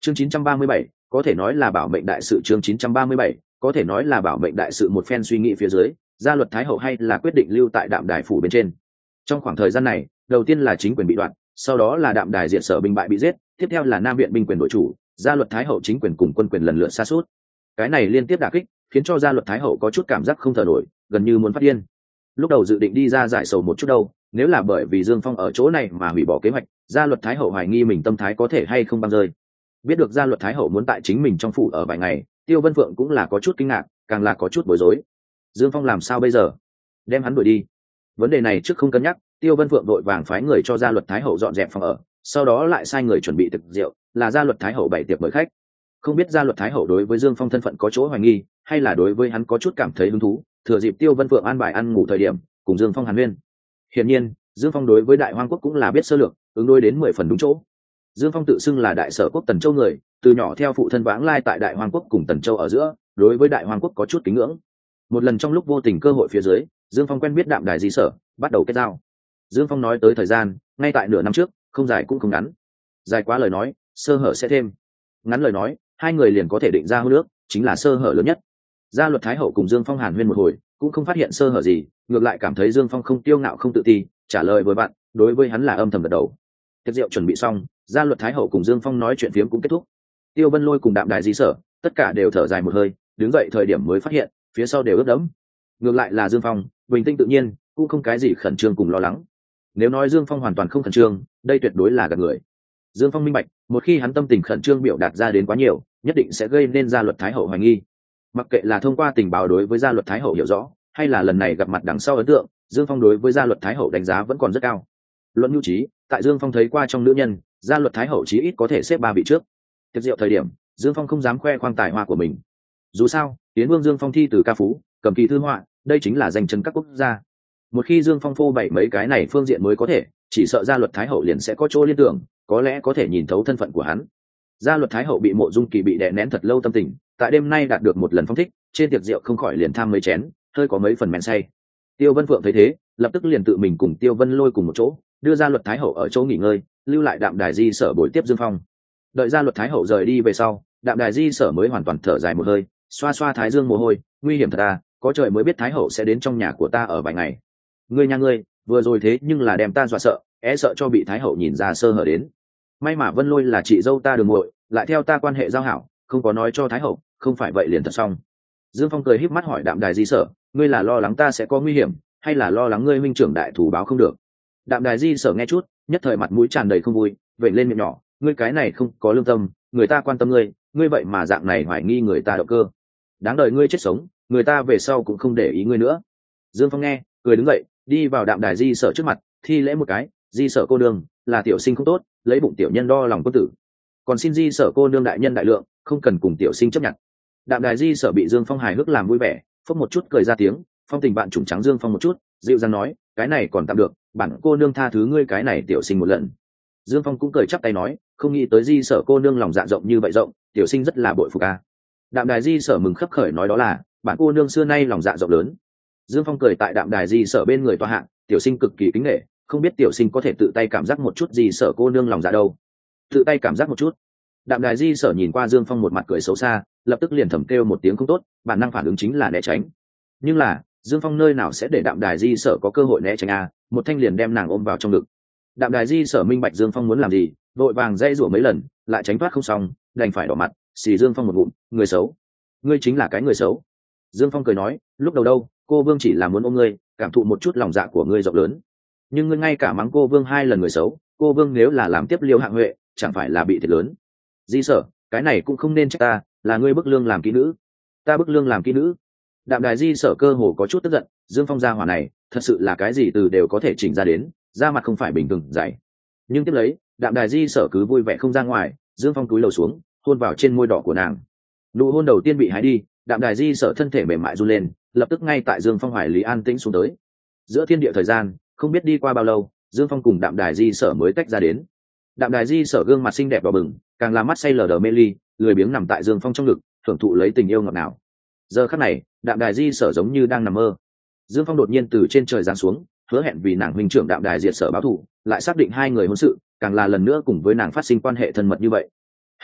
Chương 937, có thể nói là bảo mệnh đại sự. Chương 937, có thể nói là bảo mệnh đại sự. Một phen suy nghĩ phía dưới, Gia Luật Thái Hậu hay là quyết định lưu tại Đạm Đài phủ bên trên. Trong khoảng thời gian này, đầu tiên là chính quyền bị đoạn, sau đó là Đạm Đài Diệt Sở binh bại bị giết, tiếp theo là Nam Viện binh quyền đổi chủ, Gia Luật Thái Hậu chính quyền cùng quân quyền lần lượt sa sút. Cái này liên tiếp đả kích, khiến cho Gia Luật Thái Hậu có chút cảm giác không thở nổi, gần như muốn phát điên. Lúc đầu dự định đi ra giải sầu một chút đâu, nếu là bởi vì Dương Phong ở chỗ này mà hủy bỏ kế hoạch, Gia Luật Thái Hậu hoài nghi mình tâm thái có thể hay không băng rơi. Biết được Gia Luật Thái Hậu muốn tại chính mình trong phủ ở vài ngày, Tiêu Vân Phượng cũng là có chút kinh ngạc, càng là có chút bối rối. Dương Phong làm sao bây giờ? Đem hắn đuổi đi? Vấn đề này trước không cân nhắc, Tiêu Vân Phượng vội vàng phái người cho Gia Luật Thái Hậu dọn dẹp phòng ở, sau đó lại sai người chuẩn bị thực rượu, là Gia Luật Thái Hậu bày tiệc mời khách. Không biết Gia Luật Thái Hậu đối với Dương Phong thân phận có chỗ hoài nghi, hay là đối với hắn có chút cảm thấy hứng thú, thừa dịp Tiêu Vân Phượng an bài ăn ngủ thời điểm, cùng Dương Phong hàn huyên. Hiển nhiên, Dương Phong đối với Đại Hoang quốc cũng là biết sơ lược, ứng đối đến 10 phần đúng chỗ. Dương Phong tự xưng là Đại Sở quốc Tần Châu người, từ nhỏ theo phụ thân vãng lai tại Đại Hoang quốc cùng Tần Châu ở giữa, đối với Đại Hoang quốc có chút kính ngưỡng. Một lần trong lúc vô tình cơ hội phía dưới, Dương Phong quen biết Đạm Đài Di Sở, bắt đầu kết giao. Dương Phong nói tới thời gian, ngay tại nửa năm trước, không dài cũng không ngắn. Dài quá lời nói, sơ hở sẽ thêm. Ngắn lời nói, hai người liền có thể định ra hôn ước, chính là sơ hở lớn nhất. Gia Luật Thái Hậu cùng Dương Phong hàn huyên một hồi, cũng không phát hiện sơ hở gì, ngược lại cảm thấy Dương Phong không tiêu ngạo không tự ti, trả lời với bạn, đối với hắn là âm thầm gật đầu. Tiệc rượu chuẩn bị xong, Gia Luật Thái Hậu cùng Dương Phong nói chuyện phiếm cũng kết thúc. Tiêu Vân Lôi cùng Đạm Đài Di Sở, tất cả đều thở dài một hơi, đứng dậy thời điểm mới phát hiện, phía sau đều ướt đẫm. Ngược lại là Dương Phong, bình tĩnh tự nhiên, cũng không cái gì khẩn trương cùng lo lắng. Nếu nói Dương Phong hoàn toàn không khẩn trương, đây tuyệt đối là gạt người. Dương Phong minh bạch, một khi hắn tâm tình khẩn trương biểu đạt ra đến quá nhiều, nhất định sẽ gây nên Gia Luật Thái Hậu hoài nghi. Mặc kệ là thông qua tình báo đối với Gia Luật Thái Hậu hiểu rõ, hay là lần này gặp mặt đằng sau ấn tượng, Dương Phong đối với Gia Luật Thái Hậu đánh giá vẫn còn rất cao. Luận nhu trí, tại Dương Phong thấy qua trong nữ nhân, Gia Luật Thái Hậu chí ít có thể xếp 3 vị trước. Tiệc rượu thời điểm, Dương Phong không dám khoe khoang tài hoa của mình. Dù sao, Tiến Vương Dương Phong thi từ ca phú, cầm kỳ thư họa, đây chính là danh chân các quốc gia. Một khi Dương Phong phô bày mấy cái này phương diện mới có thể, chỉ sợ Gia Luật Thái Hậu liền sẽ có chỗ liên tưởng, có lẽ có thể nhìn thấu thân phận của hắn. Gia Luật Thái Hậu bị Mộ Dung Kỳ bị đè nén thật lâu tâm tình, tại đêm nay đạt được một lần phong thích, trên tiệc rượu không khỏi liền tham mấy chén, hơi có mấy phần men say. Tiêu Vân Phượng thấy thế, lập tức liền tự mình cùng Tiêu Vân Lôi cùng một chỗ, đưa Gia Luật Thái Hậu ở chỗ nghỉ ngơi, lưu lại Đạm Đài Di Sở bồi tiếp Dương Phong. Đợi Gia Luật Thái Hậu rời đi về sau, Đạm Đài Di Sở mới hoàn toàn thở dài một hơi, xoa xoa thái dương mồ hôi, nguy hiểm thật à, có trời mới biết Thái Hậu sẽ đến trong nhà của ta ở vài ngày. Ngươi nha ngươi, vừa rồi thế nhưng là đem ta dọa sợ, sợ cho bị Thái Hậu nhìn ra sơ hở đến. May mà Vân Lôi là chị dâu ta đường muội, lại theo ta quan hệ giao hảo, không có nói cho Thái Hậu, không phải vậy liền thật xong. Dương Phong cười híp mắt hỏi Đạm Đài Di Sở, ngươi là lo lắng ta sẽ có nguy hiểm, hay là lo lắng ngươi huynh trưởng đại thủ báo không được? Đạm Đài Di Sở nghe chút, nhất thời mặt mũi tràn đầy không vui, vểnh lên miệng nhỏ, ngươi cái này không có lương tâm, người ta quan tâm ngươi, ngươi vậy mà dạng này hoài nghi người ta động cơ. Đáng đời ngươi chết sống, người ta về sau cũng không để ý ngươi nữa. Dương Phong nghe, cười đứng dậy, đi vào Đạm Đài Di Sở trước mặt, thi lễ một cái, Di Sở cô nương, là tiểu sinh không tốt, lấy bụng tiểu nhân đo lòng quân tử. Còn xin Di Sở cô nương đại nhân đại lượng, không cần cùng tiểu sinh chấp nhận. Đạm Đài Di Sở bị Dương Phong hài hước làm vui vẻ, phốc một chút cười ra tiếng, phong tình bạn trùng trắng Dương Phong một chút, dịu dàng nói, cái này còn tạm được, bản cô nương tha thứ ngươi cái này tiểu sinh một lần. Dương Phong cũng cười chắp tay nói, không nghĩ tới Di Sở cô nương lòng dạ rộng như vậy rộng, tiểu sinh rất là bội phục a. Đạm Đài Di Sở mừng khấp khởi nói đó là, bản cô nương xưa nay lòng dạ rộng lớn. Dương Phong cười tại Đạm Đài Di Sở bên người tòa hạng, tiểu sinh cực kỳ kính nể, không biết tiểu sinh có thể tự tay cảm giác một chút Di Sở cô nương lòng dạ đâu. Tự tay cảm giác một chút. Đạm Đài Di Sở nhìn qua Dương Phong một mặt cười xấu xa, lập tức liền thầm kêu một tiếng không tốt, bản năng phản ứng chính là né tránh. Nhưng là, Dương Phong nơi nào sẽ để Đạm Đài Di Sở có cơ hội né tránh a, một thanh liền đem nàng ôm vào trong ngực. Đạm Đài Di Sở minh bạch Dương Phong muốn làm gì, vội vàng dây rủa mấy lần, lại tránh thoát không xong, đành phải đỏ mặt, xì Dương Phong một ngụm, người xấu. Ngươi chính là cái người xấu. Dương Phong cười nói, lúc đầu đâu, cô Vương chỉ là muốn ôm ngươi, cảm thụ một chút lòng dạ của ngươi rộng lớn. Nhưng ngươi ngay cả mắng cô Vương 2 lần người xấu, cô Vương nếu là làm tiếp Liêu Hạng Huệ, chẳng phải là bị thiệt lớn. Di Sở, cái này cũng không nên trách ta, là ngươi bức lương làm kỹ nữ. Ta bức lương làm kỹ nữ? Đạm Đài Di Sở cơ hồ có chút tức giận, Dương Phong gia hỏa này, thật sự là cái gì từ đều có thể chỉnh ra đến, da mặt không phải bình thường dày. Nhưng tiếp lấy, Đạm Đài Di Sở cứ vui vẻ không ra ngoài, Dương Phong cúi đầu xuống, hôn vào trên môi đỏ của nàng. Nụ hôn đầu tiên bị hái đi, Đạm Đài Di Sở thân thể mềm mại run lên, lập tức ngay tại Dương Phong hoài lý an tĩnh xuống tới. Giữa thiên địa thời gian, không biết đi qua bao lâu, Dương Phong cùng Đạm Đài Di Sở mới tách ra đến. Đạm Đài Di Sở gương mặt xinh đẹp đỏ bừng, càng làm mắt say lờ đờ mê ly, lười biếng nằm tại Dương Phong trong ngực, thưởng thụ lấy tình yêu ngọt ngào. Giờ khắc này, Đạm Đài Di Sở giống như đang nằm mơ. Dương Phong đột nhiên từ trên trời giáng xuống, hứa hẹn vì nàng huynh trưởng Đạm Đài Diệt Sở báo thù, lại xác định hai người hôn sự, càng là lần nữa cùng với nàng phát sinh quan hệ thân mật như vậy. Hạnh phúc,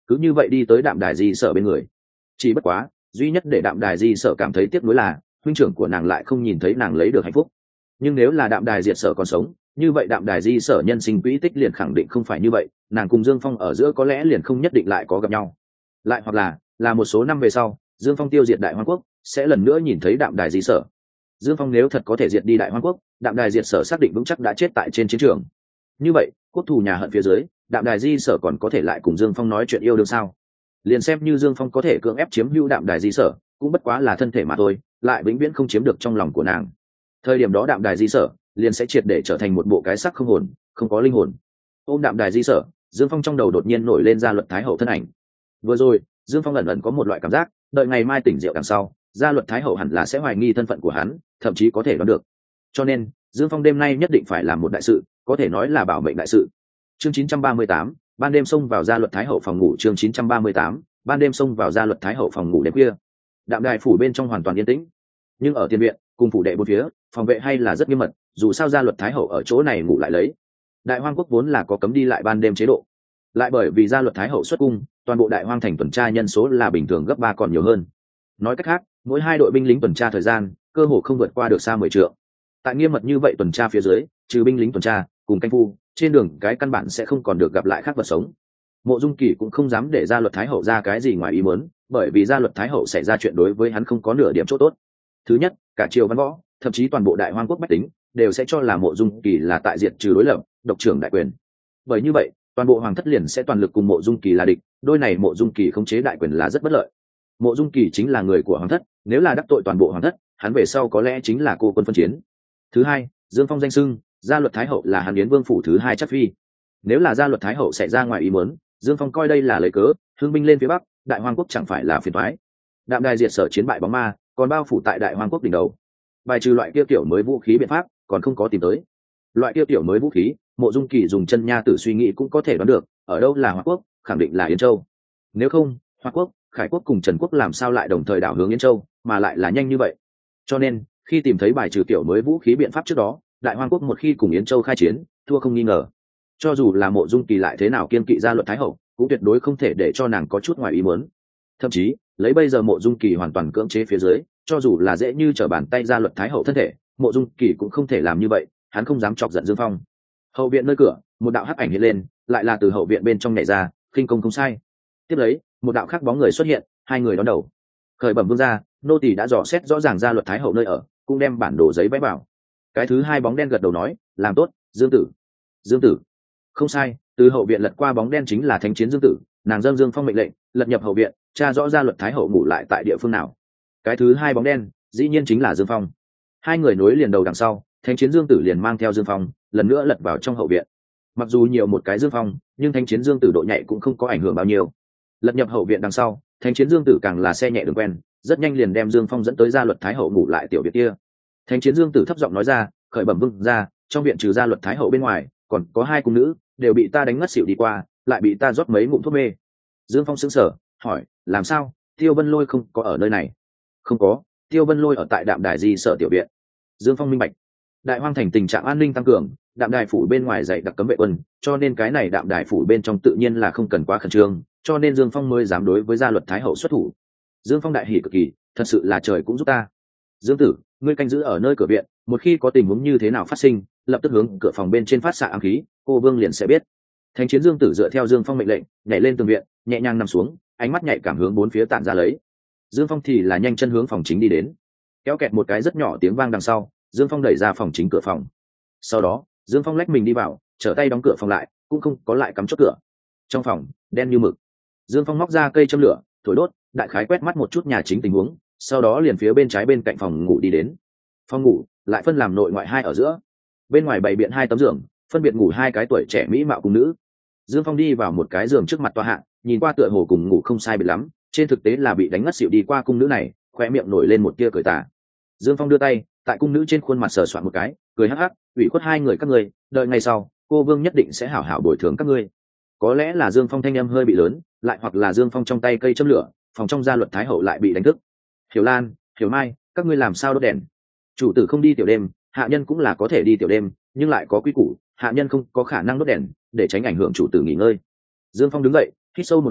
cứ như vậy đi tới Đạm Đài Di Sở bên người. Chỉ bất quá duy nhất để Đạm Đài Di Sở cảm thấy tiếc nuối là huynh trưởng của nàng lại không nhìn thấy nàng lấy được hạnh phúc. Nhưng nếu là Đạm Đài Diệt Sở còn sống, như vậy Đạm Đài Di Sở nhân sinh quỹ tích liền khẳng định không phải như vậy, nàng cùng Dương Phong ở giữa có lẽ liền không nhất định lại có gặp nhau. Lại hoặc là một số năm về sau, Dương Phong tiêu diệt Đại Hoang Quốc, sẽ lần nữa nhìn thấy Đạm Đài Di Sở. Dương Phong nếu thật có thể diệt đi Đại Hoang Quốc, Đạm Đài Diệt Sở xác định vững chắc đã chết tại trên chiến trường. Như vậy, quốc thù nhà hận phía dưới, Đạm Đài Di Sở còn có thể lại cùng Dương Phong nói chuyện yêu đương sao? Liền xem như Dương Phong có thể cưỡng ép chiếm hữu Đạm Đài Di Sở, cũng bất quá là thân thể mà thôi, lại vĩnh viễn không chiếm được trong lòng của nàng. Thời điểm đó Đạm Đài Di Sở liền sẽ triệt để trở thành một bộ cái xác không hồn, không có linh hồn. Ôm Đạm Đài Di Sở, Dương Phong trong đầu đột nhiên nổi lên Gia Luật Thái Hậu thân ảnh. Vừa rồi, Dương Phong ẩn ẩn có một loại cảm giác, đợi ngày mai tỉnh rượu đằng sau, Gia Luật Thái Hậu hẳn là sẽ hoài nghi thân phận của hắn, thậm chí có thể đoán được. Cho nên, Dương Phong đêm nay nhất định phải làm một đại sự, có thể nói là bảo mệnh đại sự. Chương 938, ban đêm xông vào Gia Luật Thái Hậu phòng ngủ. Chương 938, ban đêm xông vào Gia Luật Thái Hậu phòng ngủ đêm khuya. Đạm Đài phủ bên trong hoàn toàn yên tĩnh, nhưng ở tiền viện cùng phủ đệ bốn phía, phòng vệ hay là rất nghiêm mật, dù sao Gia Luật Thái Hậu ở chỗ này ngủ lại lấy. Đại Hoang Quốc vốn là có cấm đi lại ban đêm chế độ, lại bởi vì Gia Luật Thái Hậu xuất cung, toàn bộ Đại Hoang thành tuần tra nhân số là bình thường gấp 3 còn nhiều hơn. Nói cách khác, mỗi 2 đội binh lính tuần tra thời gian cơ hồ không vượt qua được xa 10 trượng. Tại nghiêm mật như vậy tuần tra phía dưới, trừ binh lính tuần tra cùng canh phu, trên đường cái căn bản sẽ không còn được gặp lại khác vật sống. Mộ Dung Kỳ cũng không dám để Gia Luật Thái Hậu ra cái gì ngoài ý muốn, bởi vì Gia Luật Thái Hậu xảy ra chuyện đối với hắn không có nửa điểm chỗ tốt. Thứ nhất, cả triều văn võ, thậm chí toàn bộ Đại Hoang Quốc bách tính đều sẽ cho là Mộ Dung Kỳ là tại diệt trừ đối lập, độc trưởng đại quyền. Bởi như vậy, toàn bộ hoàng thất liền sẽ toàn lực cùng Mộ Dung Kỳ là địch, đôi này Mộ Dung Kỳ khống chế đại quyền là rất bất lợi. Mộ Dung Kỳ chính là người của hoàng thất, nếu là đắc tội toàn bộ hoàng thất, hắn về sau có lẽ chính là cô quân phân chiến. Thứ hai, Dương Phong danh xưng Gia Luật Thái Hậu là Hàn Yến Vương phủ thứ 2 chắc phi. Nếu là Gia Luật Thái Hậu xảy ra ngoài ý muốn, Dương Phong coi đây là lấy cớ, hưng binh lên phía bắc, Đại Hoang Quốc chẳng phải là phiền toái. Đạm Đài Diệt Sở chiến bại bóng ma, còn bao phủ tại Đại Hoang Quốc đỉnh đầu. Bài trừ loại kia kiểu mới vũ khí biện pháp, còn không có tìm tới. Loại kia kiểu mới vũ khí, Mộ Dung Kỳ dùng chân nha tử suy nghĩ cũng có thể đoán được, ở đâu là Hoa Quốc, khẳng định là Yến Châu. Nếu không, Hoa Quốc, Khải Quốc cùng Trần Quốc làm sao lại đồng thời đảo hướng Yến Châu, mà lại là nhanh như vậy? Cho nên, khi tìm thấy bài trừ kiểu mới vũ khí biện pháp trước đó, Đại Hoang Quốc một khi cùng Yến Châu khai chiến, thua không nghi ngờ. Cho dù là Mộ Dung Kỳ lại thế nào kiên kỵ Gia Luật Thái Hậu, cũng tuyệt đối không thể để cho nàng có chút ngoài ý muốn. Thậm chí, lấy bây giờ Mộ Dung Kỳ hoàn toàn cưỡng chế phía dưới, cho dù là dễ như trở bàn tay Gia Luật Thái Hậu thân thể, Mộ Dung Kỳ cũng không thể làm như vậy, hắn không dám chọc giận Dương Phong. Hậu viện nơi cửa, một đạo hắc ảnh hiện lên, lại là từ hậu viện bên trong nhảy ra, khinh công không sai. Tiếp lấy, một đạo khác bóng người xuất hiện, hai người đón đầu. Khởi bẩm vương gia, nô tỳ đã dò xét rõ ràng Gia Luật Thái Hậu nơi ở, cũng đem bản đồ giấy vẽ vào. Cái thứ hai bóng đen gật đầu nói, làm tốt, Dương Tử. Dương Tử. Không sai, từ hậu viện lật qua bóng đen chính là Thánh Chiến Dương Tử, nàng dâng Dương Phong mệnh lệnh, lật nhập hậu viện, tra rõ Gia Luật Thái Hậu ngủ lại tại địa phương nào. Cái thứ hai bóng đen, dĩ nhiên chính là Dương Phong. Hai người nối liền đầu đằng sau, Thánh Chiến Dương Tử liền mang theo Dương Phong, lần nữa lật vào trong hậu viện. Mặc dù nhiều một cái Dương Phong, nhưng Thánh Chiến Dương Tử độ nhạy cũng không có ảnh hưởng bao nhiêu. Lật nhập hậu viện đằng sau, Thánh Chiến Dương Tử càng là xe nhẹ đường quen, rất nhanh liền đem Dương Phong dẫn tới Gia Luật Thái Hậu ngủ lại tiểu viện kia. Thánh Chiến Dương Tử thấp giọng nói ra, khởi bẩm vương gia, trong viện trừ Gia Luật Thái Hậu bên ngoài, còn có 2 cung nữ, đều bị ta đánh ngất xỉu đi qua, lại bị ta rót mấy ngụm thuốc mê. Dương Phong sững sờ, hỏi, làm sao? Tiêu Vân Lôi không có ở nơi này? Không có, Tiêu Vân Lôi ở tại Đạm Đài Di Sở tiểu viện. Dương Phong minh bạch, Đại Hoang thành tình trạng an ninh tăng cường, Đạm Đài phủ bên ngoài dạy đặc cấm vệ quân, cho nên cái này Đạm Đài phủ bên trong tự nhiên là không cần quá khẩn trương, cho nên Dương Phong mới dám đối với Gia Luật Thái Hậu xuất thủ. Dương Phong đại hỉ cực kỳ, thật sự là trời cũng giúp ta. Dương Tử, ngươi canh giữ ở nơi cửa viện, một khi có tình huống như thế nào phát sinh, lập tức hướng cửa phòng bên trên phát xạ ám khí, cô vương liền sẽ biết. Thánh Chiến Dương Tử dựa theo Dương Phong mệnh lệnh, nhảy lên tường viện, nhẹ nhàng nằm xuống, ánh mắt nhạy cảm hướng bốn phía tản ra lấy. Dương Phong thì là nhanh chân hướng phòng chính đi đến. Kéo kẹt một cái rất nhỏ tiếng vang đằng sau, Dương Phong đẩy ra phòng chính cửa phòng. Sau đó, Dương Phong lách mình đi vào, trở tay đóng cửa phòng lại, cũng không có lại cắm chốt cửa. Trong phòng, đen như mực. Dương Phong móc ra cây châm lửa, thổi đốt, đại khái quét mắt một chút nhà chính tình huống, sau đó liền phía bên trái bên cạnh phòng ngủ đi đến. Phòng ngủ lại phân làm nội ngoại hai ở giữa. Bên ngoài bày biện 2 tấm giường, phân biệt ngủ 2 cái tuổi trẻ mỹ mạo cung nữ. Dương Phong đi vào một cái giường trước mặt tòa hạ, nhìn qua tựa hồ cùng ngủ không sai biệt lắm, trên thực tế là bị đánh ngất xỉu đi qua cung nữ này, khóe miệng nổi lên một tia cười tà. Dương Phong đưa tay, tại cung nữ trên khuôn mặt sờ soạn một cái, cười hắc hắc, ủy khuất 2 người các ngươi, đợi ngày sau, cô vương nhất định sẽ hảo hảo bồi thường các ngươi. Có lẽ là Dương Phong thanh âm hơi bị lớn, lại hoặc là Dương Phong trong tay cây châm lửa, phòng trong Gia Luật Thái Hậu lại bị đánh thức. Hiểu Lan, Hiểu Mai, các ngươi làm sao đốt đèn? Chủ tử không đi tiểu đêm, hạ nhân cũng là có thể đi tiểu đêm, nhưng lại có quy củ, hạ nhân không có khả năng đốt đèn, để tránh ảnh hưởng chủ tử nghỉ ngơi. Dương Phong đứng dậy, hít sâu một hơi,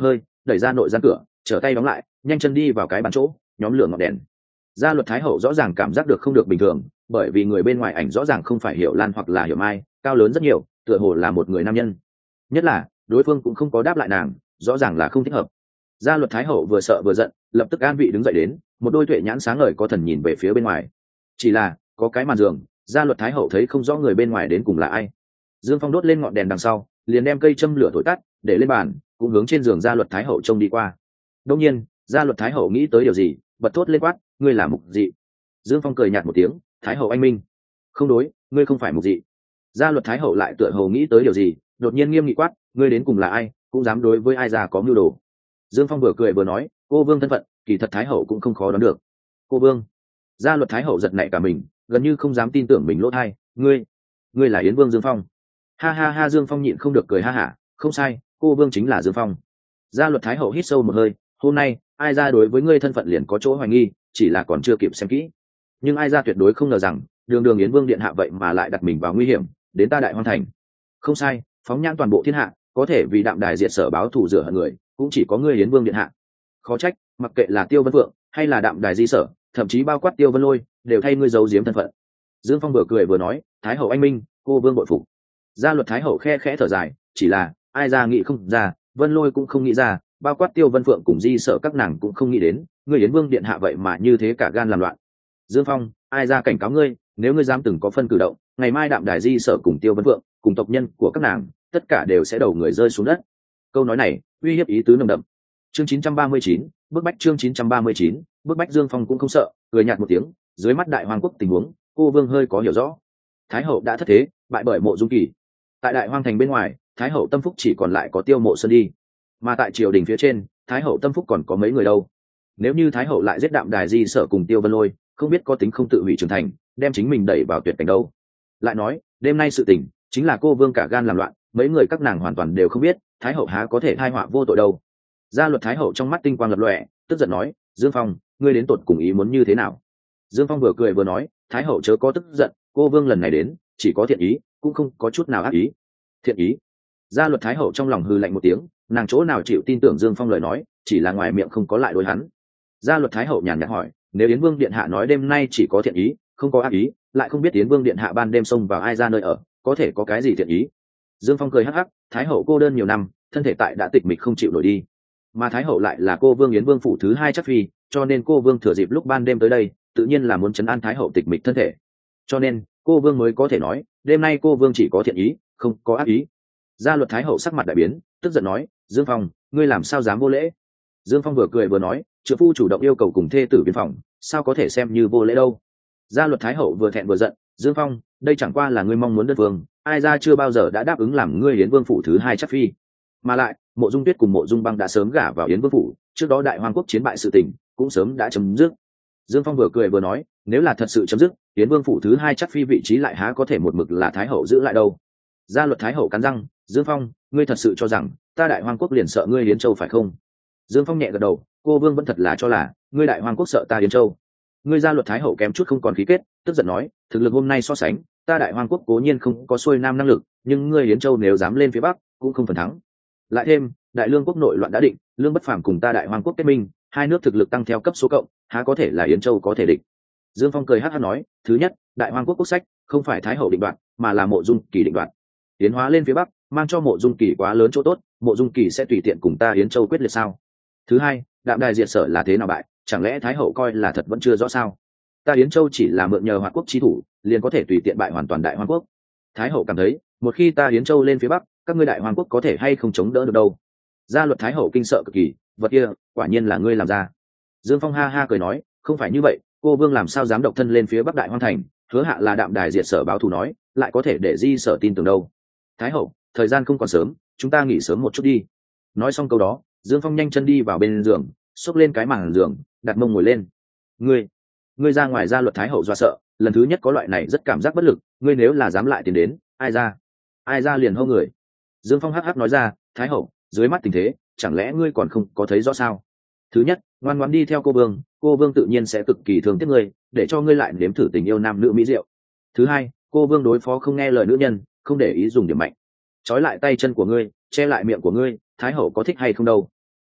đẩy ra nội gian cửa, trở tay đóng lại, nhanh chân đi vào cái bàn chỗ, nhóm lửa ngọn đèn. Gia luật thái hậu rõ ràng cảm giác được không được bình thường, bởi vì người bên ngoài ảnh rõ ràng không phải Hiểu Lan hoặc là Hiểu Mai, cao lớn rất nhiều, tựa hồ là một người nam nhân. Nhất là đối phương cũng không có đáp lại nàng, rõ ràng là không thích hợp. Gia luật thái hậu vừa sợ vừa giận, lập tức an vị đứng dậy đến, một đôi tuệ nhãn sáng ngời có thần nhìn về phía bên ngoài. Chỉ là có cái màn giường, Gia luật thái hậu thấy không rõ người bên ngoài đến cùng là ai. Dương Phong đốt lên ngọn đèn đằng sau, liền đem cây châm lửa thổi tắt, để lên bàn, cũng hướng trên giường Gia luật thái hậu trông đi qua. Đương nhiên, Gia luật thái hậu nghĩ tới điều gì, bật thốt lên quát, ngươi là mục dị. Dương Phong cười nhạt một tiếng, thái hậu anh minh. Không đối, ngươi không phải mục dị. Gia luật thái hậu lại tựa hồ nghĩ tới điều gì, đột nhiên nghiêm nghị quát, ngươi đến cùng là ai, cũng dám đối với ai già có mưu đồ. Dương Phong vừa cười vừa nói, cô vương thân phận kỳ thật thái hậu cũng không khó đoán được. Cô vương. Gia luật thái hậu giật nảy cả mình, gần như không dám tin tưởng mình lỗ tai. Ngươi là Yến Vương Dương Phong. Ha ha ha. Dương Phong nhịn không được cười ha hả, không sai, cô vương chính là Dương Phong. Gia luật thái hậu hít sâu một hơi, hôm nay ai ra đối với ngươi thân phận liền có chỗ hoài nghi, chỉ là còn chưa kịp xem kỹ. Nhưng ai ra tuyệt đối không ngờ rằng đường đường Yến Vương điện hạ vậy mà lại đặt mình vào nguy hiểm, đến ta Đại Hoang thành. Không sai, phóng nhãn toàn bộ thiên hạ, có thể vì Đạm Đài diệt sở báo thù rửa hận người, cũng chỉ có ngươi Yến Vương điện hạ. Khó trách, mặc kệ là Tiêu Vân Phượng hay là Đạm Đài di sở, thậm chí bao quát Tiêu Vân Lôi, đều thay ngươi giấu giếm thân phận. Dương Phong vừa cười vừa nói, thái hậu anh minh, cô vương bội phục. Gia luật thái hậu khe khẽ thở dài, chỉ là ai ra nghĩ không ra, Vân Lôi cũng không nghĩ ra, bao quát Tiêu Vân Phượng cùng di sở các nàng cũng không nghĩ đến, ngươi Yến Vương điện hạ vậy mà như thế cả gan làm loạn. Dương Phong, ai ra cảnh cáo ngươi, nếu ngươi dám từng có phân cử động, ngày mai Đạm Đài di sở cùng Tiêu Vân Phượng cùng tộc nhân của các nàng, tất cả đều sẽ đầu người rơi xuống đất. Câu nói này uy hiếp ý tứ nồng đậm. Chương 939, bức bách. Chương 939, bức bách. Dương Phong cũng không sợ, cười nhạt một tiếng, dưới mắt Đại Hoang quốc tình huống, cô vương hơi có hiểu rõ. Thái hậu đã thất thế, bại bởi Mộ Dung Kỳ. Tại Đại Hoang thành bên ngoài, Thái hậu tâm phúc chỉ còn lại có Tiêu Mộ Sơn đi, mà tại triều đình phía trên, Thái hậu tâm phúc còn có mấy người đâu. Nếu như Thái hậu lại giết Đạm Đài di sở cùng Tiêu Vân Lôi, không biết có tính không tự hủy trưởng thành, đem chính mình đẩy vào tuyệt cảnh đâu. Lại nói, đêm nay sự tình chính là cô vương cả gan làm loạn, mấy người các nàng hoàn toàn đều không biết, Thái hậu há có thể thai họa vô tội đâu. Gia luật thái hậu trong mắt tinh quang lập lòe, tức giận nói, Dương Phong, ngươi đến tột cùng ý muốn như thế nào? Dương Phong vừa cười vừa nói, thái hậu chớ có tức giận, cô vương lần này đến chỉ có thiện ý, cũng không có chút nào ác ý. Thiện ý? Gia luật thái hậu trong lòng hừ lạnh một tiếng, nàng chỗ nào chịu tin tưởng Dương Phong lời nói, chỉ là ngoài miệng không có lại đối hắn. Gia luật thái hậu nhàn nhạt hỏi, nếu Yến Vương điện hạ nói đêm nay chỉ có thiện ý, không có ác ý, lại không biết Yến Vương điện hạ ban đêm xông vào ai ra nơi ở, có thể có cái gì thiện ý? Dương Phong cười hắc hắc, thái hậu cô đơn nhiều năm, thân thể tại đã tịch mịch không chịu nổi đi, mà thái hậu lại là cô vương Yến Vương phủ thứ hai chắc phi, cho nên cô vương thừa dịp lúc ban đêm tới đây, tự nhiên là muốn trấn an thái hậu tịch mịch thân thể, cho nên cô vương mới có thể nói đêm nay cô vương chỉ có thiện ý, không có ác ý. Gia luật thái hậu sắc mặt đại biến, tức giận nói, Dương Phong, ngươi làm sao dám vô lễ? Dương Phong vừa cười vừa nói, trợ phu chủ động yêu cầu cùng thê tử biên phòng, sao có thể xem như vô lễ đâu. Gia luật thái hậu vừa thẹn vừa giận, Dương Phong, đây chẳng qua là ngươi mong muốn đất vương, ai ra chưa bao giờ đã đáp ứng làm ngươi Yến Vương phủ thứ hai chắc phi, mà lại Mộ Dung Tuyết cùng Mộ Dung Băng đã sớm gả vào Yến Vương phủ, trước đó Đại Hoang quốc chiến bại sự tình cũng sớm đã chấm dứt. Dương Phong vừa cười vừa nói, nếu là thật sự chấm dứt, Yến Vương phủ thứ hai chắc phi vị trí lại há có thể một mực là thái hậu giữ lại đâu. Gia luật thái hậu cắn răng, Dương Phong, ngươi thật sự cho rằng ta Đại Hoang quốc liền sợ ngươi Yến Châu phải không? Dương Phong nhẹ gật đầu, cô vương vẫn thật là cho là ngươi Đại Hoang quốc sợ ta Yến Châu. Ngươi Gia luật thái hậu kém chút không còn khí kết, tức giận nói, thực lực hôm nay so sánh, ta Đại Hoang quốc cố nhiên không có xuôi nam năng lực, nhưng ngươi Yến Châu nếu dám lên phía bắc, cũng không phần thắng. Lại thêm, Đại Lương quốc nội loạn đã định, Lương Bất Phàm cùng ta Đại Hoang quốc kết minh, hai nước thực lực tăng theo cấp số cộng, há có thể là Yến Châu có thể địch. Dương Phong cười hắc hắc nói, thứ nhất, Đại Hoang quốc quốc sách không phải thái hậu định đoạt, mà là Mộ Dung Kỳ định đoạt. Tiến hóa lên phía bắc, mang cho Mộ Dung Kỳ quá lớn chỗ tốt, Mộ Dung Kỳ sẽ tùy tiện cùng ta Yến Châu quyết liệt sao? Thứ hai, Đạm Đài diệt sở là thế nào bại, chẳng lẽ thái hậu coi là thật vẫn chưa rõ sao? Ta Yến Châu chỉ là mượn nhờ Hoạt quốc chi thủ, liền có thể tùy tiện bại hoàn toàn Đại Hoang quốc. Thái hậu cảm thấy, một khi ta Yến Châu lên phía bắc, các ngươi Đại Hoang quốc có thể hay không chống đỡ được đâu. Gia luật thái hậu kinh sợ cực kỳ, vật kia quả nhiên là ngươi làm ra. Dương Phong ha ha cười nói, không phải như vậy, cô vương làm sao dám độc thân lên phía bắc Đại Hoang thành, hứa hạ là Đạm Đài diệt sở báo thù nói, lại có thể để di sở tin tưởng đâu. Thái hậu, thời gian không còn sớm, chúng ta nghỉ sớm một chút đi. Nói xong câu đó, Dương Phong nhanh chân đi vào bên giường, xốc lên cái màn giường, đặt mông ngồi lên. Ngươi ra ngoài. Gia luật thái hậu do sợ, lần thứ nhất có loại này rất cảm giác bất lực, ngươi nếu là dám lại tiến đến, ai ra liền hô người. Dương Phong hắc hắc nói ra, thái hậu, dưới mắt tình thế, chẳng lẽ ngươi còn không có thấy rõ sao? Thứ nhất, ngoan ngoãn đi theo cô vương tự nhiên sẽ cực kỳ thương tiếc ngươi, để cho ngươi lại nếm thử tình yêu nam nữ mỹ diệu. Thứ hai, cô vương đối phó không nghe lời nữ nhân, không để ý dùng điểm mạnh, trói lại tay chân của ngươi, che lại miệng của ngươi, thái hậu có thích hay không đâu.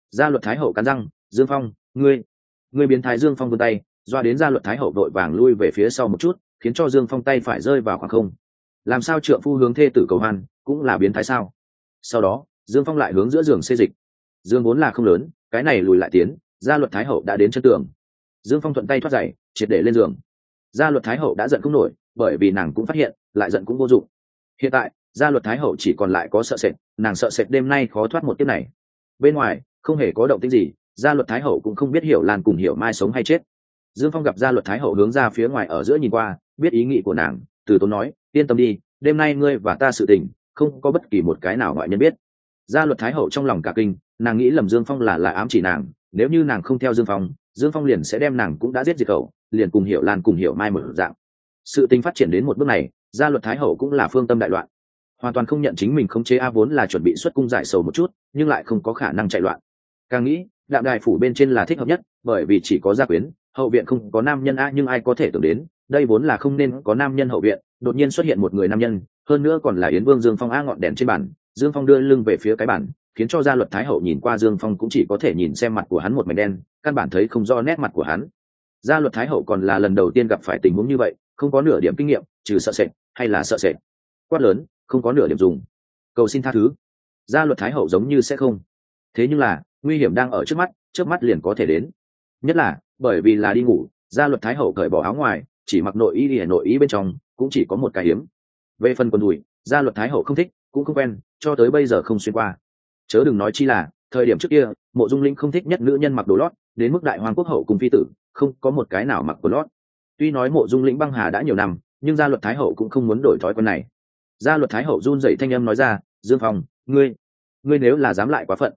Gia luật thái hậu cắn răng, Dương Phong, ngươi biến thái. Dương Phong vươn tay doa đến gia luật thái hậu đội vàng lui về phía sau một chút, khiến cho Dương Phong tay phải rơi vào khoảng không. Làm sao trượng phu hướng thê tử cầu hoan cũng là biến thái sao? Sau đó Dương Phong lại hướng giữa giường xê dịch. Dương vốn là không lớn, cái này lùi lại tiến, gia luật thái hậu đã đến chân tường. Dương Phong thuận tay thoát giày triệt để lên giường. Gia luật thái hậu đã giận không nổi, bởi vì nàng cũng phát hiện lại giận cũng vô dụng. Hiện tại gia luật thái hậu chỉ còn lại có sợ sệt, nàng sợ sệt đêm nay khó thoát một kiếp này. Bên ngoài không hề có động tĩnh gì, gia luật thái hậu cũng không biết Hiểu Lan cùng Hiểu Mai sống hay chết. Dương Phong gặp gia luật thái hậu hướng ra phía ngoài ở giữa nhìn qua, biết ý nghĩ của nàng, từ tốn nói, yên tâm đi, đêm nay ngươi và ta sự tình không có bất kỳ một cái nào ngoại nhân biết. Gia luật thái hậu trong lòng cả kinh, nàng nghĩ lầm Dương Phong là ám chỉ nàng, nếu như nàng không theo Dương Phong liền sẽ đem nàng cũng đã giết diệt khẩu, liền cùng Hiểu Lan cùng Hiểu Mai mở dạng. Sự tình phát triển đến một bước này, gia luật thái hậu cũng là phương tâm đại loạn, hoàn toàn không nhận chính mình khống chế. Vốn là chuẩn bị xuất cung giải sầu một chút, nhưng lại không có khả năng chạy loạn. Càng nghĩ đạm đài phủ bên trên là thích hợp nhất, bởi vì chỉ có gia quyến, hậu viện không có nam nhân nhưng ai có thể tưởng đến đây vốn là không nên có nam nhân hậu viện, đột nhiên xuất hiện một người nam nhân, hơn nữa còn là Yến Vương Dương Phong. Ngọn đèn trên bàn, Dương Phong đưa lưng về phía cái bàn, khiến cho gia luật thái hậu nhìn qua Dương Phong cũng chỉ có thể nhìn xem mặt của hắn một mảnh đen, căn bản thấy không rõ nét mặt của hắn. Gia luật thái hậu còn là lần đầu tiên gặp phải tình huống như vậy, không có nửa điểm kinh nghiệm, trừ sợ sệt hay là sợ sệt. Quát lớn, không có nửa điểm dùng, cầu xin tha thứ. Gia luật thái hậu giống như sẽ không, thế nhưng là nguy hiểm đang ở trước mắt liền có thể đến. Nhất là bởi vì là đi ngủ, gia luật thái hậu cởi bỏ áo ngoài, chỉ mặc nội y, nội y bên trong cũng chỉ có một cái hiếm. Về phần quần đùi, gia luật thái hậu không thích, cũng không quen, cho tới bây giờ không xuyên qua. Chớ đừng nói chi là thời điểm trước kia, Mộ Dung Linh không thích nhất nữ nhân mặc đồ lót, đến mức đại hoàng quốc hậu cùng phi tử không có một cái nào mặc quần lót. Tuy nói Mộ Dung Linh băng hà đã nhiều năm, nhưng gia luật thái hậu cũng không muốn đổi thói quen này. Gia luật thái hậu run rẩy thanh âm nói ra, Dương Phong, ngươi nếu là dám lại quá phận,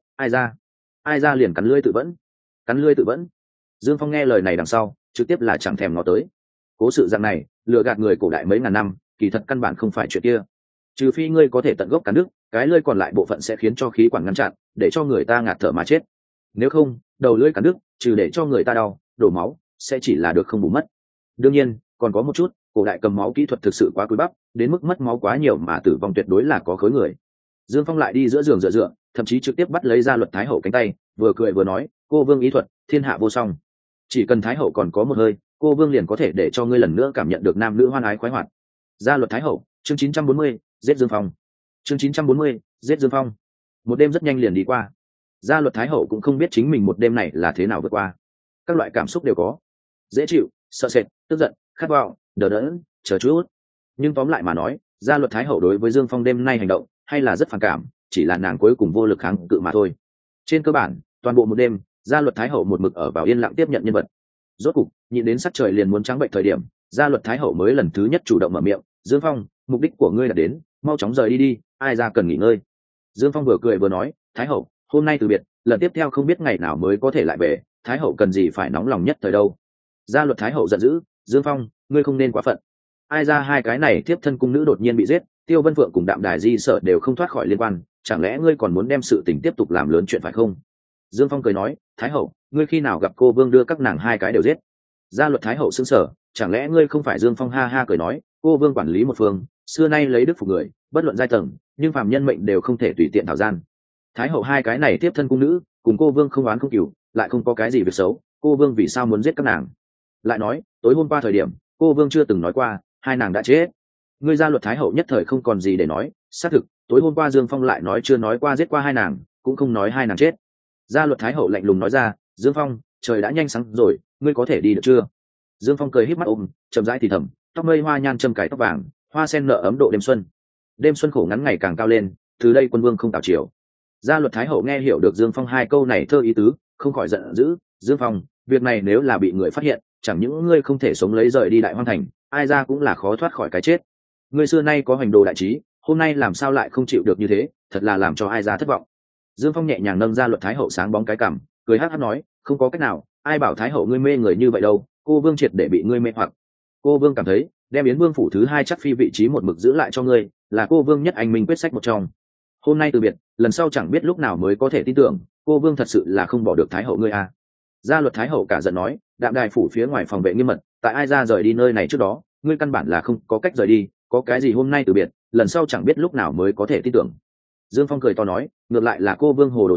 ai ra liền cắn lưỡi tự vẫn. Dương Phong nghe lời này đằng sau, trực tiếp là chẳng thèm ngó tới. Cố sự dạng này lừa gạt người cổ đại mấy ngàn năm, kỳ thật căn bản không phải chuyện kia. Trừ phi ngươi có thể tận gốc cắn đứt, cái lưỡi còn lại bộ phận sẽ khiến cho khí quản ngăn chặn, để cho người ta ngạt thở mà chết. Nếu không, đầu lưỡi cắn đứt, trừ để cho người ta đau, đổ máu, sẽ chỉ là được không bù mất. Đương nhiên, còn có một chút, cổ đại cầm máu kỹ thuật thực sự quá cúi bắp, đến mức mất máu quá nhiều mà tử vong tuyệt đối là có khối người. Dương Phong lại đi giữa giường dựa, thậm chí trực tiếp bắt lấy gia luật thái hậu cánh tay, vừa cười vừa nói, cô vương ý thuật thiên hạ vô song, chỉ cần thái hậu còn có một hơi, cô vương liền có thể để cho ngươi lần nữa cảm nhận được nam nữ hoan ái khoái hoạt. Gia luật thái hậu, chương 940, giết Dương Phong. Chương 940, giết Dương Phong. Một đêm rất nhanh liền đi qua. Gia luật thái hậu cũng không biết chính mình một đêm này là thế nào vượt qua. Các loại cảm xúc đều có, dễ chịu, sợ sệt, tức giận, khát vọng, đờ đẫn, chờ chút. Nhưng tóm lại mà nói, gia luật thái hậu đối với Dương Phong đêm nay hành động hay là rất phản cảm, chỉ là nàng cuối cùng vô lực kháng cự mà thôi. Trên cơ bản, toàn bộ một đêm, gia luật thái hậu một mực ở vào yên lặng tiếp nhận nhân vật. Rốt cục nhịn đến sắc trời liền muốn trắng bệnh thời điểm, gia luật thái hậu mới lần thứ nhất chủ động mở miệng, Dương Phong, mục đích của ngươi đã đến, mau chóng rời đi, ai ra cần nghỉ ngơi. Dương Phong vừa cười vừa nói, thái hậu, hôm nay từ biệt, lần tiếp theo không biết ngày nào mới có thể lại về, thái hậu cần gì phải nóng lòng nhất thời đâu. Gia luật thái hậu giận dữ, Dương Phong, ngươi không nên quá phận. Ai ra hai cái này tiếp thân cung nữ đột nhiên bị giết, Tiêu Vân Phượng cùng Đạm Đài Di Sở đều không thoát khỏi liên quan, chẳng lẽ ngươi còn muốn đem sự tình tiếp tục làm lớn chuyện phải không? Dương Phong cười nói, thái hậu, ngươi khi nào gặp cô vương đưa các nàng hai cái đều giết? Gia luật thái hậu sững sờ, chẳng lẽ ngươi không phải? Dương Phong ha ha cười nói, cô vương quản lý một phương, xưa nay lấy đức phục người, bất luận giai tầng, nhưng phàm nhân mệnh đều không thể tùy tiện thảo gian. Thái hậu hai cái này tiếp thân cung nữ, cùng cô vương không oán không cừu, lại không có cái gì việc xấu, cô vương vì sao muốn giết các nàng? Lại nói, tối hôm qua thời điểm, cô vương chưa từng nói qua hai nàng đã chết. Ngươi Gia luật thái hậu nhất thời không còn gì để nói, xác thực, tối hôm qua Dương Phong lại nói chưa nói qua giết qua hai nàng, cũng không nói hai nàng chết. Gia luật thái hậu lạnh lùng nói ra, Dương Phong, trời đã nhanh sáng rồi, ngươi có thể đi được chưa? Dương Phong cười híp mắt ôm, chậm rãi thì thầm, tóc mây hoa nhan châm cài tóc vàng, hoa sen nở ấm độ đêm xuân. Đêm xuân khổ ngắn ngày càng cao lên, từ đây quân vương không tảo chiều. Gia luật thái hậu nghe hiểu được Dương Phong hai câu này thơ ý tứ, không khỏi giận dữ, Dương Phong, việc này nếu là bị người phát hiện, chẳng những ngươi không thể sống lấy rời đi Đại Hoang thành, ai ra cũng là khó thoát khỏi cái chết. Ngươi xưa nay có hành đồ đại trí, hôm nay làm sao lại không chịu được như thế, thật là làm cho ai ra thất vọng. Dương Phong nhẹ nhàng nâng Gia luật thái hậu sáng bóng cái cằm, cười hắc hắc nói, không có cách nào, ai bảo thái hậu ngươi mê người như vậy đâu, cô vương triệt để bị ngươi mê hoặc. Cô vương cảm thấy đem Yến vương phủ thứ hai chắc phi vị trí một mực giữ lại cho ngươi, là cô vương nhất anh minh quyết sách một trong. Hôm nay từ biệt, lần sau chẳng biết lúc nào mới có thể tin tưởng, cô vương thật sự là không bỏ được thái hậu ngươi à. Gia luật thái hậu cả giận nói, Đạm Đài phủ phía ngoài phòng vệ nghiêm mật, tại ai ra rời đi nơi này trước đó, ngươi căn bản là không có cách rời đi, có cái gì hôm nay từ biệt, lần sau chẳng biết lúc nào mới có thể tin tưởng. Dương Phong cười to nói, ngược lại là cô vương hồ đồ rồi,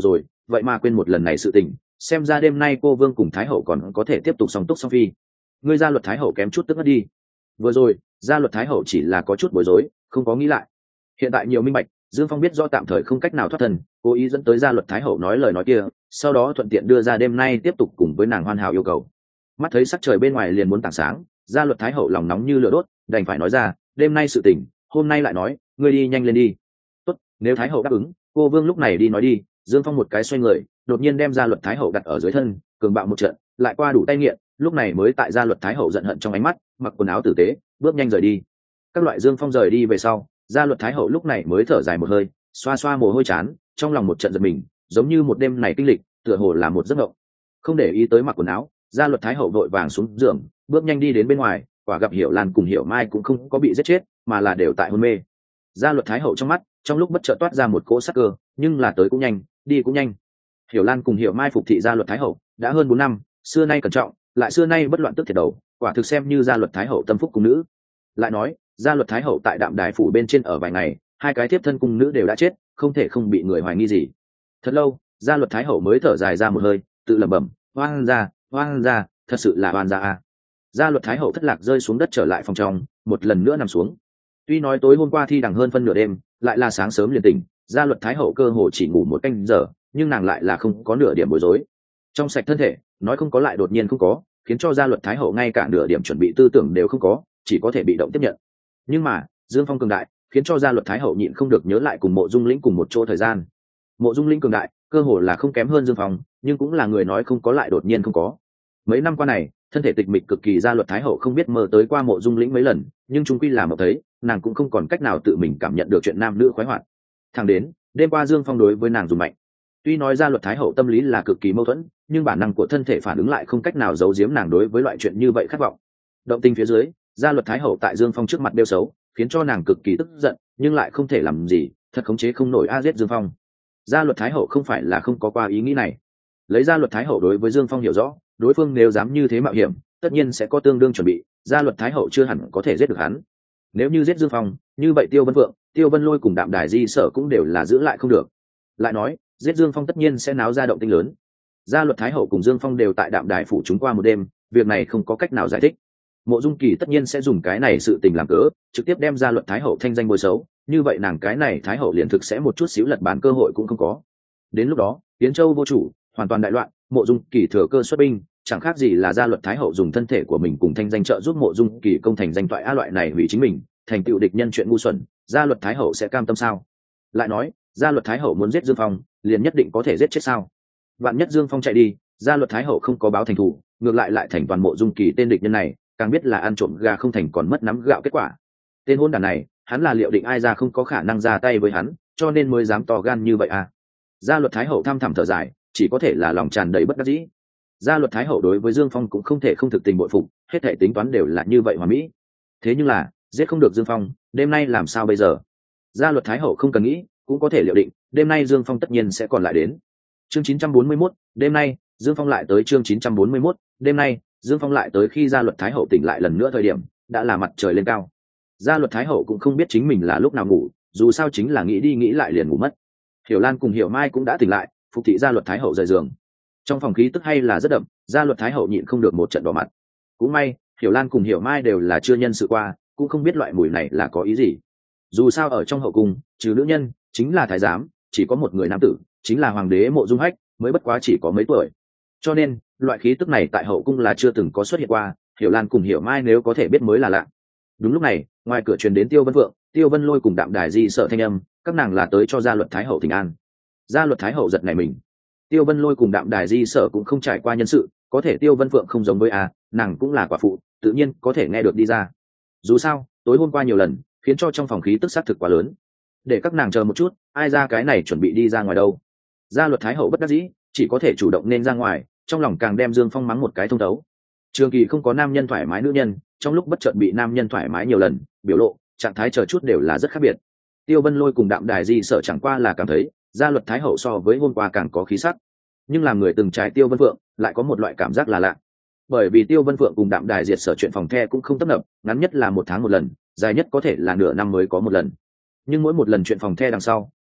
vậy mà quên một lần này sự tình, xem ra đêm nay cô vương cùng thái hậu còn có thể tiếp tục song túc song phi. Ngươi gia luật thái hậu kém chút tức mất đi. Vừa rồi gia luật thái hậu chỉ là có chút bối rối, không có nghĩ lại. Hiện tại nhiều minh bạch, Dương Phong biết do tạm thời không cách nào thoát thân, cố ý dẫn tới gia luật thái hậu nói lời nói kia, sau đó thuận tiện đưa ra đêm nay tiếp tục cùng với nàng hoàn hảo yêu cầu. Mắt thấy sắc trời bên ngoài liền muốn tảng sáng, gia luật thái hậu lòng nóng như lửa đốt, đành phải nói ra, đêm nay sự tình, hôm nay lại nói, ngươi đi nhanh lên đi. Tốt, nếu thái hậu đáp ứng, cô vương lúc này đi nói đi. Dương Phong một cái xoay người, đột nhiên đem gia luật thái hậu đặt ở dưới thân, cường bạo một trận, lại qua đủ tay nghiện, lúc này mới tại gia luật thái hậu giận hận trong ánh mắt, mặc quần áo tử tế, bước nhanh rời đi. Các loại Dương Phong rời đi về sau, gia luật thái hậu lúc này mới thở dài một hơi, xoa xoa mồ hôi chán, trong lòng một trận giật mình, giống như một đêm này kinh lịch tựa hồ là một giấc mộng. Không để ý tới mặc quần áo, gia luật thái hậu vội vàng xuống giường, bước nhanh đi đến bên ngoài, quả gặp Hiểu Lan cùng Hiểu Mai cũng không có bị giết chết, mà là đều tại hôn mê. Gia luật thái hậu trong mắt trong lúc bất chợt toát ra một cỗ sắc cơ, nhưng là tới cũng nhanh, đi cũng nhanh. Hiểu Lan cùng Hiểu Mai phục thị gia luật thái hậu đã hơn 4 năm, xưa nay cẩn trọng, lại xưa nay bất loạn tức thiệt đầu, quả thực xem như gia luật thái hậu tâm phúc cung nữ. Lại nói, gia luật thái hậu tại Đạm Đài phủ bên trên ở vài ngày, hai cái tiếp thân cung nữ đều đã chết, không thể không bị người hoài nghi gì. Thật lâu, gia luật thái hậu mới thở dài ra một hơi, tự lẩm bẩm, oan gia, thật sự là oan gia a. Gia luật thái hậu thất lạc rơi xuống đất trở lại phòng trong, một lần nữa nằm xuống. Tuy nói tối hôm qua thi đằng hơn phân nửa đêm, lại là sáng sớm liền tỉnh, gia luật thái hậu cơ hồ chỉ ngủ một canh giờ, nhưng nàng lại là không có nửa điểm bối rối. Trong sạch thân thể, nói không có lại đột nhiên không có, khiến cho gia luật thái hậu ngay cả nửa điểm chuẩn bị tư tưởng đều không có, chỉ có thể bị động tiếp nhận. Nhưng mà Dương Phong cường đại khiến cho gia luật thái hậu nhịn không được nhớ lại cùng Mộ Dung Lĩnh cùng một chỗ thời gian. Mộ Dung Lĩnh cường đại cơ hồ là không kém hơn Dương Phong, nhưng cũng là người nói không có lại đột nhiên không có. Mấy năm qua này thân thể tịch mịch cực kỳ, gia luật thái hậu không biết mơ tới qua Mộ Dung Lĩnh mấy lần, nhưng chung quy là mộng thấy, nàng cũng không còn cách nào tự mình cảm nhận được chuyện nam nữ khoái hoạt. Thẳng đến đêm qua Dương Phong đối với nàng dùng mạnh. Tuy nói gia luật thái hậu tâm lý là cực kỳ mâu thuẫn, nhưng bản năng của thân thể phản ứng lại không cách nào giấu giếm nàng đối với loại chuyện như vậy khát vọng. Động tình phía dưới, gia luật thái hậu tại Dương Phong trước mặt đeo xấu, khiến cho nàng cực kỳ tức giận, nhưng lại không thể làm gì, thật khống chế không nổi giết Dương Phong. Gia luật thái hậu không phải là không có qua ý nghĩ này. Lấy gia luật thái hậu đối với Dương Phong hiểu rõ, đối phương nếu dám như thế mạo hiểm, tất nhiên sẽ có tương đương chuẩn bị, gia luật thái hậu chưa hẳn có thể giết được hắn. Nếu như giết Dương Phong, như vậy Tiêu Vân Vượng, Tiêu Vân Lôi cùng Đạm Đài Di Sở cũng đều là giữ lại không được. Lại nói, giết Dương Phong tất nhiên sẽ náo ra động tĩnh lớn. Gia luật thái hậu cùng Dương Phong đều tại Đạm Đài phủ chúng qua một đêm, việc này không có cách nào giải thích. Mộ Dung Kỳ tất nhiên sẽ dùng cái này sự tình làm cớ, trực tiếp đem gia luật thái hậu thanh danh bôi xấu, như vậy nàng cái này thái hậu liền thực sẽ một chút xíu lật bàn cơ hội cũng không có. Đến lúc đó, Tiến Châu vô chủ, hoàn toàn đại loạn, Mộ Dung Kỳ thừa cơ xuất binh, chẳng khác gì là gia luật thái hậu dùng thân thể của mình cùng thanh danh trợ giúp Mộ Dung Kỳ công thành danh toại a loại này hủy chính mình, thành tựu địch nhân chuyện ngu xuẩn, gia luật thái hậu sẽ cam tâm sao? Lại nói, gia luật thái hậu muốn giết Dương Phong, liền nhất định có thể giết chết sao? Vạn nhất Dương Phong chạy đi, gia luật thái hậu không có báo thành thủ, ngược lại thành toàn Mộ Dung Kỳ tên địch nhân này, càng biết là ăn trộm gà không thành còn mất nắm gạo kết quả. Tên hôn đản này, hắn là liệu định ai ra không có khả năng ra tay với hắn, cho nên mới dám to gan như vậy à? Gia luật thái hậu thăm thẳm thở dài, chỉ có thể là lòng tràn đầy bất đắc dĩ. Gia luật thái hậu đối với Dương Phong cũng không thể không thực tình bội phục, hết thảy tính toán đều là như vậy hoàn mỹ. Thế nhưng là giết không được Dương Phong, đêm nay làm sao bây giờ? Gia luật thái hậu không cần nghĩ, cũng có thể liệu định, đêm nay Dương Phong tất nhiên sẽ còn lại đến. Chương 941, đêm nay Dương Phong lại tới. Chương 941, đêm nay Dương Phong lại tới. Khi gia luật thái hậu tỉnh lại lần nữa thời điểm, đã là mặt trời lên cao. Gia luật thái hậu cũng không biết chính mình là lúc nào ngủ, dù sao chính là nghĩ đi nghĩ lại liền ngủ mất. Hiểu Lan cùng Hiểu Mai cũng đã tỉnh lại, phục thị gia luật thái hậu rời giường. Trong phòng khí tức hay là rất đậm, gia luật thái hậu nhịn không được một trận đỏ mặt. Cũng may Hiểu Lan cùng Hiểu Mai đều là chưa nhân sự qua, cũng không biết loại mùi này là có ý gì. Dù sao ở trong hậu cung, trừ nữ nhân chính là thái giám, chỉ có một người nam tử, chính là hoàng đế Mộ Dung Hách, mới bất quá chỉ có mấy tuổi, cho nên loại khí tức này tại hậu cung là chưa từng có xuất hiện qua. Hiểu Lan cùng Hiểu Mai nếu có thể biết mới là lạ. Đúng lúc này, ngoài cửa truyền đến Tiêu Vân Vượng, Tiêu Vân Lôi cùng Đạm Đài Di Sở thanh âm, các nàng là tới cho gia luật thái hậu thỉnh an. Gia luật thái hậu giật nảy mình. Tiêu Vân Lôi cùng Đạm Đài Di Sở cũng không trải qua nhân sự, có thể Tiêu Vân Vượng không giống với nàng cũng là quả phụ, tự nhiên có thể nghe được đi ra. Dù sao tối hôm qua nhiều lần khiến cho trong phòng khí tức sát thực quá lớn, để các nàng chờ một chút, ai ra cái này chuẩn bị đi ra ngoài đâu. Gia luật thái hậu bất đắc dĩ, chỉ có thể chủ động nên ra ngoài, trong lòng càng đem Dương Phong mắng một cái thông thấu. Trường kỳ không có nam nhân thoải mái nữ nhân, trong lúc bất chợt bị nam nhân thoải mái nhiều lần, biểu lộ trạng thái chờ chút đều là rất khác biệt. Tiêu Vân Lôi cùng Đạm Đài Di Sở chẳng qua là cảm thấy gia luật thái hậu so với hôm qua càng có khí sắc, nhưng làm người từng trải Tiêu Vân Phượng lại có một loại cảm giác là lạ. Bởi vì Tiêu Vân Phượng cùng Đạm Đài Diệt Sở chuyện phòng the cũng không tấp nập, ngắn nhất là 1 tháng một lần, dài nhất có thể là nửa năm mới có một lần. Nhưng mỗi một lần chuyện phòng the đằng sau,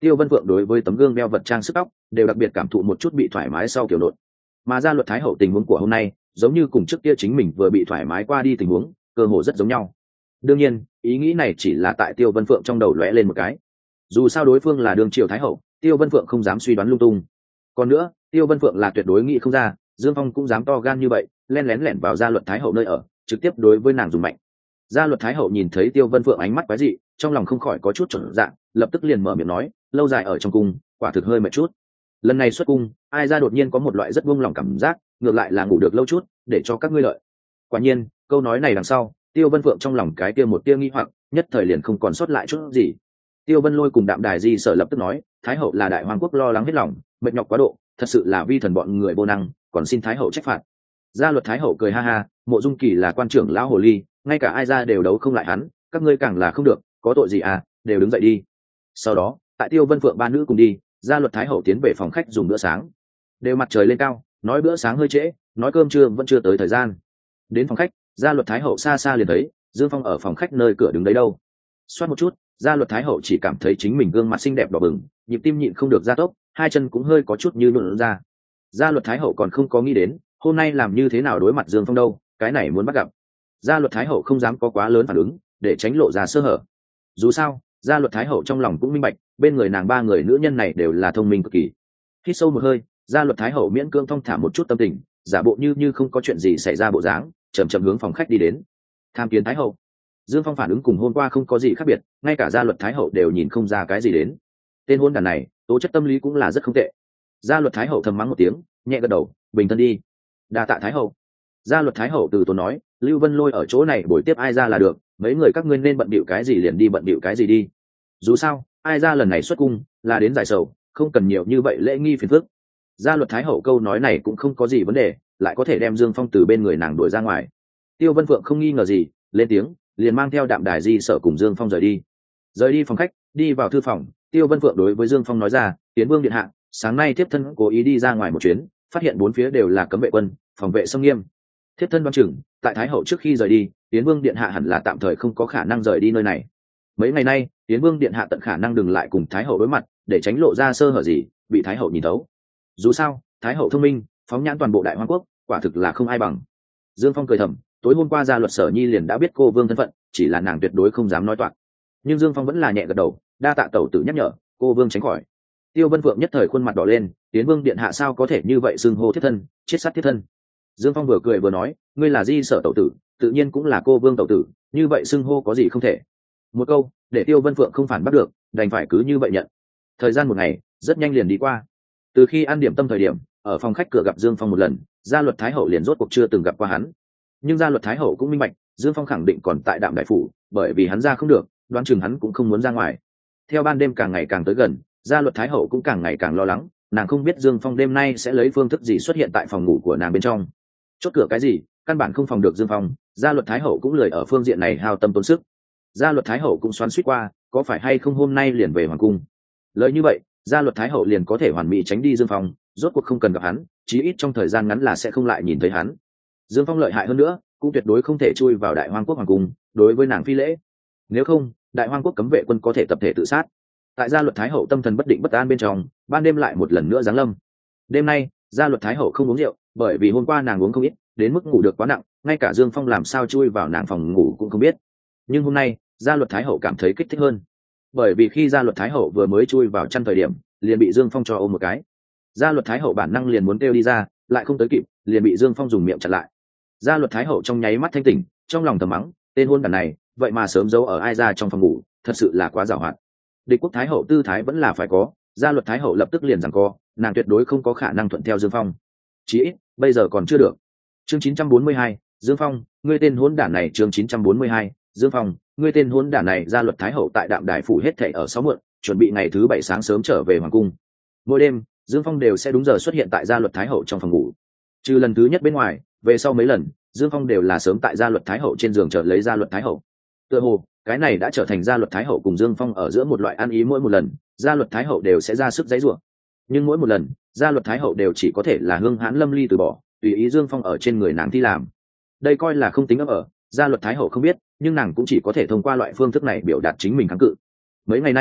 Tiêu Vân Phượng đối với tấm gương đeo vật trang sức tóc đều đặc biệt cảm thụ một chút bị thoải mái sau kiểu nộn. Mà gia luật thái hậu tình huống của hôm nay giống như cùng trước kia chính mình vừa bị thoải mái qua đi tình huống cơ hồ rất giống nhau. Đương nhiên ý nghĩ này chỉ là tại Tiêu Vân Phượng trong đầu lóe lên một cái. Dù sao đối phương là đương triều thái hậu, Tiêu Vân Phượng không dám suy đoán lung tung. Còn nữa Tiêu Vân Phượng là tuyệt đối nghĩ không ra Dương Phong cũng dám to gan như vậy len lén lẻn vào gia luật thái hậu nơi ở, trực tiếp đối với nàng dùng mạnh. Gia luật thái hậu nhìn thấy Tiêu Vân Phượng ánh mắt quái dị, trong lòng không khỏi có chút chột dạ, lập tức liền mở miệng nói, lâu dài ở trong cung quả thực hơi mệt chút. Lần này xuất cung ai ra đột nhiên có một loại rất buông lòng cảm giác, ngược lại là ngủ được lâu chút để cho các ngươi lợi. Quả nhiên câu nói này đằng sau Tiêu Vân Phượng trong lòng cái kia một tia nghi hoặc nhất thời liền không còn sót lại chút gì. Tiêu Vân Lôi cùng Đạm Đài Di Sở lập tức nói, thái hậu là đại hoàng quốc lo lắng hết lòng, mệt nhọc quá độ, thật sự là vi thần bọn người vô năng, còn xin thái hậu trách phạt. Gia luật thái hậu cười ha ha, Mộ Dung Kỳ là quan trưởng lão hồ ly, ngay cả ai ra đều đấu không lại hắn, các ngươi càng là không được, có tội gì à, đều đứng dậy đi. Sau đó tại Tiêu Vân Phượng ba nữ cùng đi, Gia luật thái hậu tiến về phòng khách dùng bữa sáng. Đều mặt trời lên cao, nói bữa sáng hơi trễ, nói cơm trưa vẫn chưa tới thời gian. Đến phòng khách, Gia luật thái hậu xa xa liền thấy Dương Phong ở phòng khách nơi cửa đứng đấy đâu. Xoát một chút, Gia luật thái hậu chỉ cảm thấy chính mình gương mặt xinh đẹp đỏ bừng, nhịp tim nhịn không được gia tốc, hai chân cũng hơi có chút như luồn ra. Gia luật thái hậu còn không có nghĩ đến hôm nay làm như thế nào đối mặt Dương Phong đâu, cái này muốn bắt gặp. Gia luật thái hậu không dám có quá lớn phản ứng để tránh lộ ra sơ hở. Dù sao Gia luật thái hậu trong lòng cũng minh bạch bên người nàng ba người nữ nhân này đều là thông minh cực kỳ. Hít sâu một hơi, Gia luật thái hậu miễn cưỡng thong thả một chút tâm tình, giả bộ như không có chuyện gì xảy ra bộ dáng, chậm chậm hướng phòng khách đi đến. Tham kiến thái hậu. Dương Phong phản ứng cùng hôm qua không có gì khác biệt, ngay cả Gia luật thái hậu đều nhìn không ra cái gì đến. Tên hôn đàn này tố chất tâm lý cũng là rất không tệ. Gia luật thái hậu thầm mắng một tiếng, nhẹ gật đầu, bình thân đi. Đa tạ thái hậu. Gia luật thái hậu từ tốn nói, Lưu Vân Lôi ở chỗ này buổi tiếp ai ra là được, mấy người các ngươi nên bận bịu cái gì liền đi bận bịu cái gì đi. Dù sao ai ra lần này xuất cung là đến giải sầu, không cần nhiều như vậy lễ nghi phiền phức. Gia luật thái hậu câu nói này cũng không có gì vấn đề, lại có thể đem Dương Phong từ bên người nàng đuổi ra ngoài. Tiêu Vân Phượng không nghi ngờ gì, lên tiếng liền mang theo Đạm Đài Di Sở cùng Dương Phong rời đi. Rời đi phòng khách, đi vào thư phòng, Tiêu Vân Phượng đối với Dương Phong nói ra, Tiến Vương điện hạ, sáng nay thiếp thân cố ý đi ra ngoài một chuyến, phát hiện bốn phía đều là cấm vệ quân, phòng vệ sông nghiêm. Thiếp thân đoán chừng tại thái hậu trước khi rời đi, Tiến Vương điện hạ hẳn là tạm thời không có khả năng rời đi nơi này. Mấy ngày nay Tiến Vương điện hạ tận khả năng đừng lại cùng thái hậu đối mặt, để tránh lộ ra sơ hở gì bị thái hậu nhìn thấu. Dù sao thái hậu thông minh, phóng nhãn toàn bộ đại hoang quốc quả thực là không ai bằng. Dương Phong cười thầm, tối hôm qua Gia luật Sở Nhi liền đã biết cô Vương thân phận, chỉ là nàng tuyệt đối không dám nói toạc. Nhưng Dương Phong vẫn là nhẹ gật đầu, đa tạ tẩu tử nhắc nhở, cô Vương tránh khỏi. Tiêu Vân Phượng nhất thời khuôn mặt đỏ lên, Tiến Vương điện hạ sao có thể như vậy xưng hô thiết thân, chết sát thiết thân. Dương Phong vừa cười vừa nói, ngươi là Di Sở tẩu tử, tự nhiên cũng là cô Vương tẩu tử, như vậy xưng hô có gì không thể. Một câu để Tiêu Vân Phượng không phản bắt được, đành phải cứ như vậy nhận. Thời gian một ngày rất nhanh liền đi qua. Từ khi ăn điểm tâm thời điểm ở phòng khách cửa gặp Dương Phong một lần, Gia luật thái hậu liền rốt cuộc chưa từng gặp qua hắn. Nhưng Gia luật thái hậu cũng minh bạch Dương Phong khẳng định còn tại Đạm Đại phủ, bởi vì hắn ra không được, đoán chừng hắn cũng không muốn ra ngoài. Theo ban đêm càng ngày càng tới gần, Gia luật thái hậu cũng càng ngày càng lo lắng, nàng không biết Dương Phong đêm nay sẽ lấy phương thức gì xuất hiện tại phòng ngủ của nàng bên trong. Chốt cửa cái gì, căn bản không phòng được Dương Phong, Gia luật thái hậu cũng lười ở phương diện này hao tâm tốn sức. Gia luật thái hậu cũng xoắn xuýt qua, có phải hay không hôm nay liền về hoàng cung. Lời như vậy Gia luật thái hậu liền có thể hoàn mỹ tránh đi Dương Phong, rốt cuộc không cần gặp hắn, chí ít trong thời gian ngắn là sẽ không lại nhìn thấy hắn. Dương Phong lợi hại hơn nữa cũng tuyệt đối không thể chui vào đại hoang quốc hoàng cung đối với nàng phi lễ, nếu không đại hoang quốc cấm vệ quân có thể tập thể tự sát. Tại Gia luật thái hậu tâm thần bất định bất an bên trong, ban đêm lại một lần nữa giáng lâm. Đêm nay Gia luật thái hậu không uống rượu, bởi vì hôm qua nàng uống không ít, đến mức ngủ được quá nặng, ngay cả Dương Phong làm sao chui vào nàng phòng ngủ cũng không biết. Nhưng hôm nay Gia luật thái hậu cảm thấy kích thích hơn, bởi vì khi Gia luật thái hậu vừa mới chui vào chăn thời điểm liền bị Dương Phong cho ôm một cái. Gia luật thái hậu bản năng liền muốn kêu đi ra, lại không tới kịp, liền bị Dương Phong dùng miệng chặn lại. Gia luật thái hậu trong nháy mắt thanh tỉnh, trong lòng thầm mắng, tên hôn đản này vậy mà sớm giấu ở ai ra trong phòng ngủ, thật sự là quá giàu hoạt. Địch quốc thái hậu tư thái vẫn là phải có, Gia luật thái hậu lập tức liền giằng co, nàng tuyệt đối không có khả năng thuận theo Dương Phong, chí ít bây giờ còn chưa được. Chương 942, Dương Phong, ngươi tên hôn đản này. Chương 942, Dương Phong, ngươi tên hôn đản này. Gia luật thái hậu tại Đạm Đài phủ hết thảy ở 6 muộn, chuẩn bị ngày thứ 7 sáng sớm trở về hoàng cung. Mỗi đêm Dương Phong đều sẽ đúng giờ xuất hiện tại Gia luật thái hậu trong phòng ngủ, trừ lần thứ nhất bên ngoài, về sau mấy lần Dương Phong đều là sớm tại Gia luật thái hậu trên giường chờ lấy Gia luật thái hậu. Tựa hồ cái này đã trở thành Gia luật thái hậu cùng Dương Phong ở giữa một loại ăn ý, mỗi một lần Gia luật thái hậu đều sẽ ra sức giãy giụa, nhưng mỗi một lần Gia luật thái hậu đều chỉ có thể là hương hãn lâm ly từ bỏ, tùy ý Dương Phong ở trên người nàng thi làm. Đây coi là không tính ấp ở, Gia luật thái hậu không biết, nhưng nàng cũng chỉ có thể thông qua loại phương thức này biểu đạt chính mình kháng cự. Mấy ngày nay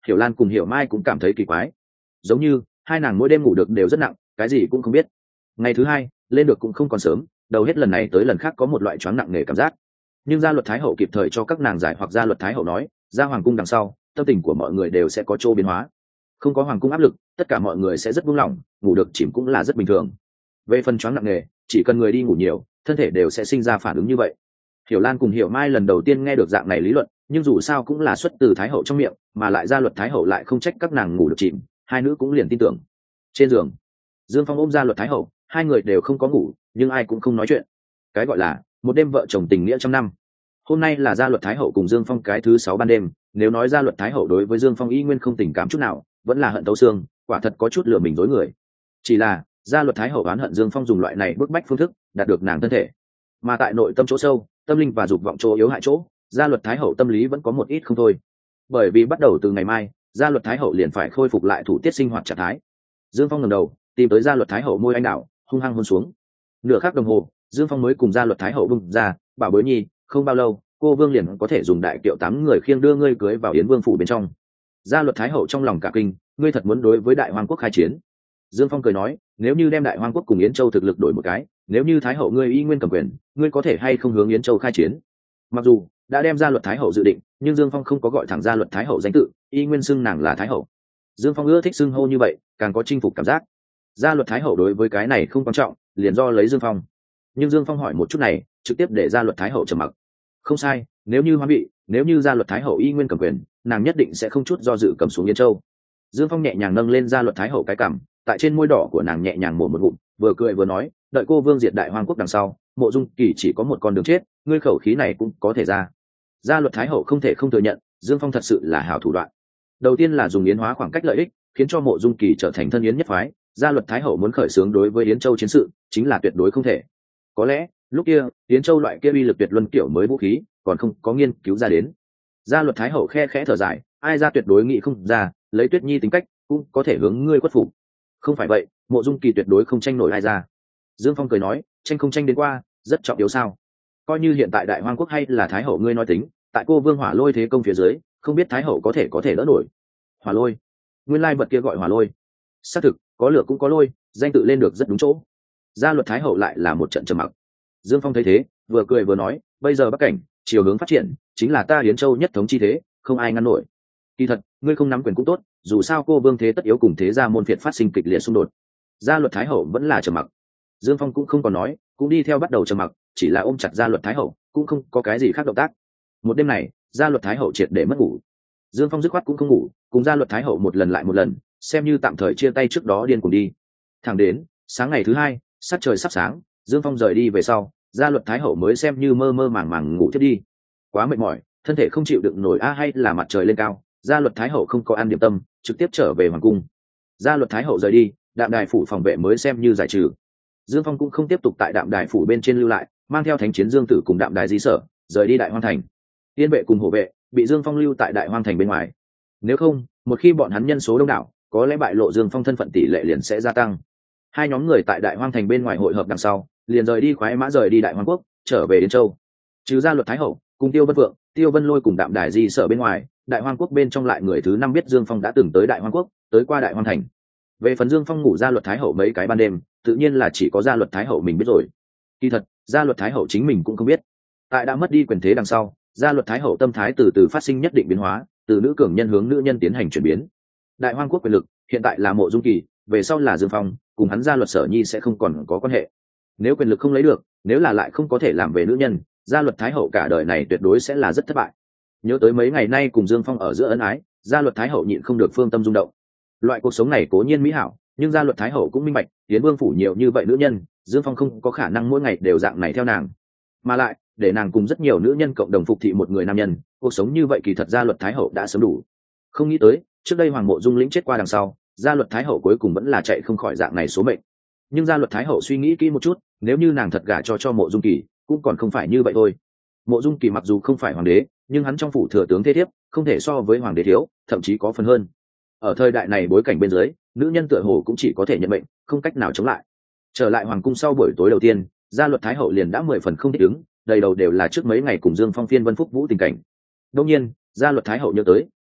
Hiểu Lan cùng Hiểu Mai cũng cảm thấy kỳ quái, giống như hai nàng mỗi đêm ngủ được đều rất nặng, cái gì cũng không biết. Ngày thứ hai lên được cũng không còn sớm, đầu hết lần này tới lần khác có một loại choáng nặng nề cảm giác. Nhưng gia luật thái hậu kịp thời cho các nàng giải, hoặc gia luật thái hậu nói ra hoàng cung đằng sau tâm tình của mọi người đều sẽ có chỗ biến hóa, không có hoàng cung áp lực, tất cả mọi người sẽ rất buông lỏng, ngủ được chìm cũng là rất bình thường. Về phần choáng nặng nề, chỉ cần người đi ngủ nhiều thân thể đều sẽ sinh ra phản ứng như vậy. Hiểu Lan cùng Hiểu Mai lần đầu tiên nghe được dạng này lý luận, nhưng dù sao cũng là xuất từ thái hậu trong miệng, mà lại gia luật thái hậu lại không trách các nàng ngủ được chìm, hai nữ cũng liền tin tưởng. Trên giường Dương Phong ôm gia luật thái hậu, hai người đều không có ngủ, nhưng ai cũng không nói chuyện. Cái gọi là một đêm vợ chồng tình nghĩa trăm năm. Hôm nay là gia luật thái hậu cùng Dương Phong cái thứ 6 ban đêm, nếu nói gia luật thái hậu đối với Dương Phong y nguyên không tình cảm chút nào, vẫn là hận tấu xương, quả thật có chút lừa mình dối người. Chỉ là gia luật thái hậu oán hận Dương Phong dùng loại này bức bách phương thức đạt được nàng thân thể, mà tại nội tâm chỗ sâu, tâm linh và dục vọng chỗ yếu hại chỗ, gia luật thái hậu tâm lý vẫn có một ít không thôi. Bởi vì bắt đầu từ ngày mai, gia luật thái hậu liền phải khôi phục lại thủ tiết sinh hoạt trạng thái. Dương Phong ngẩng đầu tìm tới gia luật thái hậu môi anh đào, hung hăng hôn xuống. Nửa khắc đồng hồ, Dương Phong mới cùng gia luật thái hậu bung ra, bảo bối nhi, không bao lâu cô vương liền có thể dùng đại kiệu 8 người khiêng đưa ngươi cưới vào yến vương phủ bên trong. Gia luật thái hậu trong lòng cả kinh, ngươi thật muốn đối với đại hoang quốc khai chiến? Dương Phong cười nói, nếu như đem đại hoang quốc cùng yến châu thực lực đổi một cái, nếu như thái hậu ngươi y nguyên cầm quyền, ngươi có thể hay không hướng yến châu khai chiến? Mặc dù đã đem gia luật thái hậu dự định, nhưng Dương Phong không có gọi thẳng gia luật thái hậu danh tự, y nguyên xưng nàng là thái hậu. Dương Phong ưa thích xưng hô như vậy, càng có chinh phục cảm giác. Gia luật thái hậu đối với cái này không quan trọng, liền do lấy Dương Phong. Nhưng Dương Phong hỏi một chút này, trực tiếp để gia luật thái hậu trầm mặc. Không sai, nếu như Hoán bị, nếu như gia luật thái hậu y nguyên cầm quyền, nàng nhất định sẽ không chút do dự cầm xuống Yến Châu. Dương Phong nhẹ nhàng nâng lên gia luật thái hậu cái cằm, tại trên môi đỏ của nàng nhẹ nhàng mổ một ngụm, vừa cười vừa nói, đợi cô vương diệt đại hoang quốc đằng sau, Mộ Dung Kỳ chỉ có một con đường chết, ngươi khẩu khí này cũng có thể ra. Gia luật thái hậu không thể không thừa nhận, Dương Phong thật sự là hảo thủ đoạn. Đầu tiên là dùng yến hóa khoảng cách lợi ích, khiến cho Mộ Dung Kỳ trở thành thân yến nhất phái. Gia luật thái hậu muốn khởi xướng đối với Yến Châu chiến sự, chính là tuyệt đối không thể. Có lẽ lúc kia Yến Châu loại kia uy lực tuyệt luân kiểu mới vũ khí còn không có nghiên cứu ra đến. Gia luật thái hậu khe khẽ thở dài, ai ra tuyệt đối nghĩ không ra, lấy Tuyết Nhi tính cách cũng có thể hướng ngươi khuất phục. Không phải vậy, Mộ Dung Kỳ tuyệt đối không tranh nổi ai ra. Dương Phong cười nói, tranh không tranh đến qua, rất trọng yếu sao? Coi như hiện tại đại hoang quốc hay là thái hậu ngươi nói tính, tại cô vương hỏa lôi thế công phía dưới, không biết thái hậu có thể đỡ nổi. Hỏa lôi, nguyên lai vật kia gọi hỏa lôi. Xác thực, có lửa cũng có lôi, danh tự lên được rất đúng chỗ. Gia luật thái hậu lại là một trận trầm mặc. Dương Phong thấy thế, vừa cười vừa nói, bây giờ bắc cảnh chiều hướng phát triển chính là ta Yến Châu nhất thống chi thế, không ai ngăn nổi. Kỳ thật ngươi không nắm quyền cũng tốt, dù sao cô vương thế tất yếu cùng thế gia môn phiệt phát sinh kịch liệt xung đột. Gia luật thái hậu vẫn là trầm mặc. Dương Phong cũng không còn nói, cũng đi theo bắt đầu trầm mặc, chỉ là ôm chặt gia luật thái hậu, cũng không có cái gì khác động tác. Một đêm này gia luật thái hậu triệt để mất ngủ. Dương Phong dứt khoát cũng không ngủ, cùng gia luật thái hậu một lần lại một lần, xem như tạm thời chia tay trước đó điên cùng đi. Thẳng đến sáng ngày thứ hai, sắc trời sắp sáng, Dương Phong rời đi về sau, gia luật thái hậu mới xem như mơ mơ màng màng ngủ thiết đi. Quá mệt mỏi, thân thể không chịu đựng nổi hay là mặt trời lên cao, gia luật thái hậu không có ăn điểm tâm, trực tiếp trở về hoàng cung. Gia luật thái hậu rời đi, đạm đài phủ phòng vệ mới xem như giải trừ. Dương Phong cũng không tiếp tục tại đạm đài phủ bên trên lưu lại, mang theo thánh chiến Dương Tử cùng đạm đài di sở rời đi đại hoang thành. Tiên vệ cùng hộ vệ bị Dương Phong lưu tại đại hoang thành bên ngoài. Nếu không, một khi bọn hắn nhân số đông đảo, có lẽ bại lộ Dương Phong thân phận tỷ lệ liền sẽ gia tăng. Hai nhóm người tại đại hoang thành bên ngoài hội hợp đằng sau, liền rời đi khoái mã rời đi đại hoang quốc, trở về Yến Châu. Trừ gia luật thái hậu cùng Tiêu Vân Vượng, Tiêu Vân Lôi cùng đạm đài di sở bên ngoài, đại hoang quốc bên trong lại người thứ 5 biết Dương Phong đã từng tới đại hoang quốc, tới qua đại hoang thành. Về phần Dương Phong ngủ gia luật thái hậu mấy cái ban đêm, tự nhiên là chỉ có gia luật thái hậu mình biết rồi. Kỳ thật gia luật thái hậu chính mình cũng không biết. Tại đã mất đi quyền thế đằng sau, gia luật thái hậu tâm thái từ từ phát sinh nhất định biến hóa, từ nữ cường nhân hướng nữ nhân tiến hành chuyển biến. Đại hoang quốc quyền lực hiện tại là Mộ Dung Kỳ, về sau là Dương Phong, cùng hắn gia luật Sở Nhi sẽ không còn có quan hệ. Nếu quyền lực không lấy được, nếu là lại không có thể làm về nữ nhân, gia luật thái hậu cả đời này tuyệt đối sẽ là rất thất bại. Nhớ tới mấy ngày nay cùng Dương Phong ở giữa ân ái, gia luật thái hậu nhịn không được phương tâm rung động. Loại cuộc sống này cố nhiên mỹ hảo, nhưng gia luật thái hậu cũng minh bạch, Yến Vương phủ nhiều như vậy nữ nhân, Dương Phong không có khả năng mỗi ngày đều dạng này theo nàng. Mà lại, để nàng cùng rất nhiều nữ nhân cộng đồng phục thị một người nam nhân, cuộc sống như vậy kỳ thật gia luật thái hậu đã sớm đủ. Không nghĩ tới, trước đây Hoàng Mộ Dung lĩnh chết qua đằng sau, gia luật thái hậu cuối cùng vẫn là chạy không khỏi dạng này số mệnh. Nhưng gia luật thái hậu suy nghĩ kỹ một chút, nếu như nàng thật gả cho Mộ Dung Kỳ, cũng còn không phải như vậy thôi. Mộ Dung Kỳ mặc dù không phải hoàng đế, nhưng hắn trong phủ thừa tướng thế thiếp, không thể so với hoàng đế thiếu, thậm chí có phần hơn. Ở thời đại này bối cảnh bên dưới, nữ nhân tựa hồ cũng chỉ có thể nhận mệnh, không cách nào chống lại. Trở lại hoàng cung sau buổi tối đầu tiên, gia luật thái hậu liền đã 10 phần không thích ứng, đầy đầu đều là trước mấy ngày cùng Dương Phong phiên Vân Phúc Vũ tình cảnh. Đương nhiên, gia luật thái hậu nhớ tới,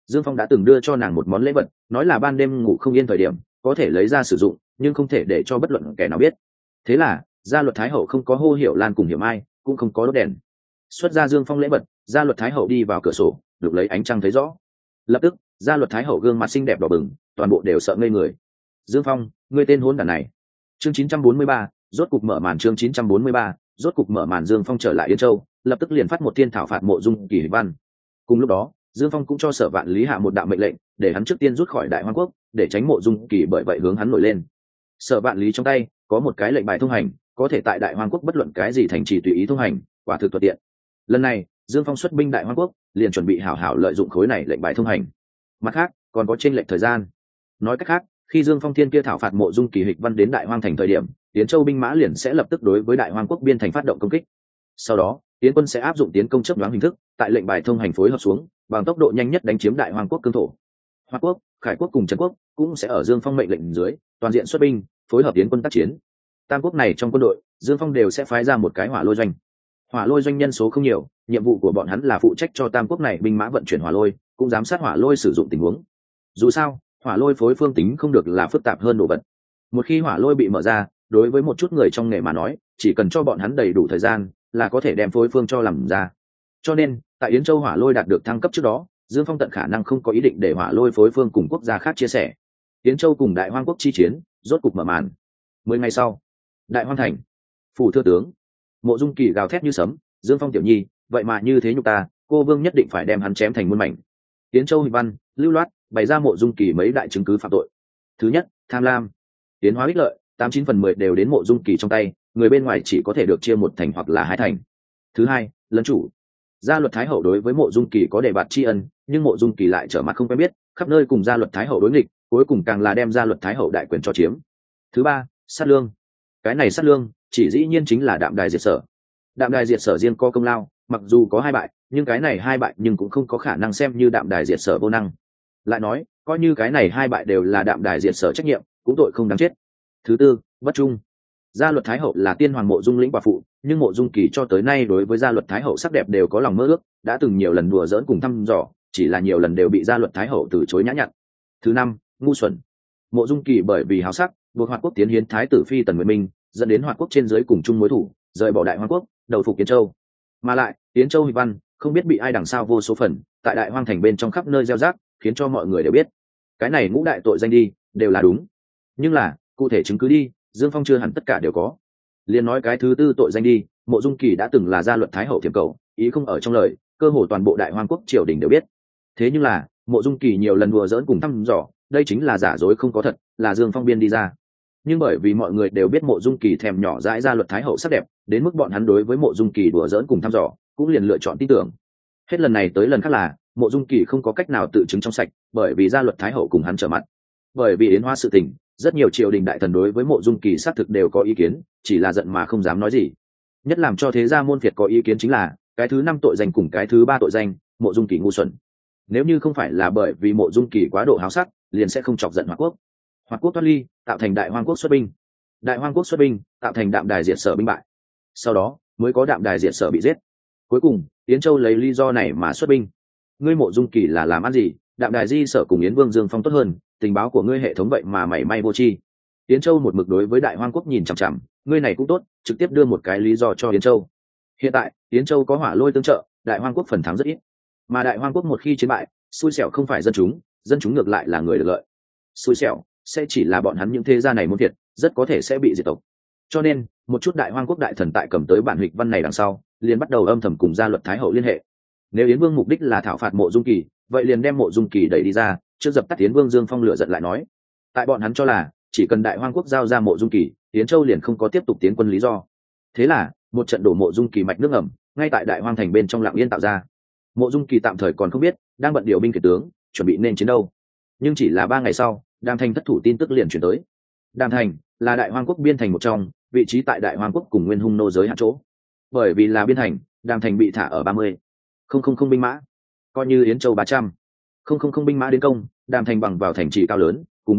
Dương Phong đã từng đưa cho nàng một món lễ vật, nói là ban đêm ngủ không yên thời điểm có thể lấy ra sử dụng, nhưng không thể để cho bất luận kẻ nào biết. Thế là gia luật thái hậu không có hô Hiểu Lan cùng Hiểm Ai, cũng không có đốt đèn. Xuất ra Dương Phong lễ vật, gia luật thái hậu đi vào cửa sổ, được lấy ánh trăng thấy rõ. Lập tức gia luật thái hậu gương mặt xinh đẹp đỏ bừng, toàn bộ đều sợ ngây người. Dương Phong, ngươi tên hỗn đản này. Chương 943, rốt cục mở màn. Chương 943, rốt cục mở màn. Dương Phong trở lại Yên Châu, lập tức liền phát một thiên thảo phạt Mộ Dung Kỳ văn. Cùng lúc đó, Dương Phong cũng cho Sở Vạn Lý hạ một đạo mệnh lệnh, để hắn trước tiên rút khỏi Đại Hoang quốc, để tránh Mộ Dung Kỳ bởi vậy hướng hắn nổi lên. Sở Vạn Lý trong tay có một cái lệnh bài thông hành, có thể tại Đại Hoang quốc bất luận cái gì thành trì tùy ý thông hành, quả thực thuận tiện. Lần này, Dương Phong xuất binh Đại Hoang quốc, liền chuẩn bị hảo hảo lợi dụng khối này lệnh bài thông hành. Mặt khác, còn có chênh lệch thời gian. Nói cách khác, khi Dương Phong thiên kia thảo phạt Mộ Dung Kỳ hịch văn đến Đại Hoang thành thời điểm, Yến Châu binh mã liền sẽ lập tức đối với Đại Hoang quốc biên thành phát động công kích. Sau đó, Yến quân sẽ áp dụng tiến công chớp nhoáng hình thức, tại lệnh bài thông hành phối hợp xuống, bằng tốc độ nhanh nhất đánh chiếm Đại Hoang quốc cương thổ. Hoa quốc, Khải quốc cùng Trấn quốc cũng sẽ ở Dương Phong mệnh lệnh dưới, toàn diện xuất binh, phối hợp Yến quân tác chiến. Tam quốc này trong quân đội, Dương Phong đều sẽ phái ra một cái hỏa lôi doanh. Hỏa lôi doanh nhân số không nhiều, nhiệm vụ của bọn hắn là phụ trách cho tam quốc này binh mã vận chuyển hỏa lôi, cũng giám sát hỏa lôi sử dụng tình huống. Dù sao, hỏa lôi phối phương tính không được là phức tạp hơn đồ vật. Một khi hỏa lôi bị mở ra, đối với một chút người trong nghề mà nói, chỉ cần cho bọn hắn đầy đủ thời gian là có thể đem phối phương cho làm ra. Cho nên tại Yến Châu hỏa lôi đạt được thăng cấp trước đó, Dương Phong tận khả năng không có ý định để hỏa lôi phối phương cùng quốc gia khác chia sẻ. Yến Châu cùng Đại Hoang quốc chi chiến rốt cục mở màn. 10 ngày sau, Đại Hoang thành, phủ thưa tướng Mộ Dung Kỳ gào thét như sấm, Dương Phong tiểu nhi, vậy mà như thế nhục ta, cô vương nhất định phải đem hắn chém thành muôn mảnh. Yến Châu hịch văn lưu loát bày ra Mộ Dung Kỳ mấy đại chứng cứ phạm tội. Thứ nhất, tham lam. Tiến hóa ích lợi 89/10 đều đến Mộ Dung Kỳ trong tay, người bên ngoài chỉ có thể được chia một thành hoặc là hai thành. Thứ hai, lấn chủ. Gia luật thái hậu đối với Mộ Dung Kỳ có đề bạt tri ân, nhưng Mộ Dung Kỳ lại trở mặt không quen biết, khắp nơi cùng gia luật thái hậu đối nghịch, cuối cùng càng là đem gia luật thái hậu đại quyền cho chiếm. Thứ ba, sát lương. Cái này sát lương chỉ dĩ nhiên chính là Đạm Đài diệt Sở. Đạm Đài diệt Sở riêng có công lao, mặc dù có hai bại, nhưng cái này hai bại nhưng cũng không có khả năng xem như Đạm Đài diệt Sở vô năng. Lại nói, coi như cái này hai bại đều là Đạm Đài diệt Sở trách nhiệm, cũng tội không đáng chết. Thứ tư, bất trung. Gia luật thái hậu là tiên hoàng Mộ Dung lĩnh quả phụ, nhưng Mộ Dung Kỳ cho tới nay đối với gia luật thái hậu sắc đẹp đều có lòng mơ ước, đã từng nhiều lần đùa giỡn cùng thăm dò, chỉ là nhiều lần đều bị gia luật thái hậu từ chối nhã nhặn. Thứ năm, ngu xuẩn. Mộ Dung Kỳ bởi vì háo sắc, buộc Hoạt quốc tiến hiến thái tử phi Tần Nguyệt Minh, dẫn đến Hoạt quốc trên dưới cùng chung mối thủ, rời bỏ Đại Hoang quốc, đầu phục Yến Châu. Mà lại, Yến Châu hịch văn không biết bị ai đằng sau vô số phần, tại Đại Hoang thành bên trong khắp nơi gieo rắc, khiến cho mọi người đều biết. Cái này ngũ đại tội danh đi, đều là đúng. Nhưng là, cụ thể chứng cứ đi, Dương Phong chưa hẳn tất cả đều có. Liên nói cái thứ tư tội danh đi, Mộ Dung Kỳ đã từng là gia luật thái hậu thiểm cầu, ý không ở trong lời, cơ hồ toàn bộ Đại Hoang quốc triều đình đều biết. Thế nhưng là, Mộ Dung Kỳ nhiều lần đùa giỡn cùng thăm dò, đây chính là giả dối không có thật, là Dương Phong biên đi ra. Nhưng bởi vì mọi người đều biết Mộ Dung Kỳ thèm nhỏ dãi gia luật thái hậu sắc đẹp, đến mức bọn hắn đối với Mộ Dung Kỳ đùa giỡn cùng thăm dò, cũng liền lựa chọn tin tưởng. Hết lần này tới lần khác là, Mộ Dung Kỳ không có cách nào tự chứng trong sạch, bởi vì gia luật thái hậu cùng hắn trở mặt. Bởi vì Yến Hoa sự tình, rất nhiều triều đình đại thần đối với Mộ Dung Kỳ xác thực đều có ý kiến, chỉ là giận mà không dám nói gì. Nhất làm cho thế gia môn phiệt có ý kiến chính là cái thứ năm tội danh cùng cái thứ ba tội danh, Mộ Dung Kỳ ngu xuẩn. Nếu như không phải là bởi vì Mộ Dung Kỳ quá độ háo sắc, liền sẽ không chọc giận Hoạt quốc. Hoạt quốc thoát ly, tạo thành Đại Hoang quốc xuất binh. Đại Hoang quốc xuất binh, tạo thành Đạm Đài diệt Sở binh bại. Sau đó mới có Đạm Đài diệt Sở bị giết. Cuối cùng, Yến Châu lấy lý do này mà xuất binh. Ngươi Mộ Dung Kỳ là làm ăn gì? Đạm Đài di Sở cùng Yến Vương Dương Phong tốt hơn, tình báo của ngươi hệ thống vậy mà mảy may vô tri. Yến Châu một mực đối với Đại Hoang quốc nhìn chằm chằm, ngươi này cũng tốt, trực tiếp đưa một cái lý do cho Yến Châu. Hiện tại, Yến Châu có hỏa lôi tương trợ, Đại Hoang quốc phần thắng rất ít. Mà Đại Hoang quốc một khi chiến bại, xui xẻo không phải dân chúng ngược lại là người được lợi. Xui xẻo sẽ chỉ là bọn hắn những thế gia này môn thiệt, rất có thể sẽ bị diệt tộc. Cho nên, một chút Đại Hoang quốc đại thần tại cầm tới bản hịch văn này đằng sau, liền bắt đầu âm thầm cùng gia luật thái hậu liên hệ. Nếu Yến Vương mục đích là thảo phạt Mộ Dung Kỳ, vậy liền đem Mộ Dung Kỳ đẩy đi ra, trước dập tắt Yến Vương Dương Phong lửa giận lại nói. Tại bọn hắn cho là, chỉ cần Đại Hoang quốc giao ra Mộ Dung Kỳ, Yến Châu liền không có tiếp tục tiến quân lý do. Thế là, một trận đổ Mộ Dung Kỳ mạch nước ẩm, ngay tại Đại Hoang thành bên trong lặng yên tạo ra. Mộ Dung Kỳ tạm thời còn không biết, đang bận điều binh kiệt tướng, chuẩn bị nên chiến đâu. Nhưng chỉ là 3 ngày sau, Đàm Thành thất thủ tin tức liền chuyển tới. Đàm Thành là Đại Hoang quốc biên thành một trong, vị trí tại Đại Hoang quốc cùng Nguyên Hung nô giới hạn chỗ. Bởi vì là biên thành, Đàm Thành bị thả ở 30,000 binh mã, coi như Yến Châu 300,000 binh mã đến công, Đàm Thành bằng vào thành trì cao lớn, cùng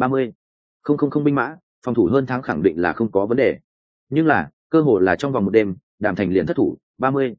30,000 binh mã, phòng thủ hơn tháng khẳng định là không có vấn đề. Nhưng là, cơ hội là trong vòng một đêm, Đàm Thành liền thất thủ,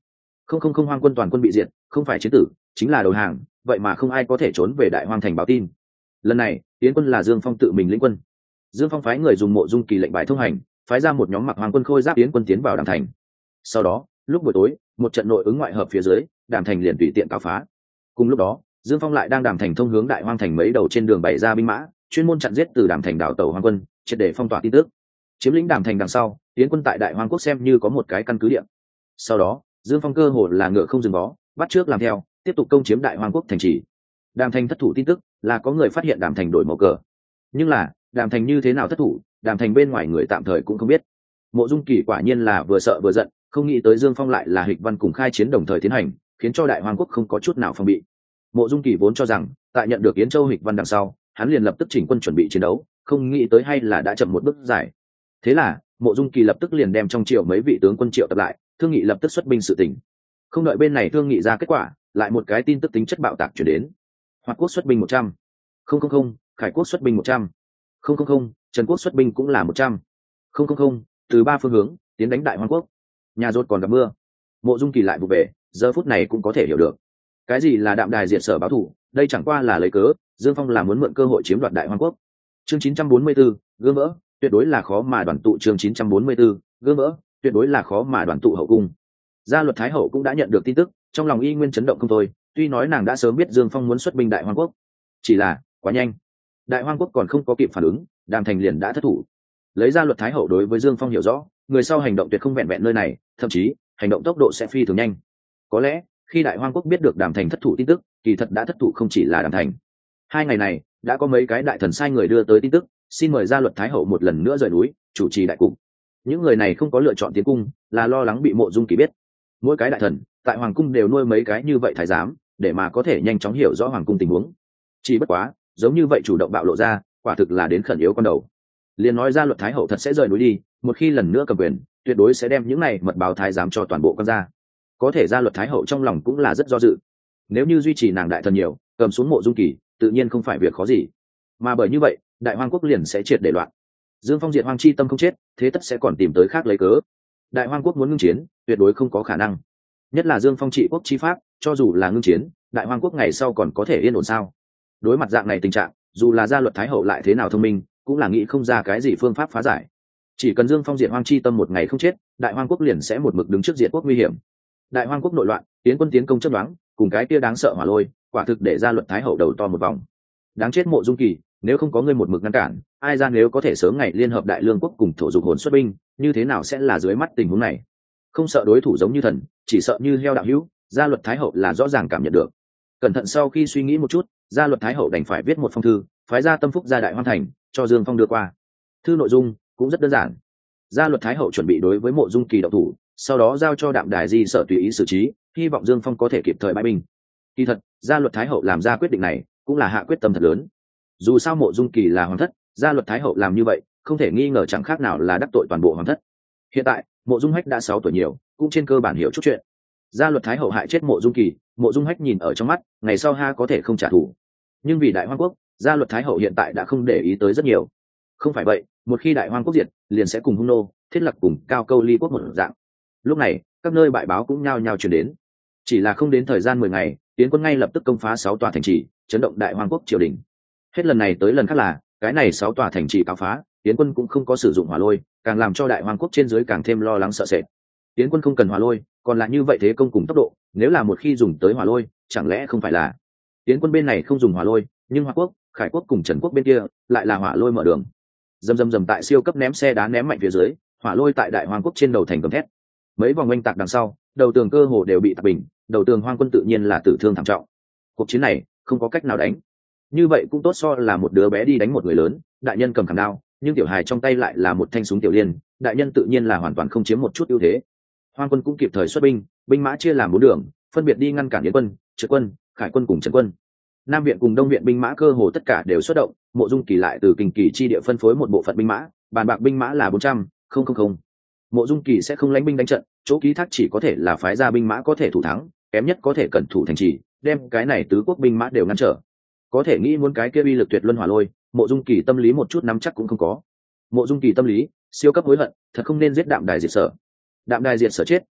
không hoang quân toàn quân bị diệt, không phải chiến tử chính là đầu hàng, vậy mà không ai có thể trốn về đại hoang thành báo tin. Lần này Yến quân là Dương Phong tự mình lĩnh quân. Dương Phong phái người dùng Mộ Dung Kỳ lệnh bài thông hành, phái ra một nhóm mặc hoàng quân khôi giáp Yến quân tiến vào Đàm thành. Sau đó lúc buổi tối, một trận nội ứng ngoại hợp phía dưới, Đàm thành liền tùy tiện cáo phá. Cùng lúc đó Dương Phong lại đang Đàm thành thông hướng đại hoang thành mấy đầu trên đường bày ra binh mã, chuyên môn chặn giết từ Đàm thành đảo tàu hoàng quân, triệt để phong tỏa tin tức. Chiếm lĩnh Đàm thành đằng sau, Yến quân tại đại hoang quốc xem như có một cái căn cứ địa. Sau đó Dương Phong cơ hồ là ngựa không dừng vó, bắt trước làm theo, tiếp tục công chiếm đại hoang quốc thành trì. Đàm thành thất thủ tin tức là có người phát hiện Đàm thành đổi màu cờ, nhưng là Đàm thành như thế nào thất thủ, Đàm thành bên ngoài người tạm thời cũng không biết. Mộ Dung Kỳ quả nhiên là vừa sợ vừa giận, không nghĩ tới Dương Phong lại là Hịch Văn cùng khai chiến đồng thời tiến hành, khiến cho đại hoang quốc không có chút nào phòng bị. Mộ Dung Kỳ vốn cho rằng tại nhận được Yến Châu Hịch Văn đằng sau, hắn liền lập tức chỉnh quân chuẩn bị chiến đấu, không nghĩ tới hay là đã chậm một bước giải. Thế là Mộ Dung Kỳ lập tức liền đem trong triệu mấy vị tướng quân triệu tập lại, thương nghị lập tức xuất binh sự tình. Không đợi bên này thương nghị ra kết quả, lại một cái tin tức tính chất bạo tạc chuyển đến. Hoạt quốc xuất binh 100. Không, Khải quốc xuất binh 100. Không, Trần quốc xuất binh cũng là 100. Không, từ 3 phương hướng tiến đánh đại hoang quốc. Nhà rốt còn gặp mưa. Mộ Dung Kỳ lại vụ về, giờ phút này cũng có thể hiểu được cái gì là đạm đài diệt sở báo thù, đây chẳng qua là lấy cớ Dương Phong là muốn mượn cơ hội chiếm đoạt đại hoang quốc. Chương 944, gương vỡ, tuyệt đối là khó mà đoàn tụ. Chương 944, gương vỡ, tuyệt đối là khó mà đoàn tụ hậu cung. Gia Luật Thái hậu cũng đã nhận được tin tức, trong lòng y nguyên chấn động không thôi, tuy nói nàng đã sớm biết Dương Phong muốn xuất binh đại hoang quốc, chỉ là quá nhanh, đại hoang quốc còn không có kịp phản ứng, Đàm thành liền đã thất thủ. Lấy Gia Luật Thái hậu đối với Dương Phong hiểu rõ, người sau hành động tuyệt không vẹn vẹn nơi này, thậm chí hành động tốc độ sẽ phi thường nhanh. Có lẽ khi đại hoang quốc biết được Đàm thành thất thủ tin tức, kỳ thật đã thất thủ không chỉ là Đàm thành. 2 ngày này đã có mấy cái đại thần sai người đưa tới tin tức, xin mời Gia Luật Thái hậu một lần nữa rời núi chủ trì đại cục. Những người này không có lựa chọn tiến cung, là lo lắng bị Mộ Dung Kỳ biết. Mỗi cái đại thần tại hoàng cung đều nuôi mấy cái như vậy thái giám, để mà có thể nhanh chóng hiểu rõ hoàng cung tình huống. Chỉ bất quá giống như vậy chủ động bạo lộ ra, quả thực là đến khẩn yếu con đầu. Liền nói Gia Luật Thái hậu thật sẽ rời núi đi, một khi lần nữa cầm quyền, tuyệt đối sẽ đem những này mật báo thái giám cho toàn bộ quan gia. Có thể Gia Luật Thái hậu trong lòng cũng là rất do dự. Nếu như duy trì nàng đại thần nhiều, cầm xuống Mộ Dung Kỳ, tự nhiên không phải việc khó gì. Mà bởi như vậy, đại hoang quốc liền sẽ triệt để loạn. Dương Phong diệt hoang chi tâm không chết, thế tất sẽ còn tìm tới khác lấy cớ. Đại hoang quốc muốn ngưng chiến, tuyệt đối không có khả năng. Nhất là Dương Phong trị quốc chi pháp, cho dù là ngưng chiến, đại hoang quốc ngày sau còn có thể yên ổn sao? Đối mặt dạng này tình trạng, dù là Gia Luật Thái hậu lại thế nào thông minh, cũng là nghĩ không ra cái gì phương pháp phá giải. Chỉ cần Dương Phong diệt hoang chi tâm một ngày không chết, đại hoang quốc liền sẽ một mực đứng trước diệt quốc nguy hiểm. Đại hoang quốc nội loạn, tiến quân tiến công chấp đoán, cùng cái kia đáng sợ hỏa lôi, quả thực để Gia Luật Thái hậu đầu to một vòng. Đáng chết Mộ Dung Kỳ, nếu không có ngươi một mực ngăn cản, ai ra nếu có thể sớm ngày liên hợp đại lương quốc cùng thổ dục hồn xuất binh, như thế nào sẽ là dưới mắt tình huống này? Không sợ đối thủ giống như thần, chỉ sợ như heo đạo hữu. Gia Luật Thái hậu là rõ ràng cảm nhận được. Cẩn thận sau khi suy nghĩ một chút, Gia Luật Thái hậu đành phải viết một phong thư, phái ra Tâm Phúc ra đại hoang thành, cho Dương Phong đưa qua. Thư nội dung cũng rất đơn giản. Gia Luật Thái hậu chuẩn bị đối với Mộ Dung Kỳ động thủ, sau đó giao cho Đạm Đài Di sở tùy ý xử trí, hy vọng Dương Phong có thể kịp thời bãi binh. Kỳ thật, Gia Luật Thái hậu làm ra quyết định này, cũng là hạ quyết tâm thật lớn. Dù sao Mộ Dung Kỳ là hoàng thất, Gia Luật Thái hậu làm như vậy, không thể nghi ngờ chẳng khác nào là đắc tội toàn bộ hoàng thất. Hiện tại Mộ Dung Hách đã 6 tuổi nhiều, cũng trên cơ bản hiểu chút chuyện. Gia Luật Thái hậu hại chết Mộ Dung Kỳ, Mộ Dung Hách nhìn ở trong mắt, ngày sau ha có thể không trả thù. Nhưng vì đại hoang quốc, Gia Luật Thái hậu hiện tại đã không để ý tới rất nhiều. Không phải vậy, một khi đại hoang quốc diệt, liền sẽ cùng hung nô thiết lập cùng cao câu ly quốc một dạng. Lúc này các nơi bại báo cũng nhao nhao truyền đến. Chỉ là không đến thời gian 10 ngày, tiến quân ngay lập tức công phá 6 tòa thành trì, chấn động đại hoang quốc triều đình. Hết lần này tới lần khác là cái này 6 tòa thành trì cáo phá, tiến quân cũng không có sử dụng hỏa lôi, càng làm cho đại hoang quốc trên dưới càng thêm lo lắng sợ sệt. Tiến quân không cần hỏa lôi, còn là như vậy thế công cùng tốc độ, nếu là một khi dùng tới hỏa lôi, chẳng lẽ không phải là tiến quân bên này không dùng hỏa lôi, nhưng Hoa quốc, Khải quốc cùng Trần quốc bên kia lại là hỏa lôi mở đường. Dầm tại siêu cấp ném xe đá ném mạnh phía dưới, hỏa lôi tại đại hoang quốc trên đầu thành gầm thét. Mấy vòng oanh tạc đằng sau, đầu tường cơ hồ đều bị tạc bình, đầu tường hoang quân tự nhiên là tử thương thảm trọng. Cuộc chiến này không có cách nào đánh. Như vậy cũng tốt so là một đứa bé đi đánh một người lớn, đại nhân cầm khảm đao, nhưng tiểu hài trong tay lại là một thanh súng tiểu liên, đại nhân tự nhiên là hoàn toàn không chiếm một chút ưu thế. Hoang quân cũng kịp thời xuất binh, binh mã chia làm 4 đường, phân biệt đi ngăn cản Yến quân, Trực quân, Khải quân cùng Trần quân. Nam viện cùng Đông viện binh mã cơ hồ tất cả đều xuất động, Mộ Dung Kỳ lại từ Kinh Kỳ chi địa phân phối một bộ phận binh mã, bàn bạc binh mã là 400. Mộ Dung Kỳ sẽ không lãnh binh đánh trận, chỗ ký thác chỉ có thể là phái ra binh mã có thể thủ thắng, kém nhất có thể cẩn thủ thành trì, đem cái này tứ quốc binh mã đều ngăn trở. Có thể nghĩ muốn cái kia uy lực tuyệt luân hỏa lôi, Mộ Dung Kỳ tâm lý một chút nắm chắc cũng không có. Mộ Dung Kỳ tâm lý siêu cấp hối hận, thật không nên giết Đạm Đài diệt sở. Đạm Đài diệt sở chết,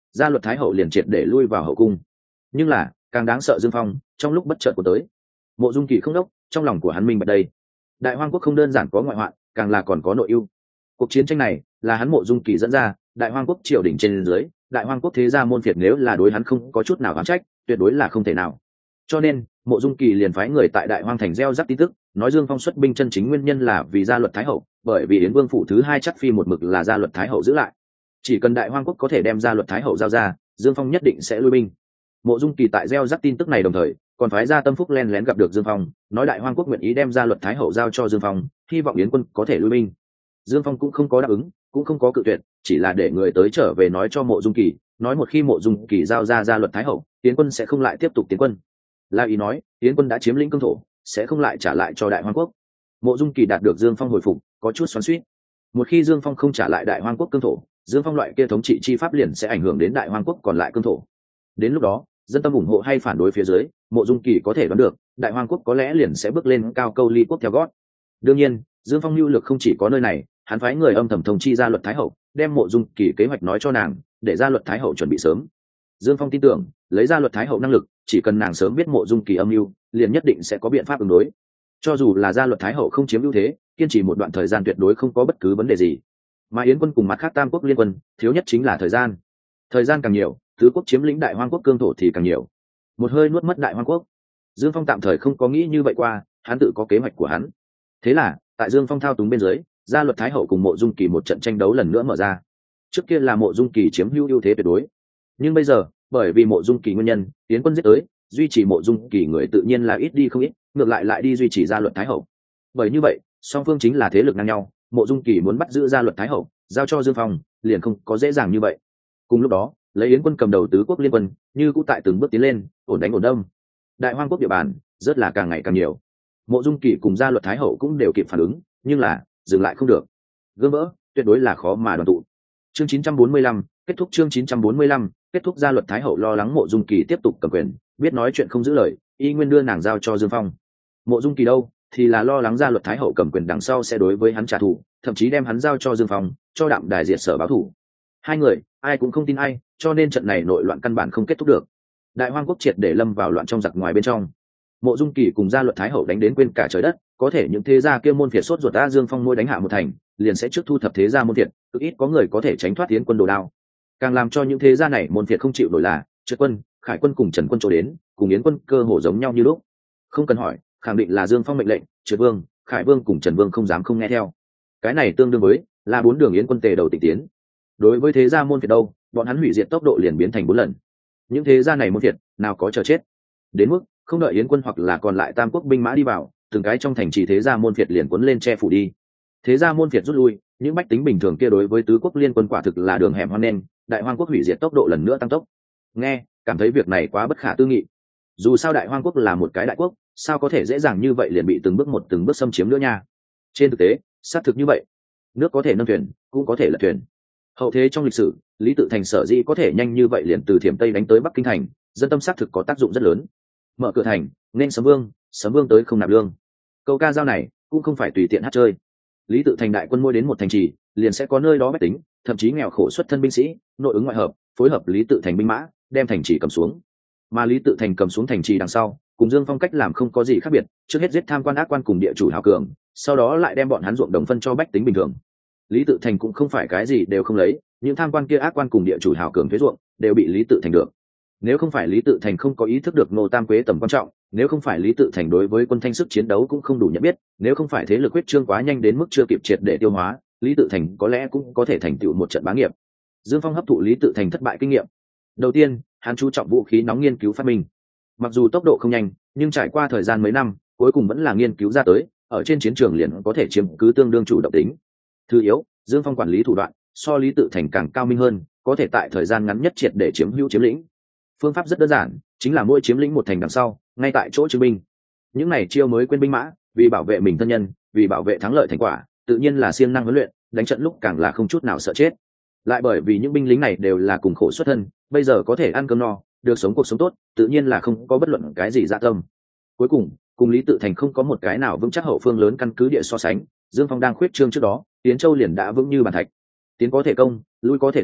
gia luật thái hậu liền triệt để lui vào hậu cung. Nhưng là càng đáng sợ Dương Phong trong lúc bất chợt của tới. Mộ Dung Kỳ không đốc, trong lòng của hắn minh bạch đây. Đại Hoang quốc không đơn giản có ngoại hoạn, càng là còn có nội ưu. Cuộc chiến tranh này là hắn Mộ Dung Kỳ dẫn ra, Đại Hoang quốc triều đình trên dưới, Đại Hoang quốc thế gia môn phiệt nếu là đối hắn không có chút nào oán trách, tuyệt đối là không thể nào. Cho nên, Mộ Dung Kỳ liền phái người tại Đại Hoang thành gieo rắc tin tức, nói Dương Phong xuất binh chân chính nguyên nhân là vì gia luật thái hậu, bởi vì Yến Vương phủ thứ hai chắc phi một mực là gia luật thái hậu giữ lại. Chỉ cần Đại Hoang quốc có thể đem gia luật thái hậu giao ra, Dương Phong nhất định sẽ lui binh. Mộ Dung Kỳ tại gieo rắc tin tức này đồng thời, còn phái ra Tâm Phúc len lén gặp được Dương Phong, nói Đại Hoang quốc nguyện ý đem gia luật thái hậu giao cho Dương Phong, hy vọng Yến quân có thể lui binh. Dương Phong cũng không có đáp ứng, cũng không có cự tuyệt, chỉ là để người tới trở về nói cho Mộ Dung Kỳ, nói một khi Mộ Dung Kỳ giao ra gia luật thái hậu, Yến quân sẽ không lại tiếp tục tiến quân. La ý nói, Yến quân đã chiếm lĩnh cương thổ, sẽ không lại trả lại cho Đại Hoang quốc. Mộ Dung Kỳ đạt được Dương Phong hồi phục, có chút xoắn xuýt. Một khi Dương Phong không trả lại Đại Hoang quốc cương thổ, Dương Phong loại kia thống trị chi pháp liền sẽ ảnh hưởng đến Đại Hoang quốc còn lại cương thổ. Đến lúc đó, dân tâm ủng hộ hay phản đối phía dưới, Mộ Dung Kỳ có thể đoán được, Đại Hoang quốc có lẽ liền sẽ bước lên cao câu ly quốc theo gót. Đương nhiên, Dương Phong lưu lực không chỉ có nơi này, hắn phái người âm thầm thông chi gia luật thái hậu, đem Mộ Dung Kỳ kế hoạch nói cho nàng, để gia luật thái hậu chuẩn bị sớm. Dương Phong tin tưởng, lấy gia luật thái hậu năng lực, chỉ cần nàng sớm biết Mộ Dung Kỳ âm mưu, liền nhất định sẽ có biện pháp ứng đối. Cho dù là gia luật thái hậu không chiếm ưu thế, kiên trì một đoạn thời gian tuyệt đối không có bất cứ vấn đề gì. Mà Yến quân cùng mặt khác tam quốc liên quân, thiếu nhất chính là thời gian. Thời gian càng nhiều, tứ quốc chiếm lĩnh Đại Hoang quốc cương thổ thì càng nhiều. Một hơi nuốt mất Đại Hoang quốc. Dương Phong tạm thời không có nghĩ như vậy qua, hắn tự có kế hoạch của hắn. Thế là, tại Dương Phong thao túng bên dưới, gia luật thái hậu cùng Mộ Dung Kỳ một trận tranh đấu lần nữa mở ra. Trước kia là Mộ Dung Kỳ chiếm ưu thế tuyệt đối, nhưng bây giờ, bởi vì Mộ Dung Kỳ nguyên nhân, Yến quân giết tới, duy trì Mộ Dung Kỳ người tự nhiên là ít đi không ít, ngược lại đi duy trì gia luật thái hậu. Bởi như vậy, song phương chính là thế lực ngang nhau, Mộ Dung Kỳ muốn bắt giữ gia luật thái hậu, giao cho Dương Phong, liền không có dễ dàng như vậy. Cùng lúc đó, lấy Yến quân cầm đầu tứ quốc liên quân, như cũ tại từng bước tiến lên, ổn đánh ổn đâm. Đại Hoang quốc địa bàn rất là càng ngày càng nhiều. Mộ Dung Kỳ cùng gia luật thái hậu cũng đều kịp phản ứng, nhưng là dừng lại không được. Gương vỡ, tuyệt đối là khó mà đoàn tụ. Chương 945, kết thúc chương 945, kết thúc. Gia luật thái hậu lo lắng Mộ Dung Kỳ tiếp tục cầm quyền, biết nói chuyện không giữ lời, y nguyên đưa nàng giao cho Dương Phong. Mộ Dung Kỳ đâu, thì là lo lắng gia luật thái hậu cầm quyền đằng sau sẽ đối với hắn trả thù, thậm chí đem hắn giao cho Dương Phong, cho Đạm Đài diệt sở báo thù. Hai người, ai cũng không tin ai, cho nên trận này nội loạn căn bản không kết thúc được. Đại Hoang quốc triệt để lâm vào loạn trong giặc ngoài bên trong. Mộ Dung Kỳ cùng gia luật thái hậu đánh đến quên cả trời đất, có thể những thế gia kia môn phiệt sốt ruột ta Dương Phong môi đánh hạ một thành, liền sẽ trước thu thập thế gia môn phiệt, cực ít có người có thể tránh thoát tiến quân đồ đao. Càng làm cho những thế gia này môn phiệt không chịu nổi là, Trượt quân, Khải quân cùng Trần quân chỗ đến, cùng Yến quân cơ hồ giống nhau như lúc. Không cần hỏi, khẳng định là Dương Phong mệnh lệnh, Trượt vương, Khải vương cùng Trần vương không dám không nghe theo. Cái này tương đương với là 4 đường Yến quân tề đầu tịch tiến. Đối với thế gia môn phiệt đâu, bọn hắn hủy diệt tốc độ liền biến thành 4 lần. Những thế gia này môn phiệt, nào có chờ chết. Đến mức không đợi Yến quân hoặc là còn lại tam quốc binh mã đi vào, từng cái trong thành trì thế gia môn phiệt liền cuốn lên che phủ đi. Thế gia môn phiệt rút lui, những bách tính bình thường kia đối với tứ quốc liên quân quả thực là đường hẻm hoang nên, Đại Hoang quốc hủy diệt tốc độ lần nữa tăng tốc. Nghe, cảm thấy việc này quá bất khả tư nghị. Dù sao Đại Hoang quốc là một cái đại quốc, sao có thể dễ dàng như vậy liền bị từng bước xâm chiếm nữa nha. Trên thực tế, xác thực như vậy. Nước có thể nâng thuyền, cũng có thể lật thuyền. Hậu thế trong lịch sử, Lý Tự Thành sở dĩ có thể nhanh như vậy liền từ Thiểm Tây đánh tới Bắc Kinh thành, dân tâm xác thực có tác dụng rất lớn. Mở cửa thành, nên Sấm Vương tới không nạp lương. Câu ca dao này cũng không phải tùy tiện hát chơi. Lý Tự Thành đại quân mỗi đến một thành trì, liền sẽ có nơi đó bách tính, thậm chí nghèo khổ xuất thân binh sĩ, nội ứng ngoại hợp, phối hợp Lý Tự Thành binh mã, đem thành trì cầm xuống. Mà Lý Tự Thành cầm xuống thành trì đằng sau, cùng Dương Phong cách làm không có gì khác biệt, trước hết giết tham quan ác quan cùng địa chủ hào cường, sau đó lại đem bọn hắn ruộng đồng phân cho bách tính bình thường. Lý Tự Thành cũng không phải cái gì đều không lấy, những tham quan kia ác quan cùng địa chủ hào cường thuế ruộng đều bị Lý Tự Thành được. Nếu không phải Lý Tự Thành không có ý thức được Ngô Tam Quế tầm quan trọng, nếu không phải Lý Tự Thành đối với quân thanh sức chiến đấu cũng không đủ nhận biết, nếu không phải thế lực huyết trương quá nhanh đến mức chưa kịp triệt để tiêu hóa, Lý Tự Thành có lẽ cũng có thể thành tựu một trận bá nghiệp. Dương Phong hấp thụ Lý Tự Thành thất bại kinh nghiệm. Đầu tiên, hắn chú trọng vũ khí nóng nghiên cứu phát minh. Mặc dù tốc độ không nhanh, nhưng trải qua thời gian mấy năm, cuối cùng vẫn là nghiên cứu ra tới, ở trên chiến trường liền có thể chiếm cứ tương đương chủ động tính. Thứ yếu, Dương Phong quản lý thủ đoạn so Lý Tự Thành càng cao minh hơn, có thể tại thời gian ngắn nhất triệt để chiếm lĩnh. Phương pháp rất đơn giản, chính là mỗi chiếm lĩnh một thành đằng sau, ngay tại chỗ trưng binh. Những này chiêu mới quên binh mã, vì bảo vệ mình thân nhân, vì bảo vệ thắng lợi thành quả, tự nhiên là siêng năng huấn luyện, đánh trận lúc càng là không chút nào sợ chết. Lại bởi vì những binh lính này đều là cùng khổ xuất thân, bây giờ có thể ăn cơm no, được sống cuộc sống tốt, tự nhiên là không có bất luận cái gì dạ tâm. Cuối cùng Lý Tự Thành không có một cái nào vững chắc hậu phương lớn căn cứ địa so sánh, Dương Phong đang khuyết trương trước đó, Tiến Châu liền đã vững như bàn thạch. Tiến có thể công, lui có thể thủ,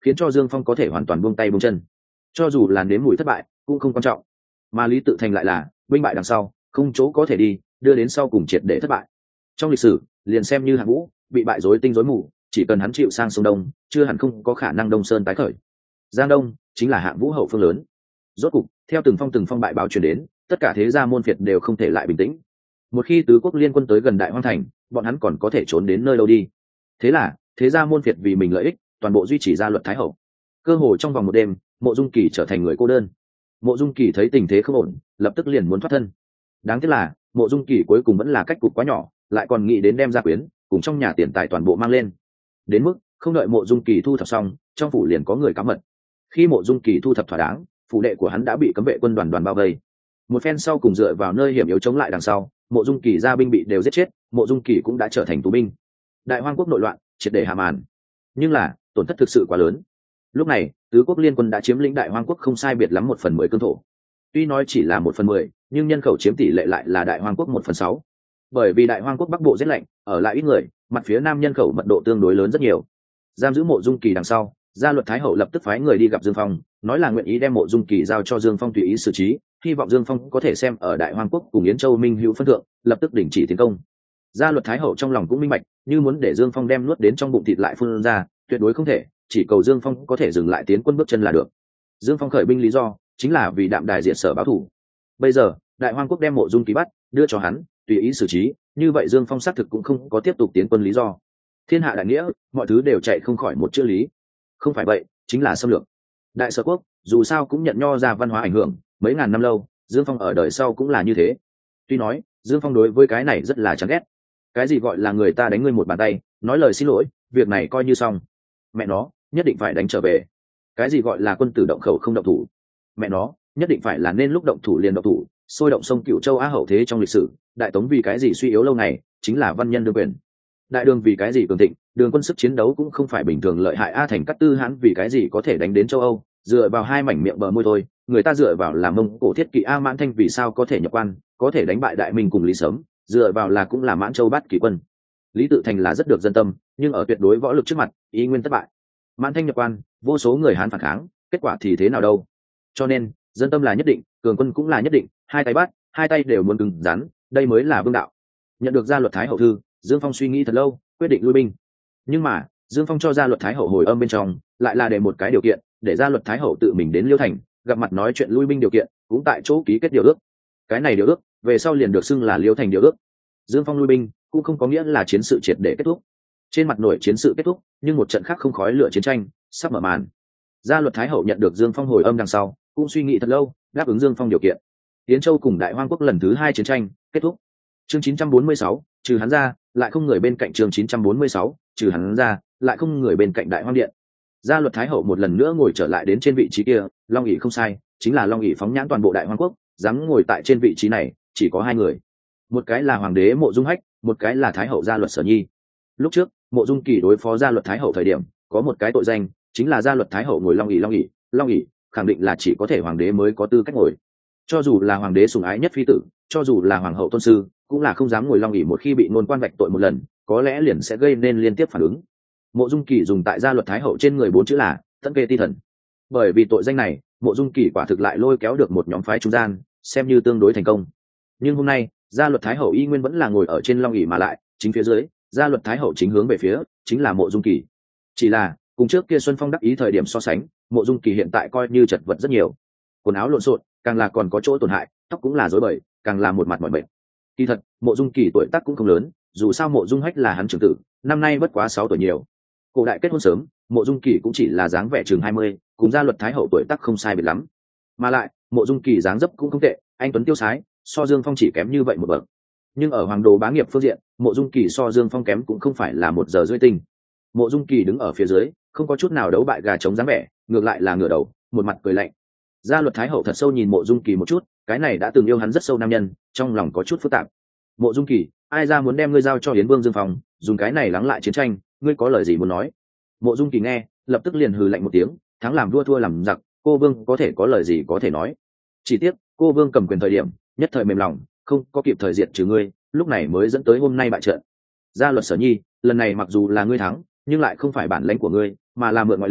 khiến cho Dương Phong có thể hoàn toàn buông tay buông chân. Cho dù là nếm mùi thất bại cũng không quan trọng, mà Lý Tự Thành lại là binh bại đằng sau không chỗ có thể đi, đưa đến sau cùng triệt để thất bại. Trong lịch sử liền xem như Hạng Vũ bị bại rối tinh rối mù, chỉ cần hắn chịu sang sông Đông, chưa hẳn không có khả năng Đông Sơn tái khởi. Giang Đông chính là Hạng Vũ hậu phương lớn. Rốt cục theo từng phong bại báo truyền đến, tất cả thế gia môn phiệt đều không thể lại bình tĩnh. Một khi tứ quốc liên quân tới gần Đại Hoang thành, bọn hắn còn có thể trốn đến nơi đâu đi. Thế là thế gia môn phiệt vì mình lợi ích, toàn bộ duy trì gia luật thái hậu. Cơ hồ trong vòng một đêm, Mộ Dung Kỳ trở thành người cô đơn. Mộ Dung Kỳ thấy tình thế không ổn, lập tức liền muốn thoát thân. Đáng tiếc là Mộ Dung Kỳ cuối cùng vẫn là cách cục quá nhỏ, lại còn nghĩ đến đem gia quyến cùng trong nhà tiền tài toàn bộ mang lên. Đến mức không đợi Mộ Dung Kỳ thu thập xong, trong phủ liền có người cám mật. Khi Mộ Dung Kỳ thu thập thỏa đáng, phủ đệ của hắn đã bị cấm vệ quân đoàn bao vây. Một phen sau cùng dựa vào nơi hiểm yếu chống lại đằng sau, Mộ Dung Kỳ gia binh bị đều giết chết, Mộ Dung Kỳ cũng đã trở thành tù binh. Đại Hoang quốc nội loạn triệt để hạ màn, nhưng là tổn thất thực sự quá lớn. Lúc này tứ quốc liên quân đã chiếm lĩnh Đại Hoang quốc không sai biệt lắm 1/10 cương thổ. Tuy nói chỉ là 1/10, nhưng nhân khẩu chiếm tỷ lệ lại là Đại Hoang quốc 1/6. Bởi vì Đại Hoang quốc bắc bộ rét lạnh, ở lại ít người, mặt phía nam nhân khẩu mật độ tương đối lớn rất nhiều. Giam giữ Mộ Dung Kỳ đằng sau, gia luật thái hậu lập tức phái người đi gặp Dương Phong, nói là nguyện ý đem Mộ Dung Kỳ giao cho Dương Phong tùy ý xử trí, hy vọng Dương Phong có thể xem ở Đại Hoang quốc cùng Yến Châu Minh hữu phân thượng, lập tức đình chỉ tiến công. Gia luật thái hậu trong lòng cũng minh bạch, như muốn để Dương Phong đem nuốt đến trong bụng thịt lại phun ra, tuyệt đối không thể, chỉ cầu Dương Phong có thể dừng lại tiến quân bước chân là được. Dương Phong khởi binh lý do chính là vì Đạm Đài diệt Sở báo thù. Bây giờ Đại Hoang quốc đem Mộ Dung Kỳ bắt, đưa cho hắn tùy ý xử trí, như vậy Dương Phong xác thực cũng không có tiếp tục tiến quân lý do. Thiên hạ đại nghĩa, mọi thứ đều chạy không khỏi một chữ lý. Không phải vậy chính là xâm lược. Đại Sở quốc dù sao cũng nhận nho ra văn hóa ảnh hưởng mấy ngàn năm lâu, Dương Phong ở đời sau cũng là như thế. Tuy nói Dương Phong đối với cái này rất là chán ghét. Cái gì gọi là người ta đánh ngươi một bàn tay, nói lời xin lỗi, việc này coi như xong. Mẹ nó nhất định phải đánh trở về. Cái gì gọi là quân tử động khẩu không động thủ, mẹ nó nhất định phải là nên lúc động thủ liền động thủ. Sôi động sông Cửu Châu Á hậu thế trong lịch sử, Đại Tống vì cái gì suy yếu lâu ngày, chính là văn nhân đương quyền. Đại Đường vì cái gì cường thịnh, Đường quân sức chiến đấu cũng không phải bình thường lợi hại. A Thành Cát Tư Hãn vì cái gì có thể đánh đến châu Âu, dựa vào hai mảnh miệng bờ môi thôi. Người ta dựa vào là Mông Cổ thiết kỵ. A Mãn Thanh vì sao có thể nhập quan, có thể đánh bại Đại Minh cùng Lý Sớm, dựa vào là cũng là Mãn Châu Bát Kỷ quân. Lý Tự Thành là rất được dân tâm, nhưng ở tuyệt đối võ lực trước mặt, ý nguyên thất bại. Mãn Thanh nhập quan, vô số người Hán phản kháng, kết quả thì thế nào đâu. Cho nên dân tâm là nhất định, cường quân cũng là nhất định, hai tay bắt, hai tay đều muốn cứng rắn, đây mới là vương đạo. Nhận được gia luật thái hậu thư, Dương Phong suy nghĩ thật lâu, quyết định lui binh. Nhưng mà Dương Phong cho gia luật thái hậu hồi âm bên trong lại là để một cái điều kiện, để gia luật thái hậu tự mình đến Liêu Thành gặp mặt nói chuyện lui binh điều kiện, cũng tại chỗ ký kết điều ước. Cái này điều ước về sau liền được xưng là Liêu Thành điều ước. Dương Phong lui binh cũng không có nghĩa là chiến sự triệt để kết thúc. Trên mặt nổi chiến sự kết thúc, nhưng một trận khác không khói lửa chiến tranh sắp mở màn. Gia luật thái hậu nhận được Dương Phong hồi âm đằng sau, cũng suy nghĩ thật lâu, đáp ứng Dương Phong điều kiện. Yến Châu cùng Đại Hoang quốc lần thứ 2 chiến tranh kết thúc. Chương 946, trừ hắn ra lại không người bên cạnh. Chương 946, trừ hắn ra lại không người bên cạnh Đại Hoang điện. Gia luật thái hậu một lần nữa ngồi trở lại đến trên vị trí kia, Long ỷ không sai, chính là Long ỷ phóng nhãn toàn bộ Đại Hoang quốc, dám ngồi tại trên vị trí này chỉ có hai người. Một cái là hoàng đế Mộ Dung Hách, một cái là thái hậu Gia luật Sở Nhi. Lúc trước Mộ Dung Kỳ đối phó Gia luật thái hậu thời điểm, có một cái tội danh, chính là Gia luật thái hậu ngồi Long ỷ khẳng định là chỉ có thể hoàng đế mới có tư cách ngồi. Cho dù là hoàng đế sủng ái nhất phi tử, cho dù là hoàng hậu tôn sư, cũng là không dám ngồi Long ỷ. Một khi bị ngôn quan vạch tội một lần, có lẽ liền sẽ gây nên liên tiếp phản ứng. Mộ Dung Kỳ dùng tại Gia luật thái hậu trên người 4 chữ là tận kê ti thần. Bởi vì tội danh này, Mộ Dung Kỳ quả thực lại lôi kéo được một nhóm phái trung gian, xem như tương đối thành công. Nhưng hôm nay Gia luật thái hậu y nguyên vẫn là ngồi ở trên Long ỷ, mà lại chính phía dưới Gia luật thái hậu chính hướng về phía chính là Mộ Dung Kỳ. Chỉ là cùng trước kia Xuân Phong đắc ý thời điểm so sánh, Mộ Dung Kỳ hiện tại coi như chật vật rất nhiều. Quần áo lộn xộn, càng là còn có chỗ tổn hại, tóc cũng là rối bời, càng là một mặt mỏi mệt. Kỳ thật Mộ Dung Kỳ tuổi tác cũng không lớn, dù sao Mộ Dung Hách là hắn trưởng tử, năm nay bất quá 6 tuổi nhiều. Cổ đại kết hôn sớm, Mộ Dung Kỳ cũng chỉ là dáng vẻ chừng 20, cùng Gia luật thái hậu tuổi tác không sai biệt lắm. Mà lại Mộ Dung Kỳ dáng dấp cũng không tệ, anh tuấn tiêu sái, so Dương Phong chỉ kém như vậy một bậc. Nhưng ở hoàng đồ bá nghiệp phương diện, Mộ Dung Kỳ so Dương Phong kém cũng không phải là một giờ rưỡi tinh. Mộ Dung Kỳ đứng ở phía dưới, không có chút nào đấu bại gà trống dáng vẻ, ngược lại là ngửa đầu, một mặt cười lạnh. Gia luật thái hậu thật sâu nhìn Mộ Dung Kỳ một chút, cái này đã từng yêu hắn rất sâu nam nhân, trong lòng có chút phức tạp. Mộ Dung Kỳ, ai ra muốn đem ngươi giao cho Yến Vương Dương Phong, dùng cái này lắng lại chiến tranh, ngươi có lời gì muốn nói? Mộ Dung Kỳ nghe, lập tức liền hừ lạnh một tiếng, thắng làm vua thua làm giặc, cô Vương có thể có lời gì có thể nói. Chỉ tiếc cô Vương cầm quyền thời điểm, nhất thời mềm lòng, không có kịp thời diệt trừ ngươi, lúc này mới dẫn tới hôm nay bại trận. Gia luật Sở Nhi, lần này mặc dù là ngươi thắng, nhưng lại không phải bản lãnh của ngươi, mà là mượn ngoại lực,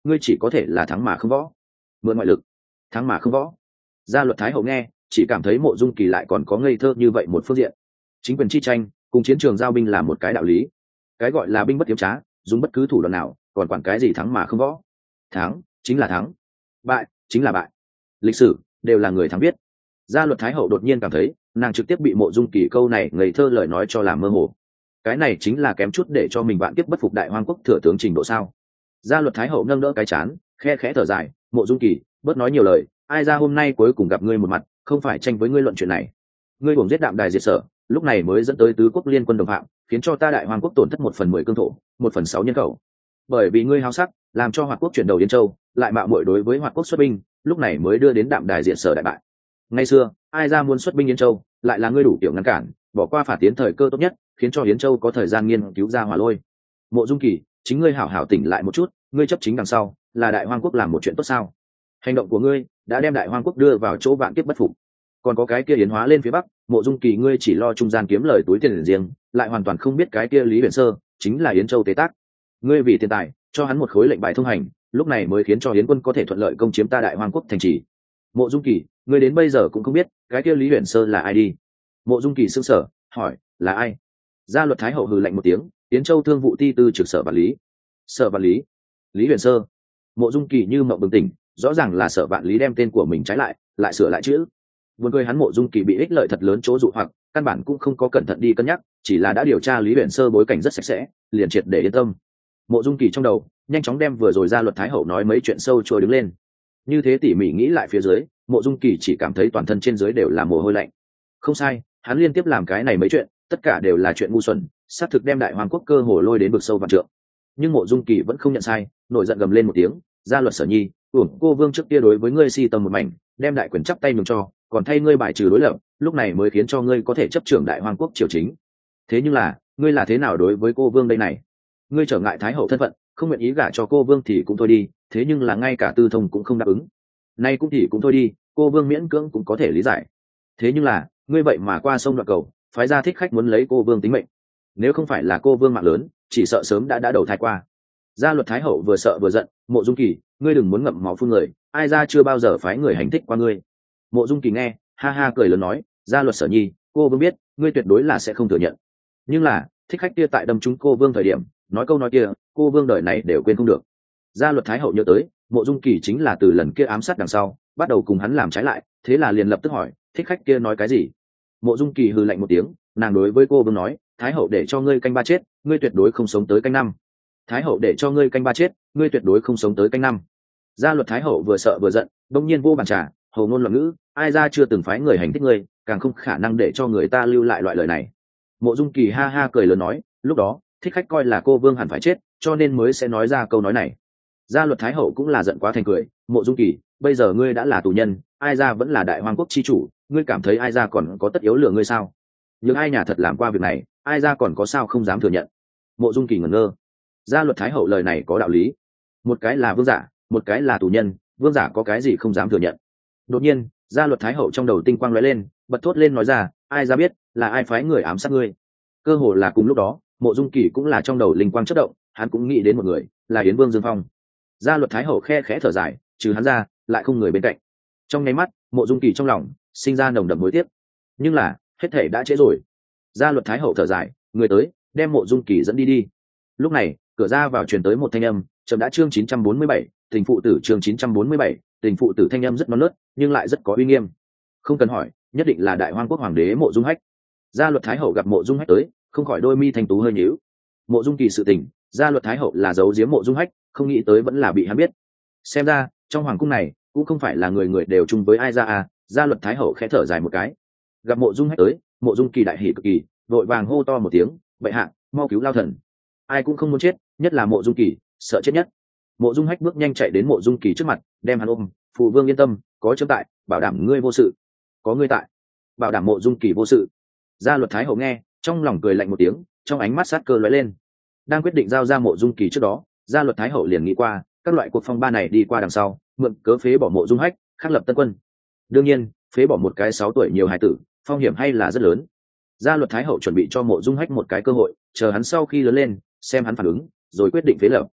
ngươi chỉ có thể là thắng mà không võ. Mượn ngoại lực, thắng mà không võ. Gia luật thái hậu nghe chỉ cảm thấy Mộ Dung Kỳ lại còn có ngây thơ như vậy một phương diện. Chính quyền chi tranh cùng chiến trường giao binh là một cái đạo lý, cái gọi là binh bất tiếm trá, dùng bất cứ thủ đoạn nào, còn quản cái gì thắng mà không võ. Thắng chính là thắng, bại chính là bại, lịch sử đều là người thắng biết. Gia luật thái hậu đột nhiên cảm thấy nàng trực tiếp bị Mộ Dung Kỳ câu này ngây thơ lời nói cho làm mơ hồ. Cái này chính là kém chút để cho mình vạn kiếp bất phục đại hoang quốc thừa tướng trình độ sao? Gia luật thái hậu nâng đỡ cái chán, khe khẽ thở dài, Mộ Dung Kỳ, bớt nói nhiều lời, ai ra hôm nay cuối cùng gặp ngươi một mặt, không phải tranh với ngươi luận chuyện này. Ngươi uổng giết Đạm Đài diệt Sở, lúc này mới dẫn tới tứ quốc liên quân đồng phạm, khiến cho ta đại hoang quốc tổn thất 1/10 cương thổ, 1/6 nhân khẩu. Bởi vì ngươi háo sắc, làm cho Hoạt quốc chuyển đầu Yến Châu, lại mạo muội đối với Hoạt quốc xuất binh, lúc này mới đưa đến Đạm Đài diệt Sở đại bại. Ngày xưa, ai ra muốn xuất binh Yến Châu, lại là ngươi đủ kiểu ngăn cản, bỏ qua phản tiến thời cơ tốt nhất, khiến cho Yến Châu có thời gian nghiên cứu ra hỏa lôi. Mộ Dung Kỳ, chính ngươi hảo hảo tỉnh lại một chút, ngươi chấp chính đằng sau, là đại hoang quốc làm một chuyện tốt sao? Hành động của ngươi đã đem đại hoang quốc đưa vào chỗ vạn kiếp bất phục. Còn có cái kia Yến Hóa lên phía bắc, Mộ Dung Kỳ ngươi chỉ lo trung gian kiếm lời túi tiền riêng, lại hoàn toàn không biết cái kia Lý Huyền Sơ chính là Yến Châu tế tác. Ngươi vì tiền tài cho hắn một khối lệnh bài thông hành, lúc này mới khiến cho Yến quân có thể thuận lợi công chiếm ta đại hoang quốc thành trì. Mộ Dung Kỳ, ngươi đến bây giờ cũng không biết cái kia Lý Huyền Sơ là ai đi. Mộ Dung Kỳ sững sờ, hỏi, là ai? Gia luật thái hậu hừ lạnh một tiếng, Yến Châu thương vụ ti tư trực sở vạn lý. Sở vạn lý? Lý Huyền Sơ? Mộ Dung Kỳ như mộng bừng tỉnh, rõ ràng là Sở Vạn Lý đem tên của mình trái lại sửa lại chữ. Buồn cười hắn Mộ Dung Kỳ bị ích lợi thật lớn chỗ dụ hoặc, căn bản cũng không có cẩn thận đi cân nhắc, chỉ là đã điều tra Lý Huyền Sơ bối cảnh rất sạch sẽ, liền triệt để yên tâm. Mộ Dung Kỳ trong đầu nhanh chóng đem vừa rồi Gia luật thái hậu nói mấy chuyện sâu trôi đứng lên. Như thế tỉ mỉ nghĩ lại phía dưới, Mộ Dung Kỳ chỉ cảm thấy toàn thân trên dưới đều là mồ hôi lạnh. Không sai, hắn liên tiếp làm cái này mấy chuyện, tất cả đều là chuyện ngu xuẩn, xác thực đem đại hoàng quốc cơ hồ lôi đến vực sâu vạn trượng. Nhưng Mộ Dung Kỳ vẫn không nhận sai, nổi giận gầm lên một tiếng, Gia luật Sở Nhi, cô vương trước kia đối với ngươi si tâm một mảnh, đem đại quyền chắp tay nhường cho, còn thay ngươi bài trừ đối lập, lúc này mới khiến cho ngươi có thể chấp trưởng đại hoang quốc triều chính. Thế nhưng là, ngươi là thế nào đối với cô vương đây này? Ngươi trở ngại thái hậu thân phận, không nguyện ý gả cho cô vương thì cũng thôi đi, thế nhưng là ngay cả tư thông cũng không đáp ứng. Nay cũng thì cũng thôi đi, cô vương miễn cưỡng cũng có thể lý giải. Thế nhưng là, ngươi vậy mà qua sông đoạn cầu, phái ra thích khách muốn lấy cô vương tính mệnh. Nếu không phải là cô vương mạng lớn, chỉ sợ sớm đã đầu thai qua. Gia luật thái hậu vừa sợ vừa giận, Mộ Dung Kỳ, ngươi đừng muốn ngậm máu phun người, ai ra chưa bao giờ phái người hành thích qua ngươi. Mộ Dung Kỳ nghe, ha ha cười lớn nói, Gia luật Sở Nhi, cô vương biết, ngươi tuyệt đối là sẽ không thừa nhận. Nhưng là, thích khách kia tại đâm trúng cô vương thời điểm, nói câu nói kia, cô vương đời này đều quên không được. Gia luật thái hậu nhớ tới, Mộ Dung Kỳ chính là từ lần kia ám sát đằng sau, bắt đầu cùng hắn làm trái lại, thế là liền lập tức hỏi, thích khách kia nói cái gì? Mộ Dung Kỳ hừ lạnh một tiếng, nàng đối với cô vương nói, thái hậu để cho ngươi canh ba chết, ngươi tuyệt đối không sống tới canh năm. Thái hậu để cho ngươi canh ba chết, ngươi tuyệt đối không sống tới canh năm. Gia luật thái hậu vừa sợ vừa giận, bỗng nhiên vô bàn trà, hầu ngôn loạn ngữ, ai ra chưa từng phái người hành thích ngươi, càng không khả năng để cho người ta lưu lại loại lời này. Mộ Dung Kỳ ha ha cười lớn nói, lúc đó thích khách coi là cô vương hẳn phải chết, cho nên mới sẽ nói ra câu nói này. Gia luật thái hậu cũng là giận quá thành cười, Mộ Dung Kỳ, bây giờ ngươi đã là tù nhân, ai ra vẫn là đại hoang quốc chi chủ, ngươi cảm thấy ai ra còn có tất yếu lừa ngươi sao? Nhưng ai nhà thật làm qua việc này, ai ra còn có sao không dám thừa nhận? Mộ Dung Kỳ ngẩn ngơ. Gia luật thái hậu lời này có đạo lý, một cái là vương giả, một cái là tù nhân, vương giả có cái gì không dám thừa nhận? Đột nhiên, Gia luật thái hậu trong đầu tinh quang lóe lên, bật thốt lên nói ra, ai ra biết là ai phái người ám sát ngươi? Cơ hồ là cùng lúc đó, Mộ Dung Kỳ cũng là trong đầu linh quang chớp động, hắn cũng nghĩ đến một người, là Yến Vương Dương Phong. Gia luật thái hậu khe khẽ thở dài, trừ hắn ra, lại không người bên cạnh. Trong nháy mắt, Mộ Dung Kỳ trong lòng sinh ra nồng đậm hối tiếc, nhưng là hết thể đã trễ rồi. Gia luật thái hậu thở dài, người tới, đem Mộ Dung Kỳ dẫn đi đi. Lúc này, cửa ra vào truyền tới một thanh âm, chậm đã chương 947, tình phụ tử chương 947, tình phụ tử thanh âm rất non nớt, nhưng lại rất có uy nghiêm. Không cần hỏi, nhất định là đại hoang quốc hoàng đế Mộ Dung Hách. Gia luật thái hậu gặp Mộ Dung Hách tới, không khỏi đôi mi thanh tú hơi nhíu. Mộ Dung Kỳ sự tình, Gia luật thái hậu là giấu giếm Mộ Dung Hách, không nghĩ tới vẫn là bị hắn biết. Xem ra, trong hoàng cung này cũng không phải là người người đều chung với ai ra à. Gia luật thái hậu khẽ thở dài một cái. Gặp Mộ Dung Hách tới, Mộ Dung Kỳ đại hỉ cực kỳ, vội vàng hô to một tiếng, bệ hạ, mau cứu lao thần. Ai cũng không muốn chết, nhất là Mộ Dung Kỳ, sợ chết nhất. Mộ Dung Hách bước nhanh chạy đến Mộ Dung Kỳ trước mặt, đem hắn ôm, phụ vương yên tâm, có chấm tại, bảo đảm ngươi vô sự. Có ngươi tại, bảo đảm Mộ Dung Kỳ vô sự. Gia luật thái hậu nghe, trong lòng cười lạnh một tiếng, trong ánh mắt sát cơ lóe lên. Đang quyết định giao ra Mộ Dung Kỳ trước đó, Gia luật thái hậu liền nghĩ qua các loại cuộc phong ba này đi qua đằng sau, mượn cớ phế bỏ Mộ Dung Hách, khắc lập tân quân. Đương nhiên, phế bỏ một cái 6 tuổi nhiều hài tử, phong hiểm hay là rất lớn. Gia luật thái hậu chuẩn bị cho Mộ Dung Hách một cái cơ hội, chờ hắn sau khi lớn lên, xem hắn phản ứng, rồi quyết định phế lập.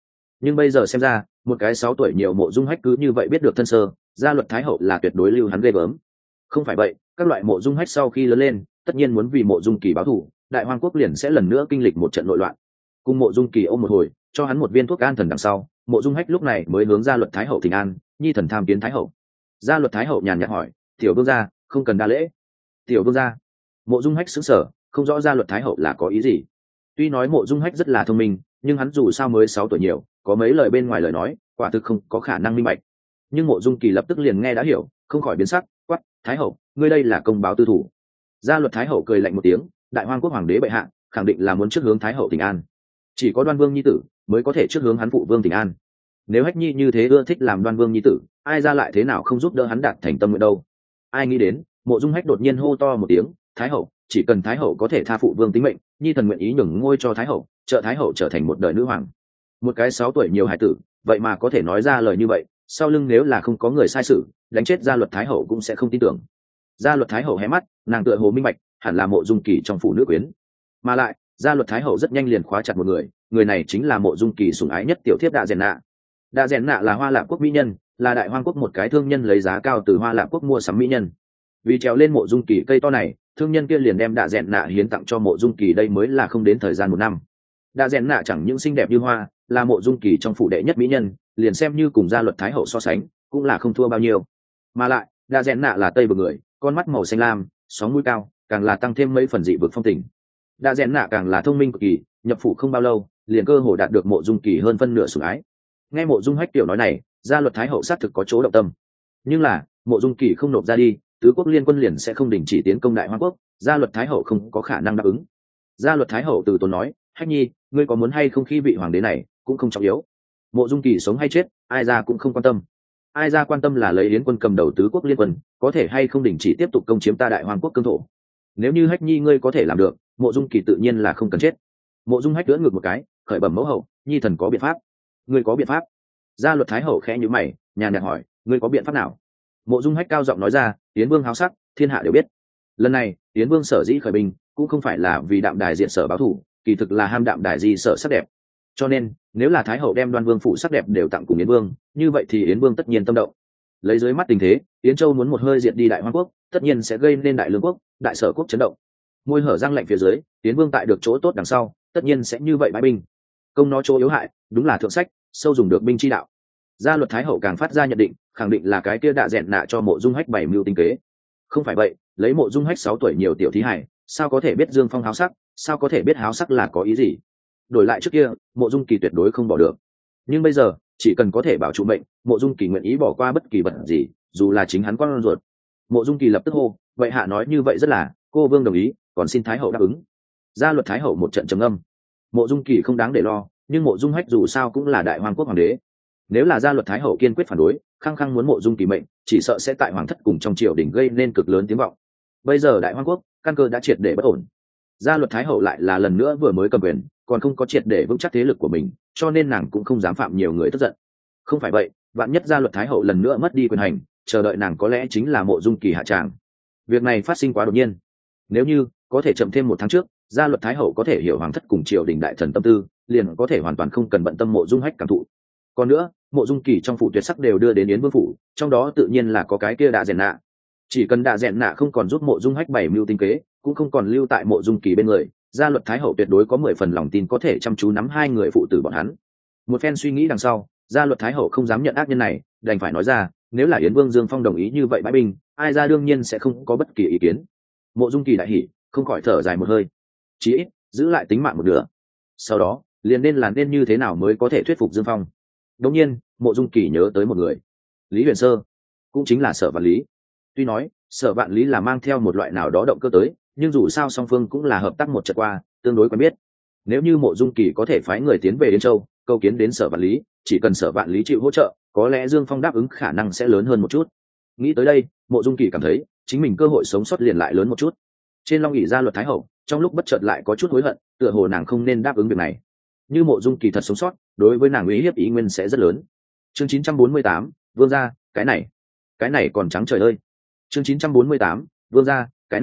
Nhưng bây giờ xem ra một cái 6 tuổi nhiều mộ dung hách cứ như vậy biết được thân sơ, gia luật thái hậu là tuyệt đối lưu hắn ghê gớm. Không phải vậy, các loại mộ dung hách sau khi lớn lên tất nhiên muốn vì mộ dung kỳ báo thù, đại hoang quốc liền sẽ lần nữa kinh lịch một trận nội loạn. Cùng mộ dung kỳ ôm một hồi, cho hắn một viên thuốc an thần đằng sau, mộ dung hách lúc này mới hướng gia luật thái hậu thỉnh an, nhi thần tham kiến thái hậu. Gia luật thái hậu nhàn nhạt hỏi, tiểu vương gia không cần đa lễ. Tiểu vương gia. Mộ dung hách sững sờ, không rõ gia luật thái hậu là có ý gì. Tuy nói mộ dung hách rất là thông minh, nhưng hắn dù sao mới 6 tuổi nhiều, có mấy lời bên ngoài lời nói quả thực không có khả năng minh bạch. Nhưng mộ dung kỳ lập tức liền nghe đã hiểu, không khỏi biến sắc, quát, thái hậu ngươi đây là công báo tư thủ. Gia luật thái hậu cười lạnh một tiếng, đại hoang quốc hoàng đế bệ hạ khẳng định là muốn trước hướng thái hậu thỉnh an, chỉ có Đoan Vương nhi tử mới có thể trước hướng hắn phụ vương thỉnh an. Nếu Hách Nhi như thế ưa thích làm Đoan Vương nhi tử, ai ra lại thế nào không giúp đỡ hắn đạt thành tâm nguyện đâu. Ai nghĩ đến mộ dung hách đột nhiên hô to một tiếng, thái hậu, chỉ cần thái hậu có thể tha phụ vương tính mệnh, nhi thần nguyện ý nhường ngôi cho thái hậu, trợ thái hậu trở thành một đời nữ hoàng. Một cái 6 tuổi nhiều hải tử vậy mà có thể nói ra lời như vậy, sau lưng nếu là không có người sai sự, đánh chết gia luật thái hậu cũng sẽ không tin tưởng. Gia luật thái hậu hé mắt, nàng tựa hồ minh bạch hẳn là mộ dung kỳ trong phủ nữ quyến, mà lại gia luật thái hậu rất nhanh liền khóa chặt một người, người này chính là mộ dung kỳ sủng ái nhất tiểu thiếp Đạ Rèn Nạ. Đạ Rèn Nạ là Hoa Lạp quốc mỹ nhân, là đại hoang quốc một cái thương nhân lấy giá cao từ Hoa Lạp quốc mua sắm mỹ nhân. Vì trèo lên mộ dung kỳ cây to này, thương nhân kia liền đem Đạ Rèn Nạ hiến tặng cho mộ dung kỳ, đây mới là không đến thời gian 1 năm. Đạ Rèn Nạ chẳng những xinh đẹp như hoa, là mộ dung kỳ trong phủ đệ nhất mỹ nhân, liền xem như cùng gia luật thái hậu so sánh cũng là không thua bao nhiêu. Mà lại Đạ Rèn Nạ là tây vực người, con mắt màu xanh lam, sóng mũi cao, càng là tăng thêm mấy phần dị vực phong tình. Đạ Rèn Nạ càng là thông minh cực kỳ, nhập phủ không bao lâu liền cơ hồ đạt được mộ dung kỳ hơn phân nửa sủng ái. Nghe mộ dung hách tiểu nói này, gia luật thái hậu xác thực có chỗ động tâm, nhưng là mộ dung kỳ không nộp ra đi, tứ quốc liên quân liền sẽ không đình chỉ tiến công đại hoang quốc, gia luật thái hậu không có khả năng đáp ứng. Gia luật thái hậu từ tốn nói, hách nhi ngươi có muốn hay không khi vị hoàng đế này cũng không trọng yếu, mộ dung kỳ sống hay chết ai ra cũng không quan tâm, ai ra quan tâm là lấy yến quân cầm đầu tứ quốc liên quân có thể hay không đình chỉ tiếp tục công chiếm ta đại hoang quốc cương thổ. Nếu như hách nhi ngươi có thể làm được, mộ dung kỳ tự nhiên là không cần chết. Mộ dung hách đỡ ngược một cái, khởi bẩm mẫu hậu, nhi thần có biện pháp. Ngươi có biện pháp? Gia luật thái hậu khẽ nhíu mày, nhàn nhạt hỏi, ngươi có biện pháp nào? Mộ dung hách cao giọng nói ra, yến vương háo sắc thiên hạ đều biết. Lần này yến vương sở dĩ khởi binh cũng không phải là vì đạm đài diện sở báo thù, kỳ thực là ham đạm đài di sở sắc đẹp. Cho nên nếu là thái hậu đem Đoan Vương phủ sắc đẹp đều tặng cùng yến vương, như vậy thì yến vương tất nhiên tâm động. Lấy dưới mắt tình thế, yến châu muốn một hơi diệt đi đại hoang quốc, tất nhiên sẽ gây nên đại lương quốc, đại sở quốc chấn động. Môi hở răng lạnh phía dưới, yến vương tại được chỗ tốt đằng sau tất nhiên sẽ như vậy bãi binh. Công nó chỗ yếu hại đúng là thượng sách, sâu dùng được binh chi đạo. Gia luật thái hậu càng phát ra nhận định, khẳng định là cái kia Đạ Rèn Nạ cho mộ dung hách bày mưu tinh kế. Không phải vậy, lấy mộ dung hách 6 tuổi nhiều tiểu thí hải, sao có thể biết dương phong háo sắc, sao có thể biết háo sắc là có ý gì. Đổi lại trước kia, mộ dung kỳ tuyệt đối không bỏ được, nhưng bây giờ chỉ cần có thể bảo trụ mệnh, mộ dung kỳ nguyện ý bỏ qua bất kỳ vật gì, dù là chính hắn con ruột. Mộ dung kỳ lập tức hô, vậy hạ nói như vậy rất là, cô vương đồng ý, còn xin thái hậu đáp ứng. Gia luật thái hậu một trận trầm ngâm. Mộ dung kỳ không đáng để lo, nhưng mộ dung hách dù sao cũng là đại hoàng quốc hoàng đế, nếu là gia luật thái hậu kiên quyết phản đối, khăng khăng muốn mộ dung kỳ mệnh, chỉ sợ sẽ tại hoàng thất cùng trong triều đình gây nên cực lớn tiếng vọng. Bây giờ đại hoang quốc căn cơ đã triệt để bất ổn, gia luật thái hậu lại là lần nữa vừa mới cầm quyền, còn không có triệt để vững chắc thế lực của mình, cho nên nàng cũng không dám phạm nhiều người tức giận. Không phải vậy, vạn nhất gia luật thái hậu lần nữa mất đi quyền hành, chờ đợi nàng có lẽ chính là mộ dung kỳ hạ tràng. Việc này phát sinh quá đột nhiên, nếu như có thể chậm thêm 1 tháng trước, gia luật thái hậu có thể hiểu hoàng thất cùng triều đình đại thần tâm tư, liền có thể hoàn toàn không cần bận tâm mộ dung hách cảm thụ. Còn nữa, mộ dung kỳ trong phủ tuyệt sắc đều đưa đến yến vương phủ, trong đó tự nhiên là có cái kia Đạ Rèn Nạ. Chỉ cần Đạ Rèn Nạ không còn giúp mộ dung hách bày mưu tinh kế, cũng không còn lưu tại mộ dung kỳ bên người, gia luật thái hậu tuyệt đối có 10 phần lòng tin có thể chăm chú nắm 2 người phụ tử bọn hắn. Một phen suy nghĩ đằng sau, gia luật thái hậu không dám nhận ác nhân này, đành phải nói ra, nếu là yến vương Dương Phong đồng ý như vậy bãi binh, ai ra đương nhiên sẽ không có bất kỳ ý kiến. Mộ dung kỳ đại hỉ, không khỏi thở dài một hơi, chí ít giữ lại tính mạng một nửa. Sau đó liền nên như thế nào mới có thể thuyết phục Dương Phong. Đống nhiên mộ dung kỳ nhớ tới một người, Lý Huyền Sơ, cũng chính là Sở Vạn Lý. Tuy nói Sở Vạn Lý là mang theo một loại nào đó động cơ tới, nhưng dù sao song phương cũng là hợp tác một trận qua, tương đối quen biết. Nếu như mộ dung kỳ có thể phái người tiến về Yến Châu câu kiến đến Sở Vạn Lý, chỉ cần Sở Vạn Lý chịu hỗ trợ, có lẽ Dương Phong đáp ứng khả năng sẽ lớn hơn một chút. Nghĩ tới đây, mộ dung kỳ cảm thấy chính mình cơ hội sống sót liền lại lớn một chút. Trên long ỷ gia luật thái hậu trong lúc bất chợt lại có chút hối hận, tựa hồ nàng không nên đáp ứng việc này. Như mộ dung kỳ thật sống sót, đối với nàng uy hiếp ý nguyên sẽ rất lớn. Chương 948, vương gia, cái này còn trắng trời ơi. Chương 948, vương gia, cái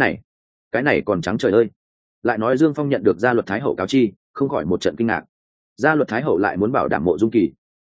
này còn trắng trời ơi. Lại nói Dương Phong nhận được gia luật thái hậu cáo chi, không khỏi một trận kinh ngạc. Gia luật thái hậu lại muốn bảo đảm mộ dung kỳ,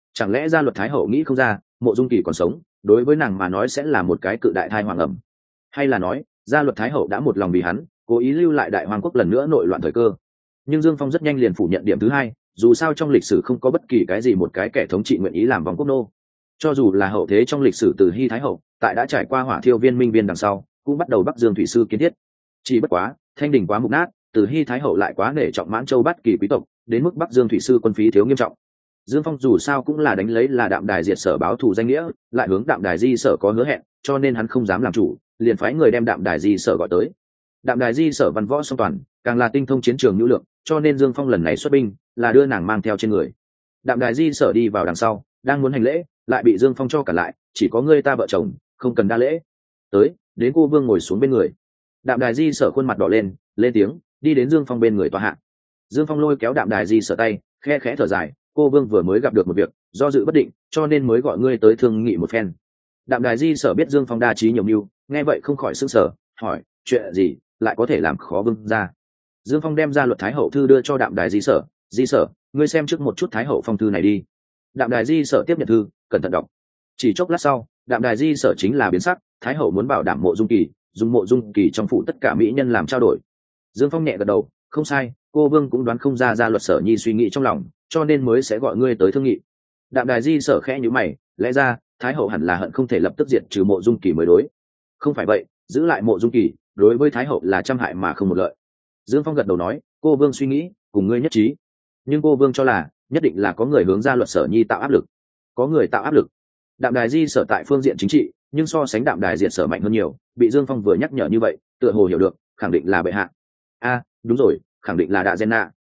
Chẳng lẽ gia luật thái hậu nghĩ không ra Mộ Dung Kỳ còn sống đối với nàng mà nói sẽ là một cái cự đại thai hoàng ẩm, hay là nói gia luật thái hậu đã một lòng vì hắn cố ý lưu lại đại hoàng quốc lần nữa nội loạn thời cơ? Nhưng Dương Phong rất nhanh liền phủ nhận điểm thứ hai, dù sao trong lịch sử không có bất kỳ cái gì một cái kẻ thống trị nguyện ý làm vòng quốc nô. Cho dù là hậu thế trong lịch sử từ Hy Thái hậu tại đã trải qua hỏa thiêu viên minh viên đằng sau cũng bắt đầu Bắc Dương thủy sư kiến thiết. Chỉ bất quá Thanh Đình quá mục nát, từ Hy Thái hậu lại quá nể trọng Mãn Châu Bát Kỳ quý tộc, đến mức Bắc Dương thủy sư quân phí thiếu nghiêm trọng. Dương Phong dù sao cũng là đánh lấy là Đạm Đài diệt sở báo thù danh nghĩa, lại hướng Đạm Đài di sở có hứa hẹn, cho nên hắn không dám làm chủ, liền phái người đem Đạm Đài di sở gọi tới. Đạm Đài di sở văn võ song toàn, càng là tinh thông chiến trường nhu lược, cho nên Dương Phong lần này xuất binh là đưa nàng mang theo trên người. Đạm Đài di sở đi vào đằng sau, đang muốn hành lễ, lại bị Dương Phong cho cản lại, chỉ có ngươi ta vợ chồng, không cần đa lễ. Tới, đến cô vương ngồi xuống bên người. Đạm Đài di sở khuôn mặt đỏ lên, lên tiếng, đi đến Dương Phong bên người tòa hạ. Dương Phong lôi kéo Đạm Đài di sở tay, khe khẽ thở dài, cô vương vừa mới gặp được một việc, do dự bất định, cho nên mới gọi ngươi tới thương nghị một phen. Đạm Đài di sở biết Dương Phong đa trí nhiều mưu, nghe vậy không khỏi sững sờ, hỏi, chuyện gì lại có thể làm khó vương ra? Dương Phong đem ra luật thái hậu thư đưa cho Đạm Đài di sở, ngươi xem trước một chút thái hậu phong thư này đi. Đạm Đài di sở tiếp nhận thư, cẩn thận đọc. Chỉ chốc lát sau, Đạm Đài di sở chính là biến sắc, thái hậu muốn bảo đảm Mộ Dung Kỳ, dùng Mộ Dung Kỳ trong phủ tất cả mỹ nhân làm trao đổi. Dương Phong nhẹ gật đầu, không sai, cô vương cũng đoán không ra ra luật sở nhi suy nghĩ trong lòng, cho nên mới sẽ gọi ngươi tới thương nghị. Đạm Đài di sở khẽ nhíu mày, lẽ ra thái hậu hẳn là hận không thể lập tức diệt trừ Mộ Dung Kỳ mới đối. Không phải vậy, giữ lại Mộ Dung Kỳ đối với thái hậu là trăm hại mà không một lợi. Dương Phong gật đầu nói, cô vương suy nghĩ cùng ngươi nhất trí, nhưng cô vương cho là nhất định là có người hướng ra luật sở nhi tạo áp lực. Có người tạo áp lực? Đạm Đài di sở tại phương diện chính trị nhưng so sánh Đạm Đài diệt sở mạnh hơn nhiều, bị Dương Phong vừa nhắc nhở như vậy tựa hồ hiểu được, khẳng định là bệ hạ. Đúng rồi, khẳng định là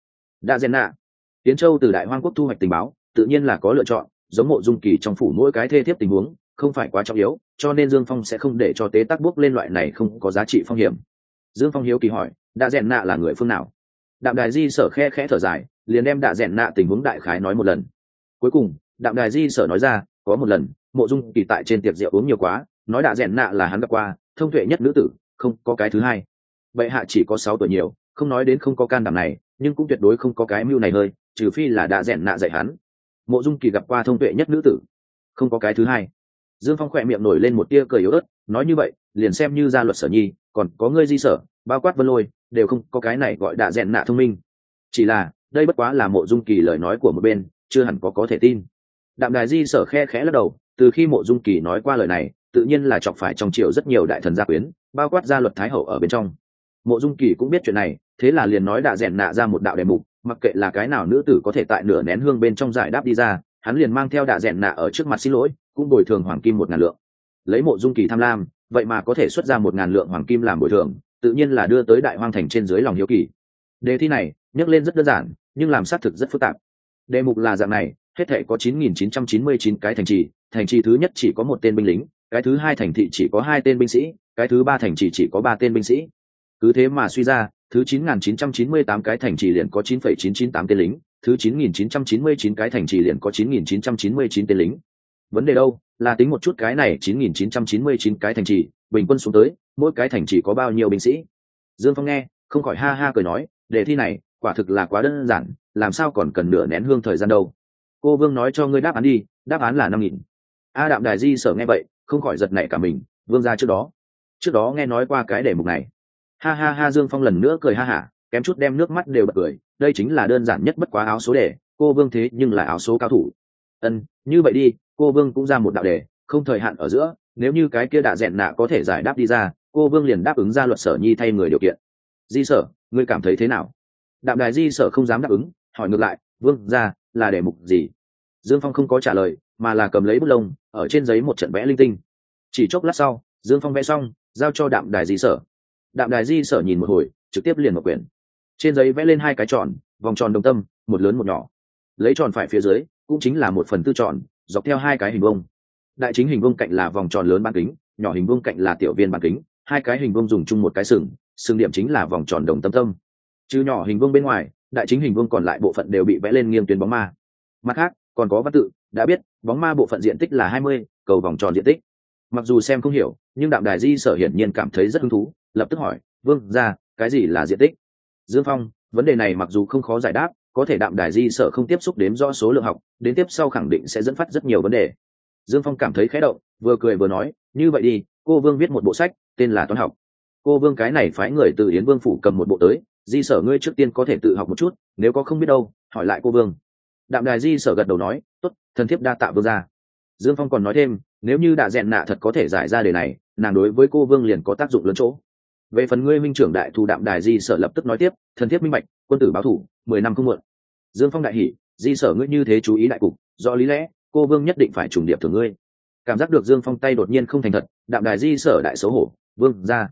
Đạ Genna. Tiến Châu từ Đại Hoang quốc thu hoạch tình báo tự nhiên là có lựa chọn, giống Mộ Dung Kỳ trong phủ mỗi cái thê thiếp tình huống không phải quá trọng yếu, cho nên Dương Phong sẽ không để cho tế tác bước lên loại này không có giá trị phong hiểm. Dương Phong hiếu kỳ hỏi, Đạ Genna là người phương nào? Đạm Đài di sở khe khẽ thở dài, liền đem Đạ Genna tình huống đại khái nói một lần. Cuối cùng Đạm Đài di sở nói ra, có một lần Mộ Dung Kỳ tại trên tiệc rượu uống nhiều quá, nói Đạ Genna là hắn gặp qua thông tuệ nhất nữ tử, không có cái thứ hai. Bệ hạ chỉ có 6 tuổi nhiều, không nói đến không có can đảm này, nhưng cũng tuyệt đối không có cái mưu này hơi, trừ phi là Đạ Genna dạy hắn. Mộ Dung Kỳ gặp qua thông tuệ nhất nữ tử, không có cái thứ hai. Dương Phong khỏe miệng nổi lên một tia cười yếu ớt, nói như vậy liền xem như gia luật sở nhi còn có ngươi di sở bao quát Vân Lôi đều không có cái này gọi Đạ Genna thông minh. Chỉ là đây bất quá là Mộ Dung Kỳ lời nói của một bên, chưa hẳn có thể tin. Đạm Đài di sở khe khẽ lắc đầu, từ khi Mộ Dung Kỳ nói qua lời này tự nhiên là chọc phải trong triều rất nhiều đại thần gia quyến, bao quát gia luật thái hậu ở bên trong. Mộ Dung Kỳ cũng biết chuyện này, thế là liền nói Đạ Genna ra một đạo đề mục, mặc kệ là cái nào nữ tử có thể tại nửa nén hương bên trong giải đáp đi ra, hắn liền mang theo Đạ Genna ở trước mặt xin lỗi, cũng bồi thường hoàng kim 1.000 lượng. Lấy Mộ Dung Kỳ tham lam, vậy mà có thể xuất ra 1.000 lượng hoàng kim làm bồi thường, tự nhiên là đưa tới Đại Hoang thành trên dưới lòng hiếu kỳ. Đề thi này nhắc lên rất đơn giản, nhưng làm xác thực rất phức tạp. Đề mục là dạng này, hết thảy có 9.999 cái thành trì thứ nhất chỉ có 1 tên binh lính, cái thứ hai thành thị chỉ có 2 tên binh sĩ, cái thứ ba thành trì chỉ có 3 tên binh sĩ. Cứ thế mà suy ra, thứ 9.998 cái thành trì liền có 9,998 tên lính, thứ 9.999 cái thành trì liền có 9.999 tên lính. Vấn đề đâu là tính một chút cái này 9.999 cái thành trì bình quân xuống tới mỗi cái thành trì có bao nhiêu binh sĩ. Dương Phong nghe không khỏi ha ha cười nói, đề thi này quả thực là quá đơn giản, làm sao còn cần nửa nén hương thời gian đâu. Cô vương nói cho ngươi đáp án đi, đáp án là 5.000. Đạm Đài di sở nghe vậy không khỏi giật nảy cả mình, vương gia trước đó nghe nói qua cái đề mục này. Ha ha ha, Dương Phong lần nữa cười ha hả, kém chút đem nước mắt đều bật cười, đây chính là đơn giản nhất bất quá áo số đề, cô vương thế nhưng là áo số cao thủ. Như vậy đi, cô vương cũng ra một đạo đề, không thời hạn ở giữa, nếu như cái kia Đạ Genna có thể giải đáp đi ra, cô vương liền đáp ứng ra luật sở nhi thay người điều kiện. Di sở, ngươi cảm thấy thế nào? Đạm Đài di sở không dám đáp ứng, hỏi ngược lại, vương gia là đề mục gì? Dương Phong không có trả lời, mà là cầm lấy bút lông ở trên giấy một trận vẽ linh tinh. Chỉ chốc lát sau, Dương Phong vẽ xong giao cho Đạm Đài di sở. Đạm Đài di sở nhìn một hồi, trực tiếp liền một quyển. Trên giấy vẽ lên 2 cái tròn, vòng tròn đồng tâm, một lớn một nhỏ. Lấy tròn phải phía dưới cũng chính là 1/4 tròn, dọc theo 2 cái hình vuông. Đại chính hình vuông cạnh là vòng tròn lớn bán kính, nhỏ hình vuông cạnh là tiểu viên bán kính, 2 cái hình vuông dùng chung một cái sừng điểm chính là vòng tròn đồng tâm tâm. Trừ nhỏ hình vuông bên ngoài, đại chính hình vuông còn lại bộ phận đều bị vẽ lên nghiêng tuyến bóng ma. Mặt khác còn có văn tự, đã biết bóng ma bộ phận diện tích là 20, cầu vòng tròn diện tích. Mặc dù xem không hiểu, nhưng Đạm Đài di sở hiển nhiên cảm thấy rất hứng thú, lập tức hỏi, vương gia, cái gì là diện tích? Dương Phong, vấn đề này mặc dù không khó giải đáp, có thể đạm đài di sở không tiếp xúc đếm rõ số lượng học, đến tiếp sau khẳng định sẽ dẫn phát rất nhiều vấn đề. Dương Phong cảm thấy khẽ động, vừa cười vừa nói, như vậy đi, cô Vương viết một bộ sách tên là Toán học. Cô Vương cái này phái người từ Yến Vương phủ cầm một bộ tới, di sở ngươi trước tiên có thể tự học một chút, nếu có không biết đâu hỏi lại cô Vương. Đạm đài di sở gật đầu nói, tốt, thần thiếp đa tạ vương gia. Dương Phong còn nói thêm, nếu như Đạ Dẹn Nạ thật có thể giải ra đề này, nàng đối với cô Vương liền có tác dụng lớn chỗ. Về phần ngươi minh trưởng đại thù, đạm đài di sở lập tức nói tiếp, thần thiếp minh bạch, quân tử báo thủ 10 năm không muộn. Dương Phong đại hỉ, di sở ngươi như thế chú ý đại cục, rõ lý lẽ, cô Vương nhất định phải trùng điệp thưởng ngươi. Cảm giác được Dương Phong tay đột nhiên không thành thật, đạm đài di sở đại xấu hổ, vương ra,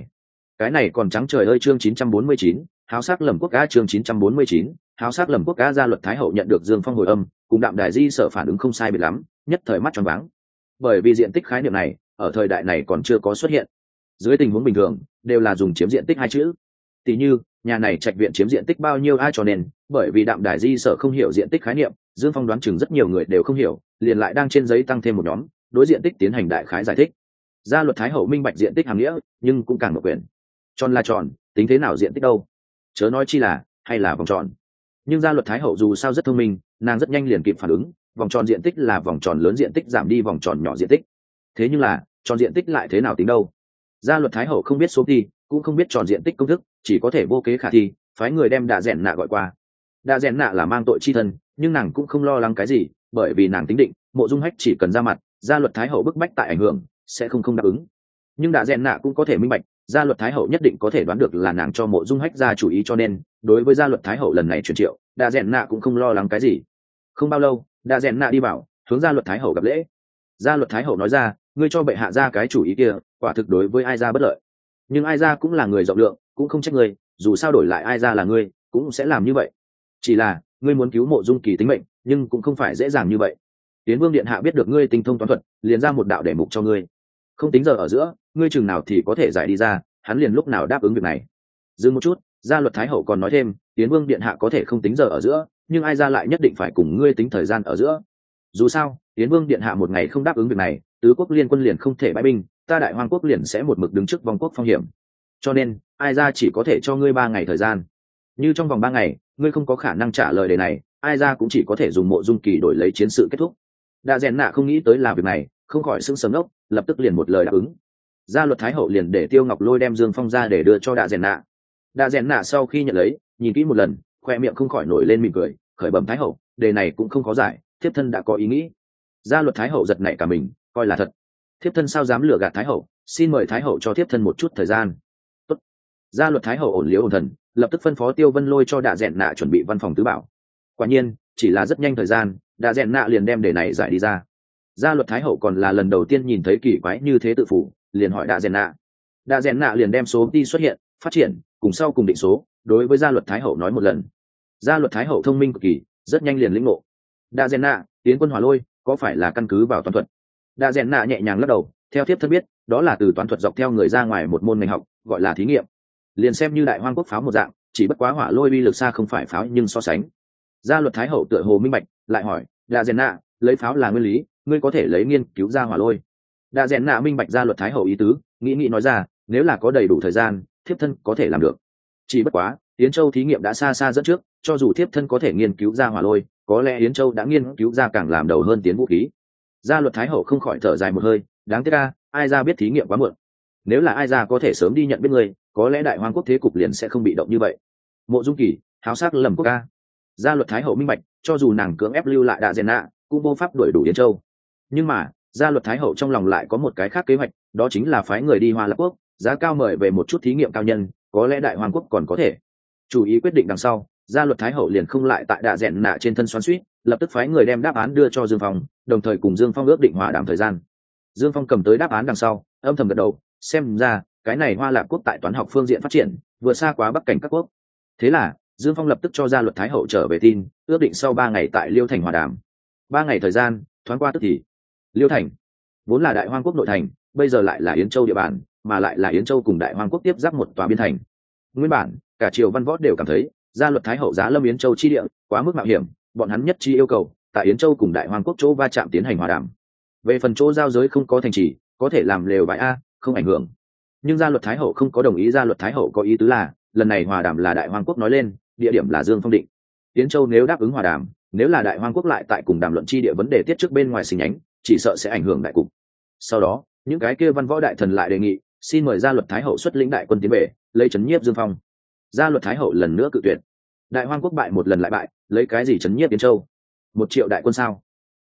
cái này còn trắng trời ơi. Chương 949, háo sắc lầm quốc ca. Chương 949, háo sắc lầm quốc ca. Gia Luật Thái Hậu nhận được Dương Phong hồi âm, cùng đạm đài di sở phản ứng không sai biệt lắm, nhất thời mắt tròn váng. Bởi vì diện tích khái niệm này ở thời đại này còn chưa có xuất hiện, dưới tình huống bình thường đều là dùng chiếm diện tích hai chữ. Tỷ như nhà này trạch viện chiếm diện tích bao nhiêu ai, cho nên bởi vì đạm đài di sở không hiểu diện tích khái niệm, Dương Phong đoán chừng rất nhiều người đều không hiểu, liền lại đang trên giấy tăng thêm một nhóm đối diện tích tiến hành đại khái giải thích. Gia Luật Thái Hậu minh bạch diện tích hàm nghĩa, nhưng cũng càng mở quyền. Tròn là tròn, tính thế nào diện tích đâu, chớ nói chi là hay là vòng tròn. Nhưng Gia Luật Thái Hậu dù sao rất thông minh, nàng rất nhanh liền kịp phản ứng, vòng tròn diện tích là vòng tròn lớn diện tích giảm đi vòng tròn nhỏ diện tích. Thế nhưng là tròn diện tích lại thế nào tính đâu? Gia Luật Thái Hậu không biết số thi, cũng không biết tròn diện tích công thức, chỉ có thể vô kế khả thi, phái người đem Đạ Dẹn Nạ gọi qua. Đạ Dẹn Nạ là mang tội chi thân, nhưng nàng cũng không lo lắng cái gì, bởi vì nàng tính định Mộ Dung Hách chỉ cần ra mặt, Gia Luật Thái Hậu bức bách tại ảnh hưởng sẽ không đáp ứng. Nhưng Đạ Dẹn Nạ cũng có thể minh bạch, Gia Luật Thái Hậu nhất định có thể đoán được là nàng cho Mộ Dung Hách ra chủ ý, cho nên đối với Gia Luật Thái Hậu lần này truyền triệu, Đạ Dẹn Nạ cũng không lo lắng cái gì. Không bao lâu, Đạ Dẹn Nạ đi vào, hướng Gia Luật Thái Hậu gặp lễ. Gia Luật Thái Hậu nói ra, ngươi cho bệ hạ ra cái chủ ý kia, quả thực đối với ai ra bất lợi. Nhưng ai ra cũng là người rộng lượng, cũng không trách ngươi, dù sao đổi lại ai ra là ngươi cũng sẽ làm như vậy. Chỉ là ngươi muốn cứu Mộ Dung Kỳ tính mệnh, nhưng cũng không phải dễ dàng như vậy. Tiến Vương điện hạ biết được ngươi tinh thông toán thuật, liền ra một đạo đề mục cho ngươi, không tính giờ ở giữa, ngươi chừng nào thì có thể giải đi ra, hắn liền lúc nào đáp ứng việc này. Dừng một chút, Gia Luật Thái Hậu còn nói thêm, Tiến Vương điện hạ có thể không tính giờ ở giữa, nhưng ai ra lại nhất định phải cùng ngươi tính thời gian ở giữa. Dù sao Tiến Vương điện hạ một ngày không đáp ứng việc này, tứ quốc liên quân liền không thể bãi binh, ta Đại Hoang quốc liền sẽ một mực đứng trước vong quốc phong hiểm. Cho nên ai ra chỉ có thể cho ngươi 3 ngày thời gian. Như trong vòng 3 ngày ngươi không có khả năng trả lời đề này, ai ra cũng chỉ có thể dùng Mộ Dung Kỳ đổi lấy chiến sự kết thúc. Đạ Dẹn Nạ không nghĩ tới là việc này, không khỏi sững sờ ngốc, lập tức liền một lời đáp ứng. Gia Luật Thái Hậu liền để Tiêu Ngọc Lôi đem Dương Phong ra để đưa cho Đạ Dẹn Nạ. Đạ Dẹn Nạ sau khi nhận lấy, nhìn kỹ một lần, khoe miệng không khỏi nổi lên mỉm cười, khởi bẩm Thái Hậu, đề này cũng không khó giải, thiếp thân đã có ý nghĩ. Gia Luật Thái Hậu giật nảy cả mình, coi là thật. Thiếp thân sao dám lừa gạt Thái Hậu, xin mời Thái Hậu cho thiếp thân một chút thời gian. Tốt. Gia Luật Thái Hậu ổn liễu ổn thần, lập tức phân phó Tiêu Vân Lôi cho Đạ Dẹn Nạ chuẩn bị văn phòng tứ bảo. Quả nhiên chỉ là rất nhanh thời gian, Đạ Dẹn Nạ liền đem đề này giải đi ra. Gia Luật Thái Hậu còn là lần đầu tiên nhìn thấy kỳ quái như thế tự phủ, liền hỏi Đạ Dẹn Nạ. Đạ Dẹn Nạ liền đem số đi xuất hiện, phát triển, cùng sau cùng định số, đối với Gia Luật Thái Hậu nói một lần. Gia Luật Thái Hậu thông minh cực kỳ, rất nhanh liền lĩnh ngộ. Đạ Dẹn Nạ, tiến quân hỏa lôi, có phải là căn cứ vào toán thuật? Đạ Dẹn Nạ nhẹ nhàng lắc đầu, theo thiếp thân biết, đó là từ toán thuật dọc theo người ra ngoài một môn ngành học, gọi là thí nghiệm. Liền xem như Đại Hoang quốc pháo một dạng, chỉ bất quá hỏa lôi uy lực xa không phải pháo nhưng so sánh. Gia Luật Thái Hậu tựa hồ minh bạch, lại hỏi, Đạ Dẹn Nạ, lấy pháo là nguyên lý, ngươi có thể lấy nghiên cứu ra hỏa lôi. Đạ Dẹn Nạ minh bạch Gia Luật Thái Hậu ý tứ, nghĩ nói ra, nếu là có đầy đủ thời gian, thiếp thân có thể làm được. Chỉ bất quá Yến Châu thí nghiệm đã xa xa dẫn trước, cho dù thiếp thân có thể nghiên cứu ra hỏa lôi, có lẽ Yến Châu đã nghiên cứu ra càng làm đầu hơn tiến vũ khí. Gia Luật Thái Hậu không khỏi thở dài một hơi, đáng tiếc a, ai ra biết thí nghiệm quá muộn. Nếu là ai ra có thể sớm đi nhận biết ngươi, có lẽ Đại Hoang quốc thế cục liền sẽ không bị động như vậy. Mộ Dung Kỳ, háo sắc lầm quốc ca. Gia Luật Thái Hậu minh bạch, cho dù nàng cưỡng ép lưu lại Đạ Dẹn Nạ, cũng vô pháp đuổi đủ Yến Châu. Nhưng mà Gia Luật Thái Hậu trong lòng lại có một cái khác kế hoạch, đó chính là phái người đi Hoa Lập quốc, giá cao mời về một chút thí nghiệm cao nhân, có lẽ Đại Hoang quốc còn có thể. Chủ ý quyết định đằng sau, Gia Luật Thái Hậu liền không lại tại Đạ Dẹn Nạ trên thân xoắn xuýt, lập tức phái người đem đáp án đưa cho Dương Phong, đồng thời cùng Dương Phong ước định hòa đàm thời gian. Dương Phong cầm tới đáp án đằng sau, âm thầm gật đầu, xem ra cái này Hoa Lạp quốc tại toán học phương diện phát triển vừa xa quá Bắc cảnh các quốc. Thế là Dương Phong lập tức cho Gia Luật Thái Hậu trở về tin, ước định sau 3 ngày tại Liêu Thành hòa đàm. 3 ngày thời gian thoáng qua tức thì. Liêu Thành vốn là Đại Hoang quốc nội thành, bây giờ lại là Yến Châu địa bàn, mà lại là Yến Châu cùng Đại Hoang quốc tiếp giáp một tòa biên thành. Nguyên bản cả triều văn võ đều cảm thấy Gia Luật Thái Hậu giá lâm Yến Châu chi địa quá mức mạo hiểm, bọn hắn nhất trí yêu cầu tại Yến Châu cùng Đại Hoang quốc chỗ va chạm tiến hành hòa đàm. Về phần chỗ giao giới không có thành trì, có thể làm lều vải a, không ảnh hưởng. Nhưng Gia Luật Thái Hậu không có đồng ý. Gia Luật Thái Hậu có ý tứ là lần này hòa đàm là Đại Hoang quốc nói lên, địa điểm là Dương Phong định. Yến Châu nếu đáp ứng hòa đàm, nếu là Đại Hoang quốc lại tại cùng đàm luận chi địa vấn đề tiết trước bên ngoài xình nhánh, chỉ sợ sẽ ảnh hưởng đại cục. Sau đó, những cái kia văn võ đại thần lại đề nghị, xin mời Gia Luật Thái hậu xuất lĩnh đại quân tiến về, lấy trấn nhiếp Dương Phong. Gia Luật Thái hậu lần nữa cự tuyệt. Đại Hoang quốc bại một lần lại bại, lấy cái gì trấn nhiếp Yến Châu? 1 triệu đại quân sao?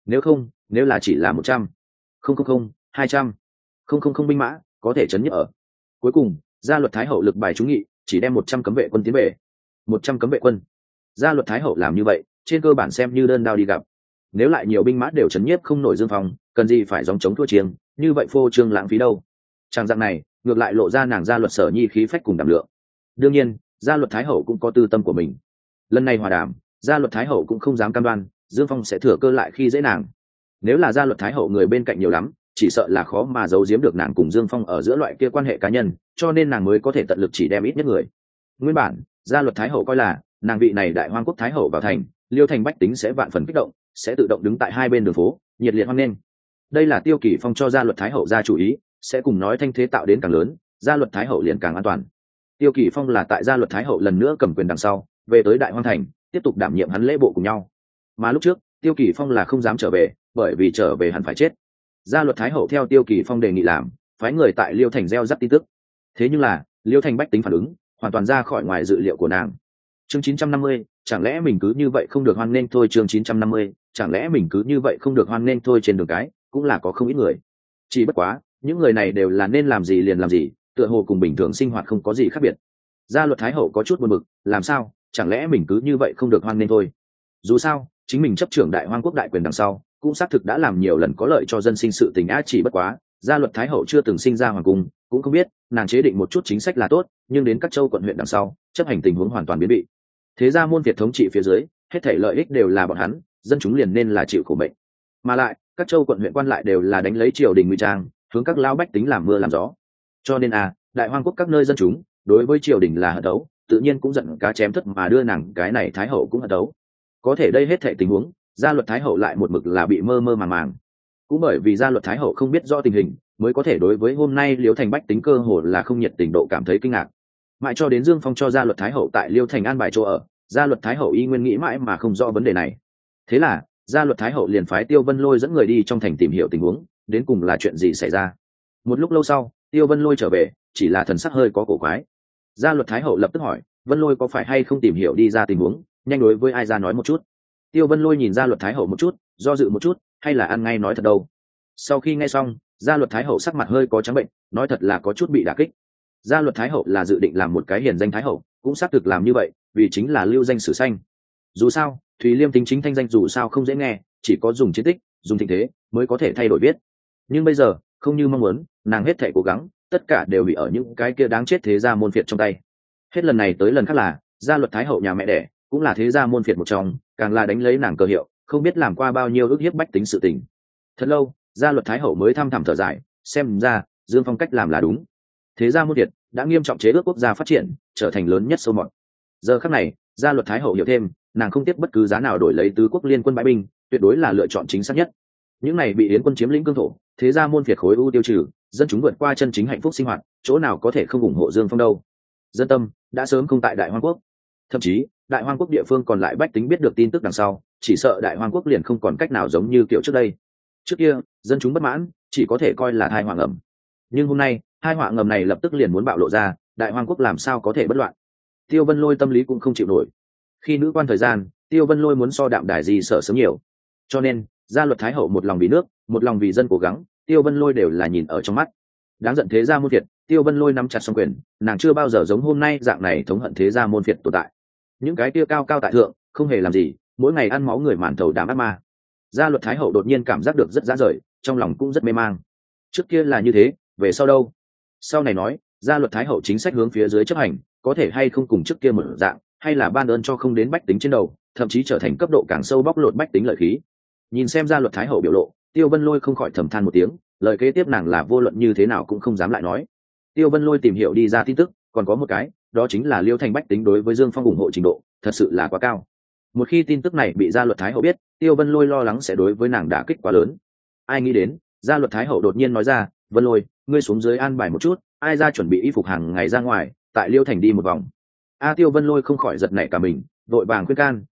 Nếu là chỉ là 100, 000, 200, 000 binh mã, có thể trấn nhiếp ở. Cuối cùng, Gia Luật Thái hậu lực bài trúng nghị, chỉ đem 100 cấm vệ quân tiến về. 100 cấm vệ quân. Gia Luật Thái hậu làm như vậy, trên cơ bản xem như đơn đao đi gặp. Nếu lại nhiều binh mã đều trấn nhiếp không nổi Dương Phong, cần gì phải gióng chống thua chiêng, như vậy phô trương lãng phí đâu. Trang dạng này, ngược lại lộ ra nàng Gia Luật Sở Nhi khí phách cùng đảm lượng. Đương nhiên, Gia Luật Thái hậu cũng có tư tâm của mình. Lần này hòa đàm, Gia Luật Thái hậu cũng không dám cam đoan Dương Phong sẽ thừa cơ lại khi dễ nàng. Nếu là Gia Luật Thái hậu người bên cạnh nhiều lắm, chỉ sợ là khó mà giấu giếm được nàng cùng Dương Phong ở giữa loại kia quan hệ cá nhân, cho nên nàng mới có thể tận lực chỉ đem ít nhất người. Nguyên bản, Gia Luật Thái hậu coi là nàng vị này Đại Hoang quốc Thái hậu vào thành, Liêu thành bách tính sẽ vạn phần kích động, sẽ tự động đứng tại hai bên đường phố, nhiệt liệt hoan nghênh. Đây là Tiêu Kỳ Phong cho Gia Luật Thái hậu ra chủ ý, sẽ cùng nói thanh thế tạo đến càng lớn, Gia Luật Thái hậu liền càng an toàn. Tiêu Kỳ Phong là tại Gia Luật Thái hậu lần nữa cầm quyền đằng sau, về tới Đại Hoang thành, tiếp tục đảm nhiệm hắn lễ bộ cùng nhau. Mà lúc trước, Tiêu Kỳ Phong là không dám trở về, bởi vì trở về hắn phải chết. Gia Luật Thái hậu theo Tiêu Kỳ Phong đề nghị làm, phái người tại Liêu thành gieo rắc tin tức. Thế nhưng là, Liêu thành bách tính phản ứng, hoàn toàn ra khỏi ngoài dự liệu của nàng. Chương 950, chẳng lẽ mình cứ như vậy không được hoan nghênh thôi? Chương 950, chẳng lẽ mình cứ như vậy không được hoan nghênh thôi? Trên đường cái, cũng là có không ít người. Chỉ bất quá, những người này đều là nên làm gì liền làm gì, tựa hồ cùng bình thường sinh hoạt không có gì khác biệt. Gia Luật Thái hậu có chút buồn bực, làm sao, chẳng lẽ mình cứ như vậy không được hoan nghênh thôi? Dù sao, chính mình chấp trưởng Đại Hoang quốc đại quyền đằng sau, cũng xác thực đã làm nhiều lần có lợi cho dân sinh sự tình á. Chỉ bất quá, Gia Luật Thái hậu chưa từng sinh ra hoàng cung, cũng không biết nàng chế định một chút chính sách là tốt, nhưng đến các châu quận huyện đằng sau, chấp hành tình huống hoàn toàn biến bị. Thế ra môn Việt thống trị phía dưới, hết thảy lợi ích đều là bọn hắn, dân chúng liền nên là chịu khổ mệnh. Mà lại, các châu quận huyện quan lại đều là đánh lấy triều đình ngụy trang, hướng các lão bách tính làm mưa làm gió. Cho nên Đại Hoang quốc các nơi dân chúng, đối với triều đình là hận đấu, tự nhiên cũng giận cá chém thất mà đưa nàng cái này thái hậu cũng hận đấu. Có thể đây hết thảy tình huống, Gia Luật Thái hậu lại một mực là bị mơ mơ màng màng. Cũng bởi vì Gia Luật Thái hậu không biết rõ tình hình, mới có thể đối với hôm nay Liêu thành bách tính cơ hồ là không nhiệt tình độ cảm thấy kinh ngạc. Mãi cho đến Dương Phong cho Gia Luật Thái hậu tại Liêu thành an bài chỗ ở, Gia Luật Thái hậu y nguyên nghĩ mãi mà không rõ vấn đề này. Thế là, Gia Luật Thái hậu liền phái Tiêu Vân Lôi dẫn người đi trong thành tìm hiểu tình huống, đến cùng là chuyện gì xảy ra. Một lúc lâu sau, Tiêu Vân Lôi trở về, chỉ là thần sắc hơi có cổ quái. Gia Luật Thái hậu lập tức hỏi, Vân Lôi có phải hay không tìm hiểu đi ra tình huống, nhanh đối với ai ra nói một chút. Tiêu Vân Lôi nhìn Gia Luật Thái hậu một chút, do dự một chút, hay là ăn ngay nói thật đâu. Sau khi nghe xong, Gia Luật Thái hậu sắc mặt hơi có trắng bệnh, nói thật là có chút bị đả kích. Gia Luật Thái hậu là dự định làm một cái hiền danh thái hậu, cũng xác thực làm như vậy, vì chính là lưu danh sử xanh. Dù sao, Thúy Liêm tính chính thanh danh dù sao không dễ nghe, chỉ có dùng chiến tích, dùng thịnh thế mới có thể thay đổi biết. Nhưng bây giờ, không như mong muốn, nàng hết thảy cố gắng, tất cả đều bị ở những cái kia đáng chết thế gia môn phiệt trong tay. Hết lần này tới lần khác là, Gia Luật Thái hậu nhà mẹ đẻ, cũng là thế gia môn phiệt một trong, càng là đánh lấy nàng cơ hiệu, không biết làm qua bao nhiêu ức hiếp bách tính sự tình. Thật lâu, Gia Luật Thái hậu mới thăm thẳm thở dài, xem ra Dương Phong cách làm là đúng. Thế gia môn phiệt đã nghiêm trọng chế ước quốc gia phát triển, trở thành lớn nhất sâu mọt. Giờ khắc này, Gia Luật Thái hậu hiểu thêm, nàng không tiếc bất cứ giá nào đổi lấy tứ quốc liên quân bãi binh, tuyệt đối là lựa chọn chính xác nhất. Những này bị Yến quân chiếm lĩnh cương thổ, thế gia môn phiệt khối ưu tiêu trừ, dân chúng vượt qua chân chính hạnh phúc sinh hoạt, chỗ nào có thể không ủng hộ Dương Phong đâu. Dân tâm đã sớm không tại Đại Hoang quốc, thậm chí Đại Hoang quốc địa phương còn lại bách tính biết được tin tức đằng sau, chỉ sợ Đại Hoang quốc liền không còn cách nào giống như kiểu trước đây. Trước kia, dân chúng bất mãn, chỉ có thể coi là tai họa ngầm. Nhưng hôm nay, tai họa ngầm này lập tức liền muốn bạo lộ ra, Đại Hoang quốc làm sao có thể bất loạn. Tiêu Vân Lôi tâm lý cũng không chịu nổi. Khi nữ quan thời gian, Tiêu Vân Lôi muốn so Đạm Đài gì sợ sớm nhiều. Cho nên, Gia Luật Thái hậu một lòng vì nước, một lòng vì dân cố gắng, Tiêu Vân Lôi đều là nhìn ở trong mắt. Đáng giận thế gia môn phiệt, Tiêu Vân Lôi nắm chặt song quyền, nàng chưa bao giờ giống hôm nay dạng này thống hận thế gia môn phiệt tồn tại. Những cái kia cao cao tại thượng, không hề làm gì, mỗi ngày ăn máu người màn thầu đám ác ma. Gia Luật Thái hậu đột nhiên cảm giác được rất dã rời, trong lòng cũng rất mê mang. Trước kia là như thế, về sau đâu? Sau này nói, Gia Luật Thái hậu chính sách hướng phía dưới chấp hành, có thể hay không cùng trước kia một dạng, hay là ban ơn cho không đến bách tính trên đầu, thậm chí trở thành cấp độ càng sâu bóc lột bách tính lợi khí. Nhìn xem Gia Luật Thái hậu biểu lộ, Tiêu Vân Lôi không khỏi thầm than một tiếng, lời kế tiếp nàng là vô luận như thế nào cũng không dám lại nói. Tiêu Vân Lôi tìm hiểu đi ra tin tức, còn có một cái, đó chính là Liêu thành bách tính đối với Dương Phong ủng hộ trình độ, thật sự là quá cao. Một khi tin tức này bị Gia Luật Thái hậu biết, Tiêu Vân Lôi lo lắng sẽ đối với nàng đả kích quá lớn. Ai nghĩ đến, Gia Luật Thái hậu đột nhiên nói ra, Vân Lôi, ngươi xuống dưới an bài một chút, ai ra chuẩn bị y phục hàng ngày ra ngoài, tại Liêu thành đi một vòng. Tiêu Vân Lôi không khỏi giật nảy cả mình, vội vàng khuyên can,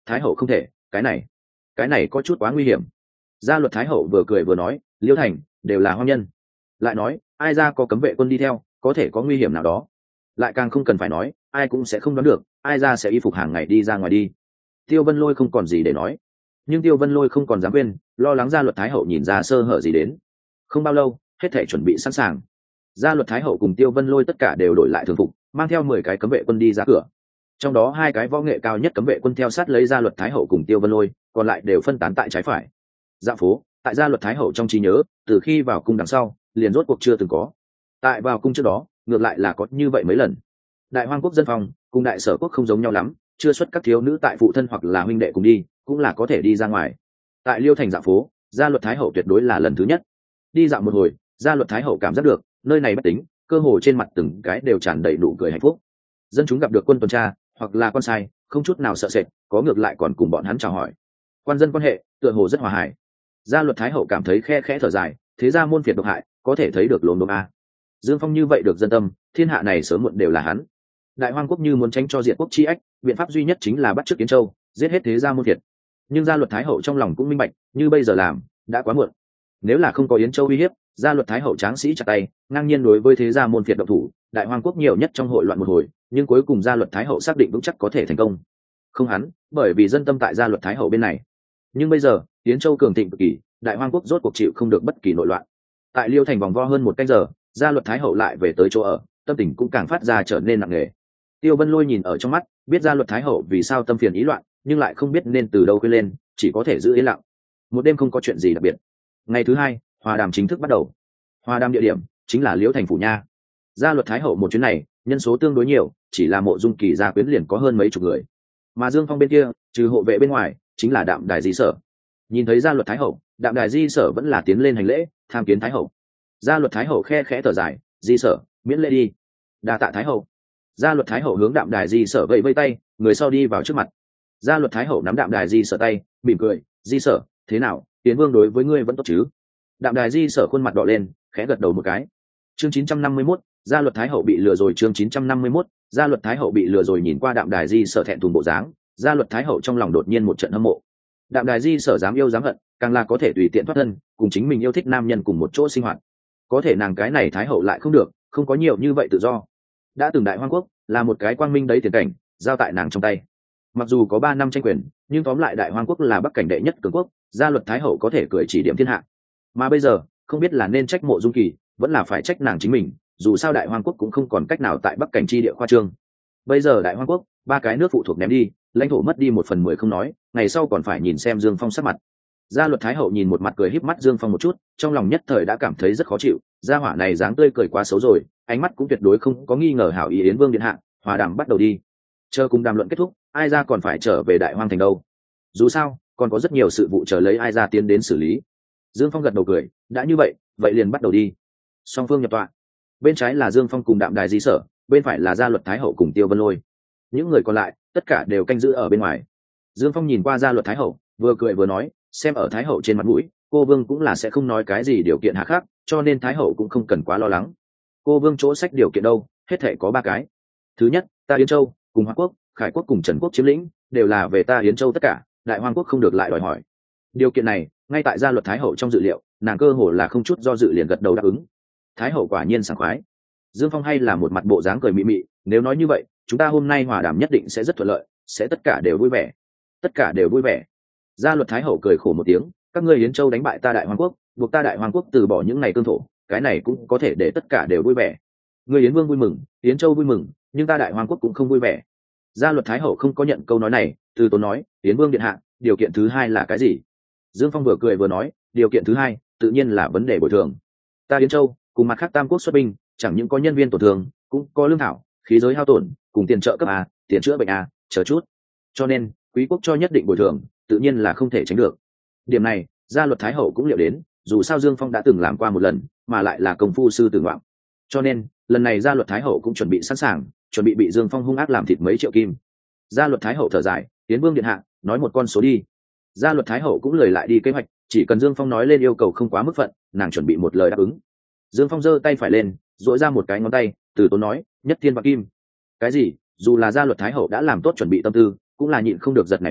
thái hậu không thể, cái này có chút quá nguy hiểm. Gia luật thái hậu vừa cười vừa nói, Liêu Thành đều là hoang nhân, lại nói ai ra có cấm vệ quân đi theo, có thể có nguy hiểm nào đó, lại càng không cần phải nói ai cũng sẽ không đoán được ai ra sẽ y phục hàng ngày đi ra ngoài đi. Tiêu Vân Lôi không còn gì để nói, nhưng Tiêu Vân Lôi không còn dám quên, lo lắng Gia luật thái hậu nhìn ra sơ hở gì đến. Không bao lâu hết thể chuẩn bị sẵn sàng, Gia luật thái hậu cùng Tiêu Vân Lôi tất cả đều đổi lại thường phục, mang theo 10 cái cấm vệ quân đi ra cửa. Trong đó 2 cái võ nghệ cao nhất cấm vệ quân theo sát lấy Gia luật thái hậu cùng Tiêu Vân Lôi, còn lại đều phân tán tại trái phải. Dạo phố tại Gia luật thái hậu trong trí nhớ, từ khi vào cung đằng sau liền rốt cuộc chưa từng có. Tại vào cung trước đó ngược lại là có như vậy mấy lần. Đại Hoang quốc dân phòng cùng Đại Sở quốc không giống nhau lắm, chưa xuất các thiếu nữ tại phụ thân hoặc là huynh đệ cùng đi, cũng là có thể đi ra ngoài. Tại Liêu Thành dạo phố, Gia luật thái hậu tuyệt đối là lần thứ nhất. Đi dạo một hồi, Gia luật thái hậu cảm giác được nơi này bất tính, cơ hồ trên mặt từng cái đều tràn đầy nụ cười hạnh phúc. Dân chúng gặp được quân tuần tra hoặc là con sai, không chút nào sợ sệt, có ngược lại còn cùng bọn hắn chào hỏi. Quan dân quan hệ tựa hồ rất hòa hài. Gia luật thái hậu cảm thấy khe khẽ thở dài, thế ra môn phiệt độc hại, có thể thấy được lốm đốm a. Dương Phong như vậy được dân tâm, thiên hạ này sớm muộn đều là hắn. Đại Hoang quốc như muốn tránh cho diệt quốc chi ách, biện pháp duy nhất chính là bắt chước Yến Châu, giết hết thế gia môn phiệt. Nhưng Gia luật thái hậu trong lòng cũng minh bạch, như bây giờ làm đã quá muộn. Nếu là không có Yến Châu uy hiếp, Gia luật thái hậu tráng sĩ chặt tay, ngang nhiên đối với thế gia môn phiệt động thủ, Đại Hoang quốc nhiều nhất trong hội loạn một hồi, nhưng cuối cùng Gia luật thái hậu xác định vững chắc có thể thành công. Không hắn, bởi vì dân tâm tại Gia luật thái hậu bên này. Nhưng bây giờ Yến Châu cường thịnh cực kỳ, Đại Hoang quốc rốt cuộc chịu không được bất kỳ nội loạn. Tại Liêu Thành vòng vo hơn 1 canh giờ, Gia luật thái hậu lại về tới chỗ ở, tâm tình cũng càng phát ra trở nên nặng nề. Tiêu Vân Lôi nhìn ở trong mắt, biết Gia luật thái hậu vì sao tâm phiền ý loạn, nhưng lại không biết nên từ đâu khơi lên, chỉ có thể giữ yên lặng. Một đêm không có chuyện gì đặc biệt. Ngày thứ 2, hòa đàm chính thức bắt đầu. Hòa đàm địa điểm chính là Liễu Thành phủ nha. Gia luật thái hậu một chuyến này nhân số tương đối nhiều, chỉ là Mộ Dung Kỳ gia quyến liền có hơn mấy chục người, mà Dương Phong bên kia trừ hộ vệ bên ngoài chính là Đạm Đài Di Sở. Nhìn thấy Gia luật thái hậu, Đạm Đài Di Sở vẫn là tiến lên hành lễ tham kiến thái hậu. Gia luật thái hậu khe khẽ thở dài, Di Sở miễn lễ đi. Đa tạ thái hậu. Gia luật thái hậu hướng Đạm Đài Di Sở vẫy vẫy tay, người sau đi vào trước mặt. Gia luật thái hậu nắm Đạm Đài Di Sở tay, mỉm cười, Di Sở thế nào, Tiến vương đối với ngươi vẫn tốt chứ? Đạm Đài Di Sở khuôn mặt đỏ lên, khẽ gật đầu một cái. Chương 951, Gia luật thái hậu bị lừa rồi. Chương 951, Gia luật thái hậu bị lừa rồi. Nhìn qua Đạm Đài Di Sở thẹn thùng bộ dáng, Gia luật thái hậu trong lòng đột nhiên một trận hâm mộ. Đạm Đài Di Sở dám yêu dám hận, càng là có thể tùy tiện thoát thân, cùng chính mình yêu thích nam nhân cùng một chỗ sinh hoạt. Có thể nàng cái này thái hậu lại không được, không có nhiều như vậy tự do. Đã từng Đại Hoang quốc là một cái quang minh đấy tiền cảnh, giao tại nàng trong tay. Mặc dù có 3 năm tranh quyền, nhưng tóm lại Đại Hoang quốc là bắc cảnh đệ nhất cường quốc, Gia luật thái hậu có thể cười chỉ điểm thiên hạ. Mà bây giờ không biết là nên trách Mộ Dung Kỳ, vẫn là phải trách nàng chính mình, dù sao Đại Hoang quốc cũng không còn cách nào tại bắc cảnh chi địa khoa trương. Bây giờ Đại Hoang quốc 3 cái nước phụ thuộc ném đi, lãnh thổ mất đi 1/10 không nói, ngày sau còn phải nhìn xem Dương Phong sắc mặt. Gia luật thái hậu nhìn một mặt cười híp mắt Dương Phong một chút, trong lòng nhất thời đã cảm thấy rất khó chịu, gia hỏa này dáng tươi cười quá xấu rồi, ánh mắt cũng tuyệt đối không có nghi ngờ hảo ý Yến vương điện hạ, hòa đàm bắt đầu đi. Chờ cùng đàm luận kết thúc, ai ra còn phải trở về Đại Hoang thành đâu. Dù sao còn có rất nhiều sự vụ chờ lấy ai ra tiến đến xử lý. Dương Phong gật đầu cười, đã như vậy vậy liền bắt đầu đi. Song phương nhập tọa, bên trái là Dương Phong cùng Đạm Đài Di Sở, bên phải là Gia luật thái hậu cùng Tiêu Vân Lôi. Những người còn lại tất cả đều canh giữ ở bên ngoài. Dương Phong nhìn qua Gia luật thái hậu, vừa cười vừa nói, xem ở thái hậu trên mặt mũi, cô vương cũng là sẽ không nói cái gì điều kiện hạ khắc, cho nên thái hậu cũng không cần quá lo lắng. Cô vương chỗ sách điều kiện đâu, hết thể có 3 cái. Thứ nhất, ta Yến Châu cùng Hoa quốc, Khải quốc cùng Trần quốc chiếm lĩnh, đều là về ta Yến Châu tất cả, Đại Hoang quốc không được lại đòi hỏi. Điều kiện này ngay tại Gia luật thái hậu trong dự liệu, nàng cơ hồ là không chút do dự liền gật đầu đáp ứng. Thái hậu quả nhiên sảng khoái. Dương Phong hay là một mặt bộ dáng cười mị mị, nếu nói như vậy chúng ta hôm nay hòa đàm nhất định sẽ rất thuận lợi, sẽ tất cả đều vui vẻ. Tất cả đều vui vẻ. Gia luật thái hậu cười khổ một tiếng, các ngươi Yến Châu đánh bại ta Đại Hoang quốc, buộc ta Đại Hoang quốc từ bỏ những ngày cương thổ, cái này cũng có thể để tất cả đều vui vẻ. Ngươi Yến vương vui mừng, Yến Châu vui mừng, nhưng ta Đại Hoang quốc cũng không vui vẻ. Gia luật thái hậu không có nhận câu nói này, từ tốn nói, Yến vương điện hạ, điều kiện thứ 2 là cái gì? Dương Phong vừa cười vừa nói, điều kiện thứ 2 tự nhiên là vấn đề bồi thường. Ta Yến Châu cùng mặt khác tam quốc xuất binh, chẳng những có nhân viên tổn thương, cũng có lương thảo, khí giới hao tổn, cùng tiền trợ cấp a, tiền chữa bệnh a, chờ chút. Cho nên quý quốc cho nhất định bồi thường, tự nhiên là không thể tránh được. Điểm này Gia luật thái hậu cũng liệu đến, dù sao Dương Phong đã từng làm qua một lần, mà lại là công phu sư tử ngoạm. Cho nên lần này Gia luật thái hậu cũng chuẩn bị sẵn sàng, chuẩn bị bị Dương Phong hung ác làm thịt mấy triệu kim. Gia luật thái hậu thở dài, Yến vương điện hạ, nói một con số đi. Gia luật thái hậu cũng lời lại đi kế hoạch, chỉ cần Dương Phong nói lên yêu cầu không quá mức phận, nàng chuẩn bị một lời đáp ứng. Dương Phong giơ tay phải lên, duỗi ra một cái ngón tay, từ tốn nói, nhất thiên vạn kim. Cái gì? Dù là Gia luật thái hậu đã làm tốt chuẩn bị tâm tư, cũng là nhịn không được giật nảy mình,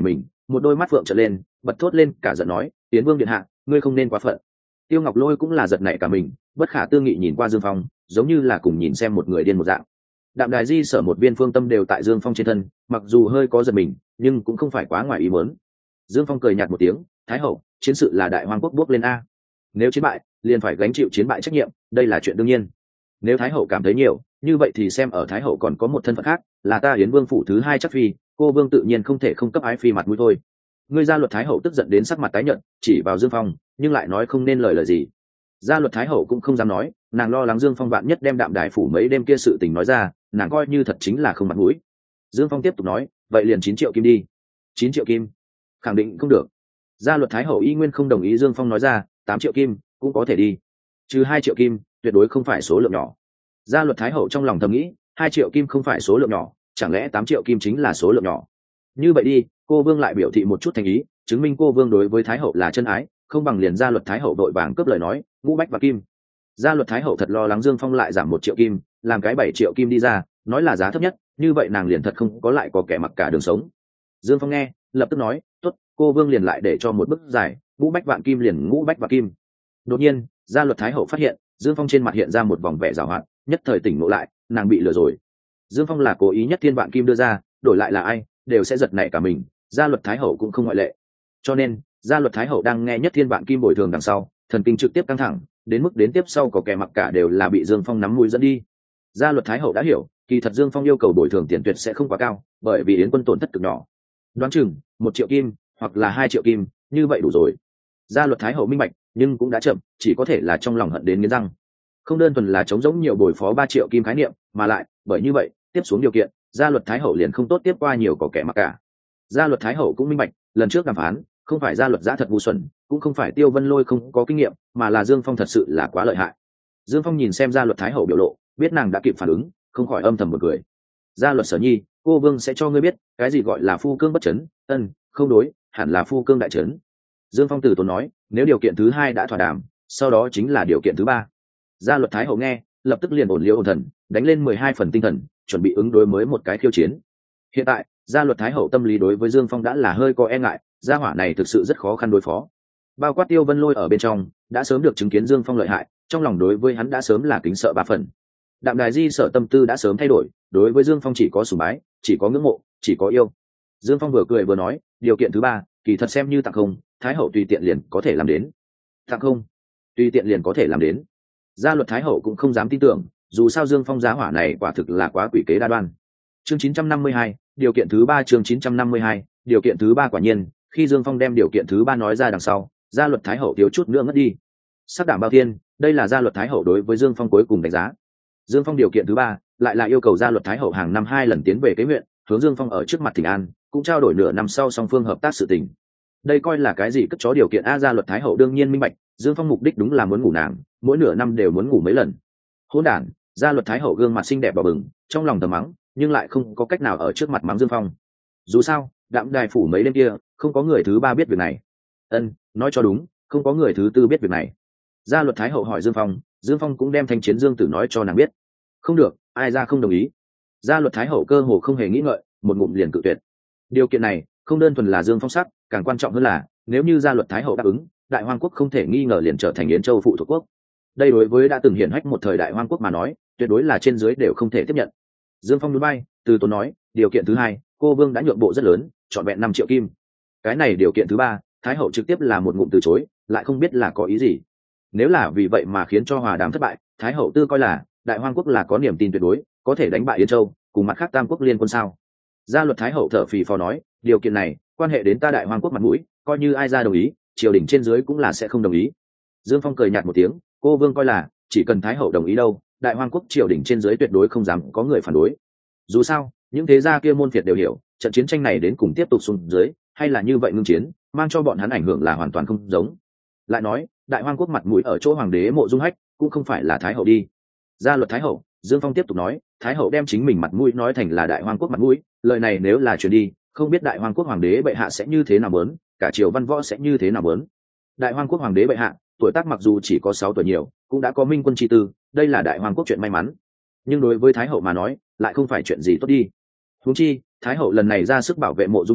một đôi mắt phượng trợn lên, bật thốt lên cả giận nói, Yến Vương điện hạ, ngươi không nên quá phận. Tiêu Ngọc Lôi cũng là giật nảy cả mình, bất khả tư nghị nhìn qua Dương Phong, giống như là cùng nhìn xem một người điên một dạng. Đạm Đài Di Sở một viên phương tâm đều tại Dương Phong trên thân, mặc dù hơi có giật mình, nhưng cũng không phải quá ngoài ý muốn. Dương Phong cười nhạt một tiếng, Thái hậu, chiến sự là Đại Hoang quốc bước lên a. Nếu chiến bại, liền phải gánh chịu chiến bại trách nhiệm, đây là chuyện đương nhiên. Nếu Thái hậu cảm thấy nhiều, như vậy thì xem ở Thái hậu còn có một thân phận khác, là ta Yến Vương phủ thứ hai chắc phi, cô Vương tự nhiên không thể không cấp ái phi mặt mũi thôi. Ngươi Gia Luật Thái hậu tức giận đến sắc mặt tái nhợt, chỉ vào Dương Phong, nhưng lại nói không nên lời gì. Gia Luật Thái hậu cũng không dám nói, nàng lo lắng Dương Phong vạn nhất đem Đạm Đài phủ mấy đêm kia sự tình nói ra, nàng coi như thật chính là không mặt mũi. Dương Phong tiếp tục nói, vậy liền 9 triệu kim đi. 9 triệu kim? Khẳng định không được. Gia Luật Thái hậu y nguyên không đồng ý. Dương Phong nói ra, 8 triệu kim cũng có thể đi, trừ 2 triệu kim tuyệt đối không phải số lượng nhỏ. Gia Luật Thái hậu trong lòng thầm nghĩ, 2 triệu kim không phải số lượng nhỏ, chẳng lẽ 8 triệu kim chính là số lượng nhỏ? Như vậy đi, cô Vương lại biểu thị một chút thành ý, chứng minh cô Vương đối với Thái hậu là chân ái, không bằng liền Gia Luật Thái hậu đội vàng cướp lời nói, ngũ bách và kim. Gia Luật Thái hậu thật lo lắng Dương Phong lại giảm 1 triệu kim, làm cái 7 triệu kim đi ra, nói là giá thấp nhất, như vậy nàng liền thật không có lại có kẻ mặc cả đường sống. Dương Phong nghe, lập tức nói, tốt, cô Vương liền lại để cho một bức giải, ngũ bách vạn kim liền ngũ bách và kim. Đột nhiên, Gia Luật Thái hậu phát hiện, Dương Phong trên mặt hiện ra một vòng vẻ giảo hoạt, nhất thời tỉnh ngộ lại, nàng bị lừa rồi. Dương Phong là cố ý nhất thiên vạn kim đưa ra, đổi lại là ai, đều sẽ giật nảy cả mình, Gia Luật Thái hậu cũng không ngoại lệ. Cho nên, Gia Luật Thái hậu đang nghe nhất thiên vạn kim bồi thường đằng sau, thần kinh trực tiếp căng thẳng, đến mức đến tiếp sau có kẻ mặc cả đều là bị Dương Phong nắm mũi dẫn đi. Gia Luật Thái hậu đã hiểu, kỳ thật Dương Phong yêu cầu bồi thường tiền tuyệt sẽ không quá cao, bởi vì Yến quân tổn thất cực nhỏ. Đoán chừng 1 triệu kim hoặc là 2 triệu kim, như vậy đủ rồi. Gia Luật Thái hậu minh bạch, nhưng cũng đã chậm, chỉ có thể là trong lòng hận đến nghiến răng. Không đơn thuần là chống giống nhiều bồi phó 3 triệu kim khái niệm, mà lại, bởi như vậy, tiếp xuống điều kiện, Gia Luật Thái hậu liền không tốt tiếp qua nhiều có kẻ mặc cả. Gia Luật Thái hậu cũng minh bạch, lần trước đàm phán, không phải Gia Luật Giã thật ngu xuẩn, cũng không phải Tiêu Vân Lôi không có kinh nghiệm, mà là Dương Phong thật sự là quá lợi hại. Dương Phong nhìn xem Gia Luật Thái hậu biểu lộ, biết nàng đã kịp phản ứng, không khỏi âm thầm một cười. Gia Luật Sở Nhi, cô Vương sẽ cho ngươi biết, cái gì gọi là phu cương bất chấn, không đối, hẳn là phu cương đại chấn. Dương Phong từ tốn nói, nếu điều kiện thứ hai đã thỏa đàm, sau đó chính là điều kiện thứ ba. Gia Luật Thái hậu nghe, lập tức liền ổn liễu ổn thần, đánh lên 12 phần tinh thần, chuẩn bị ứng đối mới một cái khiêu chiến. Hiện tại, Gia Luật Thái hậu tâm lý đối với Dương Phong đã là hơi có e ngại, gia hỏa này thực sự rất khó khăn đối phó. Bao quát Tiêu Vân Lôi ở bên trong, đã sớm được chứng kiến Dương Phong lợi hại, trong lòng đối với hắn đã sớm là kính sợ 3 phần. Đạm Đài Di Sở tâm tư đã sớm thay đổi, đối với Dương Phong chỉ có sùng bái, chỉ có ngưỡng mộ, chỉ có yêu. Dương Phong vừa cười vừa nói, điều kiện thứ ba, kỳ thật xem như tặng không, Thái hậu tùy tiện liền có thể làm đến. Tặng không? Tùy tiện liền có thể làm đến? Gia Luật Thái hậu cũng không dám tin tưởng, dù sao Dương Phong giá hỏa này quả thực là quá quỷ kế đa đoan. Chương 952, điều kiện thứ ba. Chương 952, điều kiện thứ ba. Quả nhiên, khi Dương Phong đem điều kiện thứ ba nói ra đằng sau, Gia Luật Thái hậu thiếu chút nữa ngất đi. Sắc đảm bao thiên, đây là Gia Luật Thái hậu đối với Dương Phong cuối cùng đánh giá. Dương Phong điều kiện thứ ba lại là yêu cầu Gia Luật Thái hậu hàng năm 2 lần tiến về kế huyện, hướng Dương Phong ở trước mặt thỉnh an, cũng trao đổi nửa năm sau song phương hợp tác sự tình. Đây coi là cái gì cất chó điều kiện a? Gia Luật Thái hậu đương nhiên minh bạch, Dương Phong mục đích đúng là muốn ngủ nàng, mỗi nửa năm đều muốn ngủ mấy lần. Hỗn đản! Gia Luật Thái hậu gương mặt xinh đẹp đỏ bừng, trong lòng thầm mắng, nhưng lại không có cách nào ở trước mặt mắng Dương Phong. Dù sao, Đạm Đài phủ mấy đêm kia, không có người thứ ba biết việc này. Nói cho đúng, không có người thứ tư biết việc này. Gia Luật Thái hậu hỏi Dương Phong, Dương Phong cũng đem thanh chiến Dương Tử nói cho nàng biết. Không được, ai ra không đồng ý. Gia Luật Thái hậu cơ hồ không hề nghĩ ngợi, một ngụm liền cự tuyệt. Điều kiện này không đơn thuần là Dương Phong sắc, càng quan trọng hơn là, nếu như Gia Luật Thái hậu đáp ứng, Đại Hoang quốc không thể nghi ngờ liền trở thành Yến Châu phụ thuộc quốc. Đây đối với đã từng hiển hách một thời Đại Hoang quốc mà nói, tuyệt đối là trên dưới đều không thể tiếp nhận. Dương Phong núi bay, từ tốn nói, điều kiện thứ hai, cô Vương đã nhượng bộ rất lớn, trọn vẹn 5 triệu kim. Cái này điều kiện thứ ba, Thái hậu trực tiếp là một ngụm từ chối, lại không biết là có ý gì. Nếu là vì vậy mà khiến cho hòa đàm thất bại, Thái hậu tư coi là Đại Hoang quốc là có niềm tin tuyệt đối, có thể đánh bại Yến Châu, cùng mặt khác tam quốc liên quân sao? Gia Luật Thái hậu thở phì phò nói, điều kiện này quan hệ đến ta Đại Hoang quốc mặt mũi, coi như ai ra đồng ý, triều đình trên dưới cũng là sẽ không đồng ý. Dương Phong cười nhạt một tiếng, cô Vương coi là chỉ cần Thái hậu đồng ý đâu, Đại Hoang quốc triều đình trên dưới tuyệt đối không dám có người phản đối. Dù sao, những thế gia kia môn phiệt đều hiểu, trận chiến tranh này đến cùng tiếp tục xuống dưới, hay là như vậy ngưng chiến, mang cho bọn hắn ảnh hưởng là hoàn toàn không giống. Lại nói, Đại Hoang quốc mặt mũi ở chỗ hoàng đế Mộ Dung Hách, cũng không phải là Thái hậu đi. Gia Luật Thái hậu, Dương Phong tiếp tục nói, Thái hậu đem chính mình mặt mũi nói thành là Đại Hoang quốc mặt mũi, lời này nếu là truyền đi, không biết Đại Hoang quốc hoàng đế bệ hạ sẽ như thế nào muốn, cả triều văn võ sẽ như thế nào muốn. Đại Hoang quốc hoàng đế bệ hạ, tuổi tác mặc dù chỉ có 6 tuổi nhiều, cũng đã có minh quân chi tư, đây là Đại Hoang quốc chuyện may mắn. Nhưng đối với Thái hậu mà nói, lại không phải chuyện gì tốt đi. Huống chi, Thái hậu lần này ra sức bảo vệ Mộ Dung Kỳ,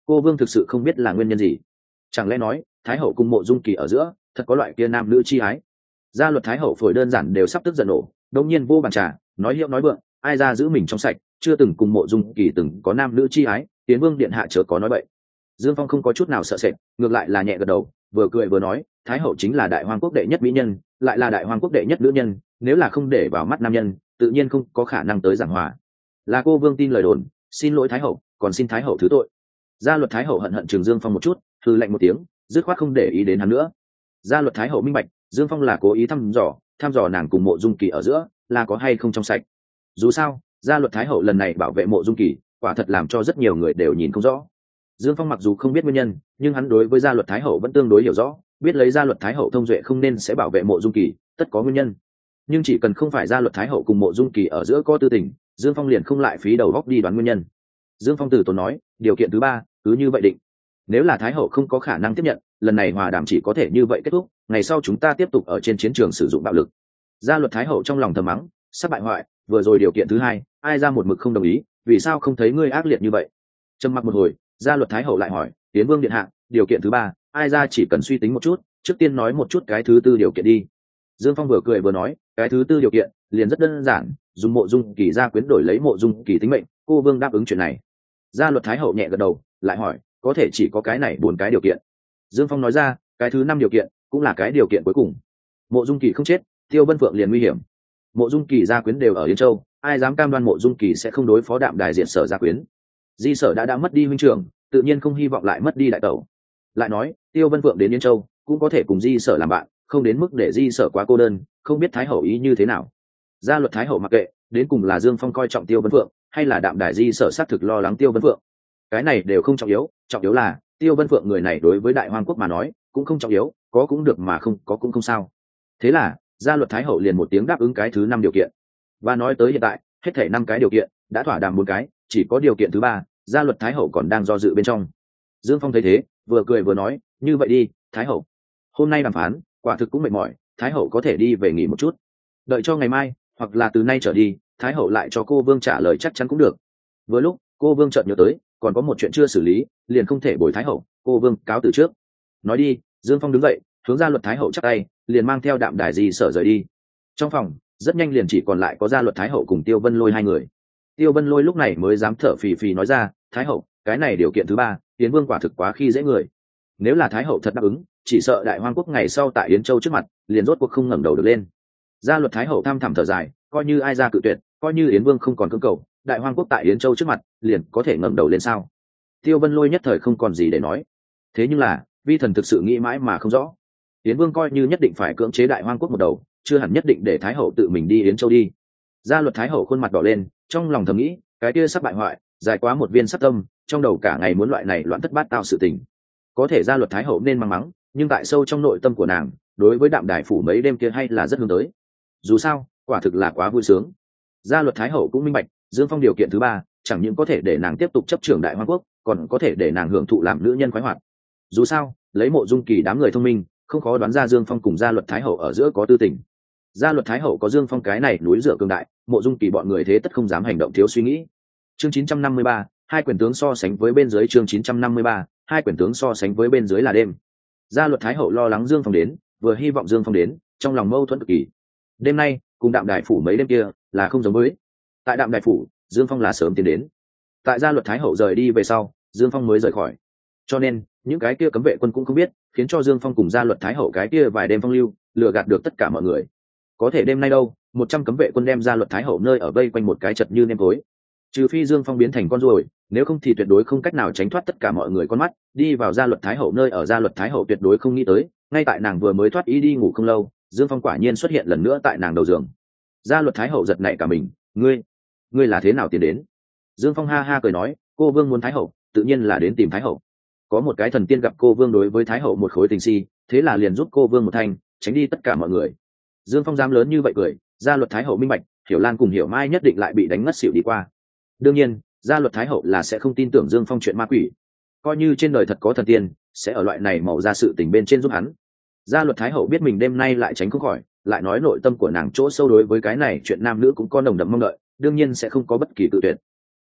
cô vương thực sự không biết là nguyên nhân gì. Chẳng lẽ nói thái hậu cùng mộ dung kỳ ở giữa thật có loại kia nam nữ chi ái? Gia luật thái hậu phổi đơn giản đều sắp tức giận nổ, đột nhiên vô bàn trà nói hiệu nói vượng, ai ra giữ mình trong sạch, chưa từng cùng mộ dung kỳ từng có nam nữ chi ái, tiến vương điện hạ chớ có nói bậy. Dương Phong không có chút nào sợ sệt, ngược lại là nhẹ gật đầu, vừa cười vừa nói, thái hậu chính là đại hoang quốc đệ nhất mỹ nhân, lại là đại hoang quốc đệ nhất nữ nhân, nếu là không để vào mắt nam nhân, tự nhiên không có khả năng tới giảng hòa. Là cô vương tin lời đồn, xin lỗi thái hậu, còn xin thái hậu thứ tội. Gia luật thái hậu hận hận chừng Dương Phong một chút, hừ lạnh một tiếng, dứt khoát không để ý đến hắn nữa. Gia luật thái hậu minh bạch, Dương Phong là cố ý thăm dò nàng cùng mộ dung kỳ ở giữa là có hay không trong sạch. Dù sao gia luật thái hậu lần này bảo vệ mộ dung kỳ, quả thật làm cho rất nhiều người đều nhìn không rõ. Dương Phong mặc dù không biết nguyên nhân, nhưng hắn đối với gia luật thái hậu vẫn tương đối hiểu rõ, biết lấy gia luật thái hậu thông duệ không nên sẽ bảo vệ mộ dung kỳ, tất có nguyên nhân. Nhưng chỉ cần không phải gia luật thái hậu cùng mộ dung kỳ ở giữa có tư tình, Dương Phong liền không lại phí đầu góc đi đoán nguyên nhân. Dương Phong từ tốn nói, điều kiện thứ ba cứ như vậy định. Nếu là thái hậu không có khả năng tiếp nhận, lần này hòa đàm chỉ có thể như vậy kết thúc, ngày sau chúng ta tiếp tục ở trên chiến trường sử dụng bạo lực. Gia luật thái hậu trong lòng thầm mắng, sắp bại hoại, vừa rồi điều kiện thứ hai ai ra một mực không đồng ý, vì sao không thấy ngươi ác liệt như vậy? Trầm mặc một hồi, gia luật thái hậu lại hỏi, tiến vương điện hạ, điều kiện thứ ba ai ra chỉ cần suy tính một chút, trước tiên nói một chút cái thứ tư điều kiện đi. Dương Phong vừa cười vừa nói, cái thứ tư điều kiện liền rất đơn giản, dùng mộ dung kỳ gia quyến đổi lấy mộ dung kỳ tính mệnh, cô vương đáp ứng chuyện này. Gia luật thái hậu nhẹ gật đầu, lại hỏi, có thể chỉ có cái này 4 cái điều kiện? Dương Phong nói ra, cái thứ 5 điều kiện cũng là cái điều kiện cuối cùng. Mộ dung kỳ không chết, Tiêu Vân Phượng liền nguy hiểm. Mộ dung kỳ gia quyến đều ở Yên Châu, ai dám cam đoan mộ dung kỳ sẽ không đối phó đạm đài diện sở gia quyến? Di sở đã mất đi huynh trưởng, tự nhiên không hy vọng lại mất đi đại tẩu. Lại nói Tiêu Vân Phượng đến Yên Châu cũng có thể cùng Di sở làm bạn, không đến mức để Di sở quá cô đơn, không biết thái hậu ý như thế nào. Gia luật thái hậu mặc kệ, đến cùng là Dương Phong coi trọng Tiêu Vân Phượng, hay là đạm đài Di sở xác thực lo lắng Tiêu Vân Phượng, cái này đều không trọng yếu, trọng yếu là Tiêu Vân Phượng người này đối với đại hoang quốc mà nói cũng không trọng yếu, có cũng được mà không có cũng không sao. Thế là gia luật thái hậu liền một tiếng đáp ứng cái thứ 5 điều kiện. Và nói tới hiện tại hết thảy 5 cái điều kiện đã thỏa đàm 4 cái, chỉ có điều kiện thứ 3 gia luật thái hậu còn đang do dự bên trong. Dương Phong thấy thế vừa cười vừa nói, như vậy đi thái hậu, hôm nay đàm phán quả thực cũng mệt mỏi, thái hậu có thể đi về nghỉ một chút, đợi cho ngày mai hoặc là từ nay trở đi thái hậu lại cho cô vương trả lời chắc chắn cũng được. Vừa lúc cô vương chợt nhớ tới còn có một chuyện chưa xử lý, liền không thể bồi thái hậu, cô vương cáo từ trước. Nói đi, Dương Phong đứng dậy hướng gia luật thái hậu chắp tay, liền mang theo đạm đài Di sở rời đi. Trong phòng rất nhanh liền chỉ còn lại có gia luật thái hậu cùng Tiêu Vân Lôi 2 người. Tiêu Vân Lôi lúc này mới dám thở phì phì nói ra, thái hậu, cái này điều kiện thứ 3 Yến vương quả thực quá khi dễ người. Nếu là thái hậu thật đáp ứng, chỉ sợ đại hoang quốc ngày sau tại Yến Châu trước mặt liền rốt cuộc không ngẩng đầu được lên. Gia luật thái hậu tham thẳm thở dài, coi như ai ra cự tuyệt, coi như Yến vương không còn cưỡng cầu, đại hoang quốc tại Yến Châu trước mặt liền có thể ngẩng đầu lên sao? Tiêu Vân Lôi nhất thời không còn gì để nói. Thế nhưng là vi thần thực sự nghĩ mãi mà không rõ, Yến vương coi như nhất định phải cưỡng chế đại hoang quốc một đầu, chưa hẳn nhất định để thái hậu tự mình đi Yến Châu đi. Gia luật thái hậu khuôn mặt đỏ lên, trong lòng thầm nghĩ, cái kia sắp bại hoại, dài quá một viên sắt tâm, trong đầu cả ngày muốn loại này loạn thất bát tao sự tình. Có thể gia luật thái hậu nên mắng mắng, nhưng tại sâu trong nội tâm của nàng, đối với đạm đài phủ mấy đêm kia hay là rất hướng tới. Dù sao quả thực là quá vui sướng. Gia luật thái hậu cũng minh bạch, Dương Phong điều kiện thứ 3 chẳng những có thể để nàng tiếp tục chấp trưởng đại hoang quốc, còn có thể để nàng hưởng thụ làm nữ nhân khoái hoạt. Dù sao lấy mộ dung kỳ đám người thông minh, không khó đoán ra Dương Phong cùng gia luật thái hậu ở giữa có tư tình. Gia luật thái hậu có Dương Phong cái này núi dựa cường đại, mộ dung kỳ bọn người thế tất không dám hành động thiếu suy nghĩ. Chương 953, hai quyền tướng so sánh với bên dưới. Chương 953, hai quyền tướng so sánh với bên dưới là đêm. Gia luật thái hậu lo lắng Dương Phong đến, vừa hy vọng Dương Phong đến, trong lòng mâu thuẫn cực kỳ. Đêm nay cùng đạm đài phủ mấy đêm kia là không giống với. Tại đạm đài phủ Dương Phong là sớm tiến đến, tại gia luật thái hậu rời đi về sau Dương Phong mới rời khỏi, cho nên những cái kia cấm vệ quân cũng không biết, khiến cho Dương Phong cùng gia luật thái hậu cái kia vài đêm phong lưu lừa gạt được tất cả mọi người. Có thể đêm nay đâu, 100 cấm vệ quân đem gia luật thái hậu nơi ở vây quanh một cái chật như nêm tối, trừ phi Dương Phong biến thành con ruồi, nếu không thì tuyệt đối không cách nào tránh thoát tất cả mọi người con mắt. Đi vào gia luật thái hậu nơi ở, gia luật thái hậu tuyệt đối không nghĩ tới, ngay tại nàng vừa mới thoát ý đi ngủ không lâu, Dương Phong quả nhiên xuất hiện lần nữa tại nàng đầu giường. Gia luật thái hậu giật nảy cả mình, ngươi là thế nào tiến đến? Dương Phong ha ha cười nói, cô vương muốn thái hậu tự nhiên là đến tìm thái hậu, có một cái thần tiên gặp cô vương đối với thái hậu một khối tình si, thế là liền giúp cô vương một thanh, tránh đi tất cả mọi người. Dương Phong dám lớn như vậy cười, gia luật thái hậu minh bạch, Hiểu Lan cùng Hiểu Mai nhất định lại bị đánh ngất xỉu đi qua. Đương nhiên gia luật thái hậu là sẽ không tin tưởng Dương Phong chuyện ma quỷ, coi như trên đời thật có thần tiên, sẽ ở loại này màu ra sự tình bên trên giúp hắn. Gia luật thái hậu biết mình đêm nay lại tránh không khỏi, lại nói nội tâm của nàng chỗ sâu đối với cái này chuyện nam nữ cũng có nồng đậm mong đợi, đương nhiên sẽ không có bất kỳ tự tuyệt.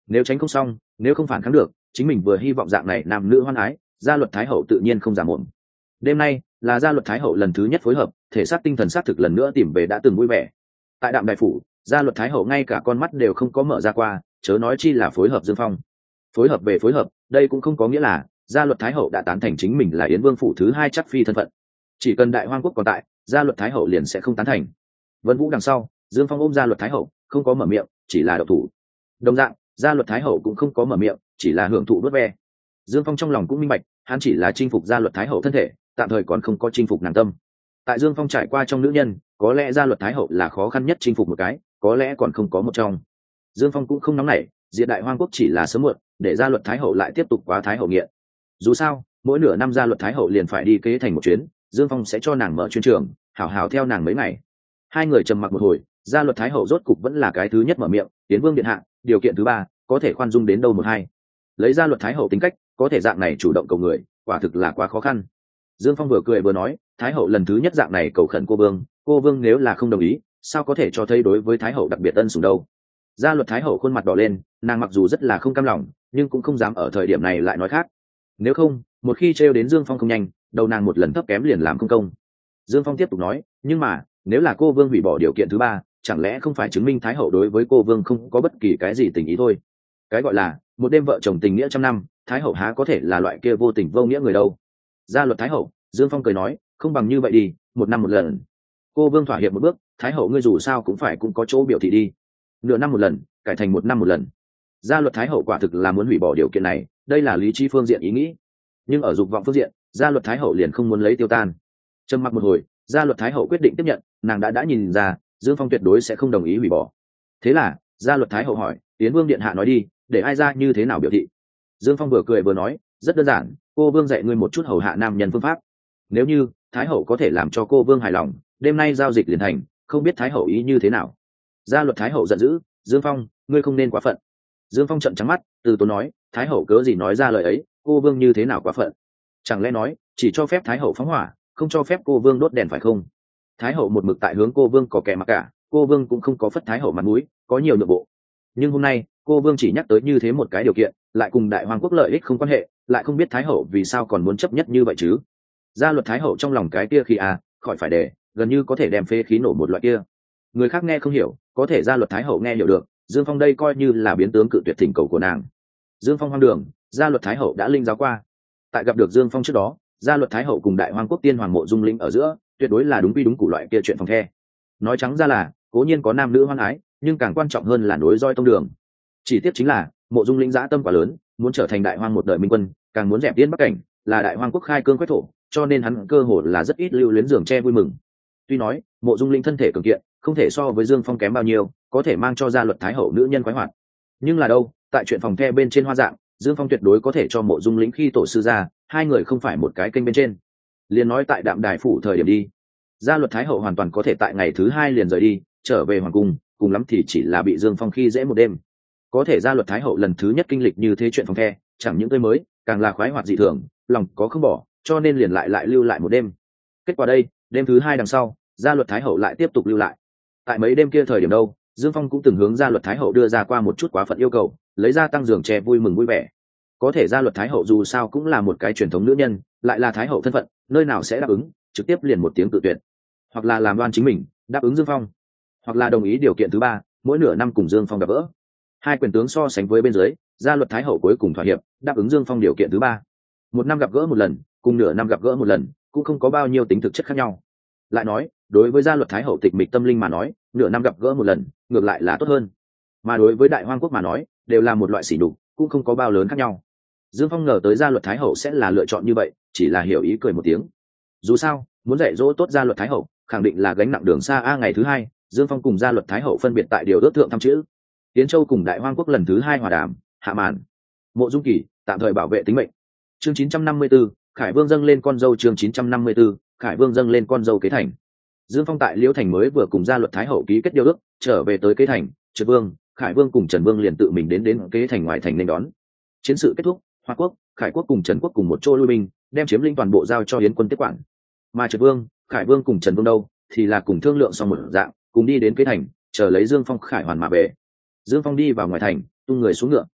Nếu tránh không xong, nếu không phản kháng được, chính mình vừa hy vọng dạng này nam nữ hoan ái, gia luật thái hậu tự nhiên không giả mồm. Đêm nay là gia luật thái hậu lần thứ nhất phối hợp, thể xác tinh thần xác thực lần nữa tìm về đã từng vui vẻ. Tại đạm đại phủ, gia luật thái hậu ngay cả con mắt đều không có mở ra qua, chớ nói chi là phối hợp Dương Phong. Phối hợp về phối hợp, đây cũng không có nghĩa là gia luật thái hậu đã tán thành chính mình là Yến Vương phủ thứ hai chắc phi thân phận. Chỉ cần đại hoang quốc còn tại, gia luật thái hậu liền sẽ không tán thành. Vân Vũ đằng sau, Dương Phong ôm gia luật thái hậu, không có mở miệng, chỉ là đậu thủ. Đồng dạng, gia luật thái hậu cũng không có mở miệng, chỉ là hưởng thụ đốt ve. Dương Phong trong lòng cũng minh bạch, hắn chỉ là chinh phục gia luật thái hậu thân thể, tạm thời còn không có chinh phục nàng tâm. Tại Dương Phong trải qua trong nữ nhân, có lẽ gia luật thái hậu là khó khăn nhất chinh phục một cái, có lẽ còn không có một trong. Dương Phong cũng không nóng nảy, diệt đại hoang quốc chỉ là sớm muộn, để gia luật thái hậu lại tiếp tục quá thái hậu nghiện. Dù sao, mỗi nửa năm gia luật thái hậu liền phải đi kế thành một chuyến, Dương Phong sẽ cho nàng mở chuyến trường, hảo hảo theo nàng mấy ngày. Hai người trầm mặc một hồi, gia luật thái hậu rốt cục vẫn là cái thứ nhất mở miệng, Tiến Vương điện hạ, điều kiện thứ ba, có thể khoan dung đến đâu một hai. Lấy gia luật thái hậu tính cách, có thể dạng này chủ động cầu người, quả thực là quá khó khăn. Dương Phong vừa cười vừa nói, thái hậu lần thứ nhất dạng này cầu khẩn cô vương nếu là không đồng ý, sao có thể cho thấy đối với thái hậu đặc biệt ân sủng đâu. Gia luật thái hậu khuôn mặt đỏ lên, nàng mặc dù rất là không cam lòng, nhưng cũng không dám ở thời điểm này lại nói khác. Nếu không, một khi trêu đến Dương Phong không nhanh, đầu nàng một lần thấp kém liền làm không công. Dương Phong tiếp tục nói, nhưng mà nếu là cô vương hủy bỏ điều kiện thứ ba, chẳng lẽ không phải chứng minh thái hậu đối với cô vương không có bất kỳ cái gì tình ý thôi. Cái gọi là một đêm vợ chồng tình nghĩa trăm năm, thái hậu há có thể là loại kia vô tình vô nghĩa người đâu. Gia luật thái hậu, Dương Phong cười nói, không bằng như vậy đi, một năm một lần. Cô vương thỏa hiệp một bước, thái hậu ngươi dù sao cũng phải cũng có chỗ biểu thị đi. Nửa năm một lần, cải thành một năm một lần. Gia luật thái hậu quả thực là muốn hủy bỏ điều kiện này, đây là lý trí phương diện ý nghĩ. Nhưng ở dục vọng phương diện, gia luật thái hậu liền không muốn lấy tiêu tan. Trầm mặc một hồi, gia luật thái hậu quyết định tiếp nhận, nàng đã nhìn ra Dương Phong tuyệt đối sẽ không đồng ý hủy bỏ. Thế là gia luật thái hậu hỏi, Yến Vương điện hạ nói đi, để ai ra như thế nào biểu thị. Dương Phong vừa cười vừa nói, rất đơn giản, cô vương dạy ngươi một chút hầu hạ nam nhân phương pháp. Nếu như thái hậu có thể làm cho cô vương hài lòng, đêm nay giao dịch liền thành, không biết thái hậu ý như thế nào. Gia luật thái hậu giận dữ, Dương Phong, ngươi không nên quá phận. Dương Phong trợn trắng mắt, từ tốn nói, thái hậu cớ gì nói ra lời ấy, cô vương như thế nào quá phận. Chẳng lẽ nói chỉ cho phép thái hậu phóng hỏa, không cho phép cô vương đốt đèn phải không? Thái hậu một mực tại hướng cô vương có kẻ mặc cả, cô vương cũng không có phất thái hậu mặt mũi, có nhiều nhượng bộ. Nhưng hôm nay cô vương chỉ nhắc tới như thế một cái điều kiện, lại cùng đại hoàng quốc lợi ích không quan hệ, lại không biết thái hậu vì sao còn muốn chấp nhất như vậy chứ. Gia luật thái hậu trong lòng cái kia khi khỏi phải để, gần như có thể đem phế khí nổ một loại kia. Người khác nghe không hiểu, có thể gia luật thái hậu nghe hiểu được. Dương Phong đây coi như là biến tướng cự tuyệt thỉnh cầu của nàng. Dương Phong hoang đường, gia luật thái hậu đã linh giáo qua. Tại gặp được Dương Phong trước đó, gia luật thái hậu cùng đại hoang quốc tiên hoàng Mộ Dung Linh ở giữa tuyệt đối là đúng quy đúng củ loại kia chuyện phòng the. Nói trắng ra là cố nhiên có nam nữ hoan ái, nhưng càng quan trọng hơn là nối roi tông đường. Chỉ tiếc chính là Mộ Dung Linh dã tâm quá lớn, muốn trở thành đại hoang một đời minh quân, càng muốn dẹp tiên bắc cảnh, là đại hoang quốc khai cương quét thổ, cho nên hắn cơ hồ là rất ít lưu luyến giường tre vui mừng. Tuy nói Mộ Dung Linh thân thể cường kiện, không thể so với Dương Phong kém bao nhiêu, có thể mang cho gia luật thái hậu nữ nhân khoái hoạt, nhưng là đâu, tại chuyện phòng the bên trên hoa dạng, Dương Phong tuyệt đối có thể cho Mộ Dung Lĩnh khi tổ sư ra, hai người không phải một cái kênh bên trên. Liền nói tại đạm đài phủ thời điểm đi, gia luật thái hậu hoàn toàn có thể tại ngày thứ hai liền rời đi, trở về hoàng cung, cùng lắm thì chỉ là bị Dương Phong khi dễ một đêm. Có thể gia luật thái hậu lần thứ nhất kinh lịch như thế chuyện phòng the, chẳng những tươi mới, càng là khoái hoạt dị thường, lòng có không bỏ, cho nên liền lại lưu lại một đêm. Kết quả đây, đêm thứ hai đằng sau, gia luật thái hậu lại tiếp tục lưu lại. Tại mấy đêm kia thời điểm đâu, Dương Phong cũng từng hướng gia luật thái hậu đưa ra qua một chút quá phận yêu cầu, lấy ra tăng giường tre vui mừng vui vẻ. Có thể gia luật thái hậu dù sao cũng là một cái truyền thống nữ nhân, lại là thái hậu thân phận, nơi nào sẽ đáp ứng, trực tiếp liền một tiếng tự tuyệt. Hoặc là làm đoan chính mình, đáp ứng Dương Phong, hoặc là đồng ý điều kiện thứ ba, mỗi nửa năm cùng Dương Phong gặp gỡ. Hai quyền tướng so sánh với bên dưới, gia luật thái hậu cuối cùng thỏa hiệp, đáp ứng Dương Phong điều kiện thứ ba. Một năm gặp gỡ một lần, cùng nửa năm gặp gỡ một lần, cũng không có bao nhiêu tính thực chất khác nhau. Lại nói, đối với gia luật thái hậu tịch mịch tâm linh mà nói, nửa năm gặp gỡ một lần, ngược lại là tốt hơn. Mà đối với đại hoang quốc mà nói, đều là một loại sỉ nhục, cũng không có bao lớn khác nhau. Dương Phong ngờ tới gia luật thái hậu sẽ là lựa chọn như vậy, chỉ là hiểu ý cười một tiếng. Dù sao, muốn dạy dỗ tốt gia luật thái hậu, khẳng định là gánh nặng đường xa. Ngày thứ hai, Dương Phong cùng gia luật thái hậu phân biệt tại điều ước thượng thăm chữ. Tiến Châu cùng đại hoang quốc lần thứ hai hòa đàm, hạ màn. Mộ Dung Kỳ tạm thời bảo vệ tính mệnh. Chương 954, Khải Vương dâng lên con dâu. Chương 954, Khải Vương dâng lên con dâu kế thành. Dương Phong tại Liễu Thành mới vừa cùng gia luật thái hậu ký kết điều ước, trở về tới kế thành, Trượt Vương, Khải Vương cùng Trần Vương liền tự mình đến kế thành ngoài thành nên đón. Chiến sự kết thúc, Hoa quốc, Khải quốc cùng Trần quốc cùng một chỗ lui binh, đem chiếm lĩnh toàn bộ giao cho Yến quân tiếp quản. Mà Trượt Vương, Khải Vương cùng Trần Vương đâu, thì là cùng thương lượng xong một dạng, cùng đi đến kế thành, chờ lấy Dương Phong khải hoàn mà về. Dương Phong đi vào ngoài thành, tung người xuống ngựa,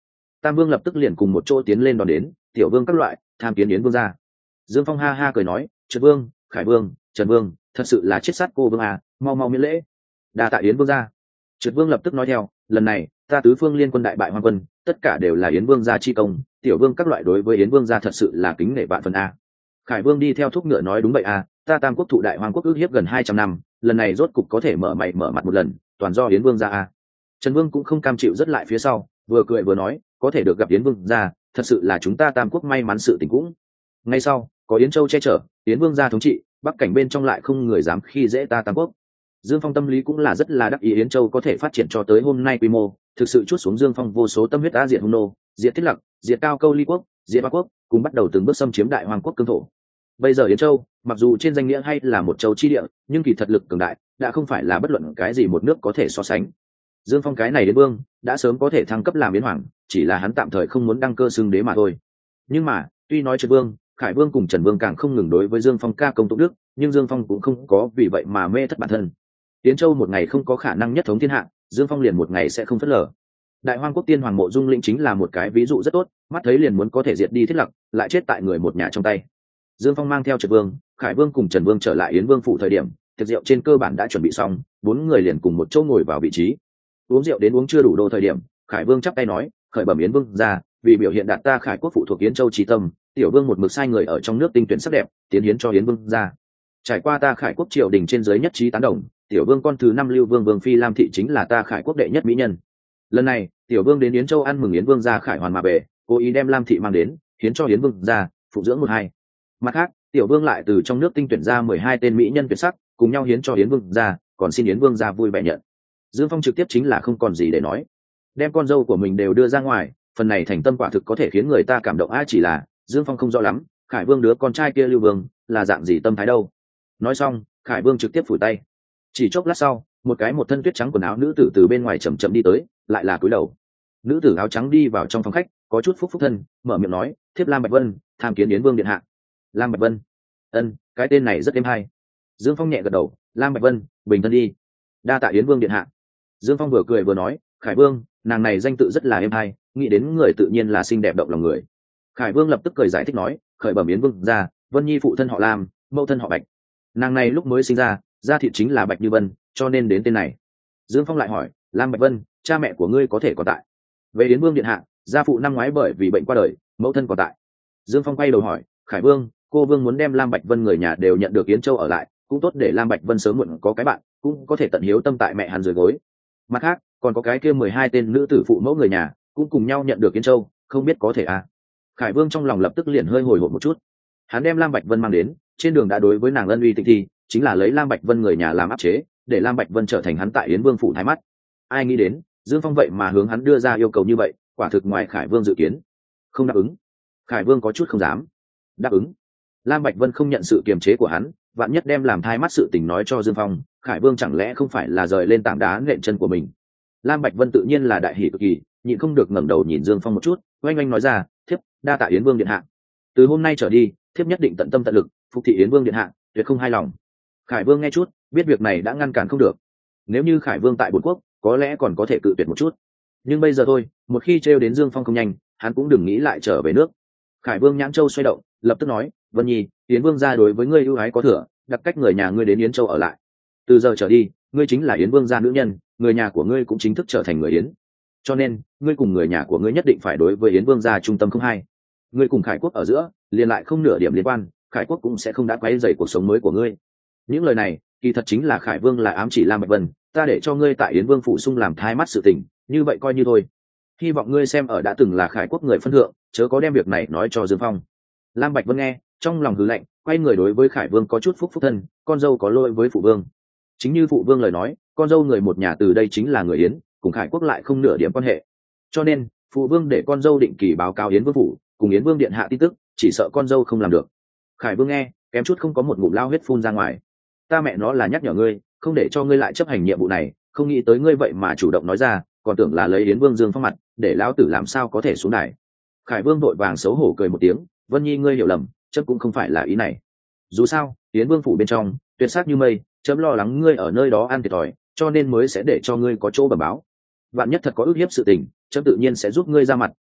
Tam Vương lập tức liền cùng một chỗ tiến lên đón đến, tiểu vương các loại, tham kiến Yến Vương gia. Dương Phong ha ha cười nói, Trần Vương, Khải Vương, Trần Vương, thật sự là chết sát cô vương à, mau mau miễn lễ. Đa tạ Yến Vương gia. Trần Vương lập tức nói theo, lần này ta tứ phương liên quân đại bại Hoang quân, tất cả đều là Yến Vương gia chi công, tiểu vương các loại đối với Yến Vương gia thật sự là kính nể vạn phần a. Khải Vương đi theo thúc ngựa nói, đúng vậy a, ta Tam Quốc thụ đại Hoang quốc ước hiếp gần 200 năm, lần này rốt cục có thể mở mày mở mặt một lần, toàn do Yến Vương gia a. Trần Vương cũng không cam chịu rất lại phía sau, vừa cười vừa nói, có thể được gặp Yến Vương gia, thật sự là chúng ta Tam Quốc may mắn sự tình cũng. Ngay sau, có Yến Châu che chở, Yến Vương gia thống trị, bắc cảnh bên trong lại không người dám khi dễ ta Tam Quốc. Dương Phong tâm lý cũng là rất là đắc ý Yến Châu có thể phát triển cho tới hôm nay quy mô, thực sự chuốt xuống Dương Phong vô số tâm huyết đã diệt hung nô, diệt thiết lập, diệt cao câu ly quốc, diệt ba quốc, cùng bắt đầu từng bước xâm chiếm đại hoàng quốc cương thổ. Bây giờ Yến Châu, mặc dù trên danh nghĩa hay là một châu chi địa, nhưng kỳ thật lực cường đại, đã không phải là bất luận cái gì một nước có thể so sánh. Dương Phong cái này đến vương, đã sớm có thể thăng cấp làm Yến hoàng, chỉ là hắn tạm thời không muốn đăng cơ xưng đế mà thôi. Nhưng mà, tuy nói Trần Vương, Khải Vương cùng Trần Vương càng không ngừng đối với Dương Phong ca công tụng đức, nhưng Dương Phong cũng không có vì vậy mà mê thất bản thân. Yến Châu một ngày không có khả năng nhất thống thiên hạ, Dương Phong liền một ngày sẽ không phớt lờ. Đại Hoang quốc tiên hoàng Mộ Dung Lĩnh chính là một cái ví dụ rất tốt, mắt thấy liền muốn có thể diệt đi thiết lập, lại chết tại người một nhà trong tay. Dương Phong mang theo Trần Vương, Khải Vương cùng Trần Vương trở lại Yến Vương phủ thời điểm, tiệc rượu trên cơ bản đã chuẩn bị xong, 4 người liền cùng một chỗ ngồi vào vị trí. Uống rượu đến uống chưa đủ đô thời điểm, Khải Vương chắp tay nói, khởi bẩm Yến Vương ra, vì biểu hiện đạt ta Khải quốc phụ thuộc Yến Châu chí tâm, tiểu vương một mực sai người ở trong nước tinh tuyển sắc đẹp, tiến hiến cho Yến Vương ra. Trải qua ta Khải quốc triều đình trên dưới nhất trí tán đồng, tiểu vương con thứ 5 Lưu Vương Vương phi Lam thị chính là ta Khải quốc đệ nhất mỹ nhân. Lần này tiểu vương đến Yến Châu ăn mừng Yến Vương gia Khải hoàn mà về, cố ý đem Lam thị mang đến hiến cho Yến Vương gia phụ dưỡng 1-2. Mặt khác tiểu vương lại từ trong nước tinh tuyển ra 12 tên mỹ nhân tuyệt sắc cùng nhau hiến cho Yến Vương gia, còn xin Yến Vương gia vui vẻ nhận. Dương Phong trực tiếp chính là không còn gì để nói, đem con dâu của mình đều đưa ra ngoài, phần này thành tâm quả thực có thể khiến người ta cảm động. Chỉ là Dương Phong không rõ lắm, Khải Vương đứa con trai kia Lưu Vương là dạng gì tâm thái đâu. Nói xong Khải Vương trực tiếp phủi tay. Chỉ chốc lát sau, một thân tuyết trắng quần áo nữ tử từ bên ngoài chậm chậm đi tới, lại là cúi đầu. Nữ tử áo trắng đi vào trong phòng khách, có chút phúc thân, mở miệng nói, thiếp Lam Bạch Vân tham kiến Yến Vương điện hạ. Lam Bạch Vân? Ân, cái tên này rất êm hay. Dương Phong nhẹ gật đầu, Lam Bạch Vân, bình thân đi. Đa tạ Yến Vương điện hạ. Dương Phong vừa cười vừa nói, Khải Vương, nàng này danh tự rất là êm hay, nghĩ đến người tự nhiên là xinh đẹp động lòng người. Khải Vương lập tức cười giải thích nói, khởi bẩm Yến Vương ra, Vân Nhi phụ thân họ Lam, mẫu thân họ Bạch. Nàng này lúc mới sinh ra, da thịt chính là Bạch Như Vân, cho nên đến tên này. Dương Phong lại hỏi, Lam Bạch Vân, cha mẹ của ngươi có thể còn tại? Về Yến Vương điện hạ, gia phụ năm ngoái bởi vì bệnh qua đời, mẫu thân còn tại. Dương Phong quay đầu hỏi, Khải Vương, cô Vương muốn đem Lam Bạch Vân người nhà đều nhận được Yến Châu ở lại, cũng tốt để Lam Bạch Vân sớm muộn có cái bạn, cũng có thể tận hiếu tâm tại mẹ hắn dưới gối. Mặt khác còn có cái kia 12 tên nữ tử phụ mẫu người nhà cũng cùng nhau nhận được Yến Châu, không biết có thể à? Khải Vương trong lòng lập tức liền hơi hồi hộp một chút. Hắn đem Lam Bạch Vân mang đến, trên đường đã đối với nàng ân uy tịch thi, chính là lấy Lam Bạch Vân người nhà làm áp chế, để Lam Bạch Vân trở thành hắn tại Yến Vương phủ thái mắt. Ai nghĩ đến Dương Phong vậy mà hướng hắn đưa ra yêu cầu như vậy, quả thực ngoài Khải Vương dự kiến. Không đáp ứng, Khải Vương có chút không dám. Đáp ứng, Lam Bạch Vân không nhận sự kiềm chế của hắn, vạn nhất đem làm thai mắt sự tình nói cho Dương Phong, Khải Vương chẳng lẽ không phải là rời lên tảng đá nện chân của mình. Lam Bạch Vân tự nhiên là đại hỉ cực kỳ, nhịn không được ngẩng đầu nhìn Dương Phong một chút, oanh oanh nói ra, thiếp đa tạ Yến Vương điện hạ, từ hôm nay trở đi thiếp nhất định tận tâm tận lực phục thị Yến Vương điện hạ, tuyệt không hai lòng. Khải Vương nghe chút biết việc này đã ngăn cản không được, nếu như Khải Vương tại Bổn quốc có lẽ còn có thể cự tuyệt một chút, nhưng bây giờ thôi, một khi trêu đến Dương Phong không nhanh, hắn cũng đừng nghĩ lại trở về nước. Khải Vương nhãn châu xoay động, lập tức nói, Vân Nhi, Yến Vương gia đối với ngươi ưu ái có thừa, đặc cách người nhà ngươi đến Yến Châu ở lại, từ giờ trở đi ngươi chính là Yến Vương gia nữ nhân, người nhà của ngươi cũng chính thức trở thành người Yến, cho nên ngươi cùng người nhà của ngươi nhất định phải đối với Yến Vương gia trung tâm không hai. Ngươi cùng Khải quốc ở giữa liền lại không nửa điểm liên quan, Khải quốc cũng sẽ không đã quấy rầy cuộc sống mới của ngươi. Những lời này kỳ thật chính là Khải Vương là ám chỉ Lam Bạch Vân, ta để cho ngươi tại Yến Vương phủ sung làm thái mắt sự tình, như vậy coi như thôi. Hy vọng ngươi xem ở đã từng là Khải quốc người phân thượng, chớ có đem việc này nói cho Dương Phong. Lam Bạch Vân nghe, trong lòng hừ lạnh, quay người đối với Khải Vương có chút phúc thân, con dâu có lỗi với phụ vương. Chính như phụ vương lời nói, con dâu người một nhà từ đây chính là người Yến, cùng Khải quốc lại không nửa điểm quan hệ. Cho nên phụ vương để con dâu định kỳ báo cáo Yến Vương phủ cùng Yến Vương điện hạ tin tức, chỉ sợ con dâu không làm được. Khải Vương nghe, kém chút không có một ngụm lao huyết phun ra ngoài. Ta mẹ nó là nhắc nhở ngươi, không để cho ngươi lại chấp hành nhiệm vụ này, không nghĩ tới ngươi vậy mà chủ động nói ra, còn tưởng là lấy Yến Vương Dương Phong mặt, để lão tử làm sao có thể xuống đài. Khải Vương vội vàng xấu hổ cười một tiếng, Vân Nhi ngươi hiểu lầm, chấm cũng không phải là ý này. Dù sao Yến Vương phủ bên trong tuyệt sắc như mây, chấm lo lắng ngươi ở nơi đó ăn thiệt thòi, cho nên mới sẽ để cho ngươi có chỗ bẩm báo. Vạn nhất thật có ức hiếp sự tình, chấm tự nhiên sẽ giúp ngươi ra mặt,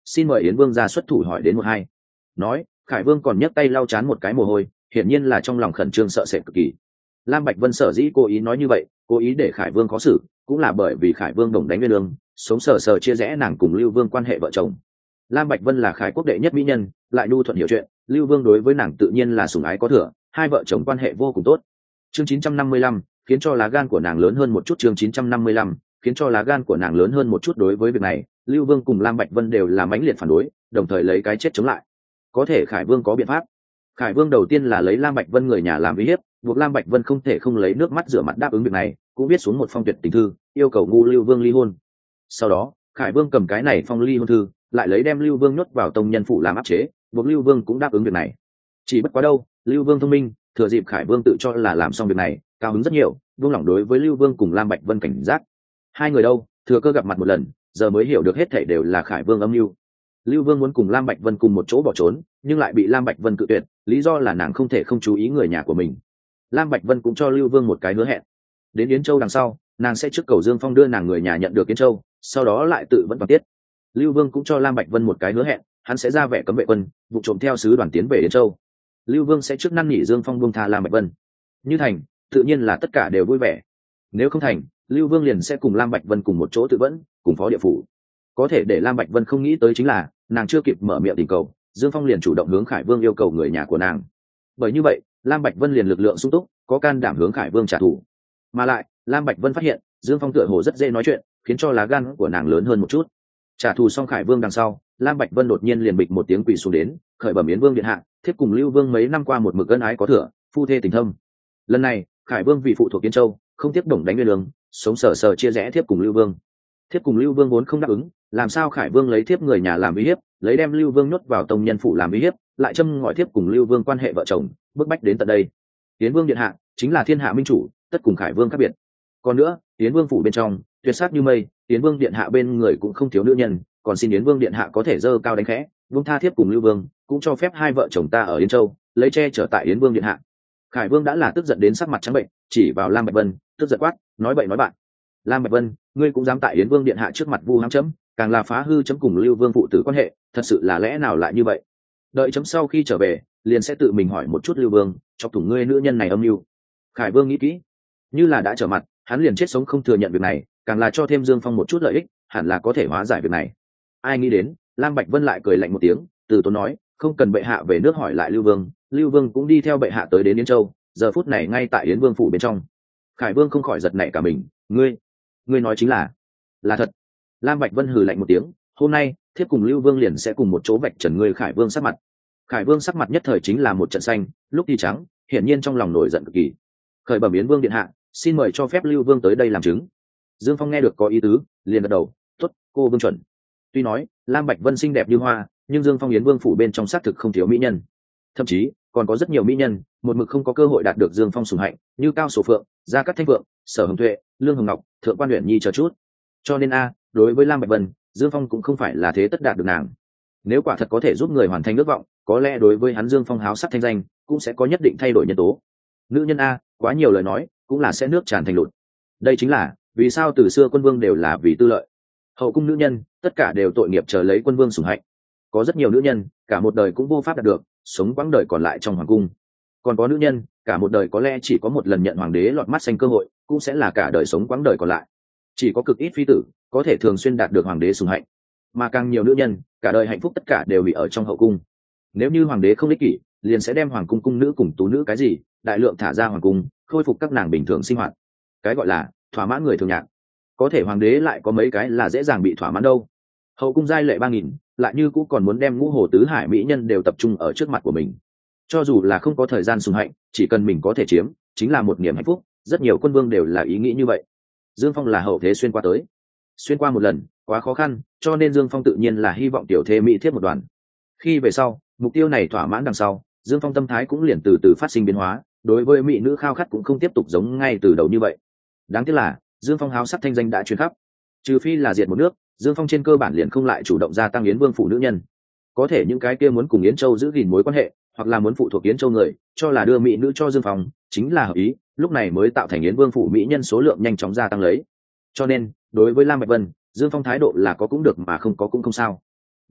xin mời yến vương ra xuất thủ hỏi đến một hai. Nói, Khải Vương còn nhấc tay lau chán một cái mồ hôi, hiển nhiên là trong lòng khẩn trương sợ sệt cực kỳ. Lam Bạch Vân sở dĩ cố ý nói như vậy, cố ý để Khải Vương khó xử, cũng là bởi vì Khải Vương đồng đánh Nguyên Lương, sống sờ sờ chia rẽ nàng cùng Lưu Vương quan hệ vợ chồng. Lam Bạch Vân là Khải quốc đệ nhất mỹ nhân, lại nhu thuận hiểu chuyện, Lưu Vương đối với nàng tự nhiên là sủng ái có thừa, hai vợ chồng quan hệ vô cùng tốt. Chương 955, khiến cho lá gan của nàng lớn hơn một chút. Chương 955, khiến cho lá gan của nàng lớn hơn một chút. Đối với việc này, Lưu Vương cùng Lam Bạch Vân đều là mãnh liệt phản đối, đồng thời lấy cái chết chống lại. Có thể Khải Vương có biện pháp. Khải Vương đầu tiên là lấy Lam Bạch Vân người nhà làm uy hiếp, buộc Lam Bạch Vân không thể không lấy nước mắt rửa mặt đáp ứng việc này, cũng viết xuống một phong tuyệt tình thư, yêu cầu ngu Lưu Vương ly hôn. Sau đó, Khải Vương cầm cái này phong ly hôn thư, lại lấy đem Lưu Vương nhốt vào tông nhân phủ làm áp chế, buộc Lưu Vương cũng đáp ứng việc này. Chỉ bất quá đâu, Lưu Vương thông minh, thừa dịp Khải Vương tự cho là làm xong việc này, cao hứng rất nhiều, vương lòng đối với Lưu Vương cùng Lam Bạch Vân cảnh giác. Hai người đâu, thừa cơ gặp mặt một lần, giờ mới hiểu được hết thảy đều là Khải Vương âm mưu. Lưu Vương muốn cùng Lam Bạch Vân cùng một chỗ bỏ trốn, nhưng lại bị Lam Bạch Vân cự tuyệt, lý do là nàng không thể không chú ý người nhà của mình. Lam Bạch Vân cũng cho Lưu Vương một cái hứa hẹn, đến Yến Châu đằng sau, nàng sẽ trước cầu Dương Phong đưa nàng người nhà nhận được Yến Châu, sau đó lại tự vẫn toàn tiết. Lưu Vương cũng cho Lam Bạch Vân một cái hứa hẹn, hắn sẽ ra vẻ cấm vệ quân, vụ trộm theo sứ đoàn tiến về Yến Châu. Lưu Vương sẽ trước năn nỉ Dương Phong buông tha Lam Bạch Vân. Như thành, tự nhiên là tất cả đều vui vẻ. Nếu không thành, Lưu Vương liền sẽ cùng Lam Bạch Vân cùng một chỗ tự vẫn, cùng phó địa phủ. Có thể để Lam Bạch Vân không nghĩ tới chính là, nàng chưa kịp mở miệng tình cầu, Dương Phong liền chủ động hướng Khải Vương yêu cầu người nhà của nàng. Bởi như vậy, Lam Bạch Vân liền lực lượng sung túc, có can đảm hướng Khải Vương trả thù. Mà lại, Lam Bạch Vân phát hiện, Dương Phong tựa hồ rất dễ nói chuyện, khiến cho lá gan của nàng lớn hơn một chút. Trả thù xong Khải Vương đằng sau, Lam Bạch Vân đột nhiên liền bịch một tiếng quỳ xuống đến, khởi bẩm Yến Vương điện hạ, thiếp cùng Lưu Vương mấy năm qua một mực ân ái có thừa, phu thê tình thâm. Lần này, Khải Vương vì phụ thuộc Yến Châu, không tiếp đồng đánh Nguyên Lương, sống sờ sờ chia rẽ thiếp cùng Lưu Vương. Thiếp cùng Lưu Vương vốn không đáp ứng, làm sao Khải Vương lấy thiếp người nhà làm uy hiếp, lấy đem Lưu Vương nhốt vào tông nhân phủ làm uy hiếp, lại châm ngòi thiếp cùng Lưu Vương quan hệ vợ chồng, bức bách đến tận đây. Yến Vương điện hạ chính là thiên hạ minh chủ, tất cùng Khải Vương khác biệt. Còn nữa, Yến Vương phủ bên trong, tuyệt sắc như mây, Yến Vương điện hạ bên người cũng không thiếu nữ nhân, còn xin Yến Vương điện hạ có thể dơ cao đánh khẽ, buông tha thiếp cùng Lưu Vương, cũng cho phép hai vợ chồng ta ở Yến Châu, lấy che chở tại Yến Vương điện hạ. Khải Vương đã là tức giận đến sắc mặt trắng bệnh, chỉ vào Lam Bạch Vân, tức giận quát, nói bậy nói bạn. Lam Bạch Vân, ngươi cũng dám tại Yến Vương điện hạ trước mặt vu hãm chấm, càng là phá hư chấm cùng Lưu Vương phụ tử quan hệ, thật sự là lẽ nào lại như vậy? Đợi chấm sau khi trở về, liền sẽ tự mình hỏi một chút Lưu Vương, chọc thủng ngươi nữ nhân này âm mưu. Khải Vương nghĩ kỹ, như là đã trở mặt, hắn liền chết sống không thừa nhận việc này, càng là cho thêm Dương Phong một chút lợi ích, hẳn là có thể hóa giải việc này. Ai nghĩ đến, Lam Bạch Vân lại cười lạnh một tiếng, từ tốn nói, không cần bệ hạ về nước hỏi lại Lưu Vương, Lưu Vương cũng đi theo bệ hạ tới đến Yến Châu, giờ phút này ngay tại Yến Vương phủ bên trong. Khải Vương không khỏi giật nảy cả mình, ngươi nói chính là thật. Lam Bạch Vân hừ lạnh một tiếng, hôm nay thiếp cùng Lưu Vương liền sẽ cùng một chỗ vạch trần ngươi. Khải Vương sắc mặt. Khải Vương sắc mặt nhất thời chính là một trận xanh, lúc thì trắng, hiển nhiên trong lòng nổi giận cực kỳ. Khởi bẩm Yến Vương điện hạ, xin mời cho phép Lưu Vương tới đây làm chứng. Dương Phong nghe được có ý tứ, liền gật đầu, tốt, cô Vương chuẩn. Tuy nói Lam Bạch Vân xinh đẹp như hoa, nhưng Dương Phong Yến Vương phủ bên trong xác thực không thiếu mỹ nhân, thậm chí còn có rất nhiều mỹ nhân một mực không có cơ hội đạt được Dương Phong sủng hạnh, như Cao Sổ Phượng, Gia Cát Thanh Phượng, Sở Hồng Tuệ, Lương Hồng Ngọc, Thượng Quan Uyển Nhi chờ chút. Cho nên đối với Lam Bạch Vân, Dương Phong cũng không phải là thế tất đạt được nàng. Nếu quả thật có thể giúp người hoàn thành ước vọng, có lẽ đối với hắn Dương Phong háo sắc thanh danh cũng sẽ có nhất định thay đổi nhân tố. Nữ nhân quá nhiều lời nói cũng là sẽ nước tràn thành lụt. Đây chính là vì sao từ xưa quân vương đều là vì tư lợi. Hậu cung nữ nhân tất cả đều tội nghiệp chờ lấy quân vương sủng hạnh. Có rất nhiều nữ nhân cả một đời cũng vô pháp đạt được, sống quãng đời còn lại trong hoàng cung. Còn có nữ nhân cả một đời có lẽ chỉ có một lần nhận hoàng đế lọt mắt xanh cơ hội, cũng sẽ là cả đời sống quãng đời còn lại. Chỉ có cực ít phi tử có thể thường xuyên đạt được hoàng đế sủng hạnh, mà càng nhiều nữ nhân cả đời hạnh phúc tất cả đều bị ở trong hậu cung. Nếu như hoàng đế không ích kỷ, liền sẽ đem hoàng cung cung nữ cùng tú nữ cái gì đại lượng thả ra hoàng cung, khôi phục các nàng bình thường sinh hoạt. Cái gọi là thỏa mãn người thường nhạc. Có thể hoàng đế lại có mấy cái là dễ dàng bị thỏa mãn đâu. Hậu cung giai lệ 3000, lại như cũng còn muốn đem ngũ hồ tứ hải mỹ nhân đều tập trung ở trước mặt của mình. Cho dù là không có thời gian sủng hạnh, chỉ cần mình có thể chiếm, chính là một niềm hạnh phúc. Rất nhiều quân vương đều là ý nghĩ như vậy. Dương Phong là hậu thế xuyên qua tới, xuyên qua một lần quá khó khăn, cho nên Dương Phong tự nhiên là hy vọng tiểu thê mỹ thiếp một đoàn. Khi về sau mục tiêu này thỏa mãn đằng sau, Dương Phong tâm thái cũng liền từ từ phát sinh biến hóa, đối với mỹ nữ khao khát cũng không tiếp tục giống ngay từ đầu như vậy. Đáng tiếc là Dương Phong háo sắc thanh danh đã truyền khắp, trừ phi là diệt một nước, Dương Phong trên cơ bản liền không lại chủ động gia tăng Yến Vương phủ nữ nhân. Có thể những cái kia muốn cùng Yến Châu giữ gìn mối quan hệ, hoặc là muốn phụ thuộc Yến Châu người, cho là đưa mỹ nữ cho Dương Phong, chính là hợp ý, lúc này mới tạo thành Yến Vương phủ mỹ nhân số lượng nhanh chóng gia tăng lấy. Cho nên đối với Lam Bạch Vân, Dương Phong thái độ là có cũng được mà không có cũng không sao.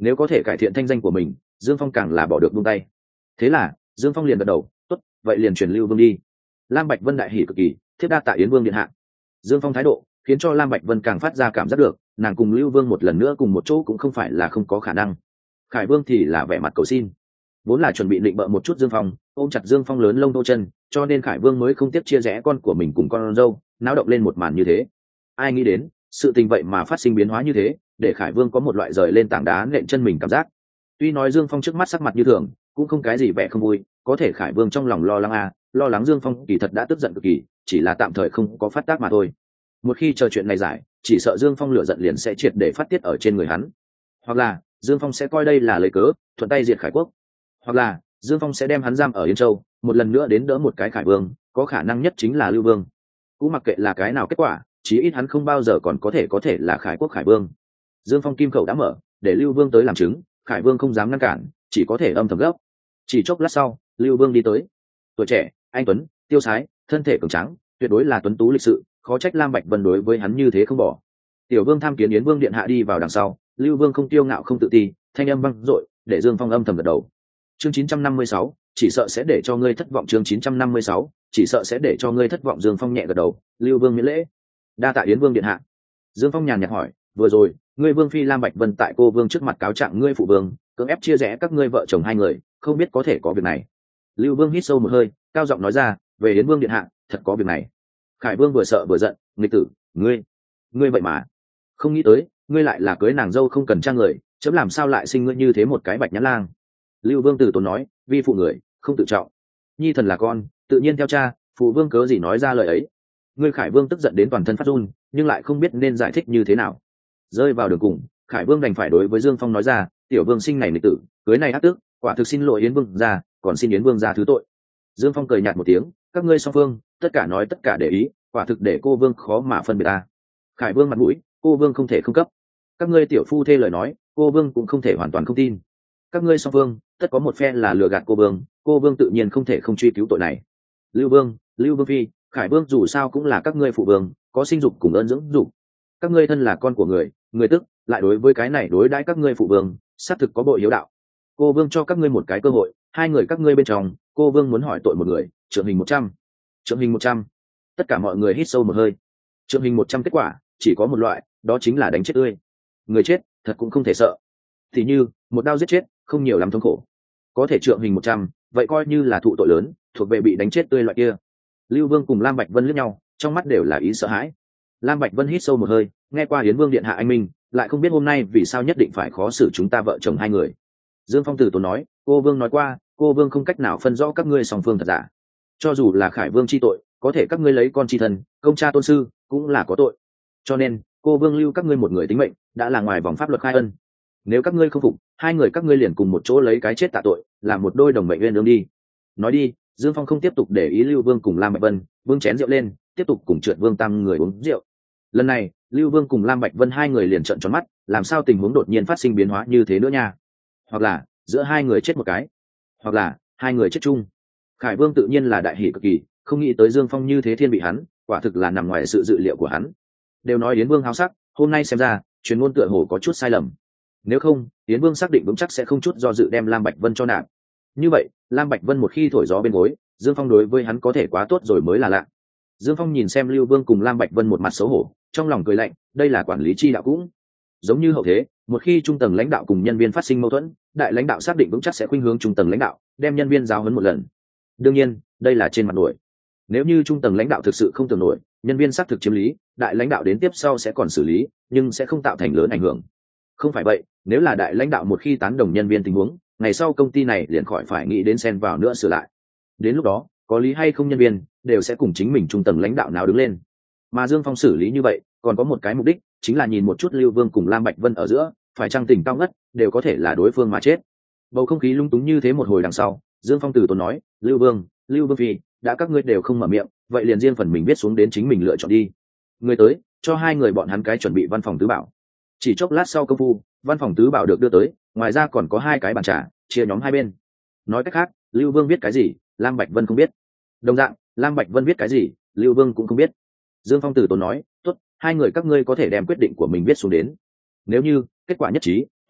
nếu có thể cải thiện thanh danh của mình, Dương Phong càng là bỏ được buông tay. Thế là Dương Phong liền gật đầu, tốt, vậy liền truyền Lưu Vương đi. Lam Bạch Vân đại hỉ cực kỳ, thiếp đa tạ Yến Vương điện hạ. Dương Phong thái độ khiến cho Lam Bạch Vân càng phát ra cảm giác được, nàng cùng Lưu Vương một lần nữa cùng một chỗ cũng không phải là không có khả năng. Khải Vương thì là vẻ mặt cầu xin, vốn là chuẩn bị định bợ một chút Dương Phong, ôm chặt Dương Phong lớn lông tô chân, cho nên Khải Vương mới không tiếp chia rẽ con của mình cùng con dâu, náo động lên một màn như thế. Ai nghĩ đến sự tình vậy mà phát sinh biến hóa như thế, để Khải Vương có một loại rời lên tảng đá nện chân mình cảm giác. Tuy nói Dương Phong trước mắt sắc mặt như thường, cũng không cái gì vẻ không vui, có thể Khải Vương trong lòng lo lắng lo lắng Dương Phong kỳ thật đã tức giận cực kỳ, chỉ là tạm thời không có phát tác mà thôi. Một khi chờ chuyện này giải, chỉ sợ Dương Phong lửa giận liền sẽ triệt để phát tiết ở trên người hắn, hoặc là Dương Phong sẽ coi đây là lấy cớ thuận tay diệt Khải quốc, hoặc là Dương Phong sẽ đem hắn giam ở Yên Châu, một lần nữa đến đỡ một cái Khải Vương, có khả năng nhất chính là Lưu Vương. Cũng mặc kệ là cái nào kết quả, chí ít hắn không bao giờ còn có thể là Khải quốc Khải Vương. Dương Phong kim khẩu đã mở, để Lưu Vương tới làm chứng, Khải Vương không dám ngăn cản, chỉ có thể âm thầm gấp. Chỉ chốc lát sau, Lưu Vương đi tới. Tuổi trẻ, anh tuấn, tiêu sái, thân thể cường tráng, tuyệt đối là tuấn tú lịch sự, khó trách Lam Bạch Vân đối với hắn như thế không bỏ. Tiểu Vương tham kiến Yến Vương điện hạ đi vào đằng sau, Lưu Vương không tiêu ngạo không tự ti, thanh âm vang dội, để Dương Phong âm thầm gật đầu. Chương 956, chỉ sợ sẽ để cho ngươi thất vọng. Chương 956, chỉ sợ sẽ để cho ngươi thất vọng. Dương Phong nhẹ gật đầu, Lưu Vương miễn lễ. Đa tạ Yến Vương điện hạ. Dương Phong nhàn nhạt hỏi, vừa rồi ngươi Vương phi Lam Bạch Vân tại cô Vương trước mặt cáo trạng ngươi phụ vương, cưỡng ép chia rẽ các ngươi vợ chồng hai người, không biết có thể có việc này. Lưu Vương hít sâu một hơi, cao giọng nói ra, về Yến Vương điện hạ, thật có việc này. Khải Vương vừa sợ vừa giận, nghịch tử, ngươi vậy mà không nghĩ tới, ngươi lại là cưới nàng dâu không cần trang người, chấm làm sao lại sinh ngươi như thế một cái bạch nhãn lang. Lưu Vương từ tốn nói, vi phụ người không tự trọng, nhi thần là con tự nhiên theo cha, phụ vương cớ gì nói ra lời ấy. Ngươi Khải Vương tức giận đến toàn thân phát run, nhưng lại không biết nên giải thích như thế nào. Rơi vào đường cùng, Khải Vương đành phải đối với Dương Phong nói ra, tiểu vương sinh này nghịch tử, cưới này ác tước, quả thực xin lỗi Yến Vương gia, còn xin Yến Vương gia thứ tội. Dương Phong cười nhạt một tiếng, các ngươi song phương tất cả nói tất cả để ý, quả thực để cô Vương khó mà phân biệt ta. Khải Vương mặt mũi, cô Vương không thể không cấp. Các ngươi tiểu phu thê lời nói, cô Vương cũng không thể hoàn toàn không tin. Các ngươi song phương tất có một phe là lừa gạt cô Vương tự nhiên không thể không truy cứu tội này. Lưu Vương phi, Khải Vương dù sao cũng là các ngươi phụ vương, có sinh dục cùng ơn dưỡng dục. Các ngươi thân là con của người tức lại đối với cái này đối đãi các ngươi phụ vương, xác thực có bội hiếu đạo. Cô Vương cho các ngươi một cái cơ hội, hai người các ngươi bên trong, cô Vương muốn hỏi tội một người, trượng hình 100. Trượng hình 100. Tất cả mọi người hít sâu một hơi. Trượng hình 100 kết quả chỉ có một loại, đó chính là đánh chết tươi. Người chết thật cũng không thể sợ, thì như một đao giết chết, không nhiều lắm thống khổ. Có thể trượng hình 100, vậy coi như là thụ tội lớn, thuộc về bị đánh chết tươi loại kia. Lưu Vương cùng Lam Bạch Vân liếc nhau, trong mắt đều là ý sợ hãi. Lam Bạch Vân hít sâu một hơi, nghe qua Yến Vương điện hạ anh minh, lại không biết hôm nay vì sao nhất định phải khó xử chúng ta vợ chồng hai người. Dương Phong từ tốn nói, cô Vương nói qua, cô Vương không cách nào phân rõ các ngươi song phương thật giả. Cho dù là Khải Vương chi tội, có thể các ngươi lấy con chi thân, công cha tôn sư, cũng là có tội. Cho nên, cô Vương lưu các ngươi một người tính mệnh, đã là ngoài vòng pháp luật khai ân. Nếu các ngươi không phục, hai người các ngươi liền cùng một chỗ lấy cái chết tạ tội, làm một đôi đồng mệnh uyên ương đi. Nói đi, Dương Phong không tiếp tục để ý Lưu Vương cùng Lam Bạch Vân, vương chén rượu lên, tiếp tục cùng Trượt Vương tam người uống rượu. Lần này, Lưu Vương cùng Lam Bạch Vân hai người liền trợn tròn mắt, làm sao tình huống đột nhiên phát sinh biến hóa như thế nữa nha? Hoặc là giữa hai người chết một cái, hoặc là hai người chết chung. Khải Vương tự nhiên là đại hỉ cực kỳ, không nghĩ tới Dương Phong như thế thiên bị hắn, quả thực là nằm ngoài sự dự liệu của hắn. Đều nói Yến Vương háo sắc, hôm nay xem ra, truyền ngôn tựa hồ có chút sai lầm. Nếu không, Yến Vương xác định vững chắc sẽ không chút do dự đem Lam Bạch Vân cho nạp. Như vậy, Lam Bạch Vân một khi thổi gió bên gối, Dương Phong đối với hắn có thể quá tốt rồi mới là lạ. Dương Phong nhìn xem Lưu Vương cùng Lam Bạch Vân một mặt xấu hổ, trong lòng cười lạnh, đây là quản lý chi đạo cũng. Giống như hậu thế, một khi trung tầng lãnh đạo cùng nhân viên phát sinh mâu thuẫn, đại lãnh đạo xác định vững chắc sẽ khuynh hướng trung tầng lãnh đạo, đem nhân viên giáo huấn một lần. Đương nhiên, đây là trên mặt nổi. Nếu như trung tầng lãnh đạo thực sự không tưởng nổi, nhân viên xác thực chiếm lý, đại lãnh đạo đến tiếp sau sẽ còn xử lý, nhưng sẽ không tạo thành lớn ảnh hưởng. Không phải vậy, nếu là đại lãnh đạo một khi tán đồng nhân viên tình huống, ngày sau công ty này liền khỏi phải nghĩ đến xen vào nữa sửa lại. Đến lúc đó, có lý hay không nhân viên đều sẽ cùng chính mình trung tầng lãnh đạo nào đứng lên. Mà Dương Phong xử lý như vậy, còn có một cái mục đích, chính là nhìn một chút Lưu Vương cùng Lam Bạch Vân ở giữa, phải chăng tình cao ngất, đều có thể là đối phương mà chết. Bầu không khí lung túng như thế một hồi đằng sau, Dương Phong từ tốn nói, Lưu Vương phi, đã các ngươi đều không mở miệng, vậy liền riêng phần mình viết xuống đến chính mình lựa chọn đi. Người tới, cho hai người bọn hắn cái chuẩn bị văn phòng tứ bảo. Chỉ chốc lát sau công phu, văn phòng tứ bảo được đưa tới, ngoài ra còn có hai cái bàn trà, chia nhóm hai bên. Nói cách khác, Lưu Vương viết cái gì, Lam Bạch Vân không biết. Đồng dạng, Lam Bạch Vân viết cái gì, Lưu Vương cũng không biết. Dương Phong từ tốn nói, tốt, hai người các ngươi có thể đem quyết định của mình viết xuống đến. Nếu như kết quả nhất trí,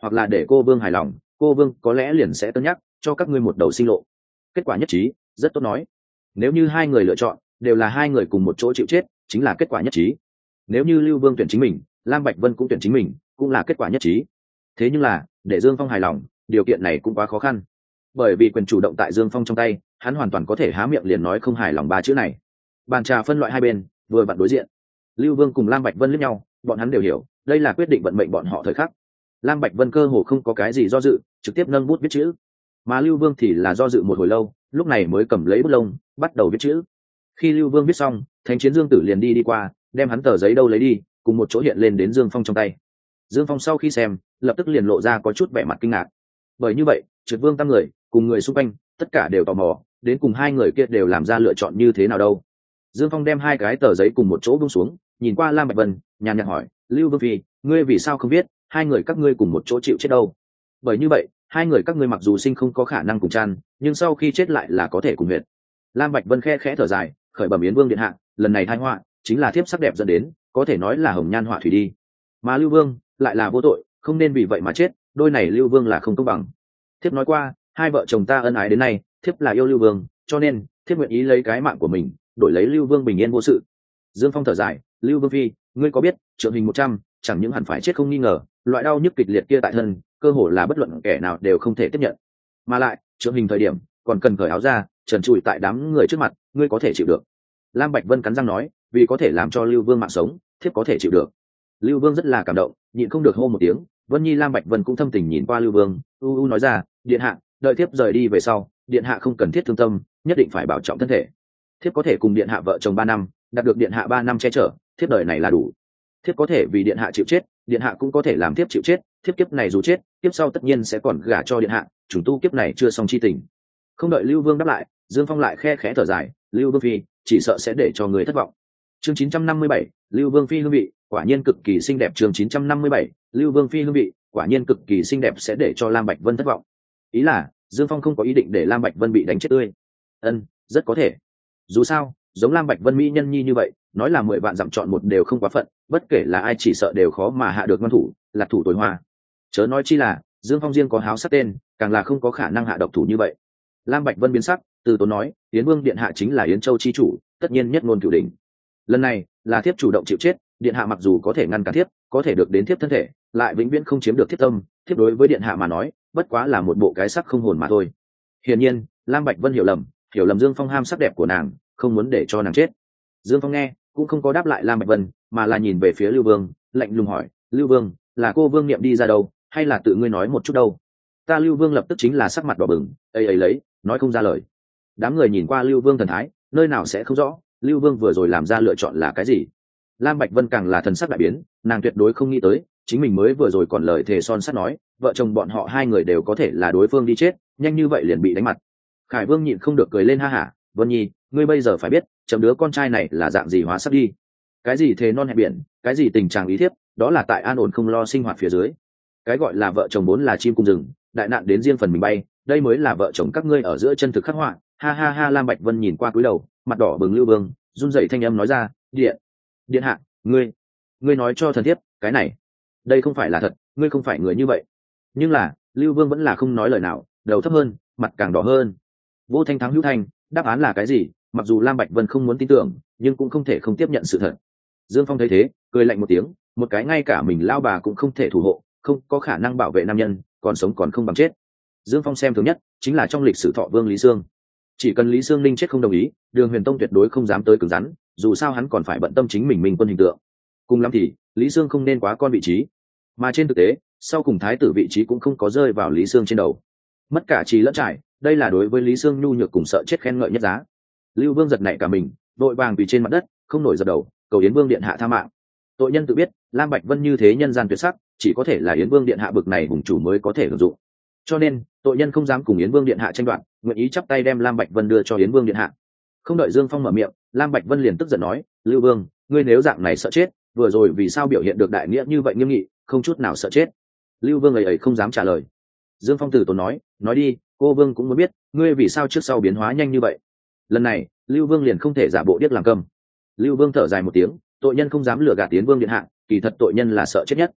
hoặc là để cô vương hài lòng, cô vương có lẽ liền sẽ cân nhắc cho các ngươi một đầu sinh lộ. Kết quả nhất trí, rất tốt nói. Nếu như hai người lựa chọn đều là hai người cùng một chỗ chịu chết, chính là kết quả nhất trí. Nếu như Lưu Vương tuyển chính mình, Lam Bạch Vân cũng tuyển chính mình, cũng là kết quả nhất trí. Thế nhưng là để Dương Phong hài lòng, điều kiện này cũng quá khó khăn, bởi vì quyền chủ động tại Dương Phong trong tay, hắn hoàn toàn có thể há miệng liền nói không hài lòng ba chữ này. Bàn trà phân loại hai bên, vừa vặn đối diện. Lưu Vương cùng Lam Bạch Vân liếc nhau, bọn hắn đều hiểu, đây là quyết định vận mệnh bọn họ thời khắc. Lam Bạch Vân cơ hồ không có cái gì do dự, trực tiếp nâng bút viết chữ, mà Lưu Vương thì là do dự một hồi lâu, lúc này mới cầm lấy bút lông, bắt đầu viết chữ. Khi Lưu Vương viết xong, Thánh Chiến Dương Tử liền đi qua, đem hắn tờ giấy đâu lấy đi, cùng một chỗ hiện lên đến Dương Phong trong tay. Dương Phong sau khi xem, lập tức liền lộ ra có chút vẻ mặt kinh ngạc. Bởi như vậy, Trượt Vương tam người, cùng người xung quanh, tất cả đều tò mò, đến cùng hai người kia đều làm ra lựa chọn như thế nào đâu. Dương Phong đem hai cái tờ giấy cùng một chỗ buông xuống, nhìn qua Lam Bạch Vân, nhàn nhạt hỏi, Lưu Vương phi, ngươi vì sao không biết, hai người các ngươi cùng một chỗ chịu chết đâu? Bởi như vậy, hai người các ngươi mặc dù sinh không có khả năng cùng chan, nhưng sau khi chết lại là có thể cùng huyệt. Lam Bạch Vân khẽ khẽ thở dài, khởi bẩm Yến Vương điện hạ, lần này tai họa chính là thiếp sắc đẹp dẫn đến, có thể nói là hồng nhan họa thủy đi. Mà Lưu Vương lại là vô tội, không nên vì vậy mà chết, đôi này Lưu Vương là không công bằng. Thiếp nói qua, hai vợ chồng ta ân ái đến nay, thiếp là yêu Lưu Vương, cho nên thiếp nguyện ý lấy cái mạng của mình đổi lấy Lưu Vương bình yên vô sự. Dương Phong thở dài, Lưu Vương phi, ngươi có biết, trượng hình 100, chẳng những hẳn phải chết không nghi ngờ, loại đau nhức kịch liệt kia tại thân, cơ hồ là bất luận kẻ nào đều không thể tiếp nhận. Mà lại, trượng hình thời điểm, còn cần cởi áo ra, trần trụi tại đám người trước mặt, ngươi có thể chịu được. Lam Bạch Vân cắn răng nói, vì có thể làm cho Lưu Vương mạng sống, thiếp có thể chịu được. Lưu Vương rất là cảm động, nhịn không được hô một tiếng. Vân Nhi Lam Bạch Vân cũng thâm tình nhìn qua Lưu Vương, nói ra, điện hạ, đợi thiếp rời đi về sau, điện hạ không cần thiết thương tâm, nhất định phải bảo trọng thân thể. Thiếp có thể cùng điện hạ vợ chồng 3 năm, đạt được điện hạ 3 năm che chở, thiếp đời này là đủ. Thiếp có thể vì điện hạ chịu chết, điện hạ cũng có thể làm thiếp chịu chết, thiếp kiếp này dù chết, kiếp sau tất nhiên sẽ còn gả cho điện hạ, chúng tu kiếp này chưa xong chi tình. Không đợi Lưu Vương đáp lại, Dương Phong lại khe khẽ thở dài, Lưu Vương phi, chỉ sợ sẽ để cho người thất vọng. Chương 957, Lưu Vương phi hương vị, quả nhiên cực kỳ xinh đẹp. Chương 957, Lưu Vương phi hương vị, quả nhiên cực kỳ xinh đẹp sẽ để cho Lam Bạch Vân thất vọng. Ý là, Dương Phong không có ý định để Lam Bạch Vân bị đánh chết tươi. Rất có thể. Dù sao, giống Lam Bạch Vân mỹ nhân nhi như vậy, nói là 10 vạn dặm chọn một đều không quá phận, bất kể là ai chỉ sợ đều khó mà hạ được ngoan thủ, lạc thủ tối hoa. Chớ nói chi là, Dương Phong riêng có háo sắc tên, càng là không có khả năng hạ độc thủ như vậy. Lam Bạch Vân biến sắc, từ tốn nói, Yến Vương điện hạ chính là Yến Châu chi chủ, tất nhiên nhất ngôn cửu đỉnh. Lần này là thiếp chủ động chịu chết, điện hạ mặc dù có thể ngăn cản thiếp, có thể được đến thiếp thân thể, lại vĩnh viễn không chiếm được thiếp tâm, thiếp đối với điện hạ mà nói, bất quá là một bộ cái sắc không hồn mà thôi. Hiển nhiên, Lam Bạch Vân hiểu lầm Dương Phong ham sắc đẹp của nàng, không muốn để cho nàng chết. Dương Phong nghe, cũng không có đáp lại Lam Bạch Vân, mà là nhìn về phía Lưu Vương, lạnh lùng hỏi, Lưu Vương, là cô Vương niệm đi ra đâu, hay là tự ngươi nói một chút đâu? Ta Lưu Vương lập tức chính là sắc mặt đỏ bừng, ấy lấy, nói không ra lời. Đám người nhìn qua Lưu Vương thần thái, nơi nào sẽ không rõ, Lưu Vương vừa rồi làm ra lựa chọn là cái gì. Lam Bạch Vân càng là thần sắc đại biến, nàng tuyệt đối không nghĩ tới, chính mình mới vừa rồi còn lời thề son sắt nói, vợ chồng bọn họ hai người đều có thể là đối phương đi chết, nhanh như vậy liền bị đánh mặt. Khải Vương nhịn không được cười lên ha hả, Vân Nhi, ngươi bây giờ phải biết, chấm đứa con trai này là dạng gì hóa sắp đi. Cái gì thề non hẹn biển, cái gì tình trạng ý thiếp, đó là tại an ổn không lo sinh hoạt phía dưới. Cái gọi là vợ chồng vốn là chim cùng rừng, đại nạn đến riêng phần mình bay, đây mới là vợ chồng các ngươi ở giữa chân thực khắc họa. Ha ha ha. Lam Bạch Vân nhìn qua cúi đầu, mặt đỏ bừng. Lưu Vương run rẩy thanh âm nói ra, điện hạ, ngươi nói cho thần thiếp, cái này, đây không phải là thật, ngươi không phải người như vậy. Nhưng là Lưu Vương vẫn là không nói lời nào, đầu thấp hơn, mặt càng đỏ hơn. Vô thanh thắng hữu thanh, đáp án là cái gì? Mặc dù Lam Bạch Vân không muốn tin tưởng, nhưng cũng không thể không tiếp nhận sự thật. Dương Phong thấy thế, cười lạnh một tiếng, một cái ngay cả mình lao bà cũng không thể thủ hộ, không có khả năng bảo vệ nam nhân, còn sống còn không bằng chết. Dương Phong xem thường nhất chính là trong lịch sử Thọ Vương Lý Sương. Chỉ cần Lý Sương Ninh chết không đồng ý, Đường Huyền Tông tuyệt đối không dám tới cứng rắn, dù sao hắn còn phải bận tâm chính mình minh quân hình tượng. Cùng lắm thì Lý Sương không nên quá con vị trí, mà trên thực tế, sau cùng thái tử vị trí cũng không có rơi vào Lý Sương trên đầu. Mất cả trí lẫn trải, đây là đối với Lý Sương nhu nhược cùng sợ chết khen ngợi nhất giá. Lưu Vương giật nảy cả mình, vội vàng quỳ trên mặt đất, không nổi giật đầu, cầu Yến Vương điện hạ tha mạng. Tội nhân tự biết, Lam Bạch Vân như thế nhân gian tuyệt sắc, chỉ có thể là Yến Vương điện hạ bực này hùng chủ mới có thể hưởng dụng. Cho nên, tội nhân không dám cùng Yến Vương điện hạ tranh đoạt, nguyện ý chắp tay đem Lam Bạch Vân đưa cho Yến Vương điện hạ. Không đợi Dương Phong mở miệng, Lam Bạch Vân liền tức giận nói, Lưu Vương, ngươi nếu dạng này sợ chết, vừa rồi vì sao biểu hiện được đại nghĩa như vậy nghiêm nghị, không chút nào sợ chết? Lưu Vương ấy không dám trả lời. Dương Phong từ tốn nói đi, cô Vương cũng muốn biết, ngươi vì sao trước sau biến hóa nhanh như vậy. Lần này, Lưu Vương liền không thể giả bộ điếc làm câm. Lưu Vương thở dài một tiếng, tội nhân không dám lừa gạt Yến Vương điện hạ, kỳ thật tội nhân là sợ chết nhất.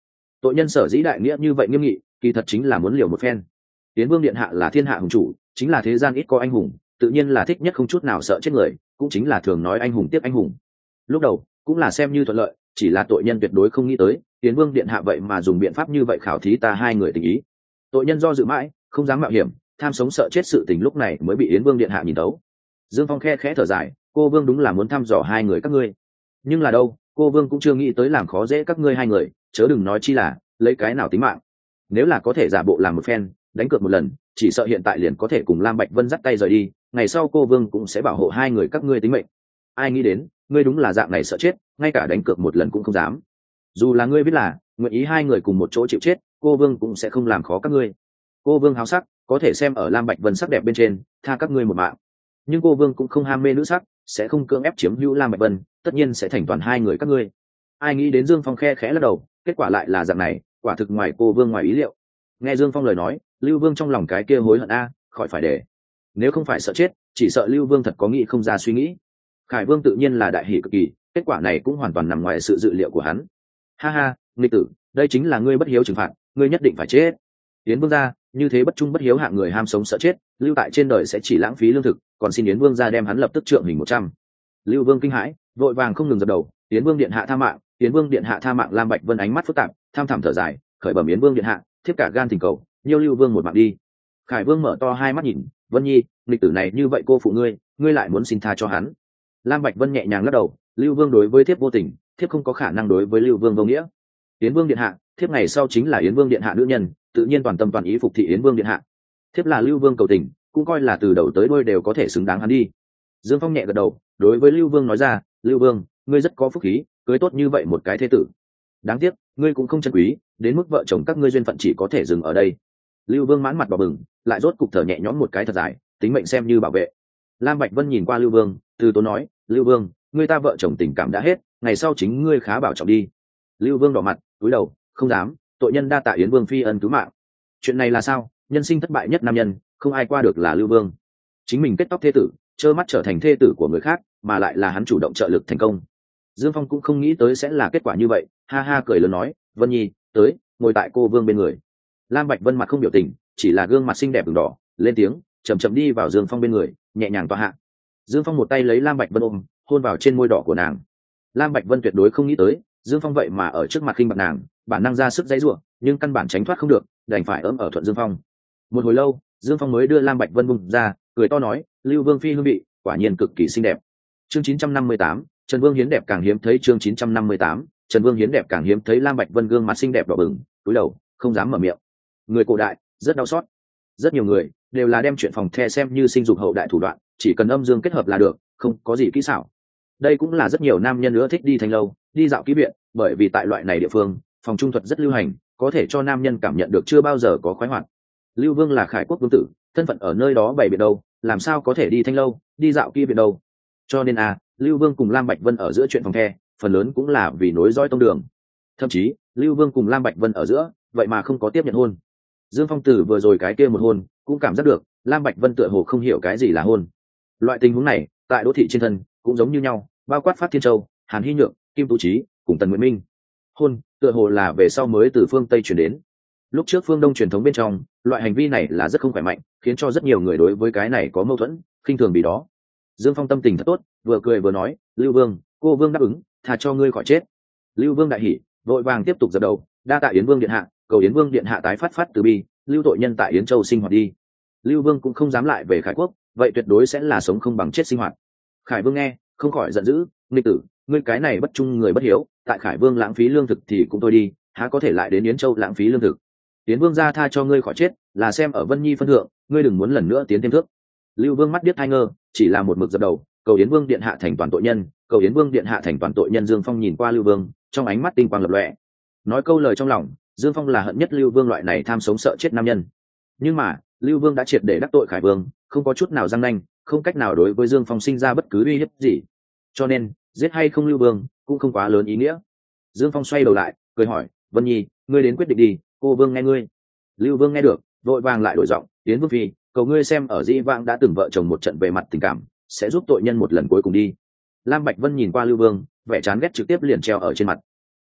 Tội nhân sở dĩ đại nghĩa như vậy nghiêm nghị, kỳ thật chính là muốn liều một phen. Yến Vương điện hạ là thiên hạ hùng chủ, chính là thế gian ít có anh hùng, tự nhiên là thích nhất không chút nào sợ chết người, cũng chính là thường nói anh hùng tiếp anh hùng. Lúc đầu cũng là xem như thuận lợi, chỉ là tội nhân tuyệt đối không nghĩ tới Yến Vương điện hạ vậy mà dùng biện pháp như vậy khảo thí ta hai người tình ý. Tội nhân do dự mãi, không dám mạo hiểm, tham sống sợ chết sự tình lúc này mới bị Yến Vương điện hạ nhìn tấu. Dương Phong khe khẽ thở dài, cô Vương đúng là muốn thăm dò hai người các ngươi, nhưng là đâu, cô Vương cũng chưa nghĩ tới làm khó dễ các ngươi hai người, chớ đừng nói chi là lấy cái nào tính mạng. Nếu là có thể giả bộ làm một phen, đánh cược một lần, chỉ sợ hiện tại liền có thể cùng Lam Bạch Vân dắt tay rời đi, ngày sau cô Vương cũng sẽ bảo hộ hai người các ngươi tính mệnh. Ai nghĩ đến ngươi đúng là dạng này sợ chết, ngay cả đánh cược một lần cũng không dám. Dù là ngươi biết là nguyện ý hai người cùng một chỗ chịu chết, cô Vương cũng sẽ không làm khó các ngươi. Cô Vương háo sắc, có thể xem ở Lam Bạch Vân sắc đẹp bên trên, tha các ngươi một mạng. Nhưng cô Vương cũng không ham mê nữ sắc, sẽ không cưỡng ép chiếm hữu Lam Bạch Vân, tất nhiên sẽ thành toàn hai người các ngươi. Ai nghĩ đến Dương Phong khe khẽ lắc đầu, kết quả lại là dạng này, quả thực ngoài cô Vương ngoài ý liệu. Nghe Dương Phong lời nói, Lưu Vương trong lòng cái kia hối hận khỏi phải để. Nếu không phải sợ chết, chỉ sợ Lưu Vương thật có nghĩ không ra suy nghĩ. Khải Vương tự nhiên là đại hỉ cực kỳ, kết quả này cũng hoàn toàn nằm ngoài sự dự liệu của hắn. Ha ha, nghịch tử, đây chính là ngươi bất hiếu trừng phạt, ngươi nhất định phải chết. Yến Vương gia, như thế bất trung bất hiếu hạng người ham sống sợ chết, lưu tại trên đời sẽ chỉ lãng phí lương thực, còn xin Yến Vương gia đem hắn lập tức trượng hình 100. Lưu Vương kinh hãi, vội vàng không ngừng dập đầu, Yến Vương điện hạ tha mạng, Yến Vương điện hạ tha mạng. Lam Bạch Vân ánh mắt phức tạp, tham thẳm thở dài, khởi bẩm Yến Vương điện hạ, thiếp cả gan thỉnh cầu, nhiêu Lưu Vương một mạng đi. Khải Vương mở to hai mắt nhìn, Vân Nhi, nghịch tử này như vậy cô phụ ngươi, ngươi lại muốn xin tha cho hắn. Lam Bạch Vân nhẹ nhàng lắc đầu, Lưu Vương đối với thiếp vô tình, thiếp không có khả năng đối với Lưu Vương vô nghĩa. Yến Vương điện hạ, thiếp ngày sau chính là Yến Vương điện hạ nữ nhân, tự nhiên toàn tâm toàn ý phục thị Yến Vương điện hạ. Thiếp là Lưu Vương cầu tình, cũng coi là từ đầu tới đuôi đều có thể xứng đáng hắn đi. Dương Phong nhẹ gật đầu, đối với Lưu Vương nói ra, Lưu Vương, ngươi rất có phúc khí, cưới tốt như vậy một cái thế tử. Đáng tiếc, ngươi cũng không trân quý, đến mức vợ chồng các ngươi duyên phận chỉ có thể dừng ở đây. Lưu Vương mãn mặt đỏ bừng, lại rốt cục thở nhẹ nhõm một cái thật dài, tính mệnh xem như bảo vệ. Lam Bạch Vân nhìn qua Lưu Vương, từ tốn nói, Lưu Vương, ngươi ta vợ chồng tình cảm đã hết, ngày sau chính ngươi khá bảo trọng đi. Lưu Vương đỏ mặt, cúi đầu, không dám, tội nhân đa tạ Yến Vương phi ân cứu mạng. Chuyện này là sao? Nhân sinh thất bại nhất nam nhân, không ai qua được là Lưu Vương. Chính mình kết tóc thê tử, trơ mắt trở thành thê tử của người khác, mà lại là hắn chủ động trợ lực thành công. Dương Phong cũng không nghĩ tới sẽ là kết quả như vậy, ha ha cười lớn nói, Vân Nhi, tới, ngồi tại cô Vương bên người. Lam Bạch Vân mặt không biểu tình, chỉ là gương mặt xinh đẹp ửng đỏ, lên tiếng, chậm chậm đi vào Dương Phong bên người, nhẹ nhàng tọa hạ. Dương Phong một tay lấy Lam Bạch Vân ôm, hôn vào trên môi đỏ của nàng. Lam Bạch Vân tuyệt đối không nghĩ tới, Dương Phong vậy mà ở trước mặt khinh bạc nàng, bản năng ra sức dãy giụa, nhưng căn bản tránh thoát không được, đành phải ôm ở thuận Dương Phong. Một hồi lâu, Dương Phong mới đưa Lam Bạch Vân bung ra, cười to nói, Lưu Vương phi hương vị, quả nhiên cực kỳ xinh đẹp. Chương 958, Trần Vương hiến đẹp càng hiếm thấy. Chương 958, Trần Vương hiến đẹp càng hiếm thấy. Lam Bạch Vân gương mặt xinh đẹp đỏ bừng, cúi đầu, không dám mở miệng. Người cổ đại rất đau xót, rất nhiều người đều là đem chuyện phòng the xem như sinh dục hậu đại thủ đoạn, chỉ cần âm dương kết hợp là được, không có gì kỹ xảo. Đây cũng là rất nhiều nam nhân nữa thích đi thanh lâu, đi dạo ký viện, bởi vì tại loại này địa phương, phòng trung thuật rất lưu hành, có thể cho nam nhân cảm nhận được chưa bao giờ có khoái hoạt. Lưu Vương là Khải quốc vương tử, thân phận ở nơi đó bày biện đâu, làm sao có thể đi thanh lâu, đi dạo ký viện đâu. Cho nên Lưu Vương cùng Lam Bạch Vân ở giữa chuyện phòng the, phần lớn cũng là vì nối dõi tông đường. Thậm chí, Lưu Vương cùng Lam Bạch Vân ở giữa, vậy mà không có tiếp nhận hôn. Dương Phong Tử vừa rồi cái kia một hôn, cũng cảm giác được Lam Bạch Vân tựa hồ không hiểu cái gì là hôn. Loại tình huống này tại đô thị trên thân cũng giống như nhau, bao quát Phát Thiên Châu, Hàn Hy Nhượng, Kim Tú Trí cùng Tần Nguyệt Minh. Hôn tựa hồ là về sau mới từ phương Tây chuyển đến. Lúc trước phương Đông truyền thống bên trong, loại hành vi này là rất không khỏe mạnh, khiến cho rất nhiều người đối với cái này có mâu thuẫn, khinh thường vì đó. Dương Phong tâm tình thật tốt, vừa cười vừa nói, Lưu Vương, cô Vương đáp ứng, thà cho ngươi khỏi chết. Lưu Vương đại hỉ, vội vàng tiếp tục dập đầu, đa tạ Yến Vương điện hạ, cầu Yến Vương điện hạ tái phát từ bi, lưu tội nhân tại Yến Châu sinh hoạt đi. Lưu Vương cũng không dám lại về Khải quốc, vậy tuyệt đối sẽ là sống không bằng chết sinh hoạt. Khải Vương nghe không khỏi giận dữ, nghịch tử, ngươi cái này bất trung người bất hiếu, tại Khải Vương lãng phí lương thực thì cũng thôi đi, há có thể lại đến Yến Châu lãng phí lương thực. Yến Vương gia tha cho ngươi khỏi chết, là xem ở Vân Nhi phân thượng, ngươi đừng muốn lần nữa tiến thêm thước. Lưu Vương mắt điếc hai ngơ, chỉ là một mực dập đầu, cầu Yến Vương điện hạ thành toàn tội nhân, cầu Yến Vương điện hạ thành toàn tội nhân. Dương Phong nhìn qua Lưu Vương, trong ánh mắt tinh quang lập lòe, nói câu lời trong lòng. Dương Phong là hận nhất Lưu Vương loại này tham sống sợ chết nam nhân, nhưng mà Lưu Vương đã triệt để đắc tội Khải Vương, không có chút nào răng nanh, không cách nào đối với Dương Phong sinh ra bất cứ uy hiếp gì, cho nên giết hay không Lưu Vương cũng không quá lớn ý nghĩa. Dương Phong xoay đầu lại, cười hỏi, Vân Nhi, ngươi đến quyết định đi, cô Vương nghe ngươi. Lưu Vương nghe được, vội vàng lại đổi giọng, Yến Vương phi, cầu ngươi xem ở dĩ vãng đã từng vợ chồng một trận về mặt tình cảm, sẽ giúp tội nhân một lần cuối cùng đi. Lam Bạch Vân nhìn qua Lưu Vương, vẻ chán ghét trực tiếp liền treo ở trên mặt.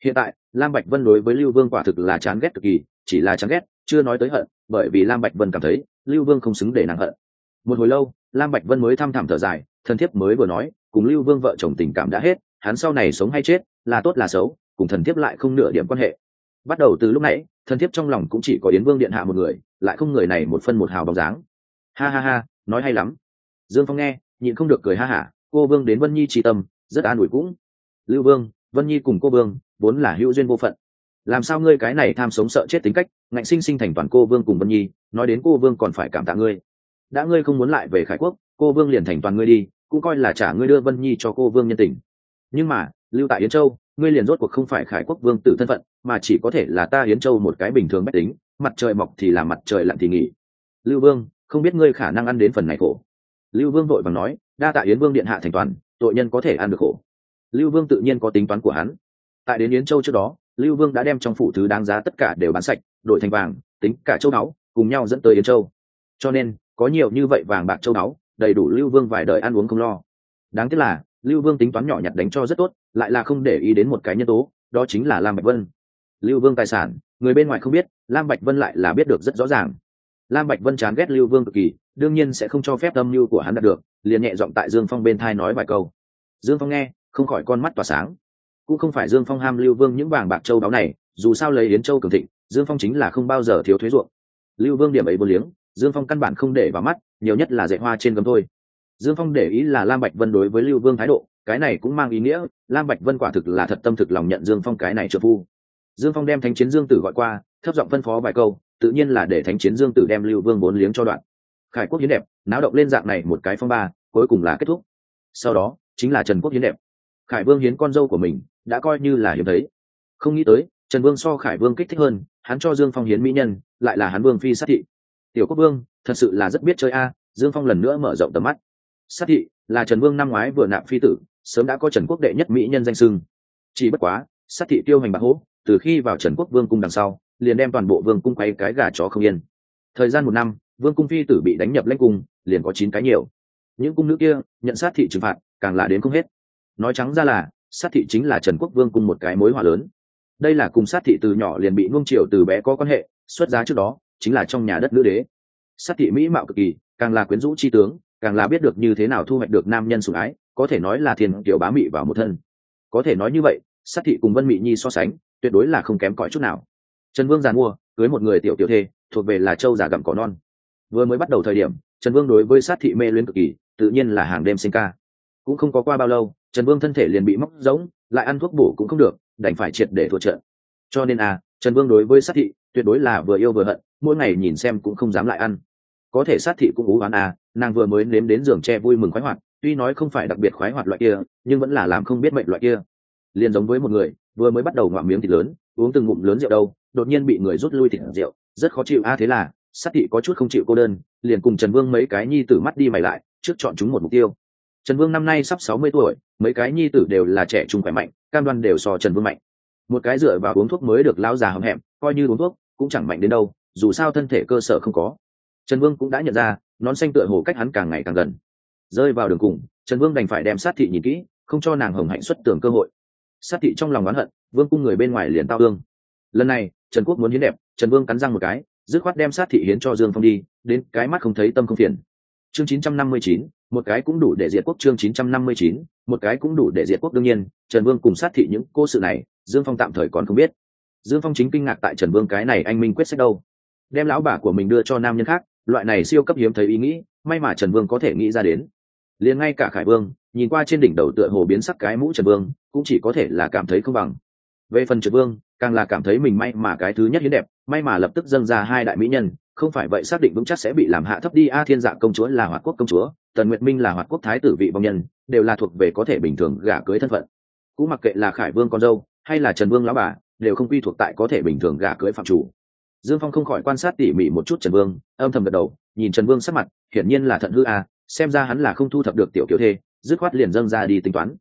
Hiện tại Lam Bạch Vân đối với Lưu Vương quả thực là chán ghét cực kỳ, chỉ là chán ghét chưa nói tới hận, bởi vì Lam Bạch Vân cảm thấy Lưu Vương không xứng để nàng hận. Một hồi lâu Lam Bạch Vân mới thăm thẳm thở dài, thân thiếp mới vừa nói cùng Lưu Vương vợ chồng tình cảm đã hết, hắn sau này sống hay chết, là tốt là xấu, cùng thần thiếp lại không nửa điểm quan hệ. Bắt đầu từ lúc nãy thần thiếp trong lòng cũng chỉ có Yến Vương điện hạ một người, lại không người này một phân một hào bóng dáng. Ha ha ha, nói hay lắm. Dương Phong nghe nhịn không được cười ha hả, cô Vương đến Vân Nhi tri tâm rất an ủi cũng. Lưu Vương, Vân Nhi cùng cô Vương vốn là hữu duyên vô phận, làm sao ngươi cái này tham sống sợ chết tính cách ngạnh sinh sinh thành toàn cô Vương cùng Vân Nhi, nói đến cô Vương còn phải cảm tạ ngươi. Đã ngươi không muốn lại về Khải Quốc, cô Vương liền thành toàn ngươi đi, cũng coi là trả ngươi đưa Vân Nhi cho cô Vương nhân tình. Nhưng mà lưu tại Yến Châu, ngươi liền rốt cuộc không phải Khải Quốc vương tử thân phận, mà chỉ có thể là ta Yến Châu một cái bình thường bách tính, mặt trời mọc thì làm mặt trời lặn thì nghỉ. Lưu Vương, không biết ngươi khả năng ăn đến phần này khổ. Lưu Vương vội vàng nói, đa tạ Yến Vương điện hạ thành toàn, tội nhân có thể ăn được khổ. Lưu Vương tự nhiên có tính toán của hắn. Tại đến Yến Châu trước đó, Lưu Vương đã đem trong phủ thứ đáng giá tất cả đều bán sạch, đổi thành vàng, tính cả châu báu, cùng nhau dẫn tới Yến Châu. Cho nên có nhiều như vậy vàng bạc châu báu, đầy đủ Lưu Vương vài đời ăn uống không lo. Đáng tiếc là Lưu Vương tính toán nhỏ nhặt đánh cho rất tốt, lại là không để ý đến một cái nhân tố, đó chính là Lam Bạch Vân. Lưu Vương tài sản, người bên ngoài không biết, Lam Bạch Vân lại là biết được rất rõ ràng. Lam Bạch Vân chán ghét Lưu Vương cực kỳ, đương nhiên sẽ không cho phép âm mưu của hắn đạt được, liền nhẹ giọng tại Dương Phong bên thai nói vài câu. Dương Phong nghe không khỏi con mắt tỏa sáng. Cũng không phải Dương Phong ham Lưu Vương những vàng bạc châu báu này, dù sao lấy Yến Châu cường thịnh, Dương Phong chính là không bao giờ thiếu thuế ruộng. Lưu Vương điểm ấy vô liếng, Dương Phong căn bản không để vào mắt, nhiều nhất là dạy hoa trên gấm thôi. Dương Phong để ý là Lam Bạch Vân đối với Lưu Vương thái độ, cái này cũng mang ý nghĩa Lam Bạch Vân quả thực là thật tâm thực lòng nhận Dương Phong cái này trợ phu. Dương Phong đem Thánh Chiến Dương Tử gọi qua, thấp giọng phân phó vài câu, tự nhiên là để Thánh Chiến Dương Tử đem Lưu Vương vốn liếng cho đoạn. Khải Quốc hiến đẹp, náo động lên dạng này một cái phong ba, cuối cùng là kết thúc. Sau đó chính là Trần Quốc hiến đẹp. Khải Vương hiến con dâu của mình, đã coi như là hiếm thấy. Không nghĩ tới, Trần Vương so Khải Vương kích thích hơn, hắn cho Dương Phong hiến mỹ nhân, lại là hắn Vương phi Sát Thị. Tiểu Quốc Vương, thật sự là rất biết chơi a. Dương Phong lần nữa mở rộng tầm mắt. Sát Thị là Trần Vương năm ngoái vừa nạp phi tử, sớm đã có Trần Quốc đệ nhất mỹ nhân danh xưng. Chỉ bất quá, Sát Thị tiêu hành bạc hố, từ khi vào Trần Quốc Vương cung đằng sau, liền đem toàn bộ vương cung quay cái gà chó không yên. Thời gian một năm, vương cung phi tử bị đánh nhập lãnh cung, liền có 9 cái nhiều. Những cung nữ kia nhận Sát Thị trừng phạt, càng là đến không hết. Nói trắng ra là, Sát Thị chính là Trần Quốc Vương cung một cái mối họa lớn. Đây là cùng Sát Thị từ nhỏ liền bị nuông chiều từ bé có quan hệ, xuất giá trước đó chính là trong nhà đất nữ đế. Sát Thị mỹ mạo cực kỳ, càng là quyến rũ chi tướng, càng là biết được như thế nào thu hoạch được nam nhân sủng ái, có thể nói là thiên tiểu bá mị vào một thân. Có thể nói như vậy, Sát Thị cùng Vân Mị Nhi so sánh, tuyệt đối là không kém cỏi chút nào. Trần Vương giàn mua, cưới một người tiểu tiểu thê, thuộc về là châu già gặm cỏ non. Vừa mới bắt đầu thời điểm, Trần Vương đối với Sát Thị mê luyến cực kỳ, tự nhiên là hàng đêm sinh ca. Cũng không có qua bao lâu, Trần Vương thân thể liền bị móc rỗng, lại ăn thuốc bổ cũng không được, đành phải triệt để thua trận. Cho nên Trần Vương đối với Sát Thị tuyệt đối là vừa yêu vừa hận, mỗi ngày nhìn xem cũng không dám lại ăn. Có thể Sát Thị cũng ú oán nàng vừa mới nếm đến giường tre vui mừng khoái hoạt, tuy nói không phải đặc biệt khoái hoạt loại kia, nhưng vẫn là làm không biết mệnh loại kia. Liền giống với một người vừa mới bắt đầu ngoạm miếng thịt lớn, uống từng ngụm lớn rượu đâu, đột nhiên bị người rút lui thịt rượu, rất khó chịu thế là Sát Thị có chút không chịu cô đơn, liền cùng Trần Vương mấy cái nhi tử mắt đi mày lại, trước chọn chúng một mục tiêu. Trần Vương năm nay sắp 60 tuổi, mấy cái nhi tử đều là trẻ trung khỏe mạnh, cam đoan đều so Trần Vương mạnh. Một cái dựa vào uống thuốc mới được lão già hậm hẹm, coi như uống thuốc cũng chẳng mạnh đến đâu, dù sao thân thể cơ sở không có. Trần Vương cũng đã nhận ra, nón xanh tựa hồ cách hắn càng ngày càng gần. Rơi vào đường cùng, Trần Vương đành phải đem Sát Thị nhìn kỹ, không cho nàng hồng hạnh xuất tưởng cơ hội. Sát Thị trong lòng oán hận, vương cung người bên ngoài liền tao thương. Lần này Trần Quốc muốn hiến đẹp, Trần Vương cắn răng một cái, dứt khoát đem Sát Thị hiến cho Dương Phong đi, đến cái mắt không thấy tâm không phiền. Chương 959, một cái cũng đủ để diệt quốc. Chương 959, một cái cũng đủ để diệt quốc. Đương nhiên, Trần Vương cùng Sát Thị những cô sự này, Dương Phong tạm thời còn không biết. Dương Phong chính kinh ngạc tại Trần Vương cái này anh minh quyết sách đâu, đem lão bà của mình đưa cho nam nhân khác, loại này siêu cấp hiếm thấy ý nghĩ, may mà Trần Vương có thể nghĩ ra đến. Liền ngay cả Khải Vương nhìn qua trên đỉnh đầu tựa hồ biến sắc cái mũ Trần Vương, cũng chỉ có thể là cảm thấy không bằng. Về phần Trần Vương, càng là cảm thấy mình may mà cái thứ nhất hiến đẹp, may mà lập tức dâng ra 2 đại mỹ nhân, không phải vậy xác định vững chắc sẽ bị làm hạ thấp đi. Thiên Dạ công chúa là Hoạt Quốc công chúa, Tần Nguyệt Minh là Hoạt Quốc thái tử vị vong nhân, đều là thuộc về có thể bình thường gả cưới thân phận. Cũng mặc kệ là Khải Vương con dâu hay là Trần Vương lão bà, đều không quy thuộc tại có thể bình thường gả cưới phạm chủ. Dương Phong không khỏi quan sát tỉ mỉ một chút Trần Vương, âm thầm gật đầu, nhìn Trần Vương sắc mặt, hiển nhiên là thận hư xem ra hắn là không thu thập được tiểu kiểu thê, dứt khoát liền dâng ra đi tính toán.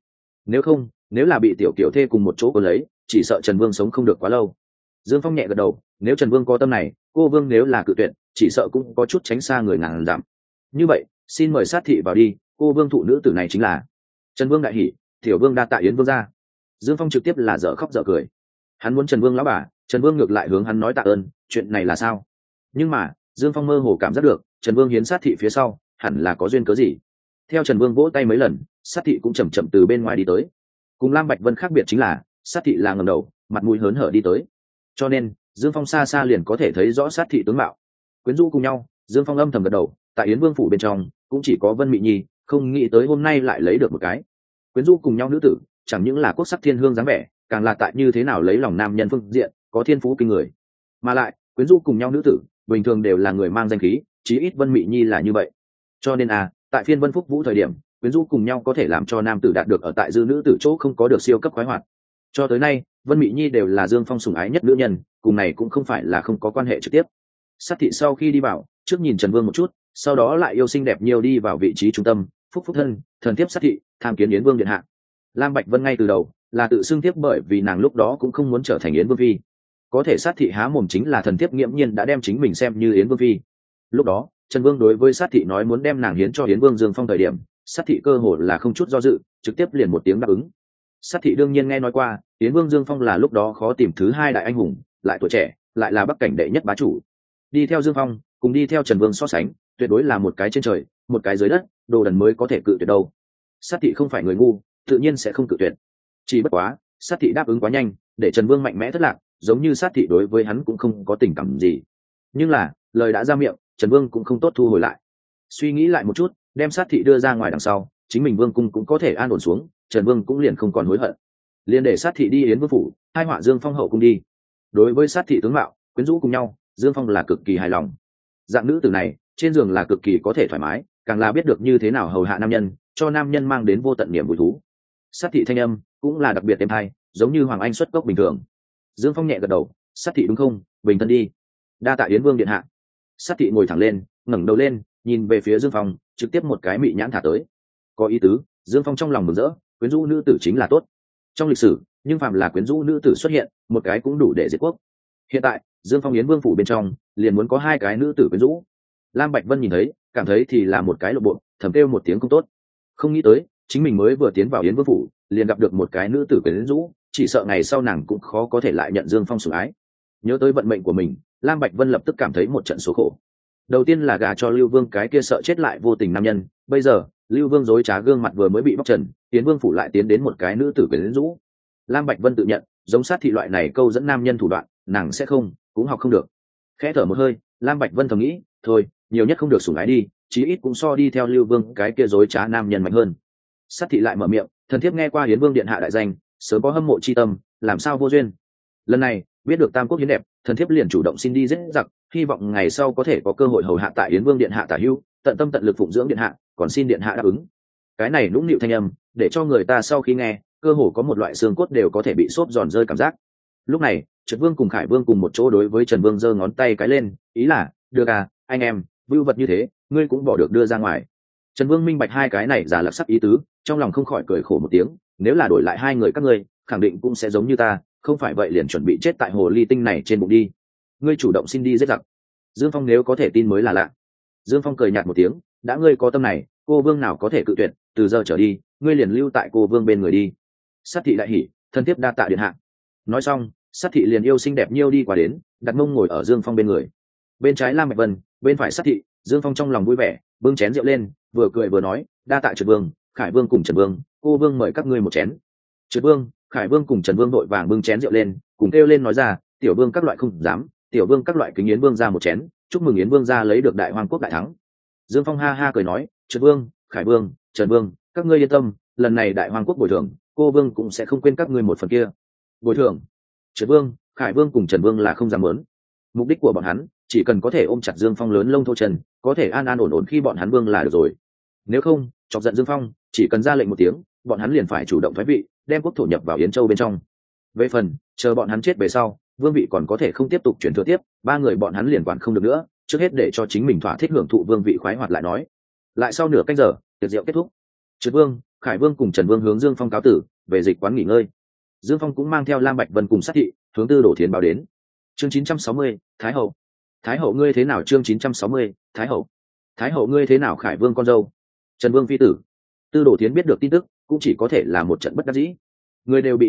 Nếu là bị tiểu kiểu thê cùng một chỗ có lấy, chỉ sợ Trần Vương sống không được quá lâu. Dương Phong nhẹ gật đầu, nếu Trần Vương có tâm này, cô Vương nếu là cự tuyệt, chỉ sợ cũng có chút tránh xa người ngàn dặm. Như vậy, xin mời Sát Thị vào đi, cô Vương thụ nữ tử này chính là. Trần Vương đại hỉ, tiểu Vương đa tạ Yến Vương gia. Dương Phong trực tiếp là dở khóc dở cười. Hắn muốn Trần Vương lão bà, Trần Vương ngược lại hướng hắn nói tạ ơn, chuyện này là sao? Nhưng mà Dương Phong mơ hồ cảm giác được Trần Vương hiến sát thị phía sau hẳn là có duyên cớ gì. Theo Trần Vương vỗ tay mấy lần, sát thị cũng chậm chậm từ bên ngoài đi tới. Cùng Lam Bạch Vân khác biệt chính là sát thị là ngẩng đầu, mặt mũi hớn hở đi tới, cho nên Dương Phong xa xa liền có thể thấy rõ sát thị tướng mạo. Quyến rũ cùng nhau, Dương Phong âm thầm gật đầu, tại Yến Vương phủ bên trong cũng chỉ có Vân Mị Nhi, không nghĩ tới hôm nay lại lấy được một cái quyến rũ cùng nhau nữ tử, chẳng những là quốc sắc thiên hương dáng vẻ, càng là tại như thế nào lấy lòng nam nhân phương diện có thiên phú kinh người. Mà lại quyến rũ cùng nhau nữ tử bình thường đều là người mang danh khí, chí ít Vân Mị Nhi là như vậy. Cho nên tại phiên Vân Phúc Vũ thời điểm, quyến rũ cùng nhau có thể làm cho nam tử đạt được ở tại dư nữ tử chỗ không có được siêu cấp khoái hoạt. Cho tới nay Vân Mị Nhi đều là Dương Phong sủng ái nhất nữ nhân, cùng này cũng không phải là không có quan hệ trực tiếp. Sát thị sau khi đi vào, trước nhìn Trần Vương một chút, sau đó lại yêu xinh đẹp nhiều đi vào vị trí trung tâm, phúc thân thần thiếp sát thị tham kiến Yến Vương điện hạ. Lam Bạch Vân ngay từ đầu là tự xưng tiếp, bởi vì nàng lúc đó cũng không muốn trở thành Yến Vương phi. Có thể sát thị há mồm chính là thần thiếp nghiễm nhiên đã đem chính mình xem như Yến Vương phi. Lúc đó Trần Vương đối với sát thị nói muốn đem nàng hiến cho Yến Vương Dương Phong thời điểm, sát thị cơ hồ là không chút do dự, trực tiếp liền một tiếng đáp ứng. Sát thị đương nhiên nghe nói qua Yến Vương Dương Phong là lúc đó khó tìm thứ hai đại anh hùng, lại tuổi trẻ, lại là bắc cảnh đệ nhất bá chủ. Đi theo Dương Phong cùng đi theo Trần Vương so sánh, tuyệt đối là một cái trên trời một cái dưới đất, đồ đần mới có thể cự tuyệt đâu. Sát thị không phải người ngu, tự nhiên sẽ không cự tuyệt. Chỉ bất quá sát thị đáp ứng quá nhanh, để Trần Vương mạnh mẽ thất lạc, giống như sát thị đối với hắn cũng không có tình cảm gì. Nhưng là lời đã ra miệng, Trần Vương cũng không tốt thu hồi lại. Suy nghĩ lại một chút, đem sát thị đưa ra ngoài đằng sau, chính mình Vương cung cũng có thể an ổn xuống, Trần Vương cũng liền không còn hối hận, liền để sát thị đi Yến Vương phủ, hai họa Dương Phong hậu cung đi. Đối với sát thị tướng mạo quyến rũ cùng nhau, Dương Phong là cực kỳ hài lòng. Dạng nữ tử này trên giường là cực kỳ có thể thoải mái, càng là biết được như thế nào hầu hạ nam nhân, cho nam nhân mang đến vô tận niềm vui thú. Sát thị thanh âm cũng là đặc biệt êm hay, giống như hoàng anh xuất cốc bình thường. Dương Phong nhẹ gật đầu, sát thị đúng không, bình thân đi. Đa tạ Yến Vương điện hạ. Sát thị ngồi thẳng lên, ngẩng đầu lên, nhìn về phía Dương Phong, trực tiếp một cái mị nhãn thả tới. Có ý tứ. Dương Phong trong lòng mừng rỡ, quyến rũ nữ tử chính là tốt. Trong lịch sử, nhưng phàm là quyến rũ nữ tử xuất hiện, một cái cũng đủ để diệt quốc. Hiện tại Dương Phong Yến Vương phủ bên trong liền muốn có hai cái nữ tử quyến rũ. Lam Bạch Vân nhìn thấy, cảm thấy thì là một cái lộ bộ, thầm kêu một tiếng không tốt. Không nghĩ tới chính mình mới vừa tiến vào Yến Vương phủ liền gặp được một cái nữ tử quyến rũ, chỉ sợ ngày sau nàng cũng khó có thể lại nhận Dương Phong sủng ái. Nhớ tới vận mệnh của mình, Lam Bạch Vân lập tức cảm thấy một trận số khổ. Đầu tiên là gả cho Lưu Vương cái kia sợ chết lại vô tình nam nhân, bây giờ Lưu Vương dối trá gương mặt vừa mới bị bóc trần, Yến Vương phủ lại tiến đến một cái nữ tử quyến rũ. Lam Bạch Vân tự nhận giống sát thị loại này câu dẫn nam nhân thủ đoạn nàng sẽ không, cũng học không được. Khẽ thở một hơi, Lam Bạch Vân thầm nghĩ, thôi nhiều nhất không được sủng ái đi, chí ít cũng so đi theo Lưu Vương cái kia dối trá nam nhân mạnh hơn. Sát thị lại mở miệng, thần thiếp nghe qua Yến Vương điện hạ đại danh, sớm có hâm mộ chi tâm, làm sao vô duyên. Lần này biết được Tam Quốc hiến đẹp, thần thiếp liền chủ động xin đi giết giặc, hy vọng ngày sau có thể có cơ hội hầu hạ tại Yến Vương điện hạ tả hữu, tận tâm tận lực phụng dưỡng điện hạ, còn xin điện hạ đáp ứng. Cái này nũng nịu thanh âm, để cho người ta sau khi nghe, cơ hồ có một loại xương cốt đều có thể bị xốp giòn rơi cảm giác. Lúc này Trật Vương cùng Khải Vương cùng một chỗ đối với Trần Vương giơ ngón tay cái lên, ý là được anh em vưu vật như thế ngươi cũng bỏ được đưa ra ngoài. Trần Vương minh bạch hai cái này giả lập sắc ý tứ, trong lòng không khỏi cười khổ một tiếng, nếu là đổi lại hai người các ngươi khẳng định cũng sẽ giống như ta, không phải vậy liền chuẩn bị chết tại hồ ly tinh này trên bụng đi. Ngươi chủ động xin đi giết giặc. Dương Phong nếu có thể tin mới là lạ. Dương Phong cười nhạt một tiếng, đã ngươi có tâm này, cô Vương nào có thể cự tuyệt, từ giờ trở đi ngươi liền lưu tại cô Vương bên người đi. Sát thị đại hỉ, thân tiếp đa tạ điện hạ. Nói xong, sát thị liền yêu xinh đẹp nhiêu đi qua đến, đặt mông ngồi ở Dương Phong bên người. Bên trái Lam Bạch Vân, bên phải sát thị. Dương Phong trong lòng vui vẻ, bưng chén rượu lên, vừa cười vừa nói, đa tạ Trật Vương, Khải Vương cùng Trần Vương, cô Vương mời các ngươi một chén. Trật Vương, Khải Vương cùng Trần Vương đội vàng bưng chén rượu lên, cùng kêu lên nói ra, tiểu vương các loại không dám, tiểu vương các loại kính Yến Vương ra một chén, chúc mừng Yến Vương ra lấy được đại hoang quốc đại thắng. Dương Phong ha ha cười nói, Trật Vương, Khải Vương, Trần Vương, các ngươi yên tâm, lần này đại hoang quốc bồi thường, cô Vương cũng sẽ không quên các ngươi một phần kia. Bồi thường? Trật Vương, Khải Vương cùng Trần Vương là không dám muốn. Mục đích của bọn hắn chỉ cần có thể ôm chặt Dương Phong lớn lông thô trần, có thể an an ổn ổn khi bọn hắn vương là được rồi. Nếu không chọc giận Dương Phong, chỉ cần ra lệnh một tiếng, bọn hắn liền phải chủ động thoái vị, đem quốc thổ nhập vào Yến Châu bên trong. Về phần chờ bọn hắn chết về sau, vương vị còn có thể không tiếp tục chuyển thừa tiếp, ba người bọn hắn liền quản không được nữa, trước hết để cho chính mình thỏa thích hưởng thụ vương vị khoái hoạt lại nói. Lại sau nửa canh giờ, tiệc rượu kết thúc. Trật Vương, Khải Vương cùng Trần Vương hướng Dương Phong cáo tử, về dịch quán nghỉ ngơi. Dương Phong cũng mang theo Lam Bạch Vân cùng sát thị hướng Tư Đồ Thiến báo đến. Chương 960, Thái hậu. Thái hậu ngươi thế nào? Chương 960, Thái hậu. Thái hậu ngươi thế nào? Khải Vương con dâu, Trần Vương phi tử. Tư Đồ Thiến biết được tin tức, cũng chỉ có thể là một trận bất đắc dĩ. Người đều bị đưa tới,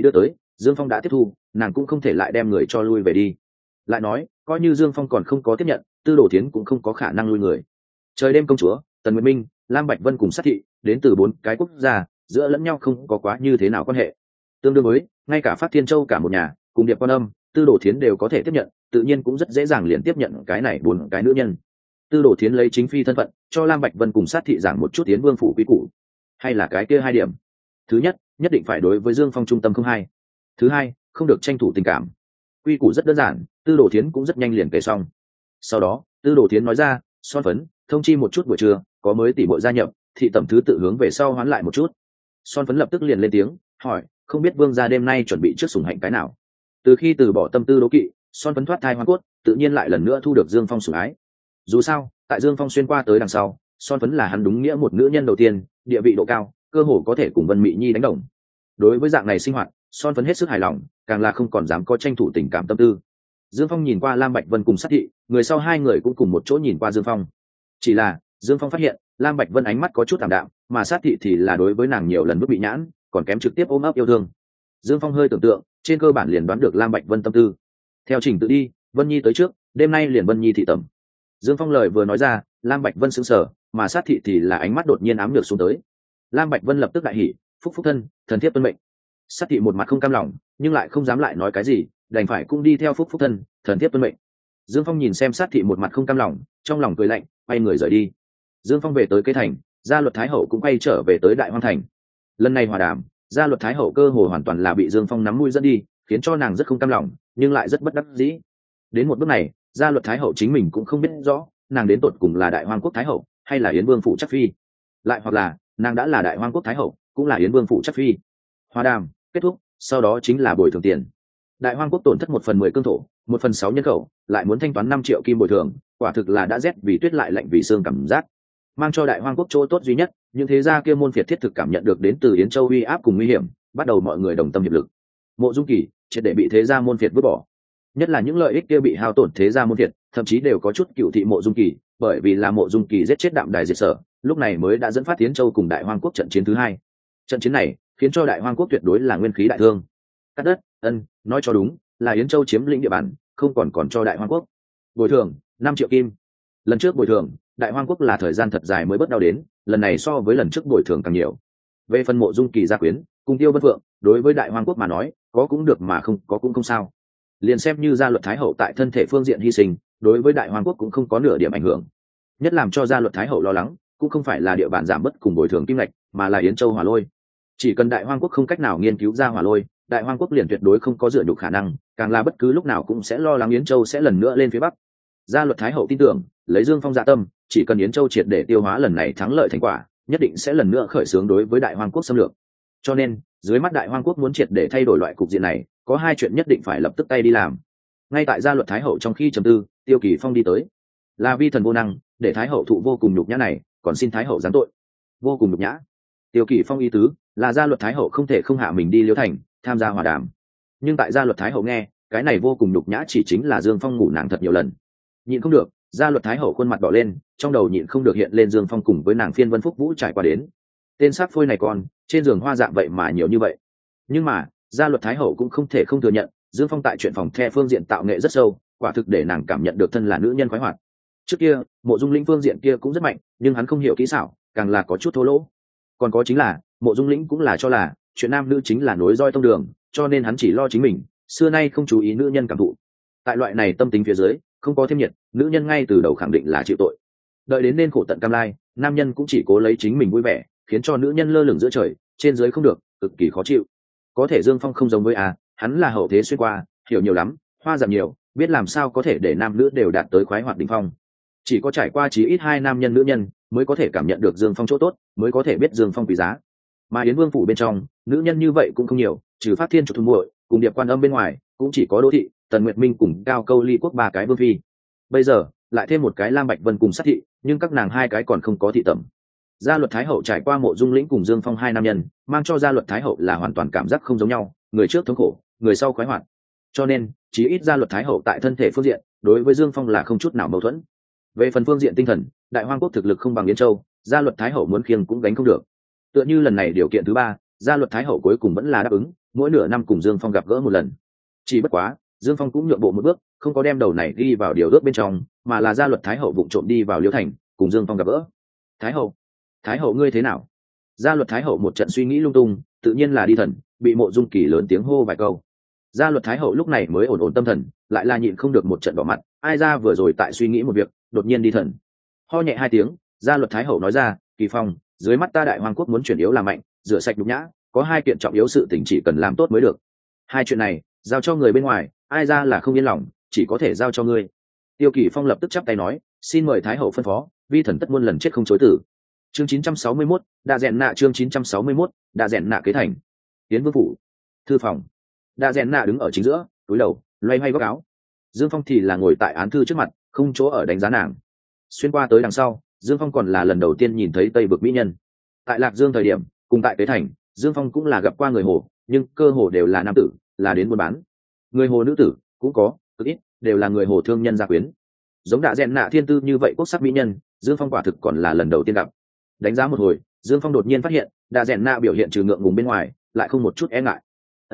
Dương Phong đã tiếp thu, nàng cũng không thể lại đem người cho lui về đi. Lại nói, coi như Dương Phong còn không có tiếp nhận, Tư Đồ Thiến cũng không có khả năng lui người. Trời đêm công chúa, Tần Nguyệt Minh, Lam Bạch Vân cùng Sát Thị, đến từ 4 cái quốc gia, giữa lẫn nhau không có quá như thế nào quan hệ. Tương đương với, ngay cả Phát Thiên Châu cả một nhà, cùng Điệp Quan Âm, Tư Đồ Thiến đều có thể tiếp nhận, tự nhiên cũng rất dễ dàng liền tiếp nhận cái này 4 cái nữ nhân. Tư Đồ Thiến lấy chính phi thân phận, cho Lam Bạch Vân cùng Sát Thị giảng một chút Tiến Vương phủ quý củ. Hay là cái kia 2 điểm. Thứ nhất, nhất định phải đối với Dương Phong trung tâm không hai. Thứ hai, không được tranh thủ tình cảm. Quy củ rất đơn giản, Tư Đồ Thiến cũng rất nhanh liền kể xong. Sau đó, Tư Đồ Thiến nói ra, son phấn, thông chi một chút buổi trưa, có mới tỷ muội gia nhập, thị tẩm thứ tự hướng về sau hoán lại một chút. Son phấn lập tức liền lên tiếng, hỏi, không biết vương gia đêm nay chuẩn bị trước sủng hạnh cái nào? Từ khi từ bỏ tâm tư đố kỵ, son phấn thoát thai hoa cốt, tự nhiên lại lần nữa thu được Dương Phong sủng ái. Dù sao, tại Dương Phong xuyên qua tới đằng sau, son phấn là hắn đúng nghĩa một nữ nhân đầu tiên, địa vị độ cao, cơ hồ có thể cùng Vân Mị Nhi đánh đồng. Đối với dạng này sinh hoạt, son phấn hết sức hài lòng, càng là không còn dám có tranh thủ tình cảm tâm tư. Dương Phong nhìn qua Lam Bạch Vân cùng Sát Thị, người sau 2 người cũng cùng một chỗ nhìn qua Dương Phong. Chỉ là Dương Phong phát hiện Lam Bạch Vân ánh mắt có chút tạm đạm, mà Sát Thị thì là đối với nàng nhiều lần bức bị nhãn, còn kém trực tiếp ôm ấp yêu thương. Dương Phong hơi tưởng tượng, trên cơ bản liền đoán được Lam Bạch Vân tâm tư. Theo trình tự đi, Vân Nhi tới trước, đêm nay liền Vân Nhi thị tẩm. Dương Phong lời vừa nói ra, Lam Bạch Vân sững sờ, mà Sát Thị thì là ánh mắt đột nhiên ám lược xuống tới. Lam Bạch Vân lập tức đại hỉ, phúc phúc thân, thần thiếp tuân mệnh. Sát Thị một mặt không cam lòng, nhưng lại không dám lại nói cái gì, đành phải cũng đi theo phúc phúc thân, thần thiếp tuân mệnh. Dương Phong nhìn xem Sát Thị một mặt không cam lòng, trong lòng cười lạnh, quay người rời đi. Dương Phong về tới Kế Thành, Gia Luật Thái Hậu cũng quay trở về tới Đại Hoang Thành. Lần này hòa đàm, Gia Luật Thái Hậu cơ hồ hoàn toàn là bị Dương Phong nắm mũi dẫn đi, khiến cho nàng rất không cam lòng, nhưng lại rất bất đắc dĩ. Đến một bước này, Gia Luật Thái Hậu chính mình cũng không biết rõ, nàng đến tột cùng là Đại Hoang Quốc Thái Hậu, hay là Yến Vương phụ chắc phi, lại hoặc là nàng đã là Đại Hoang Quốc Thái Hậu, cũng là Yến Vương phụ chắc phi. Hòa đàm kết thúc, sau đó chính là bồi thường tiền. Đại Hoang Quốc tổn thất 1/10 cương thổ, 1/6 nhân khẩu, lại muốn thanh toán 5 triệu kim bồi thường, quả thực là đã rét vì tuyết lại lạnh vì xương cảm giác. Mang cho Đại Hoang Quốc chỗ tốt duy nhất, những thế gia kia môn phiệt thiết thực cảm nhận được đến từ Yến Châu uy áp cùng nguy hiểm, bắt đầu mọi người đồng tâm hiệp lực. Mộ Dung Kỳ triệt để bị thế gia môn phiệt vứt bỏ, nhất là những lợi ích kia bị hao tổn thế gia môn phiệt, thậm chí đều có chút cựu thị Mộ Dung Kỳ, bởi vì là Mộ Dung Kỳ giết chết Đạm Đài diệt sở, lúc này mới đã dẫn phát Yến Châu cùng Đại Hoang Quốc trận chiến thứ 2. Trận chiến này khiến cho Đại Hoang Quốc tuyệt đối là nguyên khí đại thương. Cắt đất, nói cho đúng, là Yến Châu chiếm lĩnh địa bàn, không còn cho Đại Hoang Quốc. Bồi thường 5 triệu kim. Lần trước bồi thường, Đại Hoang Quốc là thời gian thật dài mới bớt đau đến, lần này so với lần trước bồi thường càng nhiều. Về phần Mộ Dung Kỳ gia quyến, cùng Tiêu Vân Phượng, đối với Đại Hoang Quốc mà nói, có cũng được mà không có cũng không sao. Liền xem như Gia Luật Thái Hậu tại thân thể phương diện hy sinh, đối với Đại Hoang Quốc cũng không có nửa điểm ảnh hưởng. Nhất làm cho Gia Luật Thái Hậu lo lắng, cũng không phải là địa bàn giảm bớt cùng bồi thường kim ngạch, mà là Yến Châu Hỏa Lôi. Chỉ cần Đại Hoang Quốc không cách nào nghiên cứu ra Hỏa Lôi, Đại Hoang Quốc liền tuyệt đối không có dựa nhục khả năng, càng là bất cứ lúc nào cũng sẽ lo lắng Yến Châu sẽ lần nữa lên phía bắc. Gia Luật Thái Hậu tin tưởng, lấy Dương Phong dạ tâm, chỉ cần Yến Châu triệt để tiêu hóa lần này thắng lợi thành quả, nhất định sẽ lần nữa khởi xướng đối với Đại Hoang Quốc xâm lược. Cho nên, dưới mắt Đại Hoang Quốc muốn triệt để thay đổi loại cục diện này, có 2 chuyện nhất định phải lập tức tay đi làm. Ngay tại Gia Luật Thái Hậu trong khi trầm tư, Tiêu Kỳ Phong đi tới. Là vi thần vô năng, để Thái Hậu thụ vô cùng nhục nhã này, còn xin Thái Hậu giáng tội. Vô cùng nhục nhã. Tiêu Kỳ Phong ý tứ là Gia Luật Thái Hậu không thể không hạ mình đi Liễu Thành tham gia hòa đàm, nhưng tại Gia Luật Thái Hậu nghe, cái này vô cùng nhục nhã chỉ chính là Dương Phong ngủ nàng thật nhiều lần. Nhịn không được, Gia Luật Thái Hậu khuôn mặt đỏ lên, trong đầu nhịn không được hiện lên Dương Phong cùng với nàng phiên vân phúc vũ trải qua đến. Tên sát phôi này còn trên giường hoa dạng vậy mà nhiều như vậy. Nhưng mà Gia Luật Thái Hậu cũng không thể không thừa nhận, Dương Phong tại chuyện phòng the phương diện tạo nghệ rất sâu, quả thực để nàng cảm nhận được thân là nữ nhân khoái hoạt. Trước kia Mộ Dung Lĩnh phương diện kia cũng rất mạnh, nhưng hắn không hiểu kỹ xảo, càng là có chút thô lỗ. Còn có chính là Mộ Dung Lĩnh cũng là cho là chuyện nam nữ chính là nối roi tông đường, cho nên hắn chỉ lo chính mình, xưa nay không chú ý nữ nhân cảm thụ. Tại loại này tâm tính phía dưới, không có thêm nhiệt, nữ nhân ngay từ đầu khẳng định là chịu tội. Đợi đến nên khổ tận cam lai, nam nhân cũng chỉ cố lấy chính mình vui vẻ, khiến cho nữ nhân lơ lửng giữa trời, trên dưới không được, cực kỳ khó chịu. Có thể Dương Phong không giống với hắn là hậu thế xuyên qua, hiểu nhiều lắm, hoa giảm nhiều, biết làm sao có thể để nam nữ đều đạt tới khoái hoạt đỉnh phong. Chỉ có trải qua chí ít 2 nam nhân nữ nhân mới có thể cảm nhận được Dương Phong chỗ tốt, mới có thể biết Dương Phong quý giá. Mà Yến Vương phủ bên trong, nữ nhân như vậy cũng không nhiều, trừ Phát Thiên Trục Thu Muội cùng Điệp Quan Âm bên ngoài, cũng chỉ có Đỗ Thị, Tần Nguyệt Minh cùng Cao Câu Ly Quốc 3 cái vương phi. Bây giờ lại thêm một cái Lam Bạch Vân cùng Sát Thị, nhưng các nàng 2 cái còn không có thị tẩm. Gia Luật Thái Hậu trải qua Mộ Dung Lĩnh cùng Dương Phong 2 nam nhân, mang cho Gia Luật Thái Hậu là hoàn toàn cảm giác không giống nhau, người trước thống khổ, người sau khoái hoạt. Cho nên, chí ít Gia Luật Thái Hậu tại thân thể phương diện, đối với Dương Phong là không chút nào mâu thuẫn. Về phần phương diện tinh thần, Đại Hoang Quốc thực lực không bằng Yến Châu, Gia Luật Thái Hậu muốn khiêng cũng gánh không được. Tựa như lần này điều kiện thứ 3, Gia Luật Thái Hậu cuối cùng vẫn là đáp ứng, mỗi nửa năm cùng Dương Phong gặp gỡ một lần. Chỉ bất quá Dương Phong cũng nhượng bộ một bước, không có đem đầu này ghi vào điều ước bên trong, mà là gia luật thái hậu vụng trộm đi vào Liễu thành cùng Dương Phong gặp gỡ. Thái hậu ngươi thế nào? Gia luật thái hậu một trận suy nghĩ lung tung, tự nhiên là đi thần, bị Mộ Dung Kỳ lớn tiếng hô vài câu. Gia luật thái hậu lúc này mới ổn ổn tâm thần, lại là nhịn không được một trận đỏ mặt, ai ra vừa rồi tại suy nghĩ một việc, đột nhiên đi thần. Ho nhẹ hai tiếng, Gia luật thái hậu nói ra, Kỳ Phong, dưới mắt ta Đại Hoang quốc muốn chuyển yếu làm mạnh, rửa sạch nhục nhã, có hai kiện trọng yếu sự tình chỉ cần làm tốt mới được. Hai chuyện này giao cho người bên ngoài, ai ra là không yên lòng, chỉ có thể giao cho ngươi. Tiêu Kỳ Phong lập tức chắp tay nói, xin mời thái hậu phân phó, vi thần tất muôn lần chết không chối từ. Chương 961, đã rèn nạ chương 961, đã rèn nạ kế thành. Tiến vương phủ, thư phòng. Đã rèn nạ đứng ở chính giữa, túi đầu, loay hoay góc áo. Dương Phong thì là ngồi tại án thư trước mặt, không chỗ ở đánh giá nàng. Xuyên qua tới đằng sau, Dương Phong còn là lần đầu tiên nhìn thấy Tây vực mỹ nhân. Tại Lạc Dương thời điểm, cùng tại Tế Thành, Dương Phong cũng là gặp qua người Hồ, nhưng cơ hồ đều là nam tử, là đến buôn bán. Người Hồ nữ tử cũng có, cực ít, đều là người Hồ thương nhân gia quyến. Giống Đạ Rèn Nạ thiên tư như vậy quốc sắc mỹ nhân, Dương Phong quả thực còn là lần đầu tiên gặp. Đánh giá một hồi, Dương Phong đột nhiên phát hiện, Đạ Rèn Nạ biểu hiện trừ ngượng ngùng bên ngoài, lại không một chút e ngại.